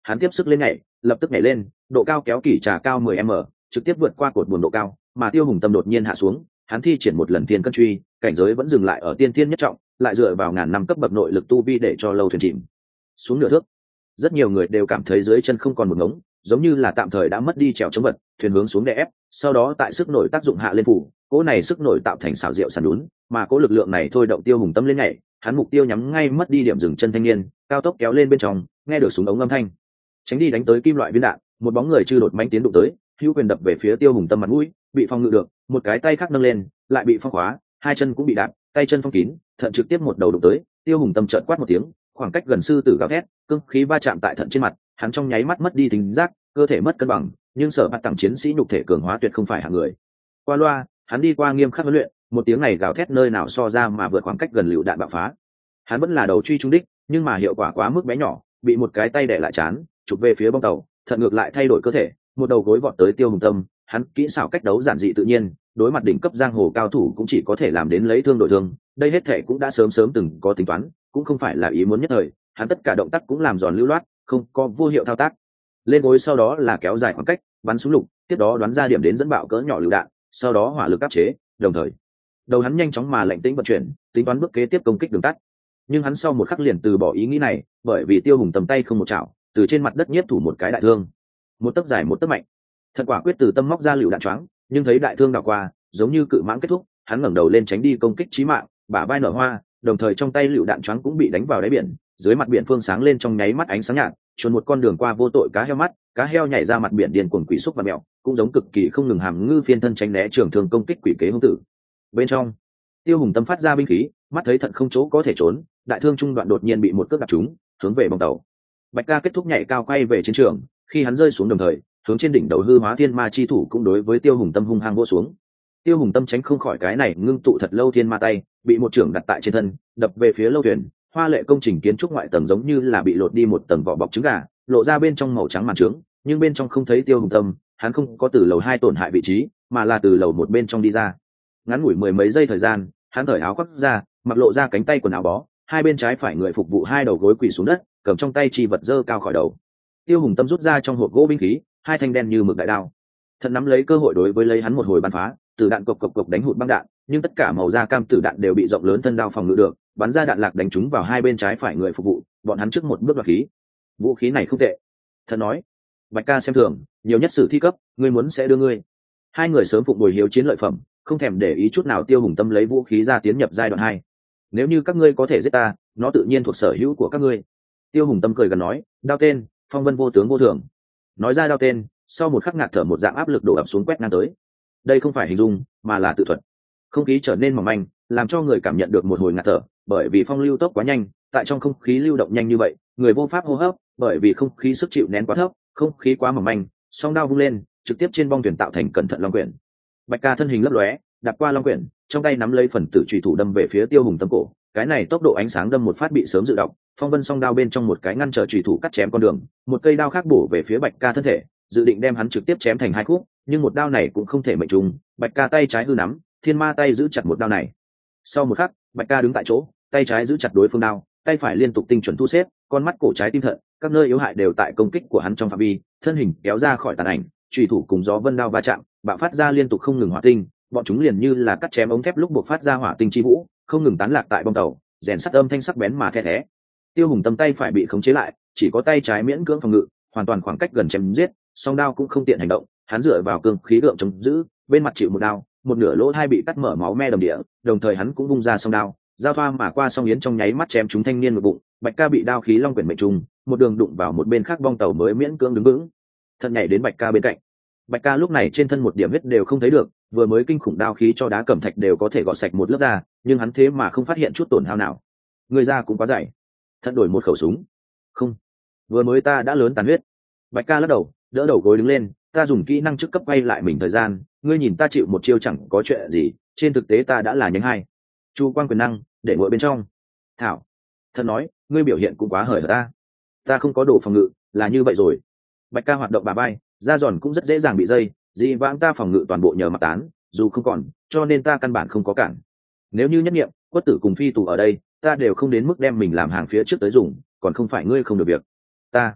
hắn tiếp sức lên nhảy, lập tức nhảy lên, độ cao kéo kỷ trà cao mười mét, trực tiếp vượt qua cột buồm độ cao, mà Tiêu Hùng Tâm đột nhiên hạ xuống, hắn thi triển một lần tiên cân truy, cảnh giới vẫn dừng lại ở tiên thiên nhất trọng, lại dựa vào ngàn năm cấp bậc nội lực tu vi để cho lâu thuyền chìm xuống nửa thước. Rất nhiều người đều cảm thấy dưới chân không còn một ngống, giống như là tạm thời đã mất đi trèo chống vật, thuyền hướng xuống đè ép, sau đó tại sức nổi tác dụng hạ lên phủ, cỗ này sức nổi tạo thành xảo diệu sàn đún, mà cỗ lực lượng này thôi động Tiêu Hùng Tâm lên nhảy, hắn mục tiêu nhắm ngay mất đi điểm dừng chân thanh niên, cao tốc kéo lên bên trong, nghe được súng ống âm thanh, tránh đi đánh tới kim loại viên đạn, một bóng người chư đột mãnh tiến đụng tới, hữu quyền đập về phía Tiêu Hùng Tâm mặt mũi, bị phong ngự được, một cái tay khác nâng lên, lại bị phong khóa, hai chân cũng bị đạp, tay chân phong kín, thận trực tiếp một đầu đụng tới, Tiêu Hùng Tâm chợt quát một tiếng, khoảng cách gần sư tử gào thét, cương khí va chạm tại thận trên mặt, hắn trong nháy mắt mất đi thính giác, cơ thể mất cân bằng, nhưng sở bạt tặng chiến sĩ nhục thể cường hóa tuyệt không phải hạng người. Qua loa, hắn đi qua nghiêm khắc huấn luyện, một tiếng này gào thét nơi nào so ra mà vượt khoảng cách gần lựu đạn bạo phá. Hắn vẫn là đầu truy trung đích, nhưng mà hiệu quả quá mức bé nhỏ, bị một cái tay đè lại chán, chụp về phía bong tàu, thận ngược lại thay đổi cơ thể, một đầu gối vọt tới Tiêu Hùng Tâm, hắn kỹ xảo cách đấu giản dị tự nhiên, đối mặt đỉnh cấp giang hồ cao thủ cũng chỉ có thể làm đến lấy thương đổi thương, đây hết thể cũng đã sớm sớm từng có tính toán, cũng không phải là ý muốn nhất thời, hắn tất cả động tác cũng làm giòn lưu loát, không có vô hiệu thao tác. Lên gối sau đó là kéo dài khoảng cách, bắn súng lục, tiếp đó đoán ra điểm đến dẫn bạo cỡ nhỏ lựu đạn, sau đó hỏa lực áp chế, đồng thời đầu hắn nhanh chóng mà lạnh tĩnh vận chuyển, tính toán bước kế tiếp công kích đường tắt. Nhưng hắn sau một khắc liền từ bỏ ý nghĩ này, bởi vì Tiêu Hùng Tầm tay không một chảo, từ trên mặt đất nhiếp thủ một cái đại thương, một tấc dài một tấc mạnh, thật quả quyết từ tâm móc ra lựu đạn choáng, nhưng thấy đại thương đảo qua, giống như cự mãng kết thúc, hắn ngẩng đầu lên tránh đi công kích chí mạng, bả vai nở hoa, đồng thời trong tay lựu đạn choáng cũng bị đánh vào đáy biển, dưới mặt biển phương sáng lên trong nháy mắt ánh sáng nhạt, chuồn một con đường qua vô tội cá heo mắt, cá heo nhảy ra mặt biển điên cuồng quỷ xúc và mèo, cũng giống cực kỳ không ngừng hàm ngư phiên thân tránh né trường thường công kích quỷ kế hung tử. Bên trong, Tiêu Hùng Tâm phát ra binh khí, mắt thấy thận không chỗ có thể trốn, đại thương trung đoạn đột nhiên bị một cước đạp trúng, hướng về bong tàu. Bạch Ca kết thúc nhảy cao quay về chiến trường, khi hắn rơi xuống đồng thời, hướng trên đỉnh đầu hư hóa thiên ma chi thủ cũng đối với Tiêu Hùng Tâm hung hăng vỗ xuống. Tiêu Hùng Tâm tránh không khỏi cái này ngưng tụ thật lâu thiên ma tay, bị một trưởng đặt tại trên thân, đập về phía lâu thuyền, hoa lệ công trình kiến trúc ngoại tầng giống như là bị lột đi một tầng vỏ bọc trứng gà, lộ ra bên trong màu trắng màn trướng, nhưng bên trong không thấy Tiêu Hùng Tâm, hắn không có từ lầu hai tổn hại vị trí, mà là từ lầu một bên trong đi ra. Ngắn ngủi mười mấy giây thời gian, hắn cởi áo khoác ra, mặc lộ ra cánh tay quần áo bó, hai bên trái phải người phục vụ hai đầu gối quỳ xuống đất, cầm trong tay chi vật dơ cao khỏi đầu. Tiêu Hùng Tâm rút ra trong hộp gỗ binh khí, hai thanh đen như mực đại đao. Thận nắm lấy cơ hội đối với lấy hắn một hồi bắn phá, tử đạn cộc cộc cộc đánh hụt băng đạn, nhưng tất cả màu da cam tử đạn đều bị rộng lớn thân đao phòng ngự được, bắn ra đạn lạc đánh trúng vào hai bên trái phải người phục vụ, bọn hắn trước một bước đoạt khí. Vũ khí này không tệ. Thận nói. Bạch Ca xem thường, nhiều nhất sử thi cấp, ngươi muốn sẽ đưa ngươi. Hai người sớm phụng bồi hiếu chiến lợi phẩm, không thèm để ý chút nào. Tiêu Hùng Tâm lấy vũ khí ra tiến nhập giai đoạn hai. Nếu như các ngươi có thể giết ta, nó tự nhiên thuộc sở hữu của các ngươi. Tiêu Hùng Tâm cười gần nói, đao tên, phong vân vô tướng vô thường. Nói ra đao tên, sau một khắc ngạt thở một dạng áp lực đổ ập xuống quét ngang tới. Đây không phải hình dung, mà là tự thuật. Không khí trở nên mỏng manh, làm cho người cảm nhận được một hồi ngạt thở, bởi vì phong lưu tốc quá nhanh, tại trong không khí lưu động nhanh như vậy, người vô pháp hô hấp, bởi vì không khí sức chịu nén quá thấp, không khí quá mỏng manh, song đao vung lên, trực tiếp trên bong thuyền tạo thành cẩn thận long quyển. Bạch Ca thân hình lấp lóe, đạp qua long quyển, trong tay nắm lấy phần tử chủy thủ đâm về phía Tiêu Hùng Tâm cổ. Cái này tốc độ ánh sáng đâm một phát bị sớm dự động, phong vân song đao bên trong một cái ngăn trở chủy thủ cắt chém con đường, một cây đao khác bổ về phía Bạch Ca thân thể, dự định đem hắn trực tiếp chém thành hai khúc, nhưng một đao này cũng không thể mệnh trùng. Bạch Ca tay trái hư nắm, thiên ma tay giữ chặt một đao này. Sau một khắc, Bạch Ca đứng tại chỗ, tay trái giữ chặt đối phương đao, tay phải liên tục tinh chuẩn thu xếp, con mắt cổ trái tim thận, các nơi yếu hại đều tại công kích của hắn trong phạm vi, thân hình kéo ra khỏi tàn ảnh, chủy thủ cùng gió vân đao va chạm, bạo phát ra liên tục không ngừng hỏa tinh, bọn chúng liền như là cắt chém ống thép lúc buộc phát ra hỏa tinh chi vũ, không ngừng tán lạc tại bong tàu, rèn sắt âm thanh sắc bén mà the thé. Tiêu Hùng Tâm tay phải bị khống chế lại, chỉ có tay trái miễn cưỡng phòng ngự, hoàn toàn khoảng cách gần chém giết, song đao cũng không tiện hành động, hắn dựa vào cương khí gượng chống giữ, bên mặt chịu một đao, một nửa lỗ hai bị cắt mở máu me đầm địa, đồng thời hắn cũng vung ra song đao, giao thoa mà qua song yến trong nháy mắt chém trúng thanh niên ngực bụng. Bạch Ca bị đao khí long quyển mệnh trùng, một đường đụng vào một bên khác bong tàu mới miễn cưỡng đứng vững. Thận nhảy đến Bạch Ca bên cạnh. Bạch Ca lúc này trên thân một điểm huyết đều không thấy được, vừa mới kinh khủng đao khí cho đá cẩm thạch đều có thể gọt sạch một lớp da, nhưng hắn thế mà không phát hiện chút tổn hao nào. Người da cũng quá dày. Thận đổi một khẩu súng. Không, vừa mới ta đã lớn tàn huyết. Bạch Ca lắc đầu, đỡ đầu gối đứng lên, ta dùng kỹ năng trước cấp quay lại mình thời gian, ngươi nhìn ta chịu một chiêu chẳng có chuyện gì, trên thực tế ta đã là nhánh hai. Chu quan quyền năng, để ngồi bên trong. Thảo. Thận nói, ngươi biểu hiện cũng quá hời hợt ta. Ta không có đồ phòng ngự, là như vậy rồi. Bạch Ca hoạt động bà bay, da giòn cũng rất dễ dàng bị dây, dị vãng ta phòng ngự toàn bộ nhờ mặc tán, dù không còn, cho nên ta căn bản không có cản. Nếu như nhất nghiệm, quất tử cùng phi tù ở đây, ta đều không đến mức đem mình làm hàng phía trước tới dùng, còn không phải ngươi không được việc. Ta,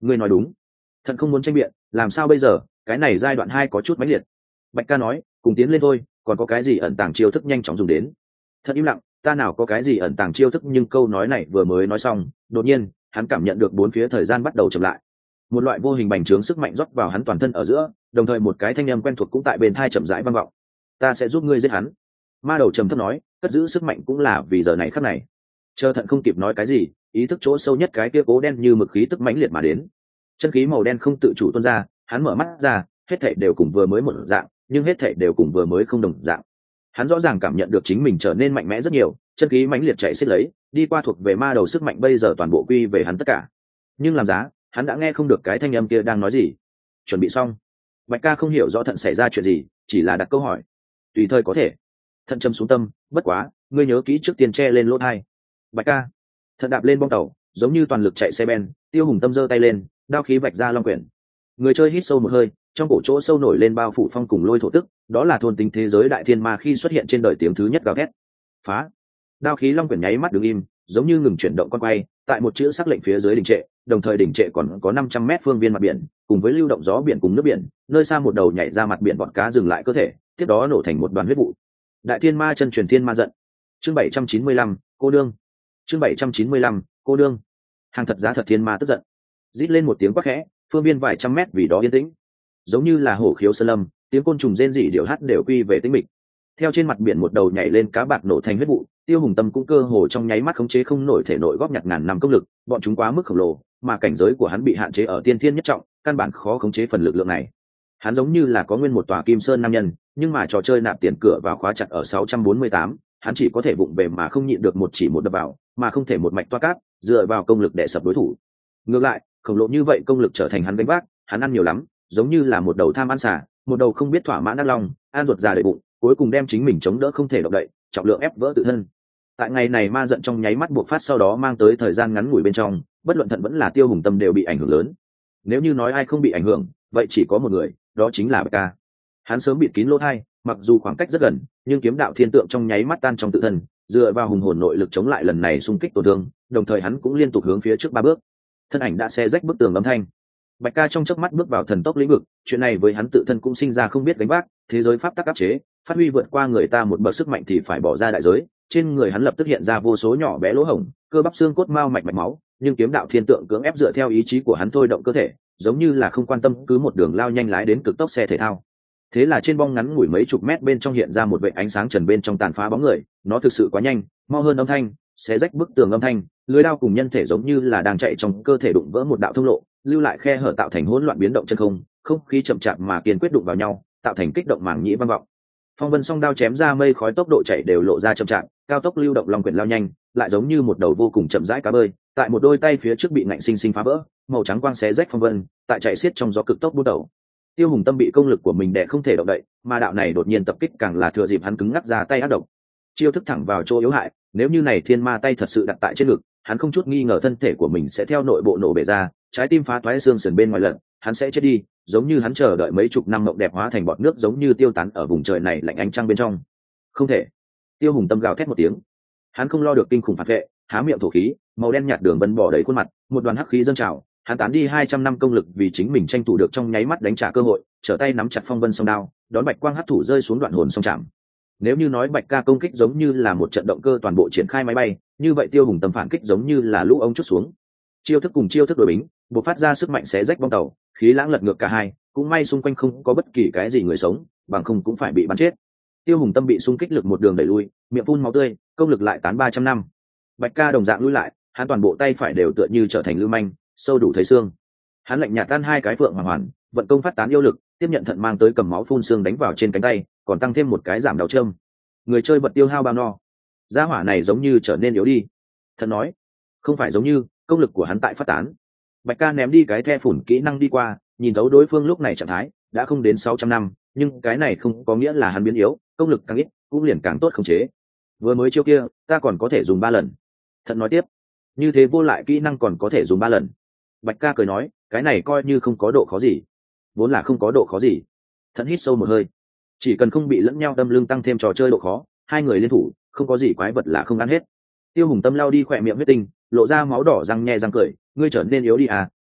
ngươi nói đúng. Thận không muốn tranh biện, làm sao bây giờ, cái này giai đoạn hai có chút mãnh liệt. Bạch ca nói, cùng tiến lên thôi, còn có cái gì ẩn tàng chiêu thức nhanh chóng dùng đến. Thận im lặng, ta nào có cái gì ẩn tàng chiêu thức, nhưng câu nói này vừa mới nói xong, đột nhiên hắn cảm nhận được bốn phía thời gian bắt đầu chậm lại, một loại vô hình bành trướng sức mạnh rót vào hắn toàn thân ở giữa, đồng thời một cái thanh âm quen thuộc cũng tại bên thai chậm rãi vang vọng. Ta sẽ giúp ngươi giết hắn. Ma đầu trầm thấp nói, cất giữ sức mạnh cũng là vì giờ này khắc này. Chờ Thận không kịp nói cái gì, ý thức chỗ sâu nhất cái kia cố đen như mực khí tức mãnh liệt mà đến, chân khí màu đen không tự chủ tuôn ra. Hắn mở mắt ra, hết thảy đều cùng vừa mới một dạng, nhưng hết thảy đều cùng vừa mới không đồng dạng. Hắn rõ ràng cảm nhận được chính mình trở nên mạnh mẽ rất nhiều, chân khí mãnh liệt chạy xiết lấy, đi qua thuộc về ma đầu sức mạnh bây giờ toàn bộ quy về hắn tất cả. Nhưng làm giá, hắn đã nghe không được cái thanh âm kia đang nói gì. Chuẩn bị xong. Bạch ca không hiểu rõ Thận xảy ra chuyện gì, chỉ là đặt câu hỏi. Tùy thời có thể. Thận châm xuống tâm, bất quá, ngươi nhớ kỹ trước tiên che lên lỗ thai. Bạch ca. Thận đạp lên bong tàu, giống như toàn lực chạy xe ben. Tiêu Hùng Tâm giơ tay lên, đao khí vạch ra long quyển. Người chơi hít sâu một hơi, trong cổ chỗ sâu nổi lên bao phủ phong cùng lôi thổ tức, đó là thôn tính thế giới đại thiên ma khi xuất hiện trên đời tiếng thứ nhất gào thét. Phá. Đao khí long quyển nháy mắt đứng im, giống như ngừng chuyển động con quay, tại một chữ sắc lệnh phía dưới đình trệ, đồng thời đỉnh trệ còn có năm trăm mét phương viên mặt biển, cùng với lưu động gió biển cùng nước biển, nơi xa một đầu nhảy ra mặt biển bọn cá dừng lại cơ thể, tiếp đó nổ thành một đoàn huyết vụ. Đại thiên ma chân truyền thiên ma giận. Chương bảy trăm chín mươi lăm, cô đương. Chương bảy trăm chín mươi lăm, cô đương. Hàng thật giá thật thiên ma tức giận. Rít lên một tiếng quát khẽ, phương viên vài trăm mét vì đó yên tĩnh. Giống như là hổ khiếu sơn lâm, tiếng côn trùng rên rỉ điệu hát đều quy về tĩnh mịch. Theo trên mặt biển một đầu nhảy lên cá bạc nổ thành huyết vụ, Tiêu Hùng Tâm cũng cơ hồ trong nháy mắt khống chế không nổi thể nội góp nhặt ngàn năm công lực, bọn chúng quá mức khổng lồ, mà cảnh giới của hắn bị hạn chế ở tiên thiên nhất trọng, căn bản khó khống chế phần lực lượng này. Hắn giống như là có nguyên một tòa kim sơn nam nhân, nhưng mà trò chơi nạp tiền cửa vào khóa chặt ở sáu trăm bốn mươi tám, hắn chỉ có thể vụng về mà không nhịn được một chỉ một đập vào, mà không thể một mạch toa cát, dựa vào công lực để sập đối thủ. Ngược lại, khổng lồ như vậy công lực trở thành hắn gánh vác, hắn ăn nhiều lắm, giống như là một đầu tham ăn xả, một đầu không biết thỏa mãn ác long, ăn ruột già đầy bụng, cuối cùng đem chính mình chống đỡ không thể động đậy, trọng lượng ép vỡ tự thân. Tại ngày này ma giận trong nháy mắt buộc phát sau đó mang tới thời gian ngắn ngủi bên trong, bất luận Thận vẫn là Tiêu Hùng Tâm đều bị ảnh hưởng lớn. Nếu như nói ai không bị ảnh hưởng, vậy chỉ có một người, đó chính là Bạch ca. Hắn sớm bịt kín lỗ tai, mặc dù khoảng cách rất gần, nhưng kiếm đạo thiên tượng trong nháy mắt tan trong tự thân, dựa vào hùng hồn nội lực chống lại lần này xung kích tổn thương, đồng thời hắn cũng liên tục hướng phía trước ba bước. Thân ảnh đã xé rách bức tường âm thanh. Bạch ca trong chớp mắt bước vào thần tốc lĩnh vực, chuyện này với hắn tự thân cũng sinh ra không biết gánh vác, thế giới pháp tắc áp chế, phát huy vượt qua người ta một bậc sức mạnh thì phải bỏ ra đại giới. Trên người hắn lập tức hiện ra vô số nhỏ bé lỗ hổng, cơ bắp xương cốt mao mạch mạch máu, nhưng kiếm đạo thiên tượng cưỡng ép dựa theo ý chí của hắn thôi động cơ thể, giống như là không quan tâm cứ một đường lao nhanh lái đến cực tốc xe thể thao. Thế là trên bong ngắn ngủi mấy chục mét bên trong hiện ra một vệt ánh sáng trần bên trong tàn phá bóng người, nó thực sự quá nhanh, mau hơn âm thanh, xé rách bức tường âm thanh, lưới đao cùng nhân thể giống như là đang chạy trong cơ thể đụng vỡ một đạo thông lộ, lưu lại khe hở tạo thành hỗn loạn biến động chân không, không khí chậm chạp mà kiên quyết đụng vào nhau, tạo thành kích động mảng nhĩ vang vọng. Phong vân song đao chém ra mây khói, tốc độ chạy đều lộ ra chậm chạp, cao tốc lưu động long quyển lao nhanh, lại giống như một đầu vô cùng chậm rãi cá bơi, tại một đôi tay phía trước bị ngạnh sinh sinh phá vỡ, màu trắng quang xé rách phong vân, tại chạy xiết trong gió cực tốc bút đầu. Tiêu Hùng Tâm bị công lực của mình đè không thể động đậy, mà đạo này đột nhiên tập kích càng là thừa dịp hắn cứng ngắc ra tay ác độc. Chiêu thức thẳng vào chỗ yếu hại, nếu như này thiên ma tay thật sự đặt tại trên ngực, hắn không chút nghi ngờ thân thể của mình sẽ theo nội bộ nổ bể ra, trái tim phá toái xương sườn bên ngoài lật, hắn sẽ chết đi, giống như hắn chờ đợi mấy chục năm mộng đẹp hóa thành bọt nước, giống như tiêu tán ở vùng trời này lạnh ánh trăng bên trong. Không thể. Tiêu Hùng Tâm gào thét một tiếng. Hắn không lo được kinh khủng phản vệ, há miệng thổ khí, màu đen nhạt đường vân bỏ đầy khuôn mặt, một đoàn hắc khí dâng trào, hắn tán đi hai trăm năm công lực vì chính mình tranh thủ được trong nháy mắt đánh trả cơ hội, trở tay nắm chặt phong vân song đao, đón bạch quang hắc thủ rơi xuống đoạn hồn song chạm. Nếu như nói Bạch ca công kích giống như là một trận động cơ toàn bộ triển khai máy bay, như vậy Tiêu Hùng Tâm phản kích giống như là lũ ống chút xuống. Chiêu thức cùng chiêu thức đối bính, buộc phát ra sức mạnh xé rách bong tàu, khí lãng lật ngược cả hai, cũng may xung quanh không có bất kỳ cái gì người sống, bằng không cũng phải bị bắn chết. Tiêu Hùng Tâm bị xung kích lực một đường đẩy lui, miệng phun máu tươi, công lực lại tán ba trăm năm. Bạch ca đồng dạng lui lại, hắn toàn bộ tay phải đều tựa như trở thành lưu manh, sâu đủ thấy xương. Hắn lạnh nhạt tan hai cái phượng hoàng hoàn, vận công phát tán yêu lực, tiếp nhận thận mang tới cầm máu phun xương đánh vào trên cánh tay, còn tăng thêm một cái giảm đau châm. Người chơi bật tiêu hao bao no, gia hỏa này giống như trở nên yếu đi. Thận nói, không phải giống như, công lực của hắn tại phát tán. Bạch ca ném đi cái the phủn kỹ năng đi qua, nhìn thấu đối phương lúc này trạng thái đã không đến sáu trăm năm, nhưng cái này không có nghĩa là hắn biến yếu, công lực càng ít cũng liền càng tốt khống chế. Vừa mới chiêu kia ta còn có thể dùng ba lần. Thận nói tiếp, như thế vô lại kỹ năng còn có thể dùng ba lần. Bạch ca cười nói, cái này coi như không có độ khó gì. Vốn là không có độ khó gì. Thận hít sâu một hơi, chỉ cần không bị lẫn nhau đâm lưng tăng thêm trò chơi độ khó, hai người liên thủ không có gì quái vật là không ăn hết. Tiêu Hùng Tâm lao đi khỏe miệng huyết tinh, lộ ra máu đỏ răng nhe răng cười, ngươi trở nên yếu đi à,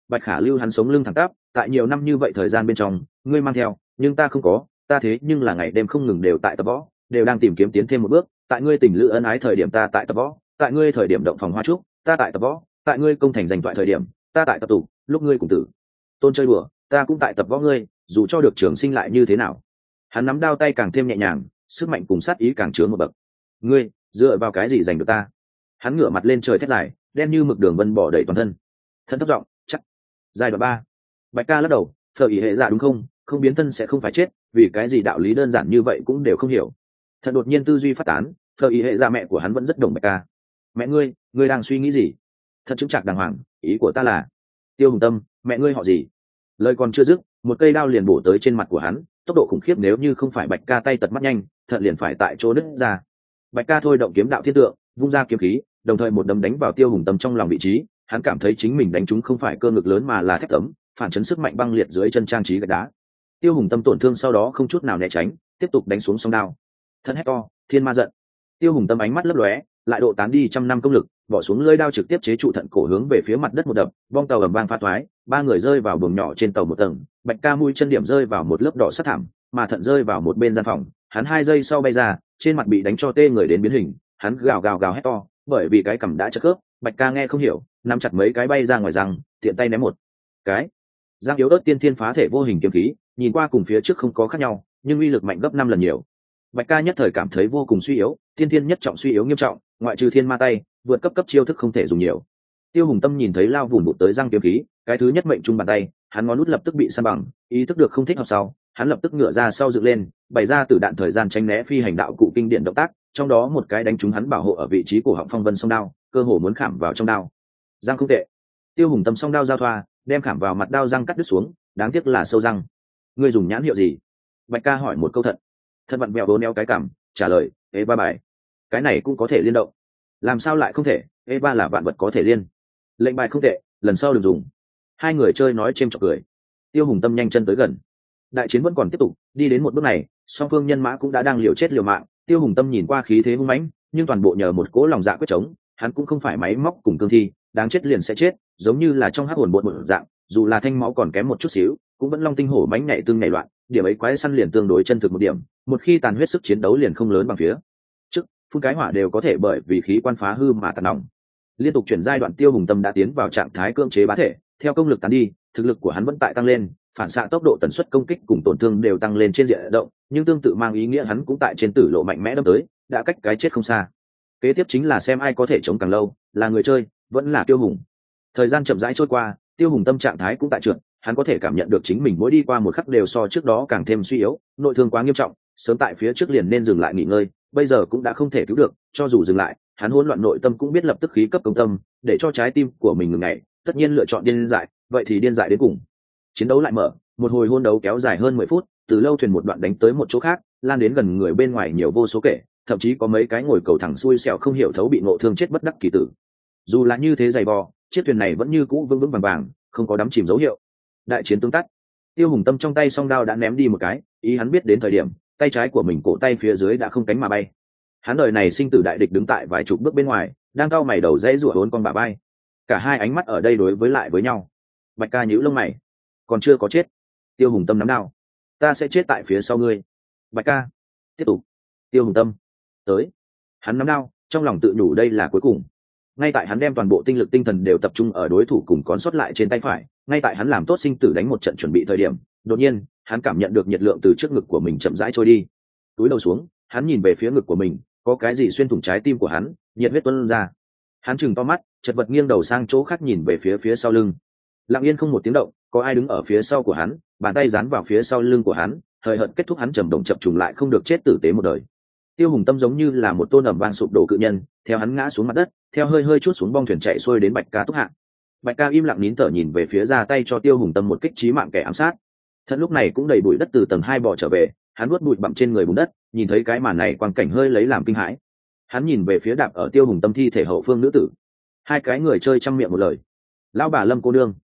Bạch Khả Lưu hắn sống lưng thẳng tắp, tại nhiều năm như vậy thời gian bên trong ngươi mang theo, nhưng ta không có, ta thế nhưng là ngày đêm không ngừng đều tại tập võ, đều đang tìm kiếm tiến thêm một bước. Tại ngươi tình lữ ân ái thời điểm ta tại tập võ, tại ngươi thời điểm động phòng hoa trúc ta tại tập võ, tại ngươi công thành giành toại thời điểm ta tại tập tụ, lúc ngươi cùng tử tôn chơi đùa ta cũng tại tập võ ngươi, dù cho được trường sinh lại như thế nào. Hắn nắm đao tay càng thêm nhẹ nhàng, sức mạnh cùng sát ý càng chướng một bậc. Ngươi dựa vào cái gì giành được ta? Hắn ngửa mặt lên trời thét dài, đen như mực đường vân bỏ đầy toàn thân. Thân thấp giọng chắc. Giai đoạn ba. Bạch Ca lắc đầu, phở ý hệ dạ đúng không, không biến thân sẽ không phải chết, vì cái gì đạo lý đơn giản như vậy cũng đều không hiểu. Thật đột nhiên tư duy phát tán, phở ý hệ dạ mẹ của hắn vẫn rất đồng Bạch Ca. Mẹ ngươi, ngươi đang suy nghĩ gì? Thật chứng chạc đàng hoàng, ý của ta là Tiêu Hùng Tâm, mẹ ngươi họ gì? Lời còn chưa dứt, một cây đao liền bổ tới trên mặt của hắn, tốc độ khủng khiếp, nếu như không phải Bạch Ca tay tật mắt nhanh, thật liền phải tại chỗ đứt ra. Bạch Ca thôi động kiếm đạo thiên tượng, vung ra kiếm khí, đồng thời một đấm đánh vào Tiêu Hùng Tâm trong lòng vị trí. Hắn cảm thấy chính mình đánh trúng không phải cơ ngực lớn mà là thép tấm, phản chấn sức mạnh băng liệt dưới chân trang trí gạch đá. Tiêu Hùng Tâm tổn thương sau đó không chút nào né tránh, tiếp tục đánh xuống song đao. Thân hét to, thiên ma giận. Tiêu Hùng Tâm ánh mắt lấp lóe, lại độ tán đi trăm năm công lực, bỏ xuống lưỡi đao trực tiếp chế trụ thận cổ hướng về phía mặt đất một đập, bong tàu ầm vang phá toái, ba người rơi vào buồng nhỏ trên tàu một tầng. Bạch Ca mũi chân điểm rơi vào một lớp đỏ sắt thảm, mà thận rơi vào một bên gian phòng. Hắn hai giây sau bay ra, trên mặt bị đánh cho tê người đến biến hình. Hắn gào gào gào hét to, bởi vì cái cằm đã chật khớp. Bạch Ca nghe không hiểu, nắm chặt mấy cái bay ra ngoài răng, tiện tay ném một cái răng yếu ớt tiên thiên phá thể vô hình kiếm khí, nhìn qua cùng phía trước không có khác nhau, nhưng uy lực mạnh gấp năm lần nhiều. Bạch Ca nhất thời cảm thấy vô cùng suy yếu, tiên thiên nhất trọng suy yếu nghiêm trọng, ngoại trừ thiên ma tay, vượt cấp cấp chiêu thức không thể dùng nhiều. Tiêu Hùng Tâm nhìn thấy lao vùng bụt tới răng kiếm khí, cái thứ nhất mệnh trung bàn tay, hắn ngón út lập tức bị san bằng, ý thức được không thích hợp sau, hắn lập tức ngửa ra sau dựng lên, bày ra từ đạn thời gian tránh né phi hành đạo cụ kinh điển động tác, trong đó một cái đánh trúng hắn bảo hộ ở vị trí cổ họng phong vân song đao, cơ hồ muốn khảm vào trong đao. Răng không tệ. Tiêu Hùng Tâm song đao giao thoa, đem khảm vào mặt đao răng cắt đứt xuống, đáng tiếc là sâu răng. Ngươi dùng nhãn hiệu gì? Bạch Ca hỏi một câu thận. Thân vặn vẹo bốn eo cái cảm, trả lời, ê ba bài. Cái này cũng có thể liên động. Làm sao lại không thể? Ê ba là vạn vật có thể liên. Lệnh bài không tệ, lần sau đừng dùng. Hai người chơi nói chêm chọc cười. Tiêu Hùng Tâm nhanh chân tới gần. Đại chiến vẫn còn tiếp tục, đi đến một bước này, song phương nhân mã cũng đã đang liều chết liều mạng. Tiêu Hùng Tâm nhìn qua khí thế hung mãnh, nhưng toàn bộ nhờ một cỗ lòng dạ quyết chống. Hắn cũng không phải máy móc cùng cương thi, đáng chết liền sẽ chết, giống như là trong hắc hồn bột một dạng, dù là thanh máu còn kém một chút xíu, cũng vẫn long tinh hổ mãnh nhảy tương nhảy loạn, điểm ấy quái săn liền tương đối chân thực một điểm, một khi tàn huyết sức chiến đấu liền không lớn bằng phía trước, phun cái hỏa đều có thể bởi vì khí quan phá hư mà tàn nòng. Liên tục chuyển giai đoạn, Tiêu Hùng Tâm đã tiến vào trạng thái cưỡng chế bá thể, theo công lực tán đi, thực lực của hắn vẫn tại tăng lên, phản xạ tốc độ, tần suất công kích cùng tổn thương đều tăng lên trên diện rộng, nhưng tương tự mang ý nghĩa hắn cũng tại trên tử lộ mạnh mẽ đâm tới, đã cách cái chết không xa. Kế tiếp chính là xem ai có thể chống càng lâu, là người chơi, vẫn là Tiêu Hùng. Thời gian chậm rãi trôi qua, Tiêu Hùng Tâm trạng thái cũng tại trượt, hắn có thể cảm nhận được chính mình mỗi đi qua một khắc đều so trước đó càng thêm suy yếu, nội thương quá nghiêm trọng, sớm tại phía trước liền nên dừng lại nghỉ ngơi, bây giờ cũng đã không thể cứu được, cho dù dừng lại, hắn hỗn loạn nội tâm cũng biết lập tức khí cấp công tâm, để cho trái tim của mình ngừng ngày, tất nhiên lựa chọn điên dại, vậy thì điên dại đến cùng. Chiến đấu lại mở, một hồi hôn đấu kéo dài hơn mười phút, từ lâu thuyền một đoạn đánh tới một chỗ khác, lan đến gần người bên ngoài nhiều vô số kể, thậm chí có mấy cái ngồi cầu thẳng xuôi xẻo không hiểu thấu bị ngộ thương chết bất đắc kỳ tử. Dù là như thế dày vò, chiếc thuyền này vẫn như cũ vững vững vàng vàng, không có đắm chìm dấu hiệu. Đại chiến tương tắt. Tiêu Hùng Tâm trong tay song đao đã ném đi một cái, ý hắn biết đến thời điểm, tay trái của mình cổ tay phía dưới đã không cánh mà bay. Hắn đời này sinh tử đại địch đứng tại vài chục bước bên ngoài, đang cau mày đầu dãy rủa bốn con bả bay. Cả hai ánh mắt ở đây đối với lại với nhau. Bạch Ca nhíu lông mày, còn chưa có chết. Tiêu Hùng Tâm nắm đao, ta sẽ chết tại phía sau ngươi. Bạch Ca tiếp tục. Tiêu Hùng Tâm tới. Hắn nắm đao, trong lòng tự nhủ đây là cuối cùng. Ngay tại hắn đem toàn bộ tinh lực tinh thần đều tập trung ở đối thủ cùng còn sót lại trên tay phải, ngay tại hắn làm tốt sinh tử đánh một trận chuẩn bị thời điểm, đột nhiên hắn cảm nhận được nhiệt lượng từ trước ngực của mình chậm rãi trôi đi. Túi đầu xuống, hắn nhìn về phía ngực của mình, có cái gì xuyên thủng trái tim của hắn, nhiệt huyết tuôn ra. Hắn trừng to mắt, chật vật nghiêng đầu sang chỗ khác nhìn về phía phía sau lưng. Lặng yên không một tiếng động, có ai đứng ở phía sau của hắn, bàn tay dán vào phía sau lưng của hắn, thời hận kết thúc hắn trầm động chập trùng lại không được chết tử tế một đời. Tiêu Hùng Tâm giống như là một tôn ầm vang sụp đổ cự nhân, theo hắn ngã xuống mặt đất, theo hơi hơi chút xuống bong thuyền chạy xuôi đến Bạch Ca túc hạ. Bạch Ca im lặng nín thở nhìn về phía ra tay cho Tiêu Hùng Tâm một kích chí mạng kẻ ám sát. Thân lúc này cũng đầy bụi đất từ tầng hai bò trở về, hắn nuốt bụi bặm trên người bùn đất, nhìn thấy cái màn này quang cảnh hơi lấy làm kinh hãi. Hắn nhìn về phía đạp ở Tiêu Hùng Tâm thi thể hậu phương nữ tử. Hai cái người chơi trăm miệng một lời. Lão bà Lâm cô nương,